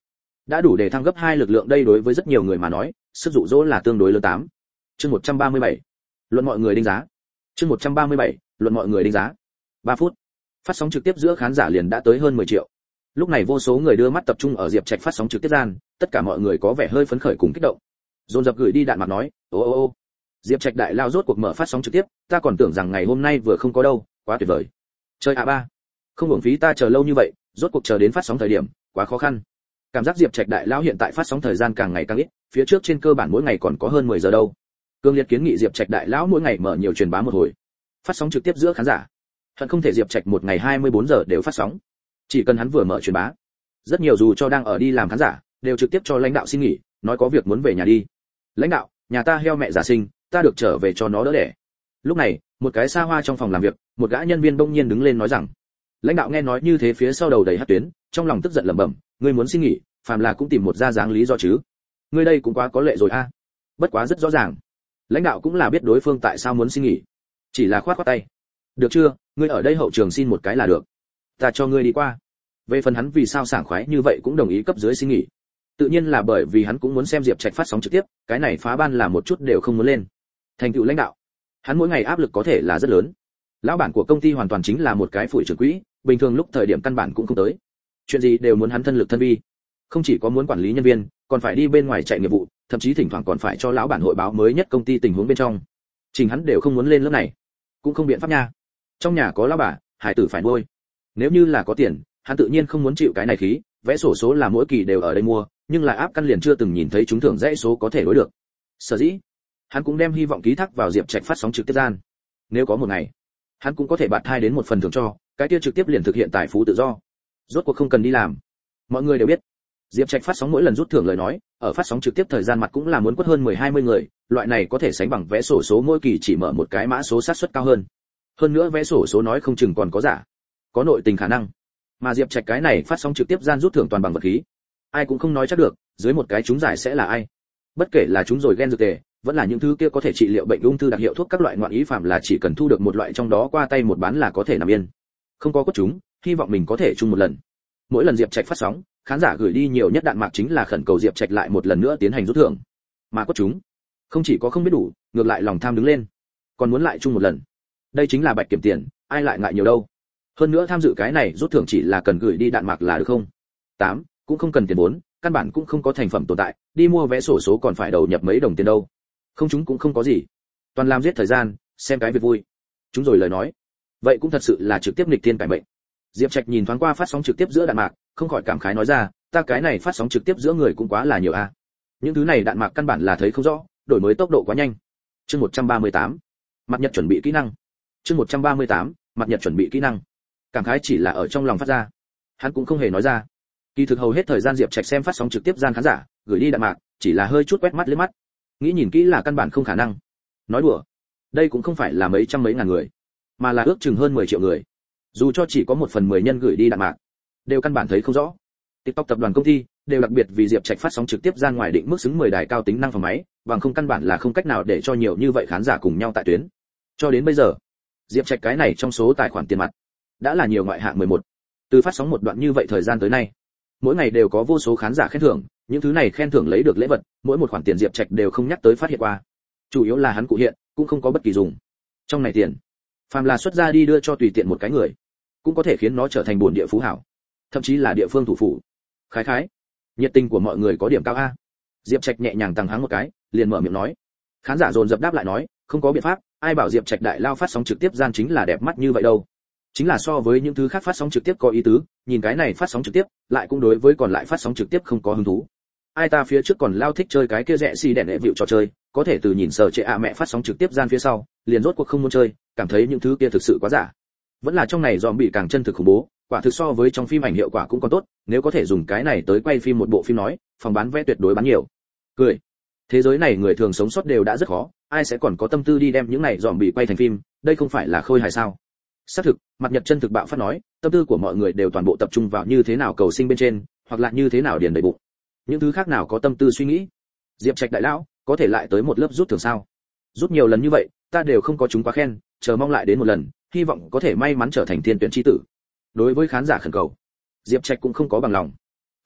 đã đủ để thăng gấp hai lực lượng, đây đối với rất nhiều người mà nói sức dụ dỗ là tương đối lớn. Tám chương một trăm ba mươi bảy luận mọi người đánh giá. chương một trăm ba mươi bảy luận mọi người đánh giá. ba phút phát sóng trực tiếp giữa khán giả liền đã tới hơn mười triệu. Lúc này vô số người đưa mắt tập trung ở Diệp Trạch phát sóng trực tiếp gian, tất cả mọi người có vẻ hơi phấn khởi cùng kích động. Dồn dập gửi đi đạn mặt nói, ô ô ô, Diệp Trạch đại lao rốt cuộc mở phát sóng trực tiếp, ta còn tưởng rằng ngày hôm nay vừa không có đâu, quá tuyệt vời. Chơi a ba, không uổng phí ta chờ lâu như vậy, rốt cuộc chờ đến phát sóng thời điểm, quá khó khăn. Cảm giác Diệp Trạch đại lao hiện tại phát sóng thời gian càng ngày càng ít, phía trước trên cơ bản mỗi ngày còn có hơn mười giờ đâu. Cương liệt kiến nghị Diệp Trạch đại lão mỗi ngày mở nhiều truyền bá một hồi, phát sóng trực tiếp giữa khán giả. Hận không thể Diệp Trạch một ngày hai mươi bốn giờ đều phát sóng. Chỉ cần hắn vừa mở truyền bá, rất nhiều dù cho đang ở đi làm khán giả, đều trực tiếp cho lãnh đạo xin nghỉ, nói có việc muốn về nhà đi. Lãnh đạo, nhà ta heo mẹ giả sinh, ta được trở về cho nó đỡ đẻ. Lúc này, một cái xa hoa trong phòng làm việc, một gã nhân viên bỗng nhiên đứng lên nói rằng. Lãnh đạo nghe nói như thế phía sau đầu đầy hất tuyến, trong lòng tức giận lẩm bẩm, ngươi muốn xin nghỉ, phàm là cũng tìm một ra dáng lý do chứ. Ngươi đây cũng quá có lệ rồi a. Bất quá rất rõ ràng, lãnh đạo cũng là biết đối phương tại sao muốn xin nghỉ, chỉ là khoát khoát tay. Được chưa, ngươi ở đây hậu trường xin một cái là được, ta cho ngươi đi qua. Về phần hắn vì sao sảng khoái như vậy cũng đồng ý cấp dưới xin nghỉ, tự nhiên là bởi vì hắn cũng muốn xem Diệp Trạch phát sóng trực tiếp, cái này phá ban là một chút đều không muốn lên. Thành tựu lãnh đạo, hắn mỗi ngày áp lực có thể là rất lớn. Lão bản của công ty hoàn toàn chính là một cái phủi trưởng quỹ, bình thường lúc thời điểm căn bản cũng không tới, chuyện gì đều muốn hắn thân lực thân vi. Không chỉ có muốn quản lý nhân viên, còn phải đi bên ngoài chạy nghiệp vụ, thậm chí thỉnh thoảng còn phải cho lão bản hội báo mới nhất công ty tình huống bên trong. Trình hắn đều không muốn lên lớp này, cũng không biện pháp nha. Trong nhà có lão bà, hải tử phải nuôi. Nếu như là có tiền, hắn tự nhiên không muốn chịu cái này khí, vẽ sổ số là mỗi kỳ đều ở đây mua, nhưng lại áp căn liền chưa từng nhìn thấy chúng thưởng dãy số có thể đối được. Sở dĩ, hắn cũng đem hy vọng ký thác vào Diệp Trạch phát sóng trực tiếp gian. Nếu có một ngày, hắn cũng có thể bạt thai đến một phần thưởng cho, cái kia trực tiếp liền thực hiện tài phú tự do. Rốt cuộc không cần đi làm. Mọi người đều biết, Diệp Trạch phát sóng mỗi lần rút thưởng lời nói, ở phát sóng trực tiếp thời gian mặt cũng là muốn quất hơn mười hai mươi người, loại này có thể sánh bằng vẽ sổ số mỗi kỳ chỉ mở một cái mã số xác suất cao hơn. Hơn nữa vẽ sổ số nói không chừng còn có giả, có nội tình khả năng. Mà Diệp Trạch cái này phát sóng trực tiếp gian rút thưởng toàn bằng vật khí, ai cũng không nói chắc được, dưới một cái trúng giải sẽ là ai. Bất kể là chúng rồi gen dược tề, vẫn là những thứ kia có thể trị liệu bệnh ung thư đặc hiệu thuốc các loại ngoạn ý phạm là chỉ cần thu được một loại trong đó qua tay một bán là có thể nằm yên. Không có quất chúng, hy vọng mình có thể chung một lần. Mỗi lần Diệp Trạch phát sóng, khán giả gửi đi nhiều nhất đạn mạc chính là khẩn cầu Diệp Trạch lại một lần nữa tiến hành rút thưởng. Mà quất chúng, không chỉ có không biết đủ, ngược lại lòng tham đứng lên, còn muốn lại chung một lần. Đây chính là bạch kiểm tiền, ai lại ngại nhiều đâu. Hơn nữa tham dự cái này rút thưởng chỉ là cần gửi đi đạn mạc là được không? Tám, cũng không cần tiền vốn, căn bản cũng không có thành phẩm tồn tại, đi mua vé sổ số còn phải đầu nhập mấy đồng tiền đâu. Không chúng cũng không có gì, toàn làm giết thời gian, xem cái việc vui. Chúng rồi lời nói, vậy cũng thật sự là trực tiếp nghịch thiên cải mệnh. Diệp Trạch nhìn thoáng qua phát sóng trực tiếp giữa đạn mạc, không khỏi cảm khái nói ra, ta cái này phát sóng trực tiếp giữa người cũng quá là nhiều a. Những thứ này đạn mạc căn bản là thấy không rõ, đổi mới tốc độ quá nhanh. Chương một trăm ba mươi tám, mặt nhật chuẩn bị kỹ năng. Chương một trăm ba mươi tám, mặt nhật chuẩn bị kỹ năng. Cảm khái chỉ là ở trong lòng phát ra, hắn cũng không hề nói ra. Kỳ thực hầu hết thời gian Diệp Trạch xem phát sóng trực tiếp gian khán giả, gửi đi đạn mạc, chỉ là hơi chút quét mắt liếc mắt. Nghĩ nhìn kỹ là căn bản không khả năng. Nói đùa, đây cũng không phải là mấy trăm mấy ngàn người, mà là ước chừng hơn mười triệu người. Dù cho chỉ có một phần mười nhân gửi đi đạn mạc, đều căn bản thấy không rõ. TikTok tập đoàn công ty đều đặc biệt vì Diệp Trạch phát sóng trực tiếp gian ngoài định mức xứng mười đài cao tính năng phòng máy, bằng không căn bản là không cách nào để cho nhiều như vậy khán giả cùng nhau tại tuyến. Cho đến bây giờ, Diệp Trạch cái này trong số tài khoản tiền mặt đã là nhiều ngoại hạng mười một. Từ phát sóng một đoạn như vậy thời gian tới nay, mỗi ngày đều có vô số khán giả khen thưởng, những thứ này khen thưởng lấy được lễ vật, mỗi một khoản tiền Diệp Trạch đều không nhắc tới phát hiện qua. Chủ yếu là hắn cụ hiện, cũng không có bất kỳ dùng. Trong này tiền, phàm là xuất ra đi đưa cho tùy tiện một cái người, cũng có thể khiến nó trở thành buồn địa phú hảo, thậm chí là địa phương thủ phủ. Khái khái, nhiệt tình của mọi người có điểm cao a. Diệp Trạch nhẹ nhàng tăng hắng một cái, liền mở miệng nói. Khán giả dồn dập đáp lại nói, không có biện pháp, ai bảo Diệp Trạch đại lao phát sóng trực tiếp gian chính là đẹp mắt như vậy đâu. Chính là so với những thứ khác phát sóng trực tiếp có ý tứ, nhìn cái này phát sóng trực tiếp, lại cũng đối với còn lại phát sóng trực tiếp không có hứng thú. Ai ta phía trước còn lao thích chơi cái kia rẻ xì đèn đệ vịu trò chơi, có thể từ nhìn sờ trệ ạ mẹ phát sóng trực tiếp gian phía sau, liền rốt cuộc không muốn chơi, cảm thấy những thứ kia thực sự quá giả. Vẫn là trong này zombie càng chân thực khủng bố, quả thực so với trong phim ảnh hiệu quả cũng còn tốt, nếu có thể dùng cái này tới quay phim một bộ phim nói, phòng bán vé tuyệt đối bán nhiều. Cười. Thế giới này người thường sống sót đều đã rất khó, ai sẽ còn có tâm tư đi đem những này zombie quay thành phim, đây không phải là khôi hài sao? Xác thực, mặt nhật chân thực bạo phát nói, tâm tư của mọi người đều toàn bộ tập trung vào như thế nào cầu sinh bên trên, hoặc là như thế nào điền đầy bụng. Những thứ khác nào có tâm tư suy nghĩ. Diệp Trạch đại lão, có thể lại tới một lớp rút thưởng sao? Rút nhiều lần như vậy, ta đều không có chúng quá khen, chờ mong lại đến một lần, hy vọng có thể may mắn trở thành thiên tuyển chi tử. Đối với khán giả khẩn cầu, Diệp Trạch cũng không có bằng lòng.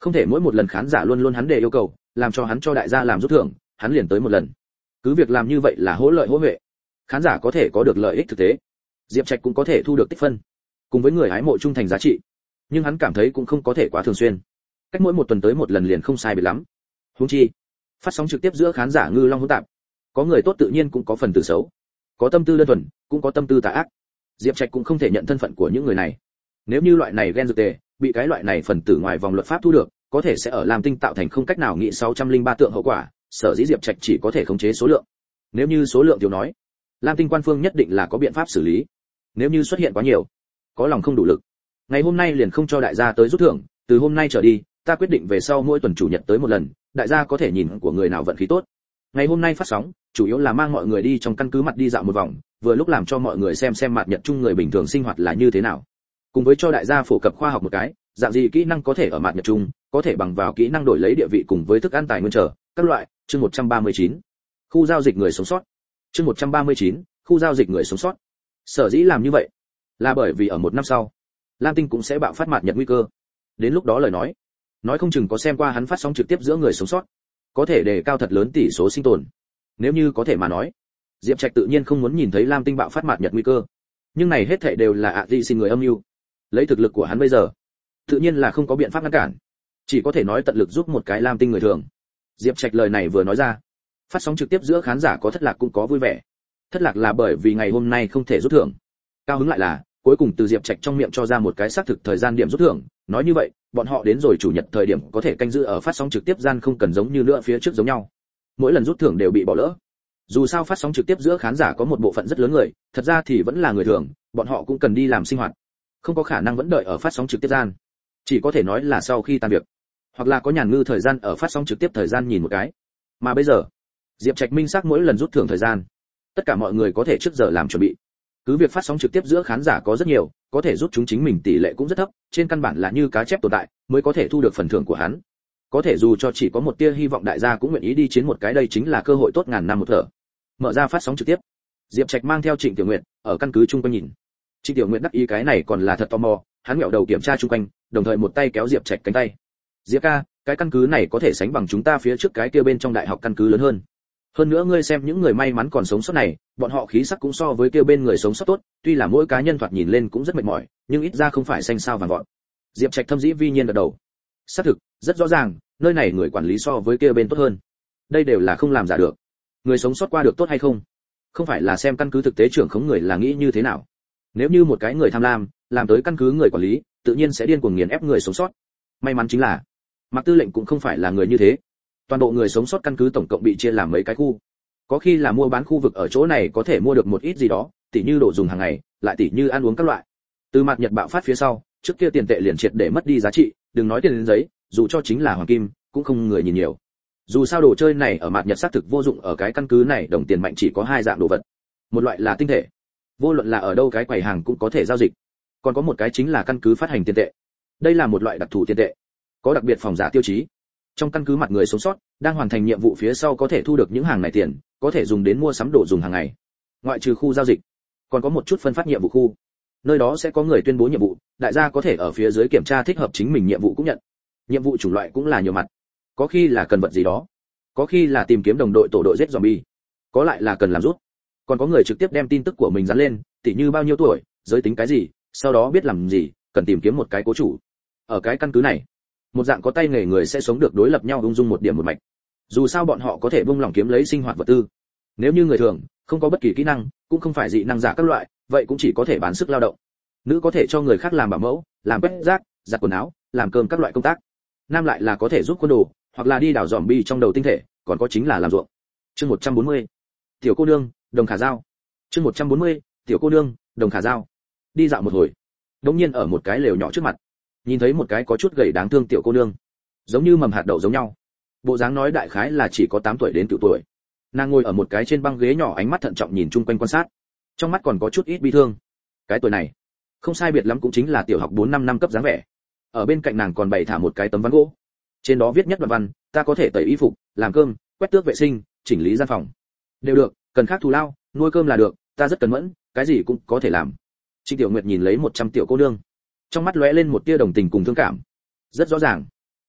Không thể mỗi một lần khán giả luôn luôn hắn đề yêu cầu, làm cho hắn cho đại gia làm rút thưởng, hắn liền tới một lần. Cứ việc làm như vậy là hỗ lợi hỗ huệ. Khán giả có thể có được lợi ích thực tế, Diệp Trạch cũng có thể thu được tích phân, cùng với người hái mộ trung thành giá trị. Nhưng hắn cảm thấy cũng không có thể quá thường xuyên. Cách mỗi một tuần tới một lần liền không sai biệt lắm. Huống chi, phát sóng trực tiếp giữa khán giả ngư long hỗn tạp, có người tốt tự nhiên cũng có phần tử xấu, có tâm tư đơn thuần, cũng có tâm tư tà ác. Diệp Trạch cũng không thể nhận thân phận của những người này. Nếu như loại này ghen dược tề bị cái loại này phần tử ngoài vòng luật pháp thu được, có thể sẽ ở Lam Tinh tạo thành không cách nào nghĩ sáu trăm lẻ ba tượng hậu quả, sở dĩ Diệp Trạch chỉ có thể khống chế số lượng. Nếu như số lượng thiếu nói, Lam Tinh quan phương nhất định là có biện pháp xử lý. Nếu như xuất hiện quá nhiều, có lòng không đủ lực, ngày hôm nay liền không cho đại gia tới rút thưởng, từ hôm nay trở đi, ta quyết định về sau mỗi tuần chủ nhật tới một lần, đại gia có thể nhìn của người nào vận khí tốt. Ngày hôm nay phát sóng, chủ yếu là mang mọi người đi trong căn cứ mặt đi dạo một vòng, vừa lúc làm cho mọi người xem xem mặt nhật chung người bình thường sinh hoạt là như thế nào. Cùng với cho đại gia phổ cập khoa học một cái, dạng gì kỹ năng có thể ở mặt nhật chung, có thể bằng vào kỹ năng đổi lấy địa vị cùng với thức ăn tài nguyên trở, các loại, chương một trăm ba mươi chín. Khu giao dịch người sống sót. Chương một trăm ba mươi chín, khu giao dịch người sống sót. Sở dĩ làm như vậy, là bởi vì ở một năm sau, Lam Tinh cũng sẽ bạo phát mặt nhật nguy cơ. Đến lúc đó lời nói, nói không chừng có xem qua hắn phát sóng trực tiếp giữa người sống sót, có thể đề cao thật lớn tỷ số sinh tồn. Nếu như có thể mà nói, Diệp Trạch tự nhiên không muốn nhìn thấy Lam Tinh bạo phát mặt nhật nguy cơ. Nhưng này hết thảy đều là ạ à xin người âm mưu. Lấy thực lực của hắn bây giờ, tự nhiên là không có biện pháp ngăn cản, chỉ có thể nói tận lực giúp một cái Lam Tinh người thường. Diệp Trạch lời này vừa nói ra, phát sóng trực tiếp giữa khán giả có thất lạc cũng có vui vẻ. Thất lạc là bởi vì ngày hôm nay không thể rút thưởng, cao hứng lại là cuối cùng từ Diệp Trạch trong miệng cho ra một cái xác thực thời gian điểm rút thưởng, nói như vậy, bọn họ đến rồi chủ nhật thời điểm có thể canh giữ ở phát sóng trực tiếp gian không cần giống như nữa phía trước giống nhau. Mỗi lần rút thưởng đều bị bỏ lỡ. Dù sao phát sóng trực tiếp giữa khán giả có một bộ phận rất lớn người, thật ra thì vẫn là người thường, bọn họ cũng cần đi làm sinh hoạt, không có khả năng vẫn đợi ở phát sóng trực tiếp gian. Chỉ có thể nói là sau khi tan việc, hoặc là có nhàn ngư thời gian ở phát sóng trực tiếp thời gian nhìn một cái. Mà bây giờ, Diệp Trạch minh xác mỗi lần rút thưởng thời gian, tất cả mọi người có thể trước giờ làm chuẩn bị. Cứ việc phát sóng trực tiếp giữa khán giả có rất nhiều, có thể rút chúng chính mình tỷ lệ cũng rất thấp, trên căn bản là như cá chép tồn tại, mới có thể thu được phần thưởng của hắn. Có thể dù cho chỉ có một tia hy vọng, đại gia cũng nguyện ý đi chiến một cái, đây chính là cơ hội tốt ngàn năm một thở. Mở ra phát sóng trực tiếp, Diệp Trạch mang theo Trịnh Tiểu Nguyệt ở căn cứ chung quanh nhìn. Trịnh Tiểu Nguyệt đắc ý cái này còn là thật tò mò, hắn ngẹo đầu kiểm tra chung quanh, đồng thời một tay kéo Diệp Trạch cánh tay. Diệp ca, cái căn cứ này có thể sánh bằng chúng ta phía trước cái kia bên trong đại học căn cứ lớn hơn. Hơn nữa ngươi xem những người may mắn còn sống sót này, bọn họ khí sắc cũng so với kia bên người sống sót tốt, tuy là mỗi cá nhân thoạt nhìn lên cũng rất mệt mỏi, nhưng ít ra không phải xanh sao vàng vọt. Diệp Trạch thâm dĩ vi nhiên gật đầu. Xác thực, rất rõ ràng, nơi này người quản lý so với kia bên tốt hơn. Đây đều là không làm giả được. Người sống sót qua được tốt hay không, không phải là xem căn cứ thực tế trưởng khống người là nghĩ như thế nào. Nếu như một cái người tham lam, làm tới căn cứ người quản lý, tự nhiên sẽ điên cuồng nghiền ép người sống sót. May mắn chính là, Mạc Tư lệnh cũng không phải là người như thế. Toàn bộ người sống sót căn cứ tổng cộng bị chia làm mấy cái khu. Có khi là mua bán khu vực ở chỗ này có thể mua được một ít gì đó, tỉ như đồ dùng hàng ngày, lại tỉ như ăn uống các loại. Từ mặt Nhật bạo phát phía sau, trước kia tiền tệ liền triệt để mất đi giá trị, đừng nói tiền đến giấy, dù cho chính là hoàng kim, cũng không người nhìn nhiều. Dù sao đồ chơi này ở mặt Nhật xác thực vô dụng, ở cái căn cứ này đồng tiền mạnh chỉ có hai dạng đồ vật. Một loại là tinh thể, vô luận là ở đâu cái quầy hàng cũng có thể giao dịch. Còn có một cái chính là căn cứ phát hành tiền tệ. Đây là một loại đặc thù tiền tệ, có đặc biệt phòng giả tiêu chí. Trong căn cứ mặt người sống sót đang hoàn thành nhiệm vụ phía sau có thể thu được những hàng này tiền, có thể dùng đến mua sắm đồ dùng hàng ngày. Ngoại trừ khu giao dịch, còn có một chút phân phát nhiệm vụ khu. Nơi đó sẽ có người tuyên bố nhiệm vụ, đại gia có thể ở phía dưới kiểm tra thích hợp chính mình nhiệm vụ cũng nhận. Nhiệm vụ chủng loại cũng là nhiều mặt. Có khi là cần vật gì đó, có khi là tìm kiếm đồng đội tổ đội giết zombie, có lại là cần làm rút. Còn có người trực tiếp đem tin tức của mình dán lên, tỉ như bao nhiêu tuổi, giới tính cái gì, sau đó biết làm gì, cần tìm kiếm một cái cố chủ. Ở cái căn cứ này, một dạng có tay nghề người sẽ sống được đối lập nhau ung dung một điểm một mạch. Dù sao bọn họ có thể vung lòng kiếm lấy sinh hoạt vật tư. Nếu như người thường không có bất kỳ kỹ năng, cũng không phải dị năng giả các loại, vậy cũng chỉ có thể bán sức lao động. Nữ có thể cho người khác làm bảo mẫu, làm quét rác, giặt quần áo, làm cơm các loại công tác. Nam lại là có thể giúp quân đồ, hoặc là đi đào zombie trong đầu tinh thể, còn có chính là làm ruộng. Chương một trăm bốn mươi. Tiểu cô nương, đồng khả giao. Chương một trăm bốn mươi. Tiểu cô nương, đồng khả giao. Đi dạo một hồi, đột nhiên ở một cái lều nhỏ trước mặt, nhìn thấy một cái có chút gầy đáng thương tiểu cô nương, giống như mầm hạt đậu giống nhau. Bộ dáng nói đại khái là chỉ có tám tuổi đến cửu tuổi. Nàng ngồi ở một cái trên băng ghế nhỏ, ánh mắt thận trọng nhìn chung quanh quan sát, trong mắt còn có chút ít bi thương. Cái tuổi này, không sai biệt lắm cũng chính là tiểu học bốn năm năm cấp dáng vẻ. Ở bên cạnh nàng còn bày thả một cái tấm ván gỗ, trên đó viết nhất đoạn văn: ta có thể tẩy y phục, làm cơm, quét tước vệ sinh, chỉnh lý gian phòng, đều được, cần khác thù lao, nuôi cơm là được, ta rất cẩn mẫn, cái gì cũng có thể làm. Trịnh Tiểu Nguyệt nhìn lấy một trăm tiểu cô nương, trong mắt lóe lên một tia đồng tình cùng thương cảm. Rất rõ ràng,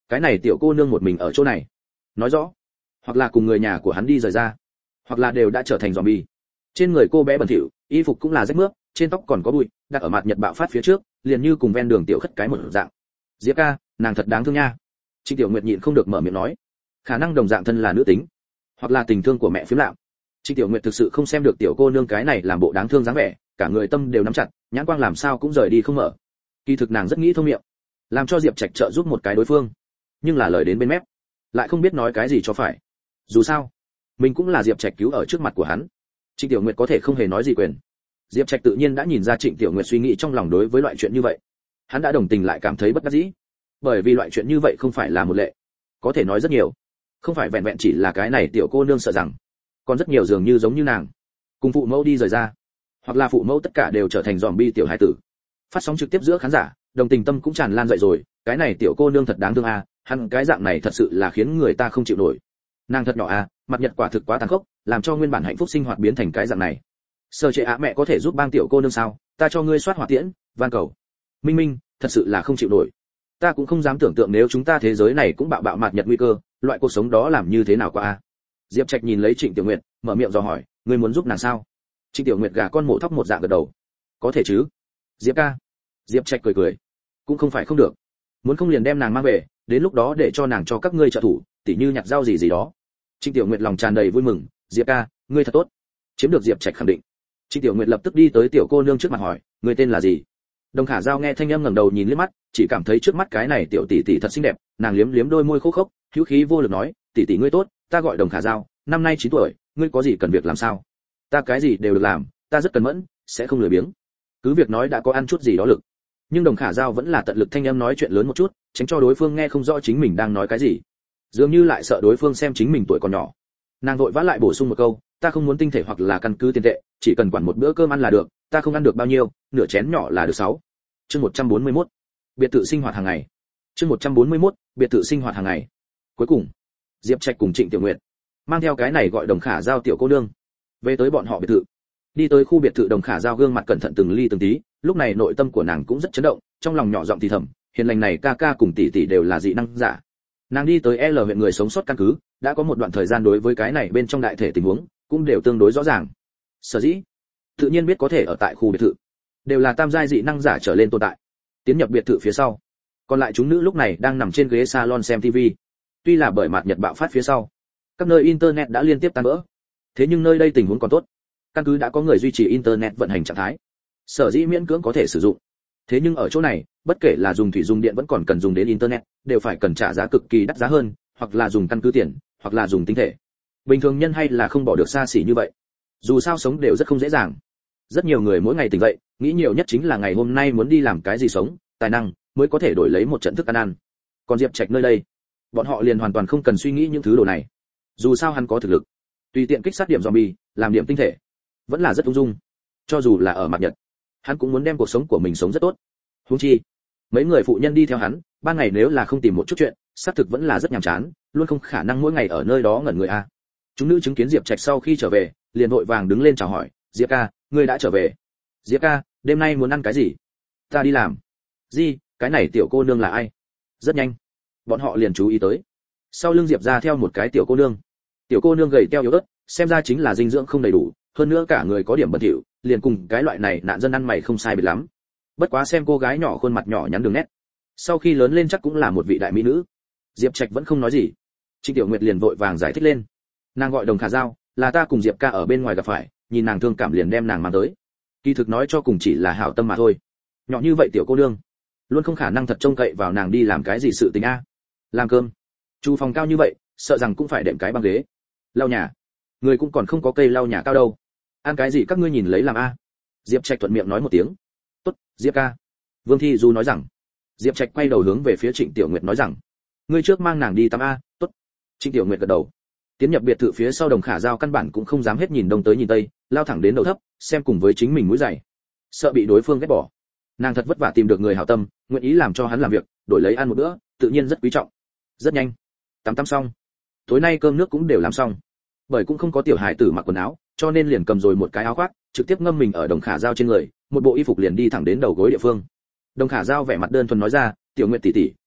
cái này tiểu cô nương một mình ở chỗ này, nói rõ hoặc là cùng người nhà của hắn đi rời ra, hoặc là đều đã trở thành zombie. Trên người cô bé bẩn thỉu, y phục cũng là rách mướp, trên tóc còn có bụi, đặt ở mặt nhật bạo phát phía trước, liền như cùng ven đường tiểu khất cái một dạng. Diệp ca, nàng thật đáng thương nha. Trịnh Tiểu Nguyệt nhịn không được mở miệng nói, khả năng đồng dạng thân là nữ tính, hoặc là tình thương của mẹ phiếm lạm. Trịnh Tiểu Nguyệt thực sự không xem được tiểu cô nương cái này làm bộ đáng thương dáng vẻ, cả người tâm đều nắm chặt, nhãn quang làm sao cũng rời đi không mở. Kỳ thực nàng rất nghĩ thông miệng, làm cho Diệp Trạch trợ giúp một cái đối phương, nhưng là lời đến bên mép, lại không biết nói cái gì cho phải. Dù sao, mình cũng là Diệp Trạch cứu ở trước mặt của hắn. Trịnh Tiểu Nguyệt có thể không hề nói gì quyền. Diệp Trạch tự nhiên đã nhìn ra Trịnh Tiểu Nguyệt suy nghĩ trong lòng đối với loại chuyện như vậy. Hắn đã đồng tình lại cảm thấy bất đắc dĩ, bởi vì loại chuyện như vậy không phải là một lệ, có thể nói rất nhiều, không phải vẹn vẹn chỉ là cái này tiểu cô nương sợ rằng, còn rất nhiều dường như giống như nàng, cùng phụ mẫu đi rời ra, hoặc là phụ mẫu tất cả đều trở thành zombie tiểu hải tử. Phát sóng trực tiếp giữa khán giả, đồng tình tâm cũng tràn lan dậy rồi, cái này tiểu cô nương thật đáng thương à, hắn cái dạng này thật sự là khiến người ta không chịu nổi. Nàng thật nhỏ à, mặt nhật quả thực quá tàn khốc, làm cho nguyên bản hạnh phúc sinh hoạt biến thành cái dạng này. Sở Trệ Á mẹ có thể giúp bang tiểu cô nương sao? Ta cho ngươi soát hỏa tiễn, van cầu. Minh Minh, thật sự là không chịu nổi. Ta cũng không dám tưởng tượng nếu chúng ta thế giới này cũng bạo bạo mặt nhật nguy cơ, loại cuộc sống đó làm như thế nào qua a? Diệp Trạch nhìn lấy Trịnh Tiểu Nguyệt, mở miệng dò hỏi, ngươi muốn giúp nàng sao? Trịnh Tiểu Nguyệt gà con mổ thóc một dạng gật đầu. Có thể chứ? Diệp ca. Diệp Trạch cười cười. Cũng không phải không được. Muốn không liền đem nàng mang về, đến lúc đó để cho nàng cho các ngươi trợ thủ, tỉ như nhặt rau gì gì đó. Trịnh Tiểu Nguyệt lòng tràn đầy vui mừng, Diệp ca, ngươi thật tốt. Chiếm được Diệp Trạch khẳng định. Trịnh Tiểu Nguyệt lập tức đi tới tiểu cô nương trước mặt hỏi, ngươi tên là gì? Đồng Khả Giao nghe thanh âm ngẩng đầu nhìn liếc mắt, chỉ cảm thấy trước mắt cái này tiểu tỷ tỷ thật xinh đẹp, nàng liếm liếm đôi môi khô khốc, hữu khí vô lực nói, tỷ tỷ ngươi tốt, ta gọi Đồng Khả Giao, năm nay chín tuổi, ngươi có gì cần việc làm sao? Ta cái gì đều được làm, ta rất cần mẫn, sẽ không lười biếng. Cứ việc nói đã có ăn chút gì đó lực, nhưng Đồng Khả Giao vẫn là tận lực thanh âm nói chuyện lớn một chút, tránh cho đối phương nghe không rõ chính mình đang nói cái gì. Dường như lại sợ đối phương xem chính mình tuổi còn nhỏ. Nàng vội vã lại bổ sung một câu, ta không muốn tinh thể hoặc là căn cứ tiền tệ, chỉ cần quản một bữa cơm ăn là được, ta không ăn được bao nhiêu, nửa chén nhỏ là được sáu. Chương một trăm bốn mươi mốt. Biệt thự sinh hoạt hàng ngày. Chương một trăm bốn mươi mốt. Biệt thự sinh hoạt hàng ngày. Cuối cùng, Diệp Trạch cùng Trịnh Tiểu Nguyệt mang theo cái này gọi Đồng Khả Giao tiểu cô nương về tới bọn họ biệt thự. Đi tới khu biệt thự, Đồng Khả Giao gương mặt cẩn thận từng ly từng tí, lúc này nội tâm của nàng cũng rất chấn động, trong lòng nhỏ giọng thì thầm, hiền lành này ca ca cùng tỷ tỷ đều là dị năng giả. Nàng đi tới L huyện người sống sót căn cứ, đã có một đoạn thời gian đối với cái này bên trong đại thể tình huống cũng đều tương đối rõ ràng. Sở dĩ, tự nhiên biết có thể ở tại khu biệt thự đều là tam giai dị năng giả trở lên tồn tại. Tiến nhập biệt thự phía sau, còn lại chúng nữ lúc này đang nằm trên ghế salon xem tivi. Tuy là bởi mạt nhật bạo phát phía sau, các nơi internet đã liên tiếp tan vỡ, thế nhưng nơi đây tình huống còn tốt, căn cứ đã có người duy trì internet vận hành trạng thái, sở dĩ miễn cưỡng có thể sử dụng. Thế nhưng ở chỗ này, bất kể là dùng thủy dùng điện vẫn còn cần dùng đến internet, đều phải cần trả giá cực kỳ đắt giá hơn, hoặc là dùng căn cứ tiền, hoặc là dùng tinh thể. Bình thường nhân hay là không bỏ được xa xỉ như vậy. Dù sao sống đều rất không dễ dàng. Rất nhiều người mỗi ngày tỉnh dậy, nghĩ nhiều nhất chính là ngày hôm nay muốn đi làm cái gì sống, tài năng mới có thể đổi lấy một trận thức ăn ăn. Còn Diệp Trạch nơi đây, bọn họ liền hoàn toàn không cần suy nghĩ những thứ đồ này. Dù sao hắn có thực lực, tùy tiện kích sát điểm zombie, làm điểm tinh thể, vẫn là rất ung dung. Cho dù là ở mặt nhật, hắn cũng muốn đem cuộc sống của mình sống rất tốt. Huống chi, mấy người phụ nhân đi theo hắn, ban ngày nếu là không tìm một chút chuyện, xác thực vẫn là rất nhàm chán, luôn không khả năng mỗi ngày ở nơi đó ngẩn người a. Chúng nữ chứng kiến Diệp Trạch sau khi trở về, liền vội vàng đứng lên chào hỏi, Diệp ca, ngươi đã trở về. Diệp ca, đêm nay muốn ăn cái gì? Ta đi làm. Gì, cái này tiểu cô nương là ai? Rất nhanh, bọn họ liền chú ý tới. Sau lưng Diệp ra theo một cái tiểu cô nương. Tiểu cô nương gầy teo yếu ớt, xem ra chính là dinh dưỡng không đầy đủ, hơn nữa cả người có điểm bẩn thỉu, liền cùng cái loại này nạn dân ăn mày không sai biệt lắm. Bất quá xem cô gái nhỏ khuôn mặt nhỏ nhắn đường nét, sau khi lớn lên chắc cũng là một vị đại mỹ nữ. Diệp Trạch vẫn không nói gì. Trịnh Tiểu Nguyệt liền vội vàng giải thích lên. Nàng gọi Đồng Khả Giao, là ta cùng Diệp ca ở bên ngoài gặp phải, nhìn nàng thương cảm liền đem nàng mang tới. Kỳ thực nói cho cùng chỉ là hảo tâm mà thôi. Nhỏ như vậy tiểu cô nương, luôn không khả năng thật trông cậy vào nàng đi làm cái gì sự tình a. Làm cơm, chu phòng cao như vậy, sợ rằng cũng phải đệm cái băng ghế. Lau nhà, người cũng còn không có cây lau nhà cao đâu. Ăn cái gì các ngươi nhìn lấy làm a. Diệp Trạch thuận miệng nói một tiếng. Tốt, Diệp ca. Vương Thi Du nói rằng. Diệp Trạch quay đầu hướng về phía Trịnh Tiểu Nguyệt nói rằng, ngươi trước mang nàng đi tắm a. Tốt. Trịnh Tiểu Nguyệt gật đầu. Tiến nhập biệt thự phía sau, Đồng Khả Giao căn bản cũng không dám hết nhìn đông tới nhìn tây, lao thẳng đến đầu thấp, xem cùng với chính mình mũi dày, sợ bị đối phương ghét bỏ. Nàng thật vất vả tìm được người hảo tâm, nguyện ý làm cho hắn làm việc, đổi lấy ăn một bữa, tự nhiên rất quý trọng. Rất nhanh, tắm tắm xong, tối nay cơm nước cũng đều làm xong. Bởi cũng không có tiểu hài tử mặc quần áo, cho nên liền cầm rồi một cái áo khoác, trực tiếp ngâm mình ở Đồng Khả Giao trên người, một bộ y phục liền đi thẳng đến đầu gối địa phương. Đồng Khả Giao vẻ mặt đơn thuần nói ra, Tiểu Nguyệt tỷ tỷ,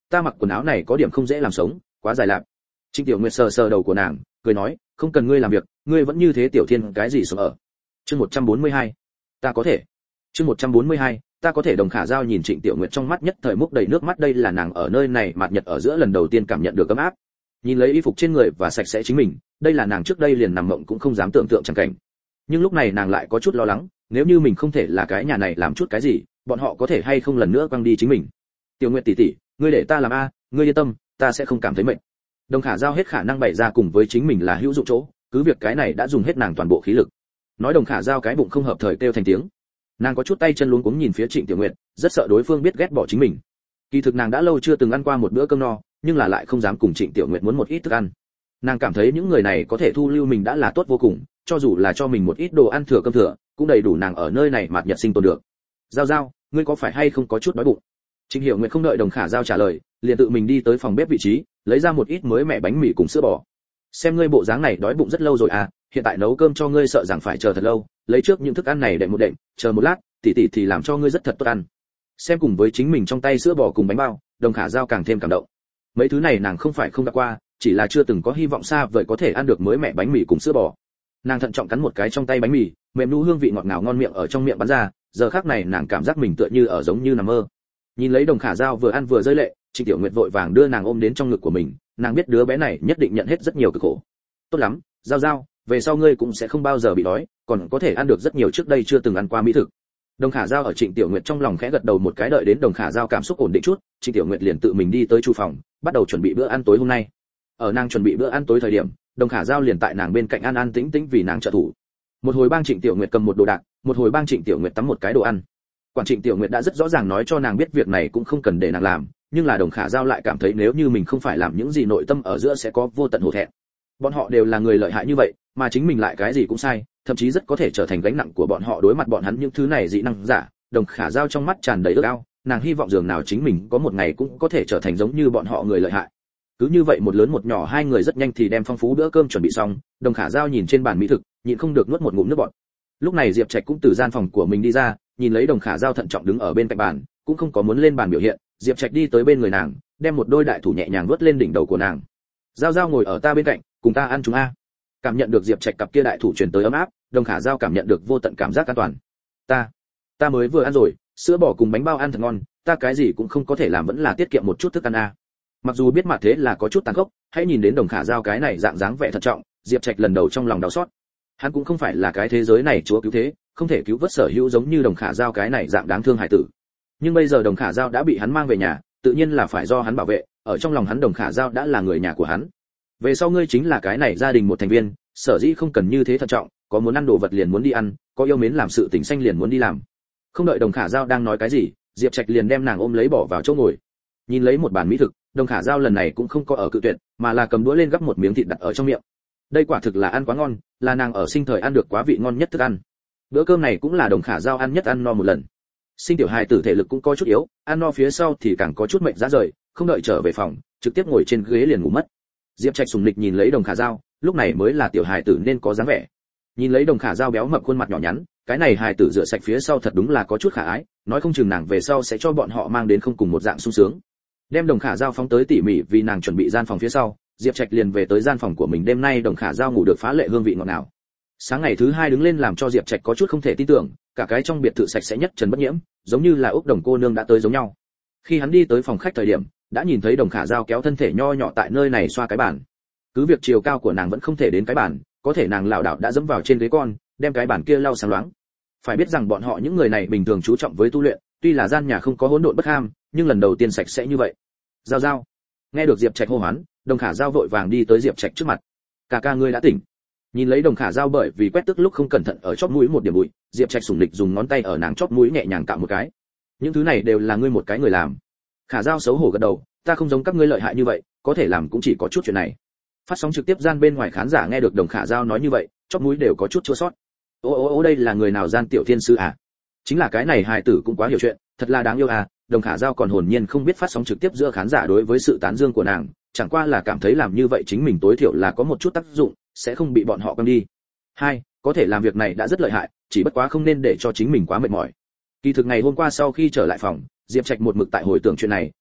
ta mặc quần áo này có điểm không dễ làm sống, quá dài lạp. Trịnh Tiểu Nguyệt sờ sờ đầu của nàng, cười nói, không cần ngươi làm việc, ngươi vẫn như thế tiểu thiên cái gì sống ở. Chương một trăm bốn mươi hai, ta có thể. Chương một trăm bốn mươi hai, ta có thể. Đồng Khả Dao nhìn Trịnh Tiểu Nguyệt trong mắt nhất thời múc đầy nước mắt, đây là nàng ở nơi này mạt nhật ở giữa lần đầu tiên cảm nhận được ấm áp. Nhìn lấy y phục trên người và sạch sẽ chính mình, đây là nàng trước đây liền nằm mộng cũng không dám tưởng tượng chẳng cảnh. Nhưng lúc này nàng lại có chút lo lắng, nếu như mình không thể là cái nhà này làm chút cái gì, bọn họ có thể hay không lần nữa quăng đi chính mình. Tiểu Nguyệt tỷ tỷ, ngươi để ta làm a, ngươi yên tâm, ta sẽ không cảm thấy mệt. Đồng Khả Dao hết khả năng bày ra cùng với chính mình là hữu dụng chỗ, cứ việc cái này đã dùng hết nàng toàn bộ khí lực. Nói Đồng Khả Dao cái bụng không hợp thời kêu thành tiếng. Nàng có chút tay chân luống cuống nhìn phía Trịnh Tiểu Nguyệt, rất sợ đối phương biết ghét bỏ chính mình. Kỳ thực nàng đã lâu chưa từng ăn qua một bữa cơm no, nhưng là lại không dám cùng Trịnh Tiểu Nguyệt muốn một ít thức ăn. Nàng cảm thấy những người này có thể thu lưu mình đã là tốt vô cùng, cho dù là cho mình một ít đồ ăn thừa cơm thừa, cũng đầy đủ nàng ở nơi này mạt nhật sinh tồn được. Giao Giao, ngươi có phải hay không có chút đói bụng? Trịnh Hiểu Nguyệt không đợi Đồng Khả Dao trả lời, liền tự mình đi tới phòng bếp vị trí, lấy ra một ít mới mẻ bánh mì cùng sữa bò. Xem ngươi bộ dáng này đói bụng rất lâu rồi à, hiện tại nấu cơm cho ngươi sợ rằng phải chờ thật lâu, lấy trước những thức ăn này đệm một đệm, chờ một lát, tỷ tỷ thì làm cho ngươi rất thật tốt ăn. Xem cùng với chính mình trong tay sữa bò cùng bánh bao, Đồng Khả Dao càng thêm cảm động. Mấy thứ này nàng không phải không đã qua, chỉ là chưa từng có hy vọng xa vời có thể ăn được mới mẻ bánh mì cùng sữa bò. Nàng thận trọng cắn một cái trong tay bánh mì, mềm nu hương vị ngọt ngào ngon miệng ở trong miệng bắn ra, giờ khắc này nàng cảm giác mình tựa như ở giống như nằm mơ. Nhìn lấy Đồng Khả Dao vừa ăn vừa rơi lệ, Trịnh Tiểu Nguyệt vội vàng đưa nàng ôm đến trong ngực của mình, nàng biết đứa bé này nhất định nhận hết rất nhiều cực khổ. Tốt lắm, Giao Giao, về sau ngươi cũng sẽ không bao giờ bị đói, còn có thể ăn được rất nhiều trước đây chưa từng ăn qua mỹ thực. Đồng Khả Dao ở Trịnh Tiểu Nguyệt trong lòng khẽ gật đầu một cái, đợi đến Đồng Khả Dao cảm xúc ổn định chút, Trịnh Tiểu Nguyệt liền tự mình đi tới chu phòng, bắt đầu chuẩn bị bữa ăn tối hôm nay. Ở nàng chuẩn bị bữa ăn tối thời điểm, Đồng Khả Dao liền tại nàng bên cạnh an an tĩnh tĩnh vì nàng trợ thủ. Một hồi bang Trịnh Tiểu Nguyệt cầm một đồ đạc, một hồi bang Trịnh Tiểu Nguyệt tắm một cái đồ ăn. Quản Trịnh Tiểu Nguyệt đã rất rõ ràng nói cho nàng biết việc này cũng không cần để nàng làm, nhưng là Đồng Khả Dao lại cảm thấy nếu như mình không phải làm những gì nội tâm ở giữa sẽ có vô tận hổ thẹn. Bọn họ đều là người lợi hại như vậy, mà chính mình lại cái gì cũng sai, thậm chí rất có thể trở thành gánh nặng của bọn họ đối mặt bọn hắn những thứ này dị năng giả. Đồng Khả Dao trong mắt tràn đầy ước ao, nàng hy vọng dường nào chính mình có một ngày cũng có thể trở thành giống như bọn họ người lợi hại. Cứ như vậy một lớn một nhỏ hai người rất nhanh thì đem phong phú bữa cơm chuẩn bị xong, Đồng Khả Dao nhìn trên bàn mỹ thực, nhịn không được nuốt một ngụm nước bọt. Lúc này Diệp Trạch cũng từ gian phòng của mình đi ra, nhìn lấy Đồng Khả Dao thận trọng đứng ở bên cạnh bàn, cũng không có muốn lên bàn biểu hiện, Diệp Trạch đi tới bên người nàng, đem một đôi đại thủ nhẹ nhàng vuốt lên đỉnh đầu của nàng. Giao Giao ngồi ở ta bên cạnh, cùng ta ăn chúng a. Cảm nhận được Diệp Trạch cặp kia đại thủ truyền tới ấm áp, Đồng Khả Dao cảm nhận được vô tận cảm giác an toàn. Ta, ta mới vừa ăn rồi, sữa bò cùng bánh bao ăn thật ngon, ta cái gì cũng không có thể làm vẫn là tiết kiệm một chút thức ăn a. Mặc dù biết mặt thế là có chút tàn khốc, hãy nhìn đến Đồng Khả Dao cái này dạng dáng vẻ thận trọng, Diệp Trạch lần đầu trong lòng đau xót. Hắn cũng không phải là cái thế giới này chúa cứu thế, không thể cứu vớt sở hữu giống như Đồng Khả Dao cái này dạng đáng thương hải tử. Nhưng bây giờ Đồng Khả Dao đã bị hắn mang về nhà, tự nhiên là phải do hắn bảo vệ, ở trong lòng hắn Đồng Khả Dao đã là người nhà của hắn. Về sau ngươi chính là cái này gia đình một thành viên, sở dĩ không cần như thế thận trọng, có muốn ăn đồ vật liền muốn đi ăn, có yêu mến làm sự tình xanh liền muốn đi làm. Không đợi Đồng Khả Dao đang nói cái gì, Diệp Trạch liền đem nàng ôm lấy bỏ vào chỗ ngồi. Nhìn lấy một bàn mỹ thực, Đồng Khả Dao lần này cũng không có ở cự tuyệt, mà là cầm đũa lên gắp một miếng thịt đặt ở trong miệng. Đây quả thực là ăn quá ngon, là nàng ở sinh thời ăn được quá vị ngon nhất thức ăn. Bữa cơm này cũng là Đồng Khả Dao ăn nhất ăn no một lần. Sinh tiểu hài tử thể lực cũng có chút yếu, ăn no phía sau thì càng có chút mệt rã rời, không đợi trở về phòng, trực tiếp ngồi trên ghế liền ngủ mất. Diệp Trạch sùng nịch nhìn lấy Đồng Khả Dao, lúc này mới là tiểu hài tử nên có dáng vẻ. Nhìn lấy Đồng Khả Dao béo mập khuôn mặt nhỏ nhắn, cái này hài tử rửa sạch phía sau thật đúng là có chút khả ái, nói không chừng nàng về sau sẽ cho bọn họ mang đến không cùng một dạng sung sướng. Đem Đồng Khả Dao phóng tới tỉ mỉ vì nàng chuẩn bị gian phòng phía sau, Diệp Trạch liền về tới gian phòng của mình. Đêm nay Đồng Khả Dao ngủ được phá lệ hương vị ngọt ngào. Sáng ngày thứ hai đứng lên làm cho Diệp Trạch có chút không thể tin tưởng, cả cái trong biệt thự sạch sẽ nhất trần bất nhiễm, giống như là ốc đồng cô nương đã tới giống nhau. Khi hắn đi tới phòng khách thời điểm, đã nhìn thấy Đồng Khả Dao kéo thân thể nho nhỏ tại nơi này xoa cái bàn. Cứ việc chiều cao của nàng vẫn không thể đến cái bàn, có thể nàng lảo đảo đã dẫm vào trên ghế con, đem cái bàn kia lau sáng loáng. Phải biết rằng bọn họ những người này bình thường chú trọng với tu luyện, tuy là gian nhà không có hỗn độn bất ham, nhưng lần đầu tiên sạch sẽ như vậy. Giao Giao. Nghe được Diệp Trạch hô hoán, Đồng Khả Dao vội vàng đi tới Diệp Trạch trước mặt. "Ca ca ngươi đã tỉnh." Nhìn lấy Đồng Khả Dao bởi vì quét tức lúc không cẩn thận ở chóp mũi một điểm bụi, Diệp Trạch sủng lịch dùng ngón tay ở nàng chóp mũi nhẹ nhàng cạo một cái. "Những thứ này đều là ngươi một cái người làm." Khả Dao xấu hổ gật đầu, "Ta không giống các ngươi lợi hại như vậy, có thể làm cũng chỉ có chút chuyện này." Phát sóng trực tiếp gian bên ngoài khán giả nghe được Đồng Khả Dao nói như vậy, chóp mũi đều có chút chua xót. "Ô ô ô đây là người nào gian tiểu thiên sư à? Chính là cái này hài tử cũng quá hiểu chuyện, thật là đáng yêu à." Đồng Khả Dao còn hồn nhiên không biết phát sóng trực tiếp giữa khán giả đối với sự tán dương của nàng, chẳng qua là cảm thấy làm như vậy chính mình tối thiểu là có một chút tác dụng, sẽ không bị bọn họ quăng đi. Hai, có thể làm việc này đã rất lợi hại, chỉ bất quá không nên để cho chính mình quá mệt mỏi. Kỳ thực ngày hôm qua sau khi trở lại phòng, Diệp Trạch một mực tại hồi tưởng chuyện này,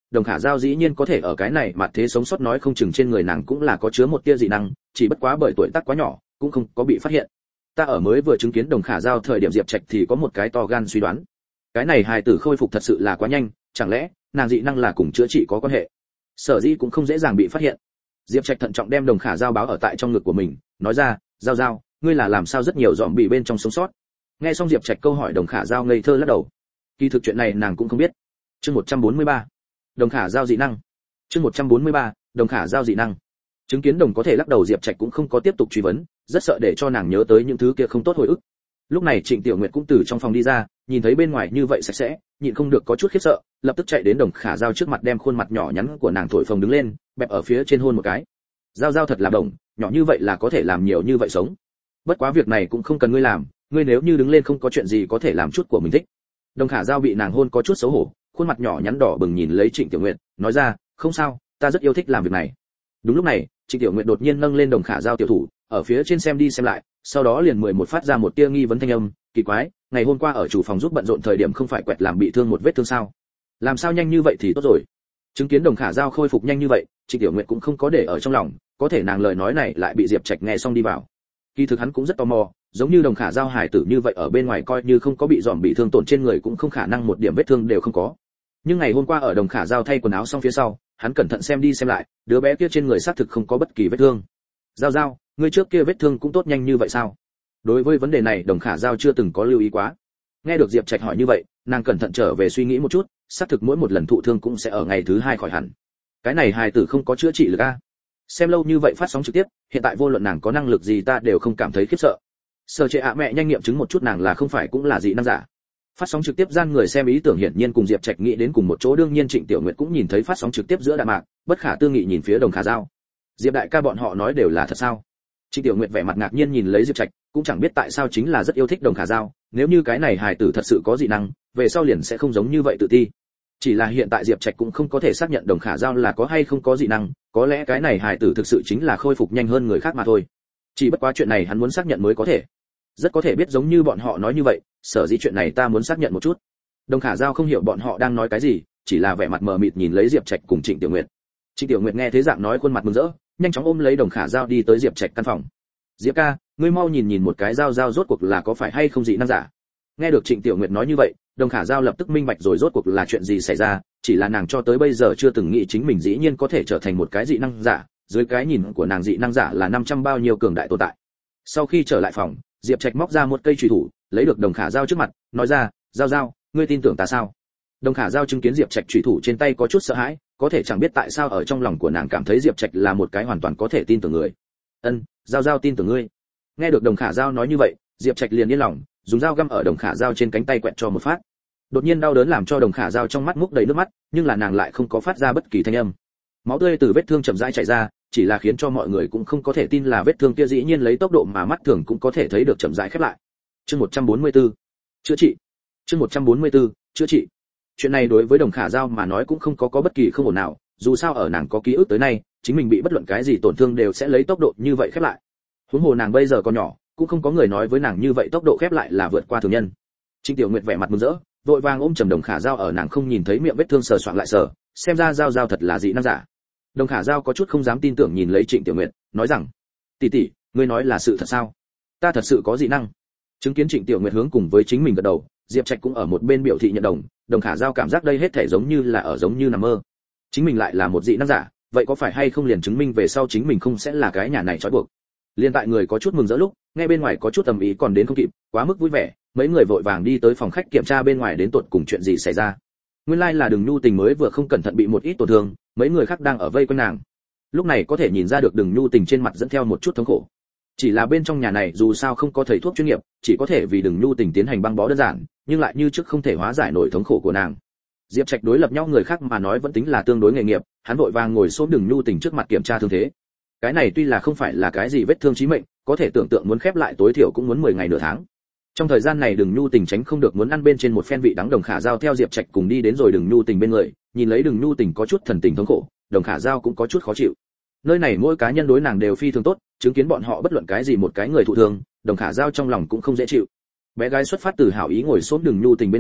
Đồng Khả Giao dĩ nhiên có thể ở cái này mà thế sống sót, nói không chừng trên người nàng cũng là có chứa một tia dị năng, chỉ bất quá bởi tuổi tác quá nhỏ, cũng không có bị phát hiện. Ta ở mới vừa chứng kiến Đồng Khả Giao thời điểm Diệp Trạch thì có một cái to gan suy đoán. Cái này hài tử khôi phục thật sự là quá nhanh, chẳng lẽ nàng dị năng là cùng chữa trị có quan hệ? Sở dĩ cũng không dễ dàng bị phát hiện. Diệp Trạch thận trọng đem Đồng Khả Giao báo ở tại trong ngực của mình, nói ra, "Giao Giao, ngươi là làm sao rất nhiều dòm bị bên trong sống sót?" Nghe xong Diệp Trạch câu hỏi, Đồng Khả Giao ngây thơ lắc đầu. Kỳ thực chuyện này nàng cũng không biết. Chương một trăm bốn mươi ba, Đồng Khả Giao dị năng. Chương một trăm bốn mươi ba, Đồng Khả Giao dị năng. Chứng kiến Đồng có thể lắc đầu, Diệp Trạch cũng không có tiếp tục truy vấn, rất sợ để cho nàng nhớ tới những thứ kia không tốt hồi ức. Lúc này Trịnh Tiểu Nguyệt cũng từ trong phòng đi ra, nhìn thấy bên ngoài như vậy sạch sẽ, nhịn không được có chút khiếp sợ, lập tức chạy đến Đồng Khả Giao trước mặt, đem khuôn mặt nhỏ nhắn của nàng thổi phồng đứng lên, bẹp ở phía trên hôn một cái. Giao Giao thật là Đồng, nhỏ như vậy là có thể làm nhiều như vậy sống. Bất quá việc này cũng không cần ngươi làm, ngươi nếu như đứng lên không có chuyện gì có thể làm chút của mình thích. Đồng Khả Giao bị nàng hôn có chút xấu hổ, khuôn mặt nhỏ nhắn đỏ bừng nhìn lấy Trịnh Tiểu Nguyệt, nói ra, không sao, ta rất yêu thích làm việc này. Đúng lúc này, Trịnh Tiểu Nguyệt đột nhiên nâng lên Đồng Khả Giao tiểu thủ, ở phía trên xem đi xem lại, sau đó liền mười một phát ra một tia nghi vấn thanh âm, kỳ quái, ngày hôm qua ở chủ phòng giúp bận rộn thời điểm không phải quẹt làm bị thương một vết thương sao? Làm sao nhanh như vậy thì tốt rồi? Chứng kiến Đồng Khả Giao khôi phục nhanh như vậy, Trịnh Tiểu Nguyệt cũng không có để ở trong lòng, có thể nàng lời nói này lại bị Diệp Trạch nghe xong đi vào. Kỳ thực hắn cũng rất tò mò, giống như Đồng Khả Giao hài tử như vậy ở bên ngoài coi như không có bị dòm bị thương tổn trên người cũng không khả năng một điểm vết thương đều không có. Nhưng ngày hôm qua ở Đồng Khả Giao thay quần áo xong phía sau, hắn cẩn thận xem đi xem lại, đứa bé kia trên người xác thực không có bất kỳ vết thương. Giao Giao, ngươi trước kia vết thương cũng tốt nhanh như vậy sao? Đối với vấn đề này, Đồng Khả Giao chưa từng có lưu ý quá. Nghe được Diệp Trạch hỏi như vậy, nàng cẩn thận trở về suy nghĩ một chút, xác thực mỗi một lần thụ thương cũng sẽ ở ngày thứ hai khỏi hẳn. Cái này hài tử không có chữa trị lực a. Xem lâu như vậy phát sóng trực tiếp, hiện tại vô luận nàng có năng lực gì ta đều không cảm thấy khiếp sợ. Sở Trệ ạ mẹ nhanh nghiệm chứng một chút nàng là không phải cũng là dị năng giả. Phát sóng trực tiếp gian người xem ý tưởng hiển nhiên cùng Diệp Trạch nghĩ đến cùng một chỗ, đương nhiên Trịnh Tiểu Nguyệt cũng nhìn thấy phát sóng trực tiếp giữa đạn mạc, bất khả tư nghị nhìn phía Đồng Khả Giao. Diệp đại ca bọn họ nói đều là thật sao? Trịnh Tiểu Nguyệt vẻ mặt ngạc nhiên nhìn lấy Diệp Trạch, cũng chẳng biết tại sao chính là rất yêu thích Đồng Khả Giao, nếu như cái này hài tử thật sự có dị năng, về sau liền sẽ không giống như vậy tự ti. Chỉ là hiện tại Diệp Trạch cũng không có thể xác nhận Đồng Khả Giao là có hay không có dị năng, có lẽ cái này hài tử thực sự chính là khôi phục nhanh hơn người khác mà thôi. Chỉ bất quá chuyện này hắn muốn xác nhận mới có thể. Rất có thể biết giống như bọn họ nói như vậy, sở dĩ chuyện này ta muốn xác nhận một chút. Đồng Khả Giao không hiểu bọn họ đang nói cái gì, chỉ là vẻ mặt mờ mịt nhìn lấy Diệp Trạch cùng Trịnh Tiểu Nguyệt. Trịnh Tiểu Nguyệt nghe thế dạng nói, khuôn mặt mừng rỡ, nhanh chóng ôm lấy Đồng Khả Giao đi tới Diệp Trạch căn phòng. Diệp ca, ngươi mau nhìn nhìn một cái Giao Giao rốt cuộc là có phải hay không dị năng giả. Nghe được Trịnh Tiểu Nguyệt nói như vậy, Đồng Khả Giao lập tức minh bạch rồi rốt cuộc là chuyện gì xảy ra, chỉ là nàng cho tới bây giờ chưa từng nghĩ chính mình dĩ nhiên có thể trở thành một cái dị năng giả, dưới cái nhìn của nàng dị năng giả là năm trăm bao nhiêu cường đại tồn tại. Sau khi trở lại phòng, Diệp Trạch móc ra một cây chùy thủ, lấy được Đồng Khả Giao trước mặt, nói ra, Giao Giao, ngươi tin tưởng ta sao? Đồng Khả Giao chứng kiến Diệp Trạch chùy thủ trên tay có chút sợ hãi, có thể chẳng biết tại sao ở trong lòng của nàng cảm thấy Diệp Trạch là một cái hoàn toàn có thể tin tưởng người. Ân, Giao Giao tin tưởng ngươi. Nghe được Đồng Khả Giao nói như vậy, Diệp Trạch liền yên lòng, dùng dao găm ở Đồng Khả Giao trên cánh tay quẹt cho một phát. Đột nhiên đau đớn làm cho Đồng Khả Giao trong mắt múc đầy nước mắt, nhưng là nàng lại không có phát ra bất kỳ thanh âm. Máu tươi từ vết thương chậm rãi chảy ra, chỉ là khiến cho mọi người cũng không có thể tin là vết thương kia dĩ nhiên lấy tốc độ mà mắt thường cũng có thể thấy được chậm rãi khép lại. Chương một trăm bốn mươi tư, chữa trị. Chương một trăm bốn mươi tư, chữa trị. Chuyện này đối với Đồng Khả Giao mà nói cũng không có có bất kỳ không ổn nào, dù sao ở nàng có ký ức tới nay, chính mình bị bất luận cái gì tổn thương đều sẽ lấy tốc độ như vậy khép lại. Huống hồ nàng bây giờ còn nhỏ, cũng không có người nói với nàng như vậy tốc độ khép lại là vượt qua thường nhân. Trịnh Tiểu Nguyệt vẻ mặt mừng rỡ, vội vàng ôm chầm Đồng Khả Giao ở nàng không nhìn thấy miệng vết thương sờ soạng lại sờ, xem ra Giao Giao thật là dị năng giả. Đồng Khả Giao có chút không dám tin tưởng nhìn lấy Trịnh Tiểu Nguyệt, nói rằng, tỷ tỷ, ngươi nói là sự thật sao? Ta thật sự có dị năng. Chứng kiến Trịnh Tiểu Nguyệt hướng cùng với chính mình gật đầu, Diệp Trạch cũng ở một bên biểu thị nhận đồng. Đồng Khả Giao cảm giác đây hết thể giống như là ở giống như nằm mơ. Chính mình lại là một dị năng giả, vậy có phải hay không liền chứng minh về sau chính mình không sẽ là cái nhà này trói buộc? Liên tại người có chút mừng rỡ lúc, nghe bên ngoài có chút tầm ý còn đến không kịp, quá mức vui vẻ, mấy người vội vàng đi tới phòng khách kiểm tra bên ngoài đến tột cùng chuyện gì xảy ra. Nguyên lai like là Đừng Nhu Tình mới vừa không cẩn thận bị một ít tổn thương, mấy người khác đang ở vây quanh nàng. Lúc này có thể nhìn ra được Đừng Nhu Tình trên mặt dẫn theo một chút thống khổ. Chỉ là bên trong nhà này dù sao không có thầy thuốc chuyên nghiệp, chỉ có thể vì Đừng Nhu Tình tiến hành băng bó đơn giản, nhưng lại như trước không thể hóa giải nổi thống khổ của nàng. Diệp Trạch đối lập nhau người khác mà nói vẫn tính là tương đối nghề nghiệp, hắn vội vàng ngồi xổm Đừng Nhu Tình trước mặt kiểm tra thương thế. Cái này tuy là không phải là cái gì vết thương chí mệnh, có thể tưởng tượng muốn khép lại tối thiểu cũng muốn mười ngày nửa tháng. Trong thời gian này Đừng Nhu Tình tránh không được muốn ăn bên trên một phen vị đắng. Đồng Khả Giao theo Diệp Trạch cùng đi đến rồi Đừng Nhu Tình bên người, nhìn lấy Đừng Nhu Tình có chút thần tình thống khổ, Đồng Khả Giao cũng có chút khó chịu. Nơi này mỗi cá nhân đối nàng đều phi thường tốt, chứng kiến bọn họ bất luận cái gì một cái người thụ thương, Đồng Khả Giao trong lòng cũng không dễ chịu. Bé gái xuất phát từ hảo ý ngồi xổm Đừng Nhu Tình bên người,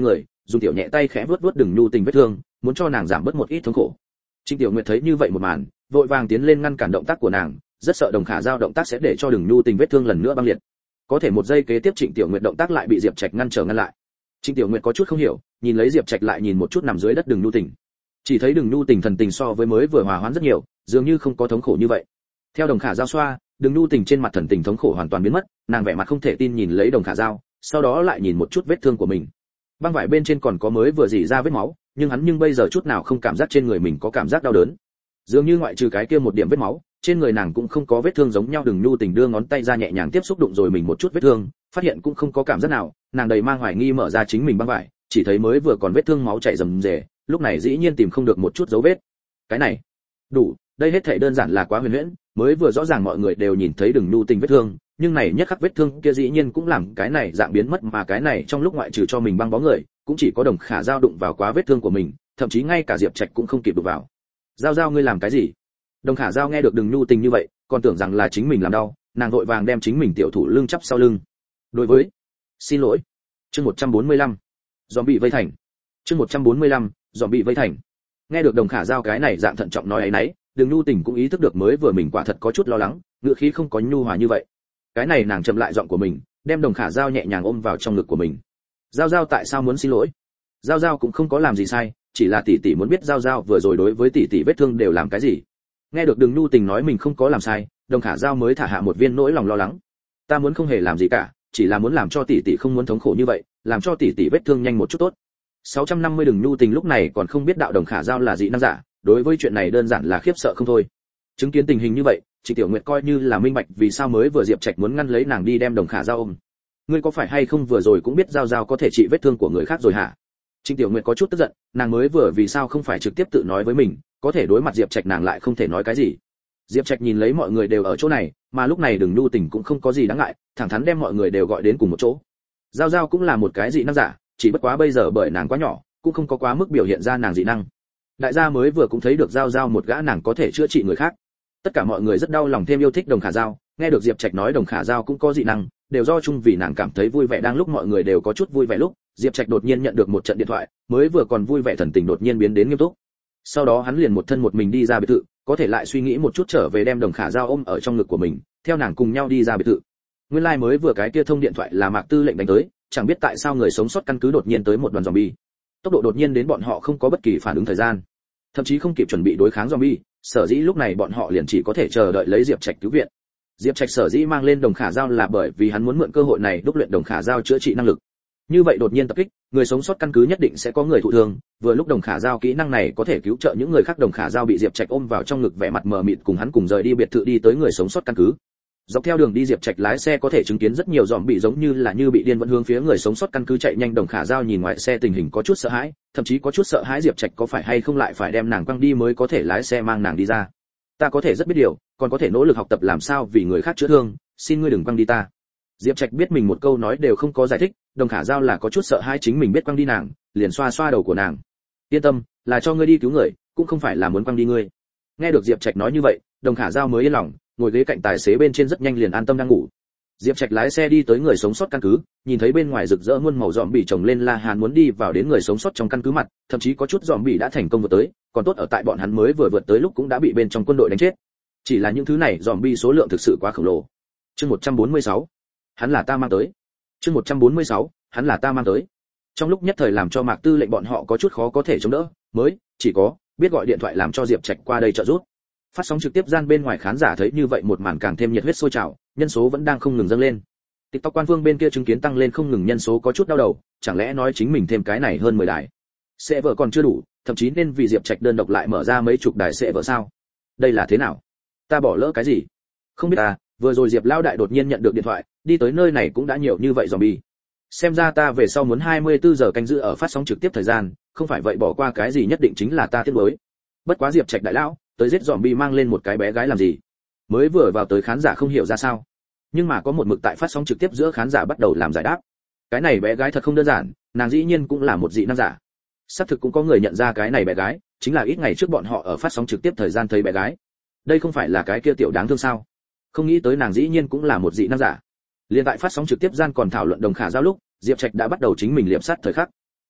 dùng tiểu nhẹ tay khẽ vuốt vuốt Đừng Nhu Tình vết thương, muốn cho nàng giảm bớt một ít thống khổ. Trịnh Tiểu Nguyệt thấy như vậy một màn, vội vàng tiến lên ngăn cản động tác của nàng, rất sợ Đồng Khả Dao động tác sẽ để cho Đừng Nhu Tình vết thương lần nữa băng liệt. Có thể một giây kế tiếp Trịnh Tiểu Nguyệt động tác lại bị Diệp Trạch ngăn trở ngăn lại. Trịnh Tiểu Nguyệt có chút không hiểu, nhìn lấy Diệp Trạch lại nhìn một chút nằm dưới đất Đừng Nhu Tình. Chỉ thấy Đừng Nhu Tình thần tình so với mới vừa hòa hoãn rất nhiều, dường như không có thống khổ như vậy. Theo Đồng Khả Dao xoa, Đừng Nhu Tình trên mặt thần tình thống khổ hoàn toàn biến mất, nàng vẻ mặt không thể tin nhìn lấy Đồng Khả Dao, sau đó lại nhìn một chút vết thương của mình. Băng vải bên trên còn có mới vừa rỉ ra vết máu, nhưng hắn nhưng bây giờ chút nào không cảm giác trên người mình có cảm giác đau đớn. Dường như ngoại trừ cái kia một điểm vết máu, trên người nàng cũng không có vết thương giống nhau. Đừng Nhu Tình đưa ngón tay ra nhẹ nhàng tiếp xúc đụng rồi mình một chút vết thương, phát hiện cũng không có cảm giác nào, nàng đầy mang hoài nghi mở ra chính mình băng vải, chỉ thấy mới vừa còn vết thương máu chảy rầm rề, lúc này dĩ nhiên tìm không được một chút dấu vết. Cái này, đủ, đây hết thảy đơn giản là quá huyền huyễn, mới vừa rõ ràng mọi người đều nhìn thấy Đừng Nhu Tình vết thương, nhưng này nhất khắc vết thương kia dĩ nhiên cũng làm cái này dạng biến mất, mà cái này trong lúc ngoại trừ cho mình băng bó người, cũng chỉ có Đồng Khả Dao đụng vào quá vết thương của mình, thậm chí ngay cả Diệp Trạch cũng không kịp đụng vào. Dao Dao ngươi làm cái gì? Đồng Khả Dao nghe được Đừng Nhu Tình như vậy, còn tưởng rằng là chính mình làm đau, nàng vội vàng đem chính mình tiểu thủ lưng chắp sau lưng. Đối với, xin lỗi. Chương một trăm bốn mươi lăm, zombie vây thành. Chương một trăm bốn mươi lăm, zombie vây thành. Nghe được Đồng Khả Dao cái này dạng thận trọng nói ấy nấy, Đừng Nhu Tình cũng ý thức được mới vừa mình quả thật có chút lo lắng, ngữ khí không có nhu hòa như vậy. Cái này nàng chậm lại giọng của mình, đem Đồng Khả Dao nhẹ nhàng ôm vào trong ngực của mình. Dao Dao tại sao muốn xin lỗi? Dao Dao cũng không có làm gì sai, chỉ là tỷ tỷ muốn biết Dao Dao vừa rồi đối với tỷ tỷ vết thương đều làm cái gì. Nghe được Đừng Nhu Tình nói mình không có làm sai, Đồng Khả Dao mới thả hạ một viên nỗi lòng lo lắng. Ta muốn không hề làm gì cả, chỉ là muốn làm cho tỷ tỷ không muốn thống khổ như vậy, làm cho tỷ tỷ vết thương nhanh một chút tốt. sáu trăm năm mươi Đừng Nhu Tình lúc này còn không biết đạo Đồng Khả Dao là dị năng giả, đối với chuyện này đơn giản là khiếp sợ không thôi. Chứng kiến tình hình như vậy, Trịnh Tiểu Nguyệt coi như là minh bạch vì sao mới vừa Diệp Trạch muốn ngăn lấy nàng đi đem Đồng Khả Dao ôm. Ngươi có phải hay không vừa rồi cũng biết Dao Dao có thể trị vết thương của người khác rồi hả? Trịnh Tiểu Nguyệt có chút tức giận, nàng mới vừa vì sao không phải trực tiếp tự nói với mình, có thể đối mặt Diệp Trạch nàng lại không thể nói cái gì. Diệp Trạch nhìn lấy mọi người đều ở chỗ này, mà lúc này Đừng Nhu Tình cũng không có gì đáng ngại, thẳng thắn đem mọi người đều gọi đến cùng một chỗ. Dao Dao cũng là một cái dị năng giả, chỉ bất quá bây giờ bởi nàng quá nhỏ, cũng không có quá mức biểu hiện ra nàng dị năng. Đại gia mới vừa cũng thấy được Dao Dao một gã nàng có thể chữa trị người khác. Tất cả mọi người rất đau lòng thêm yêu thích Đồng Khả Dao, nghe được Diệp Trạch nói Đồng Khả Dao cũng có dị năng, đều do chung vì nàng cảm thấy vui vẻ. Đang lúc mọi người đều có chút vui vẻ lúc, Diệp Trạch đột nhiên nhận được một trận điện thoại, mới vừa còn vui vẻ thần tình đột nhiên biến đến nghiêm túc. Sau đó hắn liền một thân một mình đi ra biệt thự, có thể lại suy nghĩ một chút trở về đem Đồng Khả Dao ôm ở trong ngực của mình, theo nàng cùng nhau đi ra biệt thự. Nguyên lai like mới vừa cái kia thông điện thoại là Mạc Tư lệnh đánh tới, chẳng biết tại sao người sống sót căn cứ đột nhiên tới một đoàn zombie. Tốc độ đột nhiên đến bọn họ không có bất kỳ phản ứng thời gian, thậm chí không kịp chuẩn bị đối kháng zombie, sở dĩ lúc này bọn họ liền chỉ có thể chờ đợi lấy Diệp Trạch cứu viện. Diệp Trạch sở dĩ mang lên Đồng Khả Dao là bởi vì hắn muốn mượn cơ hội này đúc luyện Đồng Khả Dao chữa trị năng lực. Như vậy đột nhiên tập kích, người sống sót căn cứ nhất định sẽ có người thụ thương, vừa lúc Đồng Khả Dao kỹ năng này có thể cứu trợ những người khác. Đồng Khả Dao bị Diệp Trạch ôm vào trong ngực vẻ mặt mờ mịt, cùng hắn cùng rời đi biệt thự đi tới người sống sót căn cứ. Dọc theo đường đi Diệp Trạch lái xe có thể chứng kiến rất nhiều zombie giống như là như bị điên vẫn hướng phía người sống sót căn cứ chạy nhanh. Đồng Khả Dao nhìn ngoài xe tình hình có chút sợ hãi, thậm chí có chút sợ hãi Diệp Trạch có phải hay không lại phải đem nàng quăng đi mới có thể lái xe mang nàng đi ra. Ta có thể rất biết điều, còn có thể nỗ lực học tập làm sao vì người khác chữa thương, xin ngươi đừng quăng đi ta. Diệp Trạch biết mình một câu nói đều không có giải thích, Đồng Khả Dao là có chút sợ hãi chính mình biết quăng đi nàng, liền xoa xoa đầu của nàng. Yên tâm, là cho ngươi đi cứu người, cũng không phải là muốn quăng đi ngươi. Nghe được Diệp Trạch nói như vậy, Đồng Khả Dao mới yên lòng, ngồi ghế cạnh tài xế bên trên rất nhanh liền an tâm đang ngủ. Diệp Trạch lái xe đi tới người sống sót căn cứ, nhìn thấy bên ngoài rực rỡ muôn màu zombie chồng lên la hán muốn đi vào đến người sống sót trong căn cứ mặt, thậm chí có chút zombie đã thành công vượt tới, còn tốt ở tại bọn hắn mới vừa vượt tới lúc cũng đã bị bên trong quân đội đánh chết. Chỉ là những thứ này zombie số lượng thực sự quá khổng lồ. Chương một trăm bốn mươi sáu, hắn là ta mang tới. Chương một trăm bốn mươi sáu, hắn là ta mang tới. Trong lúc nhất thời làm cho Mạc Tư lệnh bọn họ có chút khó có thể chống đỡ, mới chỉ có biết gọi điện thoại làm cho Diệp Trạch qua đây trợ giúp. Phát sóng trực tiếp gian bên ngoài khán giả thấy như vậy một màn càng thêm nhiệt huyết sôi trào, nhân số vẫn đang không ngừng dâng lên. TikTok quan phương bên kia chứng kiến tăng lên không ngừng nhân số có chút đau đầu, chẳng lẽ nói chính mình thêm cái này hơn mười đài sẽ vợ còn chưa đủ, thậm chí nên vì Diệp Trạch đơn độc lại mở ra mấy chục đài sẽ vợ sao? Đây là thế nào? Ta bỏ lỡ cái gì? Không biết à, vừa rồi Diệp lão đại đột nhiên nhận được điện thoại, đi tới nơi này cũng đã nhiều như vậy zombie. Xem ra ta về sau muốn hai mươi tư giờ canh giữ ở phát sóng trực tiếp thời gian, không phải vậy bỏ qua cái gì nhất định chính là ta tiếc nuối. Bất quá Diệp Trạch đại lão, tới giết zombie mang lên một cái bé gái làm gì? Mới vừa vào tới khán giả không hiểu ra sao. Nhưng mà có một mực tại phát sóng trực tiếp giữa khán giả bắt đầu làm giải đáp. Cái này bé gái thật không đơn giản, nàng dĩ nhiên cũng là một dị năng giả. Xác thực cũng có người nhận ra cái này bé gái, chính là ít ngày trước bọn họ ở phát sóng trực tiếp thời gian thấy bé gái. Đây không phải là cái kia tiểu đáng thương sao? Không nghĩ tới nàng dĩ nhiên cũng là một dị năng giả. Liên tại phát sóng trực tiếp gian còn thảo luận Đồng Khả Dao lúc, Diệp Trạch đã bắt đầu chính mình liệp sát thời khắc.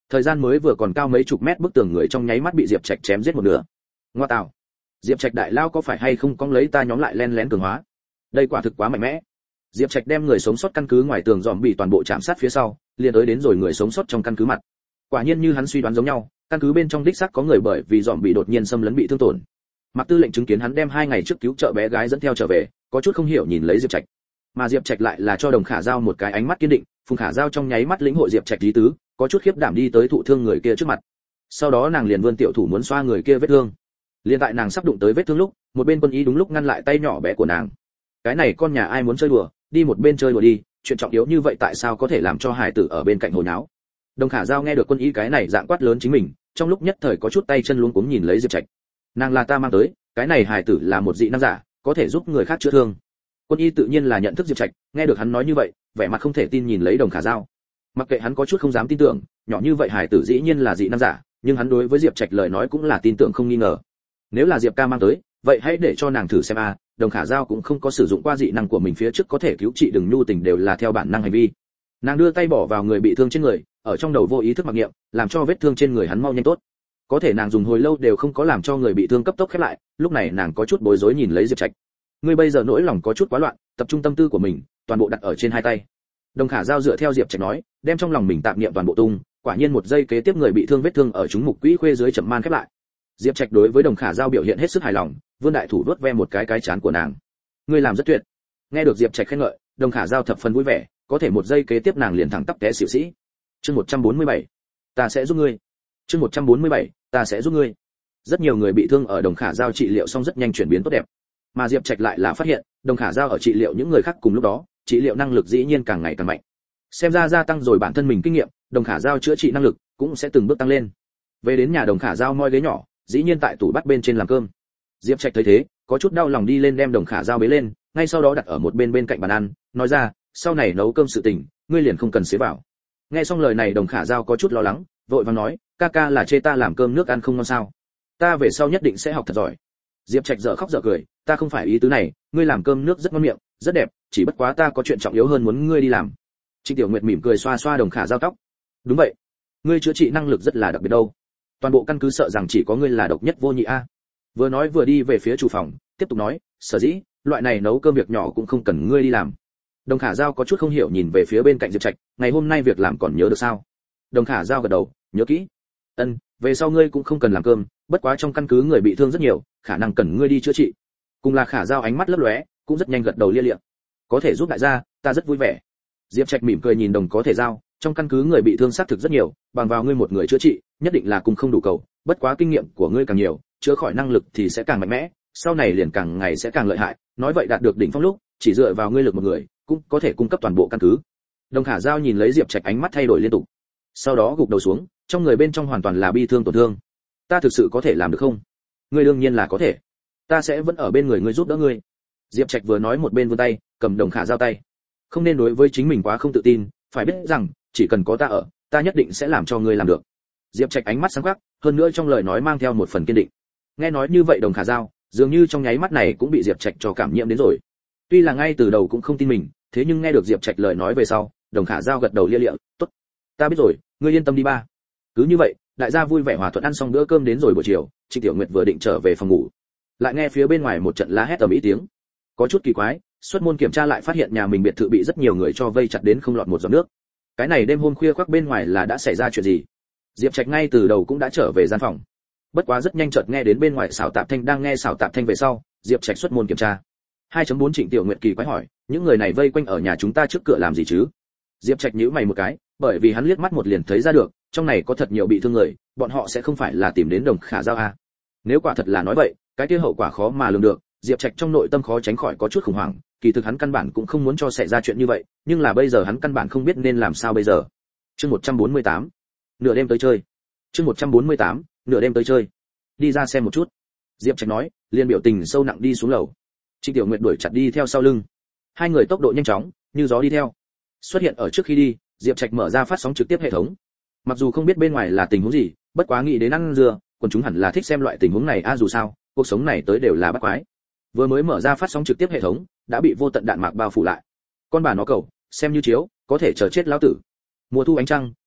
Thời gian mới vừa còn cao mấy chục mét, bức tường người trong nháy mắt bị Diệp Trạch chém giết một nửa. Ngoa tạo, Diệp Trạch đại lao có phải hay không cong lấy ta nhóm lại len lén cường hóa? Đây quả thực quá mạnh mẽ. Diệp Trạch đem người sống sót căn cứ ngoài tường dòm bị toàn bộ chạm sát phía sau, liền tới đến rồi người sống sót trong căn cứ mặt. Quả nhiên như hắn suy đoán giống nhau, căn cứ bên trong đích xác có người bởi vì dòm bị đột nhiên xâm lấn bị thương tổn. Mạc Tư lệnh chứng kiến hắn đem hai ngày trước cứu trợ bé gái dẫn theo trở về, có chút không hiểu nhìn lấy Diệp Trạch. Mà Diệp Trạch lại là cho Đồng Khả Giao một cái ánh mắt kiên định, Phùng Khả Giao trong nháy mắt lĩnh hội Diệp Trạch ý tứ, có chút khiếp đảm đi tới thụ thương người kia trước mặt. Sau đó nàng liền vươn tiểu thủ muốn xoa người kia vết thương. Liên tại nàng sắp đụng tới vết thương lúc, một bên quân y đúng lúc ngăn lại tay nhỏ bé của nàng. Cái này con nhà ai muốn chơi đùa, đi một bên chơi đùa đi, chuyện trọng yếu như vậy tại sao có thể làm cho hải tử ở bên cạnh hồ nháo. Đồng Khả Giao nghe được quân y cái này dạng quát lớn chính mình, trong lúc nhất thời có chút tay chân luống cuống nhìn lấy Diệp Trạch. Nàng là ta mang tới, cái này hải tử là một dị năng giả, có thể giúp người khác chữa thương. Quân y tự nhiên là nhận thức Diệp Trạch, nghe được hắn nói như vậy, vẻ mặt không thể tin nhìn lấy Đồng Khả Giao. Mặc kệ hắn có chút không dám tin tưởng, nhỏ như vậy hải tử dĩ nhiên là dị năng giả, nhưng hắn đối với Diệp Trạch lời nói cũng là tin tưởng không nghi ngờ. Nếu là Diệp ca mang tới, vậy hãy để cho nàng thử xem a. À, Đồng Khả Giao cũng không có sử dụng qua dị năng của mình phía trước có thể cứu trị, đừng nhu tình đều là theo bản năng hành vi. Nàng đưa tay bỏ vào người bị thương trên người, ở trong đầu vô ý thức mặc niệm, làm cho vết thương trên người hắn mau nhanh tốt. Có thể nàng dùng hồi lâu đều không có làm cho người bị thương cấp tốc khép lại, lúc này nàng có chút bối rối nhìn lấy Diệp Trạch. Ngươi bây giờ nỗi lòng có chút quá loạn, tập trung tâm tư của mình, toàn bộ đặt ở trên hai tay. Đồng Khả Giao dựa theo Diệp Trạch nói, đem trong lòng mình tạm niệm toàn bộ tung, quả nhiên một giây kế tiếp người bị thương vết thương ở chúng mục quỹ khuê dưới chậm man khép lại. Diệp Trạch đối với Đồng Khả Giao biểu hiện hết sức hài lòng, vươn đại thủ vuốt ve một cái cái trán của nàng. Ngươi làm rất tuyệt. Nghe được Diệp Trạch khen ngợi, Đồng Khả Giao thập phần vui vẻ, có thể một giây kế tiếp nàng liền thẳng tắp té xỉu sĩ. Chương một trăm bốn mươi bảy, ta sẽ giúp ngươi. Chương một trăm bốn mươi bảy, ta sẽ giúp ngươi. Rất nhiều người bị thương ở Đồng Khả Giao trị liệu xong rất nhanh chuyển biến tốt đẹp. Mà Diệp Trạch lại là phát hiện, Đồng Khả Giao ở trị liệu những người khác cùng lúc đó, trị liệu năng lực dĩ nhiên càng ngày càng mạnh. Xem ra gia tăng rồi bản thân mình kinh nghiệm, Đồng Khả Giao chữa trị năng lực cũng sẽ từng bước tăng lên. Về đến nhà Đồng Khả Giao moi ghế nhỏ, dĩ nhiên tại tủ bắt bên trên làm cơm. Diệp Trạch thấy thế, có chút đau lòng đi lên đem Đồng Khả Giao bế lên, ngay sau đó đặt ở một bên bên cạnh bàn ăn, nói ra, sau này nấu cơm sự tình, ngươi liền không cần xế vào. Nghe xong lời này Đồng Khả Giao có chút lo lắng, vội vàng nói, ca ca là chê ta làm cơm nước ăn không ngon sao? Ta về sau nhất định sẽ học thật giỏi. Diệp Trạch dở khóc dở cười, ta không phải ý tứ này, ngươi làm cơm nước rất ngon miệng, rất đẹp, chỉ bất quá ta có chuyện trọng yếu hơn muốn ngươi đi làm. Trịnh Tiểu Nguyệt mỉm cười xoa xoa Đồng Khả Giao tóc. Đúng vậy, ngươi chữa trị năng lực rất là đặc biệt đâu. Toàn bộ căn cứ sợ rằng chỉ có ngươi là độc nhất vô nhị a. Vừa nói vừa đi về phía chủ phòng, tiếp tục nói, sở dĩ, loại này nấu cơm việc nhỏ cũng không cần ngươi đi làm. Đồng Khả Giao có chút không hiểu nhìn về phía bên cạnh Diệp Trạch, ngày hôm nay việc làm còn nhớ được sao? Đồng Khả Giao gật đầu, nhớ kỹ. Ân, về sau ngươi cũng không cần làm cơm, bất quá trong căn cứ người bị thương rất nhiều, khả năng cần ngươi đi chữa trị. Cùng là Khả Giao ánh mắt lấp lóe, cũng rất nhanh gật đầu lia lịa. Có thể giúp đại gia, ta rất vui vẻ. Diệp Trạch mỉm cười nhìn Đồng Có Thể Giao, trong căn cứ người bị thương xác thực rất nhiều, bằng vào ngươi một người chữa trị, nhất định là cùng không đủ cầu, bất quá kinh nghiệm của ngươi càng nhiều, chữa khỏi năng lực thì sẽ càng mạnh mẽ, sau này liền càng ngày sẽ càng lợi hại, nói vậy đạt được đỉnh phong lúc, chỉ dựa vào ngươi lực một người, cũng có thể cung cấp toàn bộ căn cứ. Đồng Khả Giao nhìn lấy Diệp Trạch ánh mắt thay đổi liên tục. Sau đó gục đầu xuống, trong người bên trong hoàn toàn là bi thương tổn thương. Ta thực sự có thể làm được không? Ngươi đương nhiên là có thể. Ta sẽ vẫn ở bên người ngươi giúp đỡ ngươi. Diệp Trạch vừa nói một bên vươn tay, cầm Đồng Khả Giao tay. Không nên đối với chính mình quá không tự tin, phải biết rằng, chỉ cần có ta ở, ta nhất định sẽ làm cho ngươi làm được. Diệp Trạch ánh mắt sáng quắc, hơn nữa trong lời nói mang theo một phần kiên định. Nghe nói như vậy Đồng Khả Giao, dường như trong nháy mắt này cũng bị Diệp Trạch cho cảm nhiễm đến rồi. Tuy là ngay từ đầu cũng không tin mình, thế nhưng nghe được Diệp Trạch lời nói về sau, Đồng Khả Giao gật đầu lia lịa, "Tốt, ta biết rồi, ngươi yên tâm đi ba." Cứ như vậy, đại gia vui vẻ hòa thuận ăn xong bữa cơm đến rồi buổi chiều, Trịnh Tiểu Nguyệt vừa định trở về phòng ngủ, lại nghe phía bên ngoài một trận la hét ầm ĩ tiếng. Có chút kỳ quái, xuất môn kiểm tra lại phát hiện nhà mình biệt thự bị rất nhiều người cho vây chặt đến không lọt một giọt nước. Cái này đêm hôm khuya khoác bên ngoài là đã xảy ra chuyện gì? Diệp Trạch ngay từ đầu cũng đã trở về gian phòng. Bất quá rất nhanh chợt nghe đến bên ngoài xào tạp thanh, đang nghe xào tạp thanh về sau, Diệp Trạch xuất môn kiểm tra. hai chấm bốn Trịnh Tiểu Nguyệt kỳ quái hỏi, những người này vây quanh ở nhà chúng ta trước cửa làm gì chứ? Diệp Trạch nhíu mày một cái, bởi vì hắn liếc mắt một liền thấy ra được, trong này có thật nhiều bị thương người, bọn họ sẽ không phải là tìm đến Đồng Khả Giao à? Nếu quả thật là nói vậy, cái kia hậu quả khó mà lường được, Diệp Trạch trong nội tâm khó tránh khỏi có chút khủng hoảng, kỳ thực hắn căn bản cũng không muốn cho xảy ra chuyện như vậy, nhưng là bây giờ hắn căn bản không biết nên làm sao bây giờ. Chương một trăm bốn mươi tám, nửa đêm tới chơi. Chương một trăm bốn mươi tám, nửa đêm tới chơi. Đi ra xem một chút. Diệp Trạch nói, liền biểu tình sâu nặng đi xuống lầu. Trịnh Tiểu Nguyệt đuổi chặt đi theo sau lưng. Hai người tốc độ nhanh chóng, như gió đi theo. Xuất hiện ở trước khi đi, Diệp Trạch mở ra phát sóng trực tiếp hệ thống. Mặc dù không biết bên ngoài là tình huống gì, bất quá nghĩ đến ăn dưa, còn chúng hẳn là thích xem loại tình huống này a à, dù sao, cuộc sống này tới đều là bắt quái. Vừa mới mở ra phát sóng trực tiếp hệ thống, đã bị vô tận đạn mạc bao phủ lại. Con bà nó cầu, xem như chiếu, có thể chờ chết lão tử. Mùa thu ánh trăng,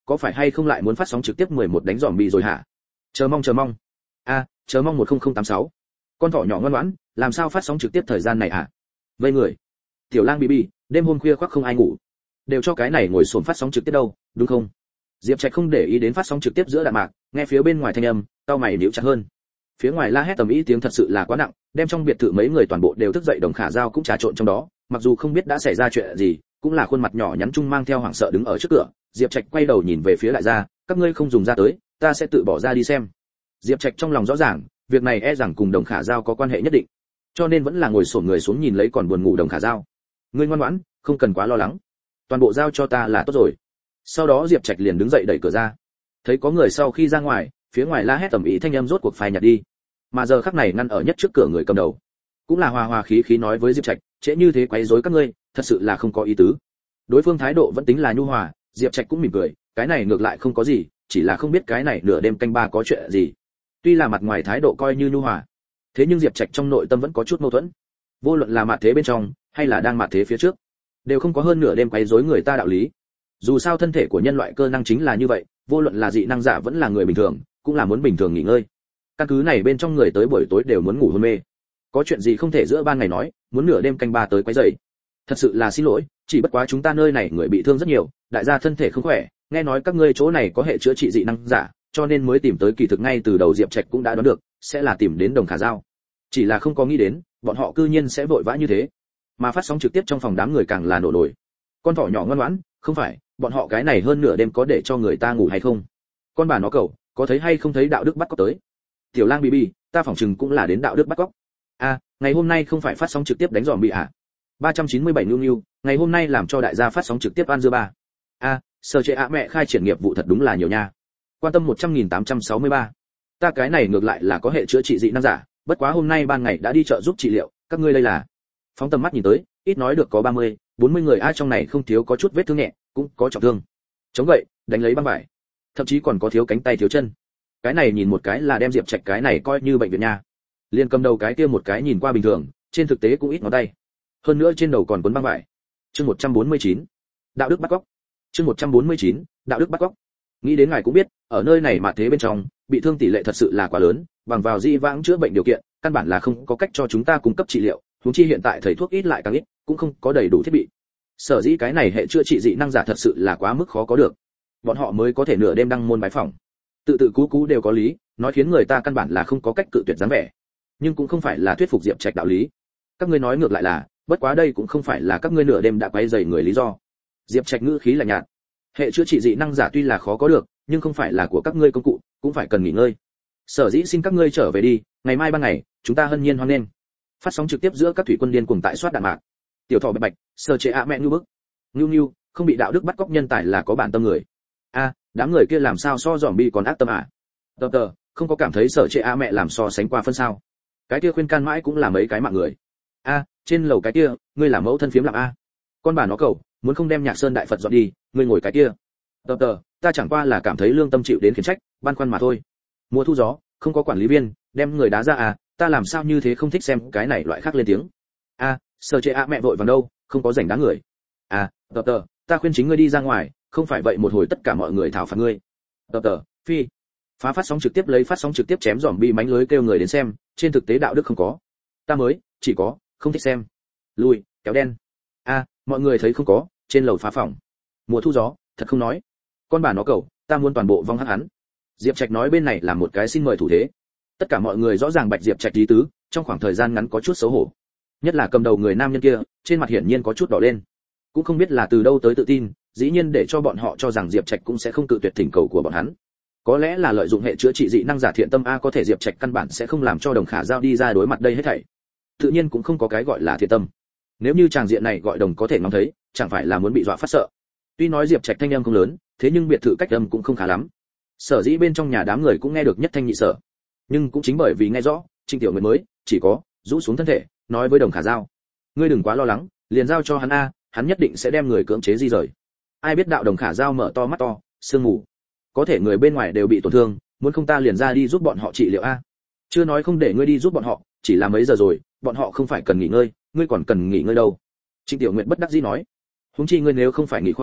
có phải hay không lại muốn phát sóng trực tiếp mười một đánh zombie rồi hả? Chờ mong chờ mong. A, chờ mong một không không tám sáu. Con thỏ nhỏ ngoan ngoãn, làm sao phát sóng trực tiếp thời gian này hả? Vây người. Tiểu Lang Bibi, đêm hôm khuya khoác không ai ngủ, đều cho cái này ngồi xổm phát sóng trực tiếp đâu, đúng không? Diệp Trạch không để ý đến phát sóng trực tiếp giữa đạn mạc, nghe phía bên ngoài thanh âm, cau mày nhíu chặt hơn. Phía ngoài la hét tầm ý tiếng thật sự là quá nặng, đem trong biệt thự mấy người toàn bộ đều thức dậy, Đồng Khả Giao cũng trà trộn trong đó, mặc dù không biết đã xảy ra chuyện gì, cũng là khuôn mặt nhỏ nhắn trung mang theo hoảng sợ đứng ở trước cửa. Diệp Trạch quay đầu nhìn về phía lại ra, các ngươi không dùng ra tới, ta sẽ tự bỏ ra đi xem. Diệp Trạch trong lòng rõ ràng, việc này e rằng cùng Đồng Khả Giao có quan hệ nhất định, cho nên vẫn là ngồi xổm người xuống nhìn lấy còn buồn ngủ Đồng Khả Giao. Ngươi ngoan ngoãn, không cần quá lo lắng, toàn bộ giao cho ta là tốt rồi. Sau đó Diệp Trạch liền đứng dậy đẩy cửa ra, thấy có người sau khi ra ngoài, phía ngoài la hét tầm ý thanh âm rốt cuộc phai nhạt đi, mà giờ khắc này ngăn ở nhất trước cửa người cầm đầu, cũng là hòa hòa khí khí nói với Diệp Trạch, trễ như thế quấy rối các ngươi, thật sự là không có ý tứ. Đối phương thái độ vẫn tính là nhu hòa, Diệp Trạch cũng mỉm cười, cái này ngược lại không có gì, chỉ là không biết cái này nửa đêm canh ba có chuyện gì. Tuy là mặt ngoài thái độ coi như nhu hòa, thế nhưng Diệp Trạch trong nội tâm vẫn có chút mâu thuẫn. Vô luận là mặt thế bên trong, hay là đang mặt thế phía trước, đều không có hơn nửa đêm quấy rối người ta đạo lý. Dù sao thân thể của nhân loại cơ năng chính là như vậy, vô luận là dị năng giả vẫn là người bình thường, cũng là muốn bình thường nghỉ ngơi. Căn cứ này bên trong người tới buổi tối đều muốn ngủ hôn mê. Có chuyện gì không thể giữa ban ngày nói, muốn nửa đêm canh ba tới quấy rầy. Thật sự là xin lỗi, chỉ bất quá chúng ta nơi này người bị thương rất nhiều, đại gia thân thể không khỏe, nghe nói các ngươi chỗ này có hệ chữa trị dị năng giả, cho nên mới tìm tới. Kỳ thực ngay từ đầu Diệp Trạch cũng đã đoán được, sẽ là tìm đến Đồng Khả Giao. Chỉ là không có nghĩ đến, bọn họ cư nhiên sẽ vội vã như thế. Mà phát sóng trực tiếp trong phòng đám người càng là nổ nổi. Con thỏ nhỏ ngoan ngoãn, không phải, bọn họ cái này hơn nửa đêm có để cho người ta ngủ hay không? Con bà nó cầu, có thấy hay không thấy đạo đức bắt cóc tới? Tiểu Lang Bibi, ta phỏng chừng cũng là đến đạo đức bắt cóc. A, ngày hôm nay không phải phát sóng trực tiếp đánh giòm bị à? ba trăm chín mươi bảy Nưu Nưu, ngày hôm nay làm cho đại gia phát sóng trực tiếp ăn dưa ba. A, sở chế ạ mẹ khai triển nghiệp vụ thật đúng là nhiều nha. Quan tâm một trăm nghìn tám trăm sáu mươi ba. Ta cái này ngược lại là có hệ chữa trị dị năng giả, bất quá hôm nay ban ngày đã đi chợ giúp trị liệu, các ngươi đây là? Phóng tầm mắt nhìn tới, ít nói được có ba mươi, bốn mươi người, ai trong này không thiếu có chút vết thương nhẹ, cũng có trọng thương. Chống gậy, đánh lấy băng vải, thậm chí còn có thiếu cánh tay thiếu chân. Cái này nhìn một cái là đem Diệp Trạch cái này coi như bệnh viện nha. Liên cầm đầu cái kia một cái nhìn qua bình thường, trên thực tế cũng ít ngón tay. Hơn nữa trên đầu còn quấn băng vải. Chương một trăm bốn mươi chín. Đạo đức bắt cóc. Chương một trăm bốn mươi chín. Đạo đức bắt cóc. Nghĩ đến ngài cũng biết, ở nơi này mà thế bên trong, bị thương tỷ lệ thật sự là quá lớn, bằng vào di vãng chữa bệnh điều kiện, căn bản là không có cách cho chúng ta cung cấp trị liệu, huống chi hiện tại thầy thuốc ít lại càng ít, cũng không có đầy đủ thiết bị. Sở dĩ cái này hệ chữa trị dị năng giả thật sự là quá mức khó có được. Bọn họ mới có thể nửa đêm đăng môn bái phỏng. Tự tự cú cú đều có lý, nói khiến người ta căn bản là không có cách cự tuyệt dáng vẻ. Nhưng cũng không phải là thuyết phục Diệp Trạch đạo lý. Các ngươi nói ngược lại là, bất quá đây cũng không phải là các ngươi nửa đêm đã quấy rầy người lý do. Diệp Trạch ngữ khí lạnh nhạt. Hệ chữa trị dị năng giả tuy là khó có được, nhưng không phải là của các ngươi công cụ, cũng phải cần nghỉ ngơi. Sở dĩ xin các ngươi trở về đi, ngày mai ban ngày, chúng ta hân nhiên hoan nghênh. Phát sóng trực tiếp giữa các thủy quân điên cuồng tại soát đạn mạc. Tiểu thỏ bạch bạch, sờ chế ạ mẹ nhu bức. Nhu nhu, không bị đạo đức bắt cóc nhân tài là có bản tâm người. A, đám người kia làm sao so zombie còn ác tâm à? Tờ tờ, không có cảm thấy sở chế ạ mẹ làm so sánh qua phân sao? Cái kia khuyên can mãi cũng là mấy cái mạng người. A, trên lầu cái kia, ngươi làm mẫu thân phiếm làm a. Con bà nó cầu, muốn không đem Nhạc Sơn đại Phật dọn đi, ngươi ngồi cái kia. Tờ tờ, ta chẳng qua là cảm thấy lương tâm chịu đến khiển trách, băn khoăn mà thôi. Mùa thu gió, không có quản lý viên, đem người đá ra à, ta làm sao như thế không thích xem cái này loại khác lên tiếng. A, sở chế ạ mẹ vội vàng đâu, không có rảnh đá người. À, tờ tờ, ta khuyên chính ngươi đi ra ngoài, không phải vậy một hồi tất cả mọi người thảo phạt ngươi. Tờ tờ, phi. Phá phát sóng trực tiếp lấy phát sóng trực tiếp chém giòm bi mánh lưới kêu người đến xem, trên thực tế đạo đức không có. Ta mới, chỉ có, không thích xem. Lùi, kéo đen. A, mọi người thấy không có, trên lầu phá phòng. Mùa thu gió, thật không nói. Con bà nó cầu, ta muốn toàn bộ vong hắc hắn. Diệp Trạch nói bên này là một cái xin mời thủ thế. Tất cả mọi người rõ ràng Bạch Diệp Trạch ý tứ, trong khoảng thời gian ngắn có chút xấu hổ. Nhất là cầm đầu người nam nhân kia, trên mặt hiển nhiên có chút đỏ lên. Cũng không biết là từ đâu tới tự tin, dĩ nhiên để cho bọn họ cho rằng Diệp Trạch cũng sẽ không cự tuyệt thỉnh cầu của bọn hắn. Có lẽ là lợi dụng hệ chữa trị dị năng giả thiện tâm a, có thể Diệp Trạch căn bản sẽ không làm cho Đồng Khả Giao đi ra đối mặt đây hết thảy. Tự nhiên cũng không có cái gọi là thiện tâm. Nếu như tràng diện này gọi Đồng có thể ngóng thấy, chẳng phải là muốn bị dọa phát sợ. Tuy nói Diệp Trạch thanh âm không lớn, thế nhưng biệt thự cách âm cũng không khá lắm. Sở dĩ bên trong nhà đám người cũng nghe được nhất thanh nhị sở. Nhưng cũng chính bởi vì nghe rõ, Trịnh Tiểu Nguyệt mới chỉ có rũ xuống thân thể, nói với Đồng Khả Giao: "Ngươi đừng quá lo lắng, liền giao cho hắn a, hắn nhất định sẽ đem người cưỡng chế di rời." Ai biết đạo Đồng Khả Giao mở to mắt to, sương mù. Có thể người bên ngoài đều bị tổn thương, muốn không ta liền ra đi giúp bọn họ trị liệu a. Chưa nói không để ngươi đi giúp bọn họ, chỉ là mấy giờ rồi, bọn họ không phải cần nghỉ ngơi, ngươi còn cần nghỉ ngơi đâu. Trịnh Tiểu Nguyệt bất đắc dĩ nói: "Huống chi ngươi nếu không phải nghỉ khỏe,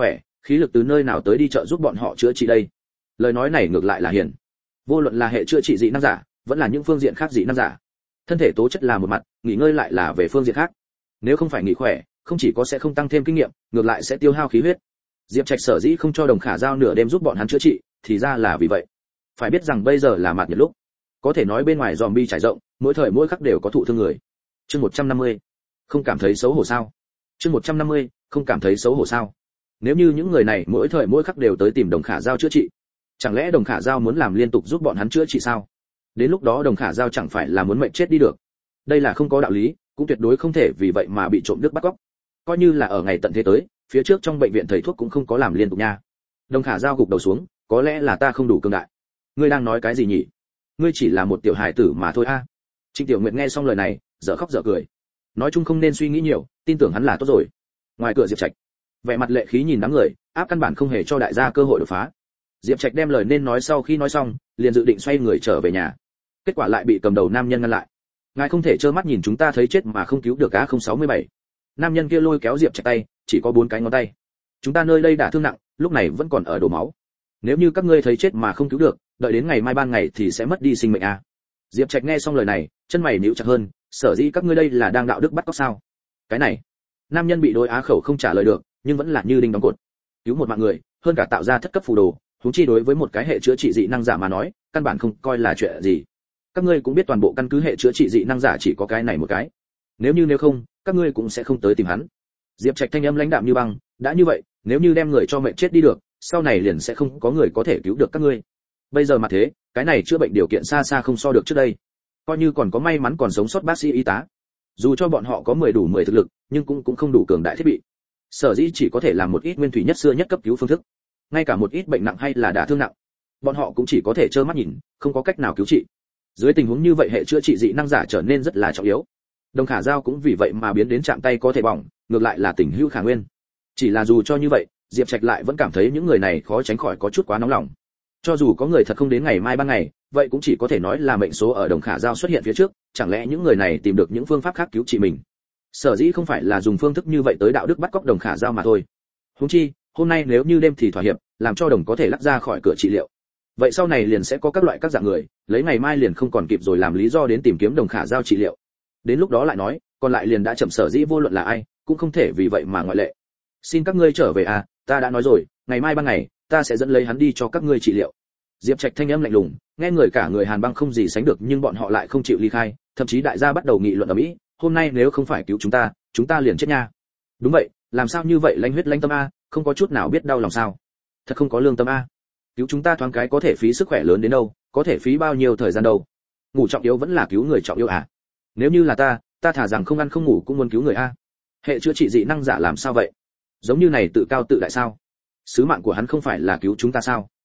khí lực từ nơi nào tới đi trợ giúp bọn họ chữa trị đây? Lời nói này ngược lại là hiền. Vô luận là hệ chữa trị dị năng giả, vẫn là những phương diện khác dị năng giả, thân thể tố chất là một mặt, nghỉ ngơi lại là về phương diện khác. Nếu không phải nghỉ khỏe, không chỉ có sẽ không tăng thêm kinh nghiệm, ngược lại sẽ tiêu hao khí huyết. Diệp Trạch sở dĩ không cho Đồng Khả Giao nửa đêm giúp bọn hắn chữa trị, thì ra là vì vậy. Phải biết rằng bây giờ là mạt nhật lúc, có thể nói bên ngoài zombie trải rộng, mỗi thời mỗi khắc đều có thụ thương người. Chương một trăm năm mươi, không cảm thấy xấu hổ sao? Chương một trăm năm mươi, không cảm thấy xấu hổ sao? Nếu như những người này mỗi thời mỗi khắc đều tới tìm Đồng Khả Giao chữa trị, chẳng lẽ Đồng Khả Giao muốn làm liên tục giúp bọn hắn chữa trị sao? Đến lúc đó Đồng Khả Giao chẳng phải là muốn mệnh chết đi được. Đây là không có đạo lý, cũng tuyệt đối không thể vì vậy mà bị trộm đức bắt cóc. Coi như là ở ngày tận thế tới, phía trước trong bệnh viện thầy thuốc cũng không có làm liên tục nha. Đồng Khả Giao gục đầu xuống, có lẽ là ta không đủ cường đại. Ngươi đang nói cái gì nhỉ? Ngươi chỉ là một tiểu hài tử mà thôi a. Trịnh Tiểu Nguyệt nghe xong lời này, dở khóc dở cười. Nói chung không nên suy nghĩ nhiều, tin tưởng hắn là tốt rồi. Ngoài cửa Diệp Trạch, vẻ mặt lệ khí nhìn đám người, áp căn bản không hề cho đại gia cơ hội đột phá. Diệp Trạch đem lời nên nói sau khi nói xong, liền dự định xoay người trở về nhà. Kết quả lại bị cầm đầu nam nhân ngăn lại. Ngài không thể trơ mắt nhìn chúng ta thấy chết mà không cứu được á. Không sáu mươi bảy. Nam nhân kia lôi kéo Diệp Trạch tay, chỉ có bốn cái ngón tay. Chúng ta nơi đây đã thương nặng, lúc này vẫn còn ở đổ máu. Nếu như các ngươi thấy chết mà không cứu được, đợi đến ngày mai ban ngày thì sẽ mất đi sinh mệnh a. Diệp Trạch nghe xong lời này, chân mày nhíu chặt hơn, sở dĩ các ngươi đây là đang đạo đức bắt cóc sao? Cái này, nam nhân bị đối á khẩu không trả lời được, nhưng vẫn là như đinh đóng cột. Cứu một mạng người, hơn cả tạo ra thất cấp phù đồ, huống chi đối với một cái hệ chữa trị dị năng giả mà nói, căn bản không coi là chuyện gì. Các ngươi cũng biết toàn bộ căn cứ hệ chữa trị dị năng giả chỉ có cái này một cái. Nếu như nếu không, các ngươi cũng sẽ không tới tìm hắn. Diệp Trạch thanh âm lãnh đạm như băng, đã như vậy, nếu như đem người cho mệnh chết đi được, sau này liền sẽ không có người có thể cứu được các ngươi. Bây giờ mà thế, cái này chữa bệnh điều kiện xa xa không so được trước đây. Coi như còn có may mắn còn sống sót bác sĩ y tá, dù cho bọn họ có mười đủ mười thực lực, nhưng cũng cũng không đủ cường đại thiết bị. Sở dĩ chỉ có thể làm một ít nguyên thủy nhất xưa nhất cấp cứu phương thức. Ngay cả một ít bệnh nặng hay là đả thương nặng, bọn họ cũng chỉ có thể trơ mắt nhìn, không có cách nào cứu trị. Dưới tình huống như vậy hệ chữa trị dị năng giả trở nên rất là trọng yếu. Đồng Khả Giao cũng vì vậy mà biến đến chạm tay có thể bỏng, ngược lại là tình hữu khả nguyên. Chỉ là dù cho như vậy, Diệp Trạch lại vẫn cảm thấy những người này khó tránh khỏi có chút quá nóng lòng. Cho dù có người thật không đến ngày mai ban ngày, vậy cũng chỉ có thể nói là mệnh số ở Đồng Khả Giao xuất hiện phía trước, chẳng lẽ những người này tìm được những phương pháp khác cứu trị mình. Sở dĩ không phải là dùng phương thức như vậy tới đạo đức bắt cóc Đồng Khả Giao mà thôi. Huống chi, hôm nay nếu như đêm thì thỏa hiệp, làm cho Đồng có thể lắc ra khỏi cửa trị liệu. Vậy sau này liền sẽ có các loại các dạng người, lấy ngày mai liền không còn kịp rồi làm lý do đến tìm kiếm Đồng Khả Giao trị liệu. Đến lúc đó lại nói, còn lại liền đã chậm, sở dĩ vô luận là ai, cũng không thể vì vậy mà ngoại lệ. Xin các ngươi trở về à, ta đã nói rồi, ngày mai ban ngày, ta sẽ dẫn lấy hắn đi cho các ngươi trị liệu. Diệp Trạch thanh âm lạnh lùng, nghe người cả người Hàn Băng không gì sánh được, nhưng bọn họ lại không chịu ly khai, thậm chí đại gia bắt đầu nghị luận ở mỹ, hôm nay nếu không phải cứu chúng ta, chúng ta liền chết nha. Đúng vậy, làm sao như vậy, lãnh huyết lãnh tâm a, không có chút nào biết đau lòng sao? Thật không có lương tâm a. Cứu chúng ta thoáng cái có thể phí sức khỏe lớn đến đâu, có thể phí bao nhiêu thời gian đâu. Ngủ trọng yếu vẫn là cứu người trọng yếu à? Nếu như là ta, ta thả rằng không ăn không ngủ cũng muốn cứu người a. Hệ chữa trị dị năng giả làm sao vậy? Giống như này tự cao tự đại sao? Sứ mạng của hắn không phải là cứu chúng ta sao?